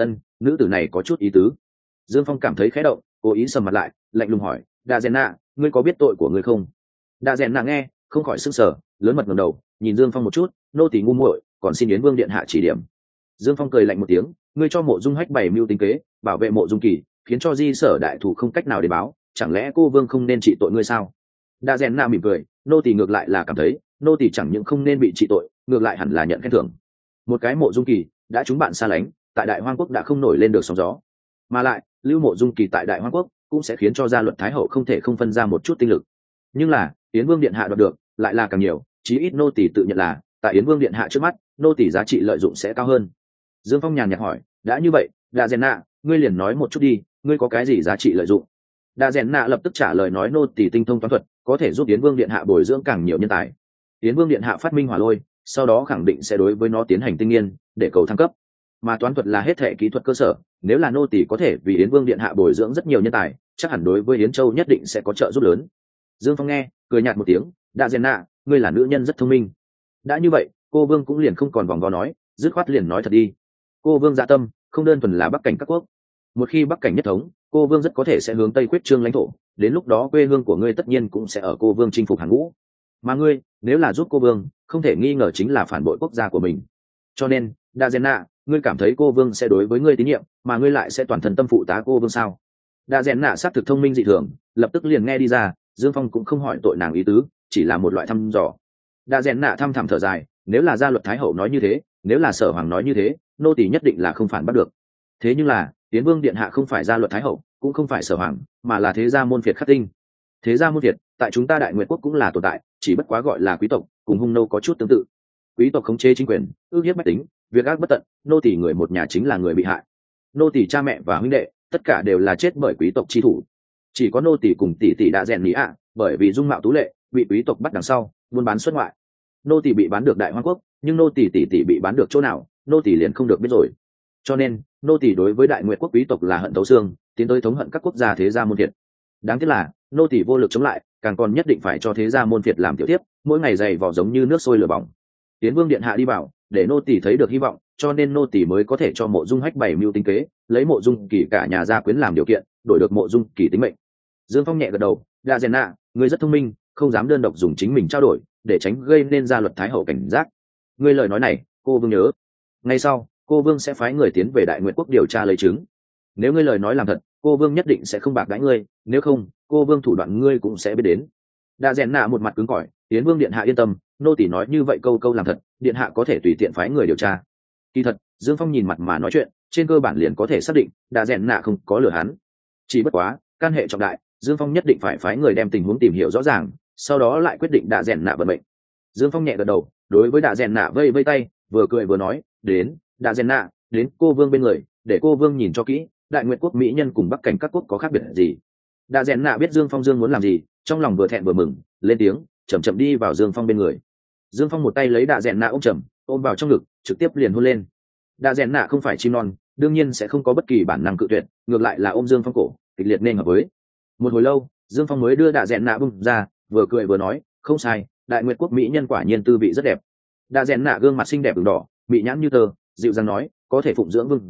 Nữ tử này có chút ý tứ. Dương Phong cảm thấy khẽ động, cố ý sầm mặt lại, lạnh lùng hỏi, Đạ Rèn Nạ, ngươi có biết tội của ngươi không? Đạ Rèn Nạ nghe, không khỏi sững sờ, lớn mật ngẩng đầu, nhìn Dương Phong một chút, nô tỳ ngu muội, còn xin Yến Vương điện hạ chỉ điểm. Dương Phong cười lạnh một tiếng, ngươi cho Mộ Dung Hách bày mưu tính kế, bảo vệ Mộ Dung Kỳ, khiến cho Di Sở đại thủ không cách nào để báo, chẳng lẽ cô Vương không nên trị tội ngươi sao? Đạ Rèn Nạ mỉm cười, nô tỳ ngược lại là cảm thấy, nô tỳ chẳng những không nên bị trị tội, ngược lại hẳn là nhận khen thưởng. Một cái Mộ Dung Kỳ đã chúng bạn xa lánh, tại Đại Hoang quốc đã không nổi lên được sóng gió, mà lại lưu Mộ Dung Kỳ tại Đại Hoang quốc cũng sẽ khiến cho gia luật thái hậu không thể không phân ra một chút tinh lực. Nhưng là Yến Vương điện hạ đoạt được lại là càng nhiều, chí ít nô tỳ tự nhận là tại Yến Vương điện hạ trước mắt, nô tỳ giá trị lợi dụng sẽ cao hơn. Dương Phong nhàn nhạt hỏi, đã như vậy, Đạ Rèn Nạ, ngươi liền nói một chút đi, ngươi có cái gì giá trị lợi dụng? Đạ Rèn Nạ lập tức trả lời nói, nô tỳ tinh thông toán thuật, có thể giúp Yến Vương điện hạ bồi dưỡng càng nhiều nhân tài. Yến Vương điện hạ phát minh hỏa lôi, sau đó khẳng định sẽ đối với nó tiến hành tinh nghiên để cầu thăng cấp. Mà toán thuật là hết thể kỹ thuật cơ sở, nếu là nô tỳ có thể vì Yến Vương điện hạ bồi dưỡng rất nhiều nhân tài, chắc hẳn đối với Yến Châu nhất định sẽ có trợ giúp lớn. Dương Phong nghe, cười nhạt một tiếng, Đạ Rèn Nạ, ngươi là nữ nhân rất thông minh. Đã như vậy, cô Vương cũng liền không còn vòng vo nói, dứt khoát liền nói thật đi. Cô Vương dạ tâm không đơn thuần là Bắc cảnh các quốc, một khi Bắc cảnh nhất thống, cô Vương rất có thể sẽ hướng Tây quyết trương lãnh thổ, đến lúc đó quê hương của ngươi tất nhiên cũng sẽ ở cô Vương chinh phục hàng ngũ. Mà ngươi, nếu là giúp cô Vương, không thể nghi ngờ chính là phản bội quốc gia của mình. Cho nên, Đạ Rèn Nạ, ngươi cảm thấy cô Vương sẽ đối với ngươi tín nhiệm, mà ngươi lại sẽ toàn thân tâm phụ tá cô Vương sao? Đạ Rèn Nạ xác thực thông minh dị thường, lập tức liền nghe đi ra, Dương Phong cũng không hỏi tội nàng ý tứ, chỉ là một loại thăm dò. Đạ Rèn Nạ thăm thẳm thở dài, nếu là gia luật thái hậu nói như thế, nếu là Sở Hoàng nói như thế, nô tỳ nhất định là không phản bắt được. Thế nhưng là Yến Vương điện hạ không phải gia luật thái hậu, cũng không phải Sở Hoàng, mà là thế gia môn phiệt khắc tinh. Thế gia môn phiệt tại chúng ta Đại Nguyệt quốc cũng là tồn tại, chỉ bất quá gọi là quý tộc, cùng hung nô có chút tương tự. Quý tộc khống chế chính quyền, ước hiếp bách tính, việc ác bất tận, nô tỳ người một nhà chính là người bị hại. Nô tỳ cha mẹ và huynh đệ tất cả đều là chết bởi quý tộc chi thủ. Chỉ có nô tỳ cùng tỷ tỷ Đạ Rèn Lý ạ, bởi vì dung mạo tú lệ, bị quý tộc bắt đằng sau, buôn bán xuất ngoại. Nô tỳ bị bán được Đại Hoang quốc, nhưng nô tỳ tỷ tỷ bị bán được chỗ nào, nô tỳ liền không được biết rồi. Cho nên nô tỳ đối với Đại Nguyệt quốc quý tộc là hận thấu xương, tiến tới thống hận các quốc gia thế gia môn phiệt. Đáng tiếc là nô tỳ vô lực chống lại, càng còn nhất định phải cho thế gia môn phiệt làm tiểu tiếp, mỗi ngày dày vò giống như nước sôi lửa bỏng. Tiến Vương điện hạ đi bảo, để nô tỳ thấy được hy vọng, cho nên nô tỳ mới có thể cho Mộ Dung Hách bày mưu tính kế, lấy Mộ Dung Kỳ cả nhà gia quyến làm điều kiện, đổi được Mộ Dung Kỳ tính mệnh. Dương Phong nhẹ gật đầu, Đạ Rèn Nạ, ngươi rất thông minh, không dám đơn độc dùng chính mình trao đổi, để tránh gây nên gia luật thái hậu cảnh giác. Ngươi lời nói này, cô Vương nhớ. Ngay sau, cô Vương sẽ phái người tiến về Đại Nguyệt quốc điều tra lấy chứng. Nếu ngươi lời nói làm thật, cô Vương nhất định sẽ không bạc đãi ngươi, nếu không, cô Vương thủ đoạn ngươi cũng sẽ biết đến. Đạ Rèn Nạ một mặt cứng cỏi, Tiến Vương điện hạ yên tâm, nô tỳ nói như vậy câu câu làm thật, điện hạ có thể tùy tiện phái người điều tra. Kỳ thật, Dương Phong nhìn mặt mà nói chuyện, trên cơ bản liền có thể xác định, Đạ Rèn Nạ không có lừa hắn. Chỉ bất quá, can hệ trọng đại, Dương Phong nhất định phải phái người đem tình huống tìm hiểu rõ ràng, sau đó lại quyết định Đạ Rèn Nạ vận mệnh. Dương Phong nhẹ gật đầu, đối với Đạ Rèn Nạ vây vây tay, vừa cười vừa nói, đến, Đạ Rèn Nạ, đến cô Vương bên người, để cô Vương nhìn cho kỹ, Đại Nguyệt quốc mỹ nhân cùng Bắc cảnh các quốc có khác biệt gì. Đạ Rèn Nạ biết Dương Phong muốn làm gì, trong lòng vừa thẹn vừa mừng, lên tiếng, chậm chậm đi vào Dương Phong bên người. Dương Phong một tay lấy Đạ Rèn Nạ ôm vào trong ngực, trực tiếp liền hôn lên. Đạ Rèn Nạ không phải chim non, đương nhiên sẽ không có bất kỳ bản năng cự tuyệt, ngược lại là ôm Dương Phong cổ, kịch liệt nên hợp với. Một hồi lâu, Dương Phong mới đưa Đạ Rèn Nạ bung ra, vừa cười vừa nói, không sai, Đại Nguyệt quốc mỹ nhân quả nhiên tư vị rất đẹp. Đạ Rèn Nạ gương mặt xinh đẹp ửng đỏ, mỹ nhãn như tơ, dịu dàng nói, có thể phụng dưỡng vương gia,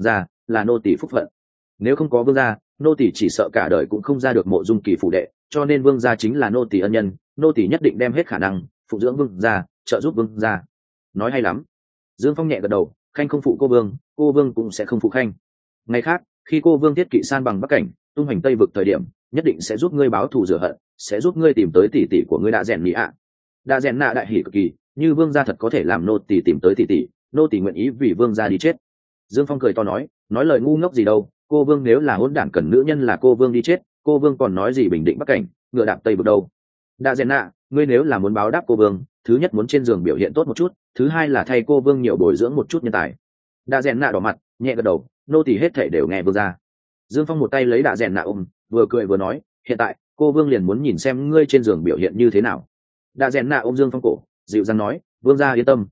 là nô tỳ phúc phận. Nếu không có vương gia, nô tỳ chỉ sợ cả đời cũng không ra được Mộ Dung Kỳ phủ đệ, cho nên vương gia chính là nô tỳ ân nhân, nô tỳ nhất định đem hết khả năng phụng dưỡng vương gia, trợ giúp vương gia. Nói hay lắm. Dương Phong nhẹ gật đầu, khanh không phụ cô vương cũng sẽ không phụ khanh. Ngày khác, khi cô vương thiết kỵ san bằng bắc cảnh, tung hoành tây vực thời điểm, nhất định sẽ giúp ngươi báo thù rửa hận, sẽ giúp ngươi tìm tới tỷ tỷ của ngươi đã rèn nhị ạ. Đã rèn nạ đại hỉ cực kỳ, như vương gia thật có thể làm nô tỳ tìm tới tỷ tỷ, nô tỳ nguyện ý vì vương gia đi chết. Dương Phong cười to nói lời ngu ngốc gì đâu, cô vương nếu là hỗn đản cần nữ nhân là cô vương đi chết, cô vương còn nói gì bình định bắc cảnh, ngựa đạp tây vực đâu. Đã rèn nạ, ngươi nếu là muốn báo đáp cô vương, thứ nhất muốn trên giường biểu hiện tốt một chút, thứ hai là thay cô vương nhiều bồi dưỡng một chút nhân tài. Đã rèn nạ đỏ mặt, nhẹ gật đầu, nô tỳ hết thảy đều nghe vương gia. Dương Phong một tay lấy Đã rèn nạ ôm, vừa cười vừa nói, hiện tại cô vương liền muốn nhìn xem ngươi trên giường biểu hiện như thế nào. Đã rèn nạ ôm Dương Phong cổ, dịu dàng nói, vương gia yên tâm,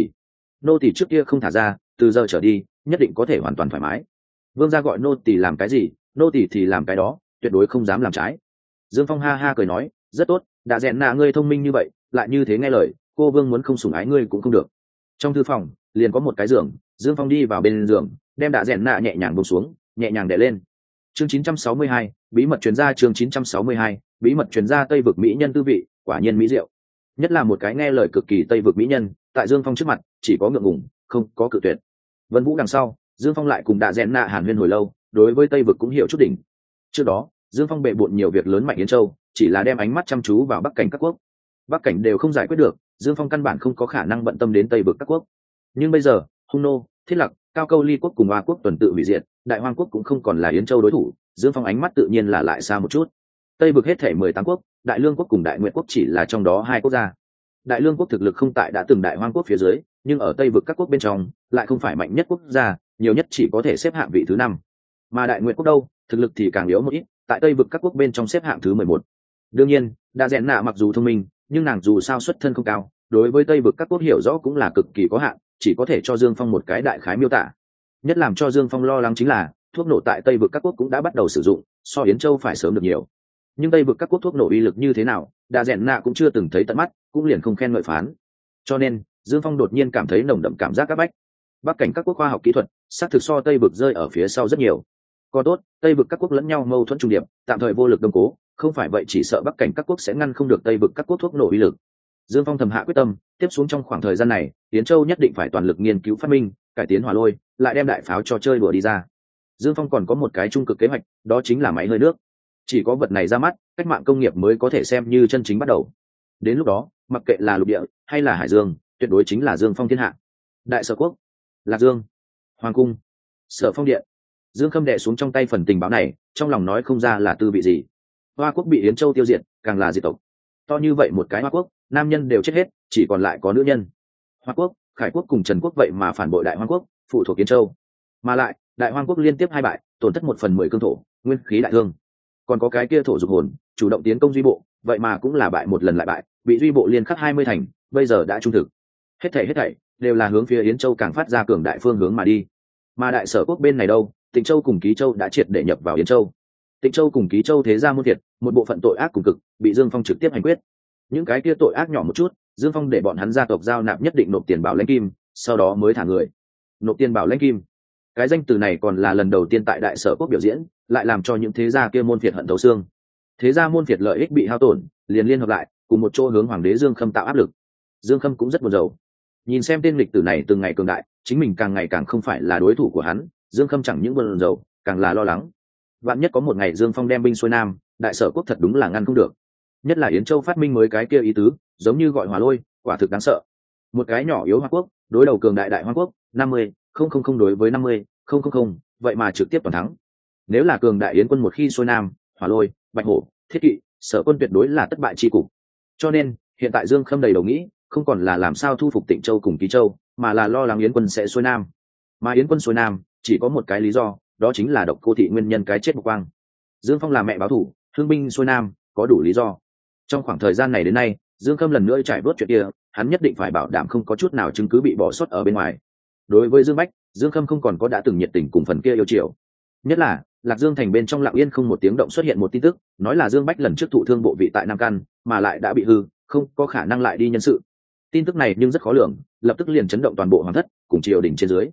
nô tỳ trước kia không thả ra, từ giờ trở đi nhất định có thể hoàn toàn thoải mái. Vương gia gọi nô tỳ làm cái gì, nô tỳ thì làm cái đó, tuyệt đối không dám làm trái. Dương Phong ha ha cười nói, rất tốt, Đã rèn nạ ngươi thông minh như vậy, lại như thế nghe lời, cô vương muốn không sủng ái ngươi cũng không được. Trong thư phòng liền có một cái giường, Dương Phong đi vào bên giường, đem Đã rèn nạ nhẹ nhàng buông xuống, nhẹ nhàng đè lên. Chương 962, bí mật truyền ra. Chương 962, bí mật truyền ra. Tây vực mỹ nhân tư vị quả nhiên mỹ diệu, nhất là một cái nghe lời cực kỳ Tây vực mỹ nhân, tại Dương Phong trước mặt chỉ có ngượng ngùng, không có cự tuyệt. Vân Vũ đằng sau, Dương Phong lại cùng Đã rèn nạ hàn huyên hồi lâu, đối với Tây vực cũng hiểu chút đỉnh. Trước đó Dương Phong bệ bội nhiều việc lớn mạnh Yến Châu, chỉ là đem ánh mắt chăm chú vào bắc cảnh các quốc. Bắc cảnh đều không giải quyết được, Dương Phong căn bản không có khả năng bận tâm đến Tây vực các quốc. Nhưng bây giờ Hung nô, Thiết Lặc, Cao Câu Ly quốc cùng Hoa quốc tuần tự hủy diệt, Đại Hoang quốc cũng không còn là Yến Châu đối thủ, Dương Phong ánh mắt tự nhiên là lại xa một chút. Tây vực hết thể 18 quốc, Đại Lương quốc cùng Đại Nguyệt quốc chỉ là trong đó 2 quốc gia. Đại Lương quốc thực lực không tại đã từng Đại Hoang quốc phía dưới, nhưng ở Tây vực các quốc bên trong lại không phải mạnh nhất quốc gia, nhiều nhất chỉ có thể xếp hạng vị thứ 5. Mà Đại Nguyệt quốc đâu, thực lực thì càng yếu một ít, tại Tây vực các quốc bên trong xếp hạng thứ 11. Đương nhiên, Đã rèn nạ mặc dù thông minh, nhưng nàng dù sao xuất thân không cao, đối với Tây vực các quốc hiểu rõ cũng là cực kỳ có hạn, chỉ có thể cho Dương Phong một cái đại khái miêu tả. Nhất làm cho Dương Phong lo lắng chính là thuốc nổ tại Tây vực các quốc cũng đã bắt đầu sử dụng, so Yến Châu phải sớm được nhiều. Nhưng Tây vực các quốc thuốc nổ uy lực như thế nào, Đã rèn nạ cũng chưa từng thấy tận mắt, cũng liền không khen ngợi phán. Cho nên Dương Phong đột nhiên cảm thấy nồng đậm cảm giác các bách. Bắc cảnh các quốc khoa học kỹ thuật xác thực so Tây vực rơi ở phía sau rất nhiều. Còn tốt, Tây vực các quốc lẫn nhau mâu thuẫn trung điệp, tạm thời vô lực đồng cố, không phải vậy chỉ sợ Bắc cảnh các quốc sẽ ngăn không được Tây vực các quốc thuốc nổ uy lực. Dương Phong thầm hạ quyết tâm, tiếp xuống trong khoảng thời gian này, Yến Châu nhất định phải toàn lực nghiên cứu phát minh, cải tiến hỏa lôi, lại đem đại pháo cho chơi đùa đi ra. Dương Phong còn có một cái trung cực kế hoạch, đó chính là máy hơi nước. Chỉ có vật này ra mắt, cách mạng công nghiệp mới có thể xem như chân chính bắt đầu. Đến lúc đó, mặc kệ là lục địa hay là hải dương, tuyệt đối chính là Dương Phong thiên hạ. Đại Sở quốc, Lạc Dương, Hoàng cung, Sở Phong điện. Dương Khâm đệ xuống trong tay phần tình báo này, trong lòng nói không ra là tư vị gì. Hoa quốc bị Yến Châu tiêu diệt, càng là diệt tộc. To như vậy một cái Hoa quốc, nam nhân đều chết hết, chỉ còn lại có nữ nhân. Hoa quốc, Khải quốc cùng Trần quốc vậy mà phản bội Đại Hoang quốc, phụ thuộc Yến Châu. Mà lại, Đại Hoang quốc liên tiếp 2 bại, tổn thất 1/10 cương thổ, nguyên khí đại thương. Còn có cái kia thổ dục hồn, chủ động tiến công Duy Bộ, vậy mà cũng là bại một lần lại bại, bị Duy Bộ liên khắc 20 thành, bây giờ đã trung thực. Hết thảy đều là hướng phía Yến Châu càng phát ra cường đại phương hướng mà đi. Mà Đại Sở quốc bên này đâu, Tịnh Châu cùng Ký Châu đã triệt để nhập vào Yến Châu. Tịnh Châu cùng Ký Châu thế gia môn thiệt, một bộ phận tội ác cùng cực, bị Dương Phong trực tiếp hành quyết. Những cái kia tội ác nhỏ một chút, Dương Phong để bọn hắn gia tộc giao nạp nhất định nộp tiền bảo lãnh kim, sau đó mới thả người. Nộp tiền bảo lãnh kim, cái danh từ này còn là lần đầu tiên tại Đại Sở quốc biểu diễn, lại làm cho những thế gia kia môn phiệt hận thấu xương. Thế gia môn phiệt lợi ích bị hao tổn, liền liên hợp lại, cùng một chỗ hướng hoàng đế Dương Khâm tạo áp lực. Dương Khâm cũng rất buồn rầu. Nhìn xem tên lịch tử này từng ngày cường đại, chính mình càng ngày càng không phải là đối thủ của hắn, Dương Khâm chẳng những buồn rầu, càng là lo lắng. Vạn nhất có một ngày Dương Phong đem binh xuôi nam, Đại Sở quốc thật đúng là ngăn không được. Nhất là Yến Châu phát minh mới cái kia ý tứ, giống như gọi hỏa lôi, quả thực đáng sợ. Một cái nhỏ yếu Hoa quốc, đối đầu cường đại Đại Hoang quốc, 50,000 đối với 50,000, vậy mà trực tiếp toàn thắng. Nếu là cường đại Yến quân một khi xuôi nam, hỏa lôi, bạch hổ, thiết kỵ, Sở quân tuyệt đối là thất bại chi cục. Cho nên, hiện tại Dương Khâm đầy đầu nghĩ, không còn là làm sao thu phục Tịnh Châu cùng Ký Châu, mà là lo lắng Yến quân sẽ xuôi nam. Mà Yến quân xuôi nam, chỉ có một cái lý do, đó chính là Độc Cô thị nguyên nhân cái chết Mộc Quang. Dương Phong là mẹ báo thủ, thương binh xuôi nam, có đủ lý do. Trong khoảng thời gian này đến nay, Dương Khâm lần nữa trải vớt chuyện kia, hắn nhất định phải bảo đảm không có chút nào chứng cứ bị bỏ sót ở bên ngoài. Đối với Dương Bách, Dương Khâm không còn có đã từng nhiệt tình cùng phần kia yêu chiều. Nhất là Lạc Dương thành bên trong lặng yên không một tiếng động xuất hiện một tin tức, nói là Dương Bách lần trước thụ thương bộ vị tại Nam Căn, mà lại đã bị hư, không có khả năng lại đi nhân sự. Tin tức này nhưng rất khó lường, lập tức liền chấn động toàn bộ hoàng thất cùng triều đình trên dưới.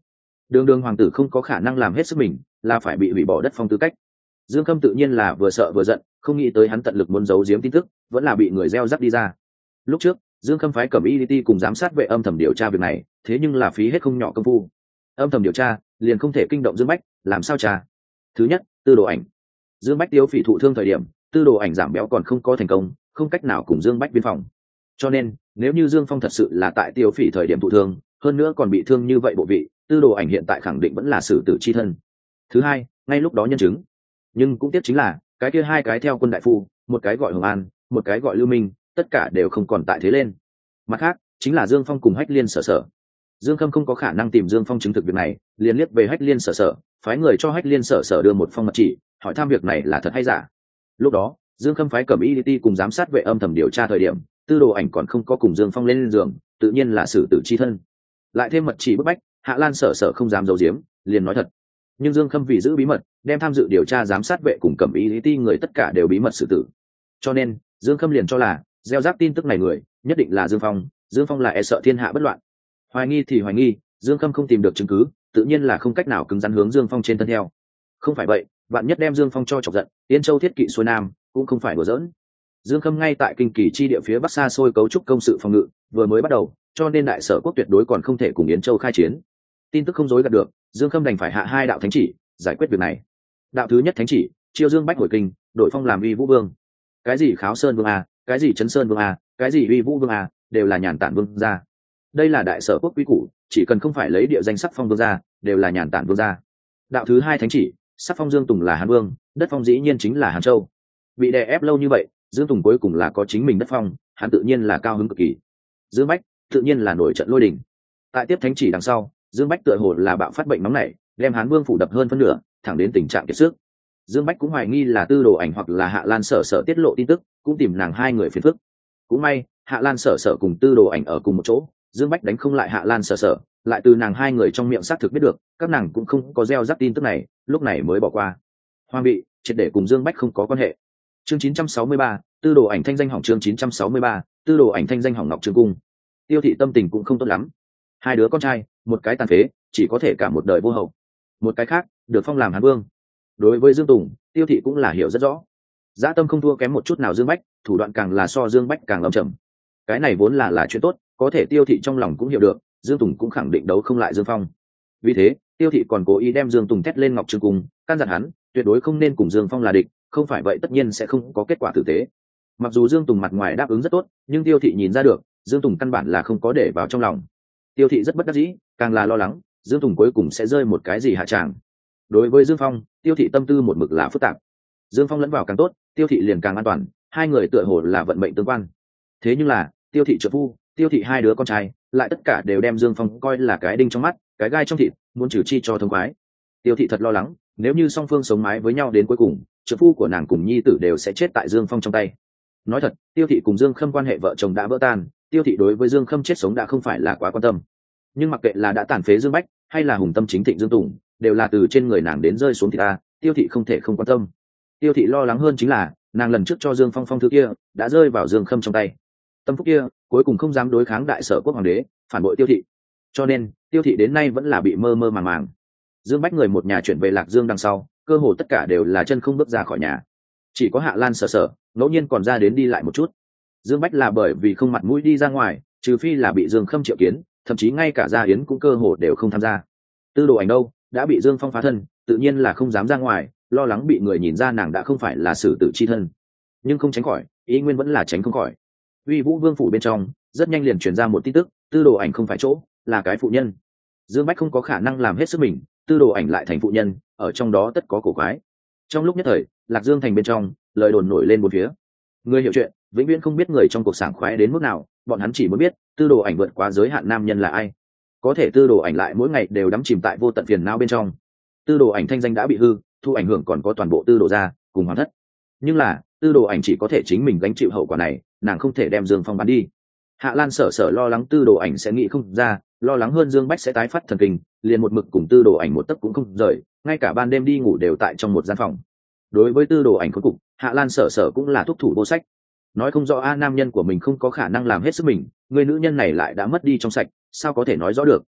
đường đường hoàng tử không có khả năng làm hết sức mình, là phải bị hủy bỏ đất phong tư cách. Dương Khâm tự nhiên là vừa sợ vừa giận, không nghĩ tới hắn tận lực muốn giấu giếm tin tức, vẫn là bị người gieo rắc đi ra. Lúc trước Dương Khâm phái Cẩm Y Ti cùng giám sát vệ âm thầm điều tra việc này, thế nhưng là phí hết không nhỏ công phu. Âm thầm điều tra liền không thể kinh động Dương Bách, làm sao tra? Thứ nhất, Tư Đồ Ảnh. Dương Bách Tiêu Phỉ thụ thương thời điểm, Tư Đồ Ảnh giảm béo còn không có thành công, không cách nào cùng Dương Bách biên phòng. Cho nên nếu như Dương Phong thật sự là tại Tiêu Phỉ thời điểm thụ thương, hơn nữa còn bị thương như vậy bộ vị, Tư Đồ Ảnh hiện tại khẳng định vẫn là xử tử chi thân. Thứ hai, ngay lúc đó nhân chứng, nhưng cũng tiếc chính là cái kia hai cái theo quân đại phu, một cái gọi Hồng An, một cái gọi Lưu Minh, tất cả đều không còn tại thế lên. Mặt khác chính là Dương Phong cùng Hách Liên Sở Sở. Dương Khâm không có khả năng tìm Dương Phong chứng thực việc này, liền liếc về Hách Liên Sở Sở, phái người cho Hách Liên Sở Sở đưa một phong mật chỉ, hỏi thăm việc này là thật hay giả. Lúc đó Dương Khâm phái Cẩm Y Ti cùng giám sát vệ âm thầm điều tra thời điểm, Tư Đồ Ảnh còn không có cùng Dương Phong lên giường, tự nhiên là xử tử chi thân. Lại thêm mật chỉ bức bách, Hạ Lan Sở Sở không dám giấu giếm, liền nói thật. Nhưng Dương Khâm vì giữ bí mật, đem tham dự điều tra giám sát vệ cùng Cẩm Y Ti người tất cả đều bí mật xử tử. Cho nên Dương Khâm liền cho là gieo rắc tin tức này người nhất định là Dương Phong. Dương Phong là e sợ thiên hạ bất loạn. Hoài nghi thì hoài nghi, Dương Khâm không tìm được chứng cứ, tự nhiên là không cách nào cứng rắn hướng Dương Phong trên thân theo. Không phải vậy, vạn nhất đem Dương Phong cho chọc giận, Yên Châu thiết kỵ xuôi nam cũng không phải đùa giỡn. Dương Khâm ngay tại kinh kỳ chi địa phía bắc xa xôi cấu trúc công sự phòng ngự vừa mới bắt đầu, cho nên đại sở quốc tuyệt đối còn không thể cùng Yến Châu khai chiến. Tin tức không dối gạt được, Dương Khâm đành phải hạ hai đạo thánh chỉ giải quyết việc này. Đạo thứ nhất thánh chỉ, chiêu Dương Bách hồi kinh, đổi phong làm Uy Vũ Vương. Cái gì Kháo Sơn Vương a, cái gì Trấn Sơn Vương a, cái gì Uy Vũ Vương a, đều là nhàn tản vương gia. Đây là đại sở quốc quý củ, chỉ cần không phải lấy địa danh sắc phong vương gia, đều là nhàn tản vương gia. Đạo thứ hai thánh chỉ, sắc phong Dương Tùng là Hán Vương, đất phong dĩ nhiên chính là Hán Châu. Bị đè ép lâu như vậy, Dương Tùng cuối cùng là có chính mình đất phong, hắn tự nhiên là cao hứng cực kỳ. Dương Bách tự nhiên là nổi trận lôi đình. Tại tiếp thánh chỉ đằng sau, Dương Bách tựa hồ là bạo phát bệnh nóng này, đem Hán Vương phủ đập hơn phân nửa, thẳng đến tình trạng kiệt sức. Dương Bách cũng hoài nghi là Tư Đồ Ảnh hoặc là Hạ Lan Sở Sở tiết lộ tin tức, cũng tìm nàng hai người phiền phức. Cũng may Hạ Lan Sở Sở cùng Tư Đồ Ảnh ở cùng một chỗ, Dương Bách đánh không lại Hạ Lan Sở Sở, lại từ nàng hai người trong miệng xác thực biết được các nàng cũng không có gieo rắc tin tức này, lúc này mới bỏ qua. Hoàng bị triệt để cùng Dương Bách không có quan hệ. Chương 963, Tư Đồ Ảnh thanh danh hỏng. Chương 963, Tư Đồ Ảnh thanh danh hỏng Ngọc Trương cung. Tiêu thị tâm tình cũng không tốt lắm. Hai đứa con trai, một cái tàn phế, chỉ có thể cả một đời vô hậu, một cái khác được phong làm Hán Vương. Đối với Dương Tùng, Tiêu thị cũng là hiểu rất rõ. Dã tâm không thua kém một chút nào Dương Bách, thủ đoạn càng là so Dương Bách càng lâm trầm. Cái này vốn là chuyện tốt, có thể Tiêu thị trong lòng cũng hiểu được, Dương Tùng cũng khẳng định đấu không lại Dương Phong. Vì thế, Tiêu thị còn cố ý đem Dương Tùng thét lên Ngọc Trương cung, căn dặn hắn tuyệt đối không nên cùng Dương Phong là địch, không phải vậy tất nhiên sẽ không có kết quả tử tế. Mặc dù Dương Tùng mặt ngoài đáp ứng rất tốt, nhưng Tiêu thị nhìn ra được, Dương Tùng căn bản là không có để vào trong lòng. Tiêu thị rất bất đắc dĩ, càng là lo lắng Dương Tùng cuối cùng sẽ rơi một cái gì hạ tràng. Đối với Dương Phong, Tiêu thị tâm tư một mực là phức tạp. Dương Phong lẫn vào càng tốt, Tiêu thị liền càng an toàn, hai người tựa hồ là vận mệnh tương quan. Thế nhưng là Tiêu thị trợ phu, Tiêu thị hai đứa con trai lại tất cả đều đem Dương Phong coi là cái đinh trong mắt, cái gai trong thịt, muốn trừ chi cho thông khoái. Tiêu thị thật lo lắng, nếu như song phương sống mái với nhau đến cuối cùng, trợ phu của nàng cùng nhi tử đều sẽ chết tại Dương Phong trong tay. Nói thật, Tiêu thị cùng Dương Khâm quan hệ vợ chồng đã vỡ tan, Tiêu thị đối với Dương Khâm chết sống đã không phải là quá quan tâm. Nhưng mặc kệ là đã tàn phế Dương Bách hay là hùng tâm chính thịnh Dương Tùng, đều là từ trên người nàng đến rơi xuống thì ta, Tiêu thị không thể không quan tâm. Tiêu thị lo lắng hơn chính là nàng lần trước cho Dương Phong phong thư kia đã rơi vào Dương Khâm trong tay. Tâm phúc kia cuối cùng không dám đối kháng đại sở quốc hoàng đế, phản bội Tiêu thị. Cho nên Tiêu thị đến nay vẫn là bị mơ mơ màng màng. Dương Bách người một nhà chuyển về Lạc Dương đằng sau, cơ hồ tất cả đều là chân không bước ra khỏi nhà. Chỉ có Hạ Lan Sở Sở ngẫu nhiên còn ra đến đi lại một chút. Dương Bách là bởi vì không mặt mũi đi ra ngoài, trừ phi là bị Dương Khâm triệu kiến, thậm chí ngay cả gia yến cũng cơ hồ đều không tham gia. Tư Đồ Ảnh đâu đã bị Dương Phong phá thân, tự nhiên là không dám ra ngoài, lo lắng bị người nhìn ra nàng đã không phải là xử tử chi thân. Nhưng không tránh khỏi, ý nguyên vẫn là tránh không khỏi. Uy Vũ Vương phủ bên trong rất nhanh liền truyền ra một tin tức, Tư Đồ Ảnh không phải chỗ, là cái phụ nhân. Dương Bách không có khả năng làm hết sức mình, Tư Đồ Ảnh lại thành phụ nhân, ở trong đó tất có cổ quái. Trong lúc nhất thời, Lạc Dương thành bên trong lời đồn nổi lên bốn phía. Người hiểu chuyện vĩnh viễn không biết người trong cuộc sảng khoái đến mức nào, bọn hắn chỉ muốn biết Tư Đồ Ảnh vượt quá giới hạn nam nhân là ai. Có thể Tư Đồ Ảnh lại mỗi ngày đều đắm chìm tại vô tận phiền não bên trong. Tư Đồ Ảnh thanh danh đã bị hư, thu ảnh hưởng còn có toàn bộ Tư Đồ gia cùng hoàng thất. Nhưng là Tư Đồ Ảnh chỉ có thể chính mình gánh chịu hậu quả này, nàng không thể đem Dương Phong bán đi. Hạ Lan Sở Sở lo lắng Tư Đồ Ảnh sẽ nghĩ không ra, lo lắng hơn Dương Bách sẽ tái phát thần kinh, liền một mực cùng Tư Đồ Ảnh một tấc cũng không rời, ngay cả ban đêm đi ngủ đều tại trong một gian phòng. Đối với Tư Đồ Ảnh khốn cục, Hạ Lan Sở Sở cũng là thúc thủ vô sách. Nói không rõ nam nhân của mình không có khả năng làm hết sức mình, người nữ nhân này lại đã mất đi trong sạch, sao có thể nói rõ được.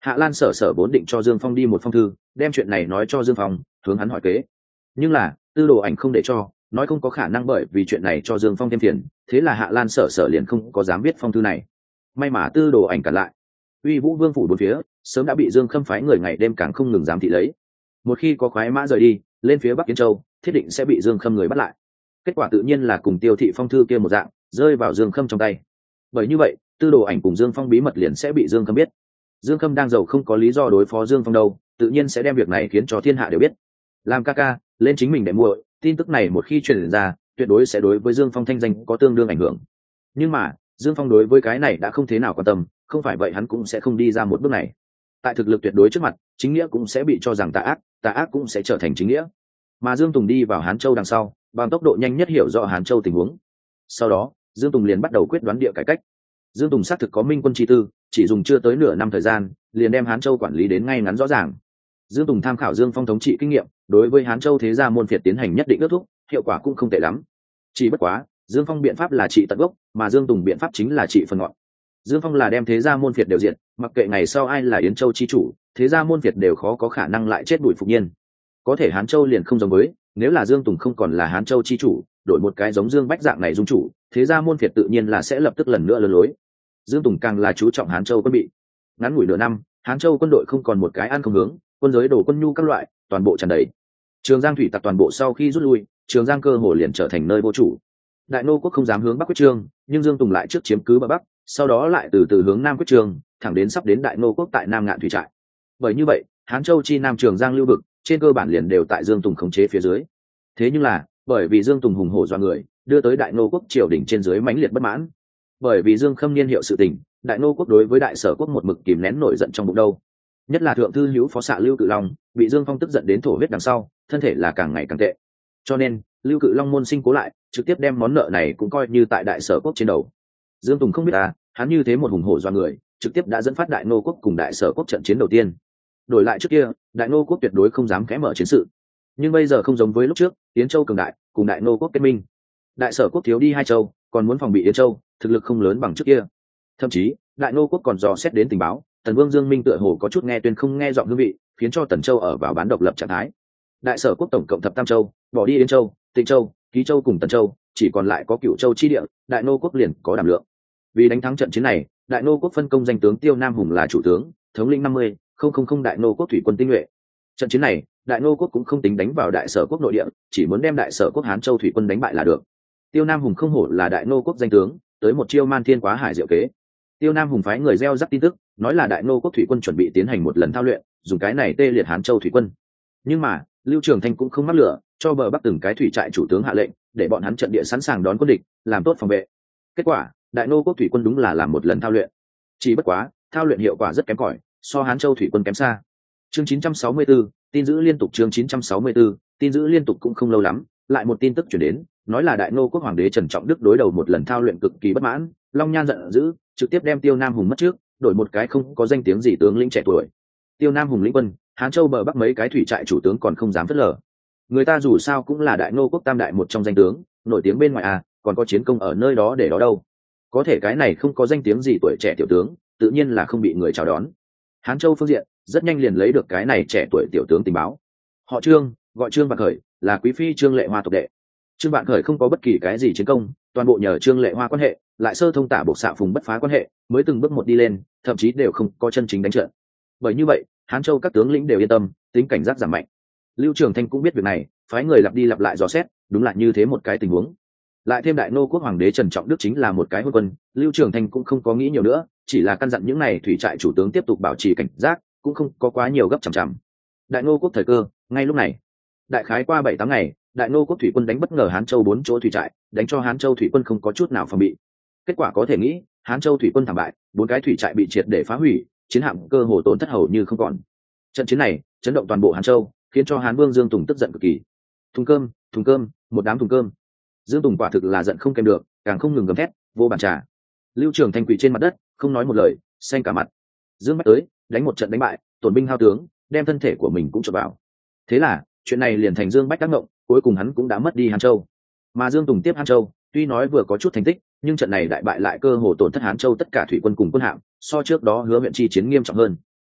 Hạ Lan Sở Sở vốn định cho Dương Phong đi một phong thư, đem chuyện này nói cho Dương Phong, hướng hắn hỏi kế. Nhưng là Tư Đồ Ảnh không để cho, nói không có khả năng bởi vì chuyện này cho Dương Phong thêm phiền, thế là Hạ Lan Sở Sở liền không có dám viết phong thư này. May mà Tư Đồ Ảnh cản lại. Uy Vũ Vương phủ bốn phía sớm đã bị Dương Khâm phái người ngày đêm càng không ngừng giám thị lấy. Một khi có khoái mã rời đi, lên phía Bắc Kiến Châu, thiết định sẽ bị Dương Khâm người bắt lại. Kết quả tự nhiên là cùng Tiêu Thị phong thư kia một dạng, rơi vào Dương Khâm trong tay. Bởi như vậy, Tư Đồ Ảnh cùng Dương Phong bí mật liền sẽ bị Dương Khâm biết. Dương Khâm đang giàu không có lý do đối phó Dương Phong đâu, tự nhiên sẽ đem việc này khiến cho thiên hạ đều biết. Làm ca ca, lên chính mình để muội, tin tức này một khi truyền ra, tuyệt đối sẽ đối với Dương Phong thanh danh có tương đương ảnh hưởng. Nhưng mà, Dương Phong đối với cái này đã không thế nào quan tâm, không phải vậy hắn cũng sẽ không đi ra một bước này. Tại thực lực tuyệt đối trước mặt, chính nghĩa cũng sẽ bị cho rằng tà ác cũng sẽ trở thành chính nghĩa. Mà Dương Tùng đi vào Hán Châu đằng sau, bằng tốc độ nhanh nhất hiểu rõ Hán Châu tình huống. Sau đó, Dương Tùng liền bắt đầu quyết đoán địa cải cách. Dương Tùng xác thực có minh quân chi tư, chỉ dùng chưa tới nửa năm thời gian, liền đem Hán Châu quản lý đến ngay ngắn rõ ràng. Dương Tùng tham khảo Dương Phong thống trị kinh nghiệm, đối với Hán Châu thế gia môn phiệt tiến hành nhất định ước thúc, hiệu quả cũng không tệ lắm. Chỉ bất quá, Dương Phong biện pháp là trị tận gốc, mà Dương Tùng biện pháp chính là trị phần ngọn. Dương Phong là đem thế gia môn phiệt đều diệt, mặc kệ ngày sau ai là Yến Châu chi chủ, thế gia môn phiệt đều khó có khả năng lại chết đuổi phục nhiên. Có thể Hán Châu liền không giống với, nếu là Dương Tùng không còn là Hán Châu chi chủ, đổi một cái giống Dương Bách dạng này dung chủ, thế gia môn phiệt tự nhiên là sẽ lập tức lần nữa lừa lối. Dương Tùng càng là chú trọng Hán Châu quân bị. Ngắn ngủi nửa năm, Hán Châu quân đội không còn một cái ăn không hướng, quân giới đồ quân nhu các loại, toàn bộ tràn đầy. Trường Giang thủy tặc toàn bộ sau khi rút lui, Trường Giang cơ hồ liền trở thành nơi vô chủ. Đại Nô quốc không dám hướng Bắc quyết trương, nhưng Dương Tùng lại trước chiếm cứ bờ Bắc, sau đó lại từ từ hướng Nam quyết trương, thẳng đến sắp đến Đại Nô quốc tại Nam Ngạn thủy trại. Bởi như vậy, Hán Châu chi Nam Trường Giang lưu vực, trên cơ bản liền đều tại Dương Tùng khống chế phía dưới. Thế nhưng là, bởi vì Dương Tùng hùng hổ dọa người, đưa tới Đại Nô quốc triều đình trên dưới mãnh liệt bất mãn. Bởi vì Dương Khâm niên hiệu sự tình, Đại Nô quốc đối với Đại Sở quốc một mực kìm nén nổi giận trong bụng đâu. Nhất là thượng thư hữu phó xạ Lưu Cự Long, bị Dương Phong tức giận đến thổ huyết đằng sau, thân thể là càng ngày càng tệ. Cho nên, Lưu Cự Long môn sinh cố lại, trực tiếp đem món nợ này cũng coi như tại Đại Sở quốc trên đầu. Dương Tùng không biết hắn như thế một hùng hổ do người, trực tiếp đã dẫn phát Đại Nô quốc cùng Đại Sở quốc trận chiến đầu tiên. Đổi lại trước kia, Đại Nô quốc tuyệt đối không dám kẽ mở chiến sự. Nhưng bây giờ không giống với lúc trước, Yến Châu cường đại, cùng Đại Nô quốc kết minh. Đại Sở quốc thiếu đi 2 châu, còn muốn phòng bị Yến Châu, thực lực không lớn bằng trước kia. Thậm chí, Đại Nô quốc còn dò xét đến tình báo, Tần Vương Dương Minh tựa hồ có chút nghe tuyên không nghe giọng hương vị, khiến cho Tần Châu ở vào bán độc lập trạng thái. Đại Sở quốc tổng cộng thập tam châu, bỏ đi Yến Châu, Tịnh Châu, Ký Châu cùng Tần Châu, chỉ còn lại có Cửu Châu chi địa, Đại Nô quốc liền có đảm lượng. Vì đánh thắng trận chiến này, Đại Nô quốc phân công danh tướng Tiêu Nam Hùng là chủ tướng, thống lĩnh 50,000 Đại Nô quốc thủy quân tinh nhuệ. Trận chiến này, Đại Nô quốc cũng không tính đánh vào Đại Sở quốc nội địa, chỉ muốn đem Đại Sở quốc Hán Châu thủy quân đánh bại là được. Tiêu Nam Hùng không hổ là Đại Nô quốc danh tướng, tới một chiêu man thiên quá hải diệu kế. Tiêu Nam Hùng phái người gieo rắc tin tức, nói là Đại Nô quốc thủy quân chuẩn bị tiến hành một lần thao luyện, dùng cái này tê liệt Hán Châu thủy quân. Nhưng mà, Lưu Trường Thanh cũng không mắc lửa, cho bờ Bắc từng cái thủy trại chủ tướng hạ lệnh, để bọn hắn trận địa sẵn sàng đón quân địch, làm tốt phòng vệ. Kết quả, Đại Nô quốc thủy quân đúng là làm một lần thao luyện. Chỉ bất quá, thao luyện hiệu quả rất kém cỏi, so Hán Châu thủy quân kém xa. Chương 964, tin giữ liên tục chương 964, tin giữ liên tục cũng không lâu lắm, lại một tin tức truyền đến, nói là Đại Nô quốc hoàng đế Trần Trọng Đức đối đầu một lần thao luyện cực kỳ bất mãn, Long Nhan giận dữ, trực tiếp đem Tiêu Nam Hùng mất trước, đổi một cái không có danh tiếng gì tướng lĩnh trẻ tuổi. Tiêu Nam Hùng lĩnh quân, Hán Châu bờ Bắc mấy cái thủy trại chủ tướng còn không dám phớt lờ. Người ta dù sao cũng là Đại Nô quốc tam đại một trong danh tướng, nổi tiếng bên ngoài còn có chiến công ở nơi đó để đó đâu. Có thể cái này không có danh tiếng gì tuổi trẻ tiểu tướng, tự nhiên là không bị người chào đón. Hán Châu phương diện rất nhanh liền lấy được cái này trẻ tuổi tiểu tướng tình báo. Họ Trương, gọi Trương Vạn Khởi, là quý phi Trương Lệ Hoa tộc đệ. Trương Vạn Khởi không có bất kỳ cái gì chiến công, toàn bộ nhờ Trương Lệ Hoa quan hệ, lại sơ thông tả bộc xạ phùng bất phá quan hệ, mới từng bước một đi lên, thậm chí đều không có chân chính đánh trận. Bởi như vậy, Hán Châu các tướng lĩnh đều yên tâm, tính cảnh giác giảm mạnh. Lưu Trường Thanh cũng biết việc này, phái người lặp đi lặp lại dò xét, đúng là như thế một cái tình huống. Lại thêm Đại Nô quốc hoàng đế Trần Trọng Đức chính là một cái hôn quân, Lưu Trường Thanh cũng không có nghĩ nhiều nữa, chỉ là căn dặn những này thủy trại chủ tướng tiếp tục bảo trì cảnh giác, cũng không có quá nhiều gấp chằm chằm. Đại Nô quốc thời cơ, ngay lúc này, đại khái qua 7-8 ngày, Đại Nô quốc thủy quân đánh bất ngờ Hán Châu 4 chỗ thủy trại, đánh cho Hán Châu thủy quân không có chút nào phòng bị. Kết quả có thể nghĩ, Hán Châu thủy quân thảm bại, 4 cái thủy trại bị triệt để phá hủy, chiến hạm cơ hồ tổn thất hầu như không còn. Trận chiến này chấn động toàn bộ Hán Châu, khiến cho Hán Vương Dương Tùng tức giận cực kỳ. Thùng cơm, một đám thùng cơm. Dương Tùng quả thực là giận không kèm được, càng không ngừng gầm thét, vô bàn trà. Lưu Trường Thanh quỳ trên mặt đất, không nói một lời, xanh cả mặt. Dương Bách tới, đánh một trận đánh bại, tổn binh hao tướng, đem thân thể của mình cũng cho vào. Thế là, chuyện này liền thành Dương Bách tác động, cuối cùng hắn cũng đã mất đi Hán Châu. Mà Dương Tùng tiếp Hán Châu, tuy nói vừa có chút thành tích, nhưng trận này đại bại lại cơ hồ tổn thất Hán Châu tất cả thủy quân cùng quân hạm, so trước đó Hứa huyện chi chiến nghiêm trọng hơn.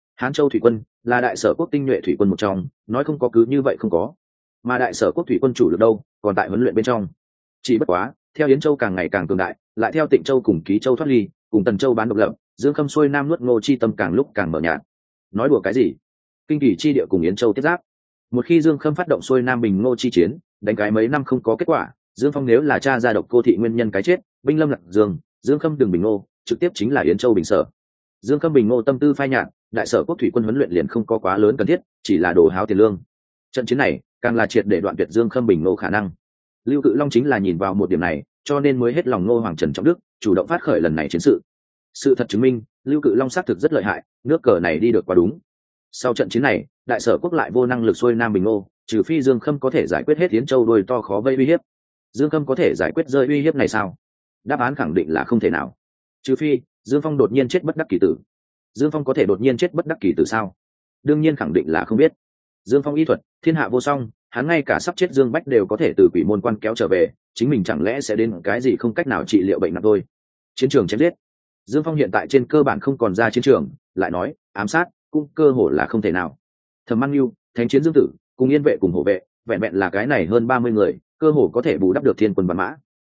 Hán Châu thủy quân là đại sở quốc tinh nhuệ thủy quân một trong, nói không có cứ như vậy không có. Mà đại sở quốc thủy quân chủ lực đâu, còn tại huấn luyện bên trong. Chỉ bất quá, theo Yến Châu càng ngày càng cường đại, lại theo Tịnh Châu cùng Ký Châu thoát ly, cùng Tần Châu bán độc lập, Dương Khâm xuôi nam nuốt Ngô chi tâm càng lúc càng mở nhạt. Nói đùa cái gì? Kinh kỳ chi địa cùng Yến Châu tiếp giáp. Một khi Dương Khâm phát động xuôi nam bình Ngô chi chiến, đánh cái mấy năm không có kết quả, Dương Phong nếu là cha ra độc cô thị nguyên nhân cái chết, binh lâm lạc dương, Dương Khâm đừng bình Ngô, trực tiếp chính là Yến Châu bình sở. Dương Khâm bình Ngô tâm tư phai nhạt, đại sở quốc thủy quân huấn luyện liền không có quá lớn cần thiết, chỉ là đồ háo tiền lương. Trận chiến này càng là triệt để đoạn tuyệt Dương Khâm bình Ngô khả năng. Lưu Cự Long chính là nhìn vào một điểm này, cho nên mới hết lòng Ngô Hoàng Trần Trọng Đức, chủ động phát khởi lần này chiến sự. Sự thật chứng minh, Lưu Cự Long xác thực rất lợi hại, nước cờ này đi được quá đúng. Sau trận chiến này, đại sở quốc lại vô năng lực xuôi nam bình Ngô, trừ phi Dương Khâm có thể giải quyết hết Yến Châu đuôi to khó vây uy hiếp. Dương Khâm có thể giải quyết rơi uy hiếp này sao? Đáp án khẳng định là không thể nào. Trừ phi Dương Phong đột nhiên chết bất đắc kỳ tử. Dương Phong có thể đột nhiên chết bất đắc kỳ tử sao? Đương nhiên khẳng định là không biết. Dương Phong y thuật thiên hạ vô song, hắn ngay cả sắp chết Dương Bách đều có thể từ quỷ môn quan kéo trở về, chính mình chẳng lẽ sẽ đến cái gì không cách nào trị liệu bệnh nặng thôi? Chiến trường chém giết. Dương Phong hiện tại trên cơ bản không còn ra chiến trường, lại nói ám sát cũng cơ hồ là không thể nào. Thẩm Mang Nhu, Thánh Chiến Dương Tử, cùng Yên Vệ cùng Hổ Vệ, vẹn vẹn là cái này hơn 30 người, cơ hồ có thể bù đắp được thiên quân vạn mã.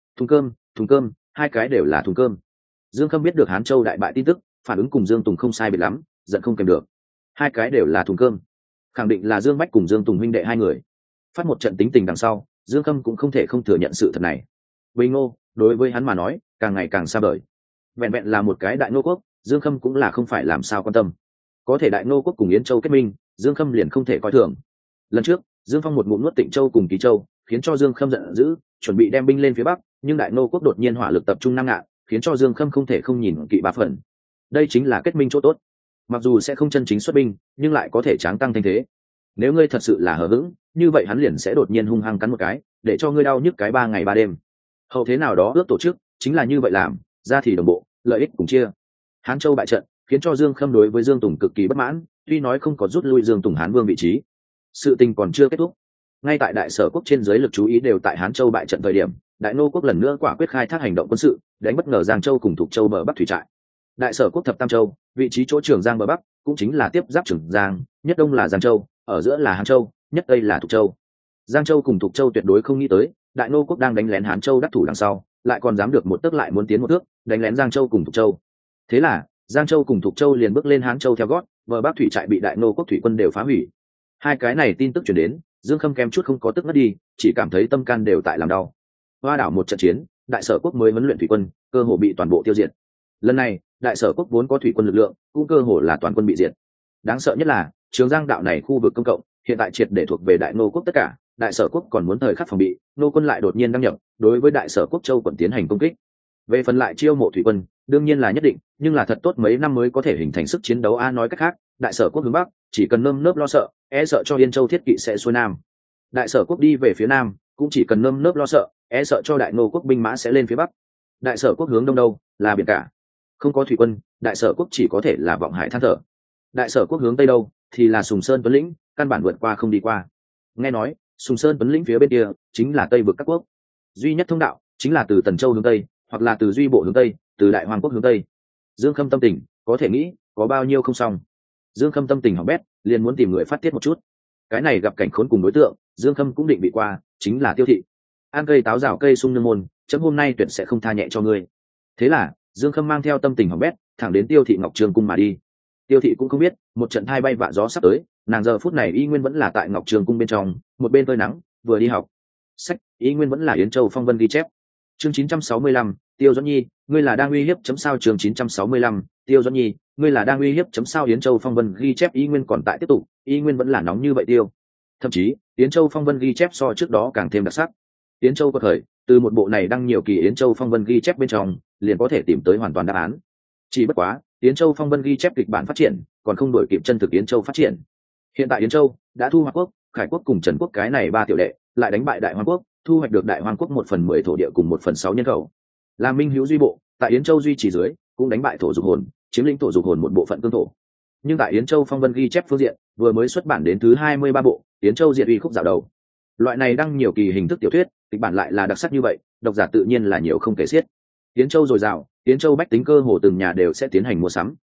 Thùng cơm, hai cái đều là thùng cơm. Dương Khâm biết được Hán Châu đại bại tin tức, phản ứng cùng Dương Tùng không sai biệt lắm, giận không kèm được. Hai cái đều là thùng cơm, khẳng định là Dương Bách cùng Dương Tùng huynh đệ hai người. Phát một trận tính tình đằng sau, Dương Khâm cũng không thể không thừa nhận sự thật này. Bình Ngô, đối với hắn mà nói, càng ngày càng xa vời. Vẹn vẹn là một cái đại nô quốc, Dương Khâm cũng là không phải làm sao quan tâm. Có thể đại nô quốc cùng Yến Châu kết minh, Dương Khâm liền không thể coi thường. Lần trước, Dương Phong một ngụm nuốt Tịnh Châu cùng Ký Châu, khiến cho Dương Khâm giận dữ, chuẩn bị đem binh lên phía bắc, nhưng đại nô quốc đột nhiên hỏa lực tập trung Nam Ngạn, khiến cho Dương Khâm không thể không nhìn kỵ ba phần. Đây chính là kết minh chỗ tốt. Mặc dù sẽ không chân chính xuất binh, nhưng lại có thể tráng tăng thanh thế. Nếu ngươi thật sự là hờ hững, như vậy hắn liền sẽ đột nhiên hung hăng cắn một cái, để cho ngươi đau nhức cái 3 ngày 3 đêm. Hậu thế nào đó ước tổ chức, chính là như vậy làm, ra thì đồng bộ, lợi ích cùng chia. Hán Châu bại trận, khiến cho Dương Khâm đối với Dương Tùng cực kỳ bất mãn, tuy nói không có rút lui Dương Tùng Hán Vương vị trí. Sự tình còn chưa kết thúc. Ngay tại đại sở quốc trên dưới lực chú ý đều tại Hán Châu bại trận thời điểm, đại nô quốc lần nữa quả quyết khai thác hành động quân sự, đánh bất ngờ Giang Châu cùng Thục Châu bờ bắc thủy trại. Đại sở quốc thập tam châu, vị trí chỗ Trường Giang bờ bắc, cũng chính là tiếp giáp Trường Giang, nhất đông là Giang Châu, ở giữa là Hán Châu, nhất tây là Thục Châu. Giang Châu cùng Thục Châu tuyệt đối không nghĩ tới, đại nô quốc đang đánh lén Hán Châu đắc thủ đằng sau, lại còn dám được một tấc lại muốn tiến một thước, đánh lén Giang Châu cùng Thục Châu. Thế là, Giang Châu cùng Thục Châu liền bước lên Hán Châu theo gót, bờ bắc thủy trại bị đại nô quốc thủy quân đều phá hủy. Hai cái này tin tức truyền đến, Dương Khâm kém chút không có tức ngất đi, chỉ cảm thấy tâm can đều tại làm đau. Hoa đảo một trận chiến, đại sở quốc mới huấn luyện thủy quân, cơ hồ bị toàn bộ tiêu diệt. Lần này, đại sở quốc vốn có thủy quân lực lượng, cũng cơ hồ là toàn quân bị diệt. Đáng sợ nhất là, Trường Giang đạo này khu vực công cộng, hiện tại triệt để thuộc về đại nô quốc tất cả, đại sở quốc còn muốn thời khắc phòng bị, nô quân lại đột nhiên đăng nhập, đối với đại sở quốc châu quận tiến hành công kích. Về phần lại chiêu mộ thủy quân, đương nhiên là nhất định, nhưng là thật tốt mấy năm mới có thể hình thành sức chiến đấu. Nói cách khác, đại sở quốc hướng bắc, chỉ cần nơm nớp lo sợ, e sợ cho Yên Châu thiết kỵ sẽ xuôi nam. Đại sở quốc đi về phía nam, cũng chỉ cần nơm nớp lo sợ, e sợ cho đại nô quốc binh mã sẽ lên phía bắc. Đại sở quốc hướng đông đâu, là biển cả. Không có thủy quân, đại sở quốc chỉ có thể là vọng hải than thở. Đại sở quốc hướng tây đâu, thì là Sùng Sơn Tuấn Lĩnh, căn bản vượt qua không đi qua. Nghe nói, Sùng Sơn Tuấn Lĩnh phía bên kia chính là Tây vực các quốc. Duy nhất thông đạo chính là từ Tần Châu hướng tây, hoặc là từ Duy Bộ hướng tây, từ Đại Hoàng quốc hướng tây. Dương Khâm tâm tình, có thể nghĩ, có bao nhiêu không xong. Dương Khâm tâm tình hỏng bét, liền muốn tìm người phát tiết một chút. Cái này gặp cảnh khốn cùng đối tượng, Dương Khâm cũng định bị qua, chính là Tiêu Thị. Ăn cây táo rào cây sung nương môn, chấm hôm nay tuyệt sẽ không tha nhẹ cho ngươi. Thế là, Dương Khâm mang theo tâm tình hỏng bét, thẳng đến Tiêu Thị Ngọc Trường cung mà đi. Tiêu Thị cũng không biết, một trận thai bay vạ gió sắp tới, nàng giờ phút này y nguyên vẫn là tại Ngọc Trường cung bên trong, một bên phơi nắng, vừa đi học. Sách, y nguyên vẫn là Yến Châu Phong Vân ghi chép. Chương 965, Tiêu Doãn Nhi, ngươi là đang uy hiếp chấm sao? Chương 965, Tiêu Doãn Nhi, ngươi là đang uy hiếp chấm sao? Yến Châu Phong Vân ghi chép y nguyên còn tại tiếp tục, y nguyên vẫn là nóng như vậy tiêu. Thậm chí, Yến Châu Phong Vân ghi chép so trước đó càng thêm đặc sắc. Yến Châu có thời, từ một bộ này đăng nhiều kỳ Yến Châu Phong Vân ghi chép bên trong, liền có thể tìm tới hoàn toàn đáp án. Chỉ bất quá, Yến Châu Phong Vân ghi chép kịch bản phát triển, còn không đổi kịp chân thực Yến Châu phát triển. Hiện tại Yến Châu đã thu Hoạc quốc, Khải quốc cùng Trần quốc cái này 3 tiểu đệ, lại đánh bại Đại Hoang quốc, thu hoạch được Đại Hoang quốc 1/10 thổ địa cùng 1/6 nhân khẩu. Là Minh Hữu Duy Bộ, tại Yến Châu duy trì dưới, cũng đánh bại thổ dục hồn, chiếm lĩnh thổ dục hồn một bộ phận cương thổ. Nhưng tại Yến Châu Phong Vân ghi chép phương diện, vừa mới xuất bản đến thứ 23 bộ, Yến Châu diệt uy khúc dạo đầu. Loại này đăng nhiều kỳ hình thức tiểu thuyết, kịch bản lại là đặc sắc như vậy, độc giả tự nhiên là nhiều không kể xiết. Yến Châu dồi dào, Yến Châu bách tính cơ hồ từng nhà đều sẽ tiến hành mua sắm.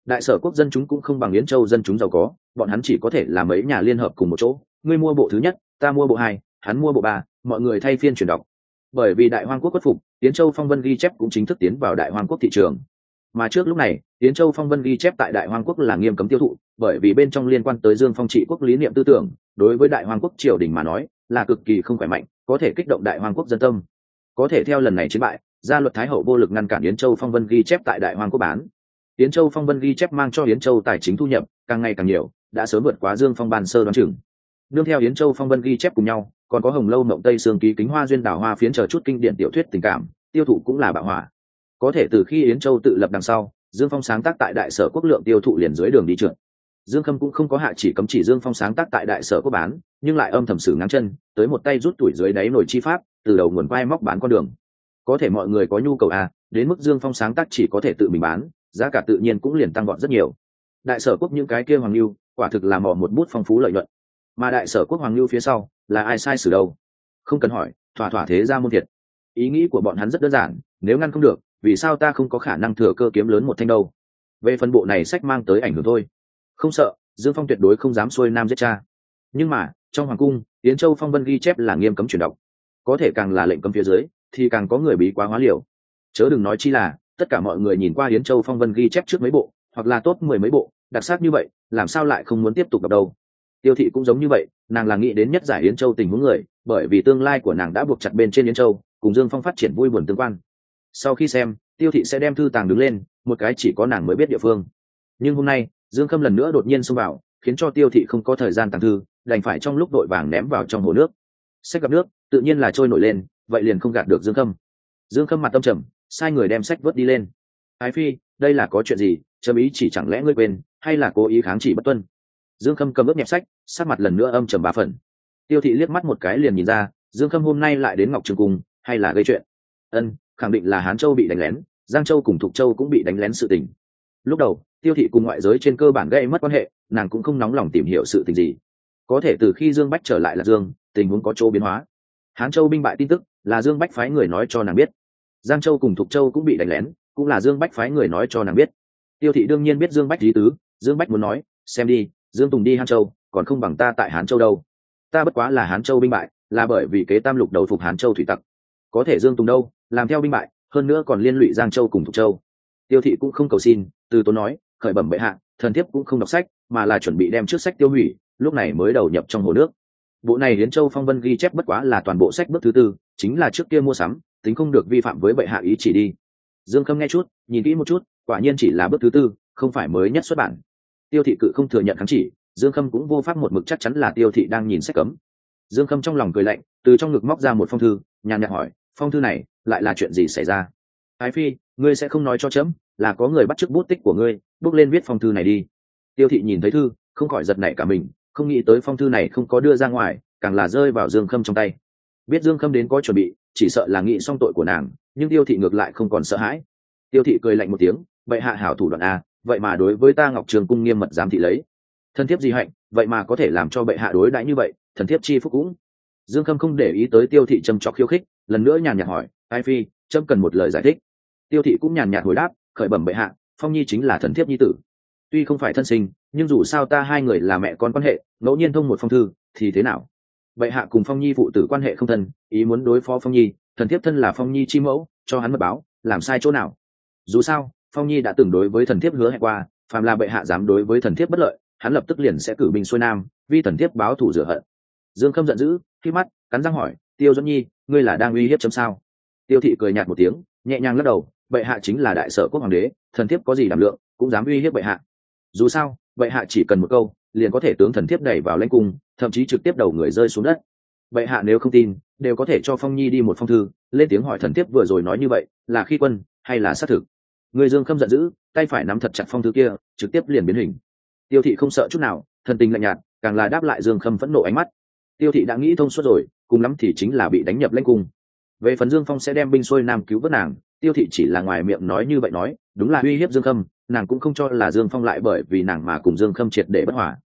đại sở quốc dân chúng cũng không bằng yến châu dân chúng giàu có, bọn hắn chỉ có thể là mấy nhà liên hợp cùng một chỗ, ngươi mua bộ thứ nhất, ta mua bộ hai, hắn mua bộ ba, mọi người thay phiên chuyển đọc. Bởi vì đại hoang quốc khuất phục, yến châu phong vân ghi chép cũng chính thức tiến vào đại hoang quốc thị trường. Mà trước lúc này, yến châu phong vân ghi chép tại đại hoang quốc là nghiêm cấm tiêu thụ, bởi vì bên trong liên quan tới Dương Phong trị quốc lý niệm tư tưởng, đối với đại hoang quốc triều đình mà nói là cực kỳ không khỏe mạnh, có thể kích động đại hoang quốc dân tâm. Có thể theo lần này chiến bại, gia luật thái hậu vô lực ngăn cản yến châu phong vân ghi chép tại đại hoang quốc bán. Yến châu phong vân ghi chép mang cho yến châu tài chính thu nhập càng ngày càng nhiều, đã sớm vượt quá Dương Phong ban sơ đoán chừng. Nương theo yến châu phong vân ghi chép cùng nhau, còn có hồng lâu mộng tây sương ký kính hoa duyên đảo hoa phiến chờ chút kinh điển tiểu thuyết tình cảm, tiêu thụ cũng là bạo hỏa. Có thể từ khi yến châu tự lập đằng sau, Dương Phong sáng tác tại đại sở quốc lượng tiêu thụ liền dưới đường đi trượt. Dương Khâm cũng không có hạ chỉ cấm chỉ Dương Phong sáng tác tại đại sở quốc bán, nhưng lại âm thầm xử ngáng chân, tới một tay rút tuổi dưới đáy nổi chi pháp, từ đầu nguồn vai móc bán con đường. Có thể mọi người có nhu cầu đến mức Dương Phong sáng tác chỉ có thể tự mình bán, giá cả tự nhiên cũng liền tăng gọn rất nhiều. Đại sở quốc những cái kia hoàng lưu, quả thực là mò một bút phong phú lợi nhuận. Mà đại sở quốc hoàng lưu phía sau, là ai sai xử đâu? Không cần hỏi, thỏa thỏa thế ra môn thiệt. Ý nghĩ của bọn hắn rất đơn giản, nếu ngăn không được, vì sao ta không có khả năng thừa cơ kiếm lớn một thanh đâu? Về phần bộ này sách mang tới ảnh hưởng thôi. Không sợ, Dương Phong tuyệt đối không dám xuôi nam giết cha. Nhưng mà trong hoàng cung, yến châu phong vân ghi chép là nghiêm cấm chuyển đọc, có thể càng là lệnh cấm phía dưới thì càng có người bí quá hóa liều. Chớ đừng nói chi là tất cả mọi người nhìn qua yến châu phong vân ghi chép trước mấy bộ, hoặc là top 10 mấy bộ đặc sắc như vậy, làm sao lại không muốn tiếp tục đọc đâu. Tiêu thị cũng giống như vậy, nàng là nghĩ đến nhất giải yến châu tình huống người, bởi vì tương lai của nàng đã buộc chặt bên trên yến châu, cùng Dương Phong phát triển vui buồn tương quan. Sau khi xem, Tiêu thị sẽ đem thư tàng đứng lên một cái chỉ có nàng mới biết địa phương. Nhưng hôm nay Dương Khâm lần nữa đột nhiên xông vào, khiến cho Tiêu thị không có thời gian tàng thư, đành phải trong lúc đội vàng ném vào trong hồ nước. Sách gặp nước tự nhiên là trôi nổi lên, vậy liền không gạt được Dương Khâm. Dương Khâm mặt tâm trầm, sai người đem sách vớt đi lên. Ái phi, đây là có chuyện gì? Chấm ý chỉ chẳng lẽ ngươi quên, hay là cố ý kháng chỉ bất tuân? Dương Khâm cầm ướp nhẹp sách, sát mặt lần nữa âm trầm 3 phần. Tiêu thị liếc mắt một cái liền nhìn ra, Dương Khâm hôm nay lại đến Ngọc Trường Cung, hay là gây chuyện? Khẳng định là Hán Châu bị đánh lén, Giang Châu cùng Thục Châu cũng bị đánh lén sự tình. Lúc đầu Tiêu thị cùng ngoại giới trên cơ bản gây mất quan hệ, nàng cũng không nóng lòng tìm hiểu sự tình gì. Có thể từ khi Dương Bách trở lại Lạc Dương, tình huống có chỗ biến hóa. Hán Châu binh bại tin tức là Dương Bách phái người nói cho nàng biết. Giang Châu cùng Thục Châu cũng bị đánh lén, cũng là Dương Bách phái người nói cho nàng biết. Tiêu thị đương nhiên biết Dương Bách ý tứ, Dương Bách muốn nói, xem đi, Dương Tùng đi Hán Châu, còn không bằng ta tại Hán Châu đâu. Ta bất quá là Hán Châu binh bại, là bởi vì kế tam lục đầu phục Hán Châu thủy tặc. Có thể Dương Tùng đâu, làm theo binh bại, hơn nữa còn liên lụy Giang Châu cùng Thục Châu. Tiêu thị cũng không cầu xin, từ tốn nói, khởi bẩm bệ hạ, thần thiếp cũng không đọc sách, mà là chuẩn bị đem trước sách tiêu hủy, lúc này mới đầu nhập trong hồ nước. Bộ này Yến Châu phong vân ghi chép bất quá là toàn bộ sách bước thứ tư, chính là trước kia mua sắm, tính không được vi phạm với bệ hạ ý chỉ đi. Dương Khâm nghe chút, nhìn kỹ một chút, quả nhiên chỉ là bước thứ tư, không phải mới nhất xuất bản. Tiêu thị cự không thừa nhận kháng chỉ, Dương Khâm cũng vô pháp một mực chắc chắn là Tiêu thị đang nhìn sách cấm. Dương Khâm trong lòng cười lạnh, từ trong ngực móc ra một phong thư, nhàn nhạt hỏi, phong thư này lại là chuyện gì xảy ra? Ái phi, ngươi sẽ không nói cho chấm là có người bắt chước bút tích của ngươi, bước lên viết phong thư này đi. Tiêu thị nhìn thấy thư, không khỏi giật nảy cả mình, không nghĩ tới phong thư này không có đưa ra ngoài, càng là rơi vào Dương Khâm trong tay. Biết Dương Khâm đến có chuẩn bị, chỉ sợ là nghĩ xong tội của nàng, nhưng Tiêu thị ngược lại không còn sợ hãi. Tiêu thị cười lạnh một tiếng, vậy hạ hảo thủ đoạn vậy mà đối với ta Ngọc Trường Cung nghiêm mật giám thị lấy. Thân thiếp gì hạnh, vậy mà có thể làm cho bệ hạ đối đãi như vậy, thần thiếp chi phúc cũng. Dương Khâm không để ý tới Tiêu thị châm chọc khiêu khích, lần nữa nhàn nhạt hỏi, ai phi, trẫm cần một lời giải thích. Tiêu thị cũng nhàn nhạt hồi đáp, khởi bẩm bệ hạ, Phong Nhi chính là thần thiếp nhi tử. Tuy không phải thân sinh, nhưng dù sao ta hai người là mẹ con quan hệ, ngẫu nhiên thông một phong thư thì thế nào? Bệ hạ cùng Phong Nhi phụ tử quan hệ không thân, ý muốn đối phó Phong Nhi, thần thiếp thân là Phong Nhi chi mẫu, cho hắn mật báo, làm sai chỗ nào? Dù sao Phong Nhi đã từng đối với thần thiếp hứa hẹn qua, phàm là bệ hạ dám đối với thần thiếp bất lợi, hắn lập tức liền sẽ cử binh xuôi nam, vì thần thiếp báo thù rửa hận. Dương Khâm giận dữ, khi mắt cắn răng hỏi, Tiêu Duẫn Nhi, ngươi là đang uy hiếp chấm sao? Tiêu thị cười nhạt một tiếng, nhẹ nhàng lắc đầu, bệ hạ chính là đại sở quốc hoàng đế, thần thiếp có gì đảm lượng cũng dám uy hiếp bệ hạ. Dù sao bệ hạ chỉ cần một câu, liền có thể tướng thần thiếp đẩy vào lãnh cung, thậm chí trực tiếp đầu người rơi xuống đất. Bệ hạ nếu không tin, đều có thể cho Phong Nhi đi một phong thư, lên tiếng hỏi thần thiếp vừa rồi nói như vậy là khi quân hay là xác thực. Người Dương Khâm giận dữ, tay phải nắm thật chặt phong thư kia, trực tiếp liền biến hình. Tiêu thị không sợ chút nào, thần tình lạnh nhạt, càng là đáp lại Dương Khâm phẫn nộ ánh mắt. Tiêu thị đã nghĩ thông suốt rồi, cùng lắm thì chính là bị đánh nhập lãnh cung. Về phần Dương Phong sẽ đem binh xuôi nam cứu vớt nàng, Tiêu thị chỉ là ngoài miệng nói như vậy nói, đúng là uy hiếp Dương Khâm, nàng cũng không cho là Dương Phong lại bởi vì nàng mà cùng Dương Khâm triệt để bất hòa.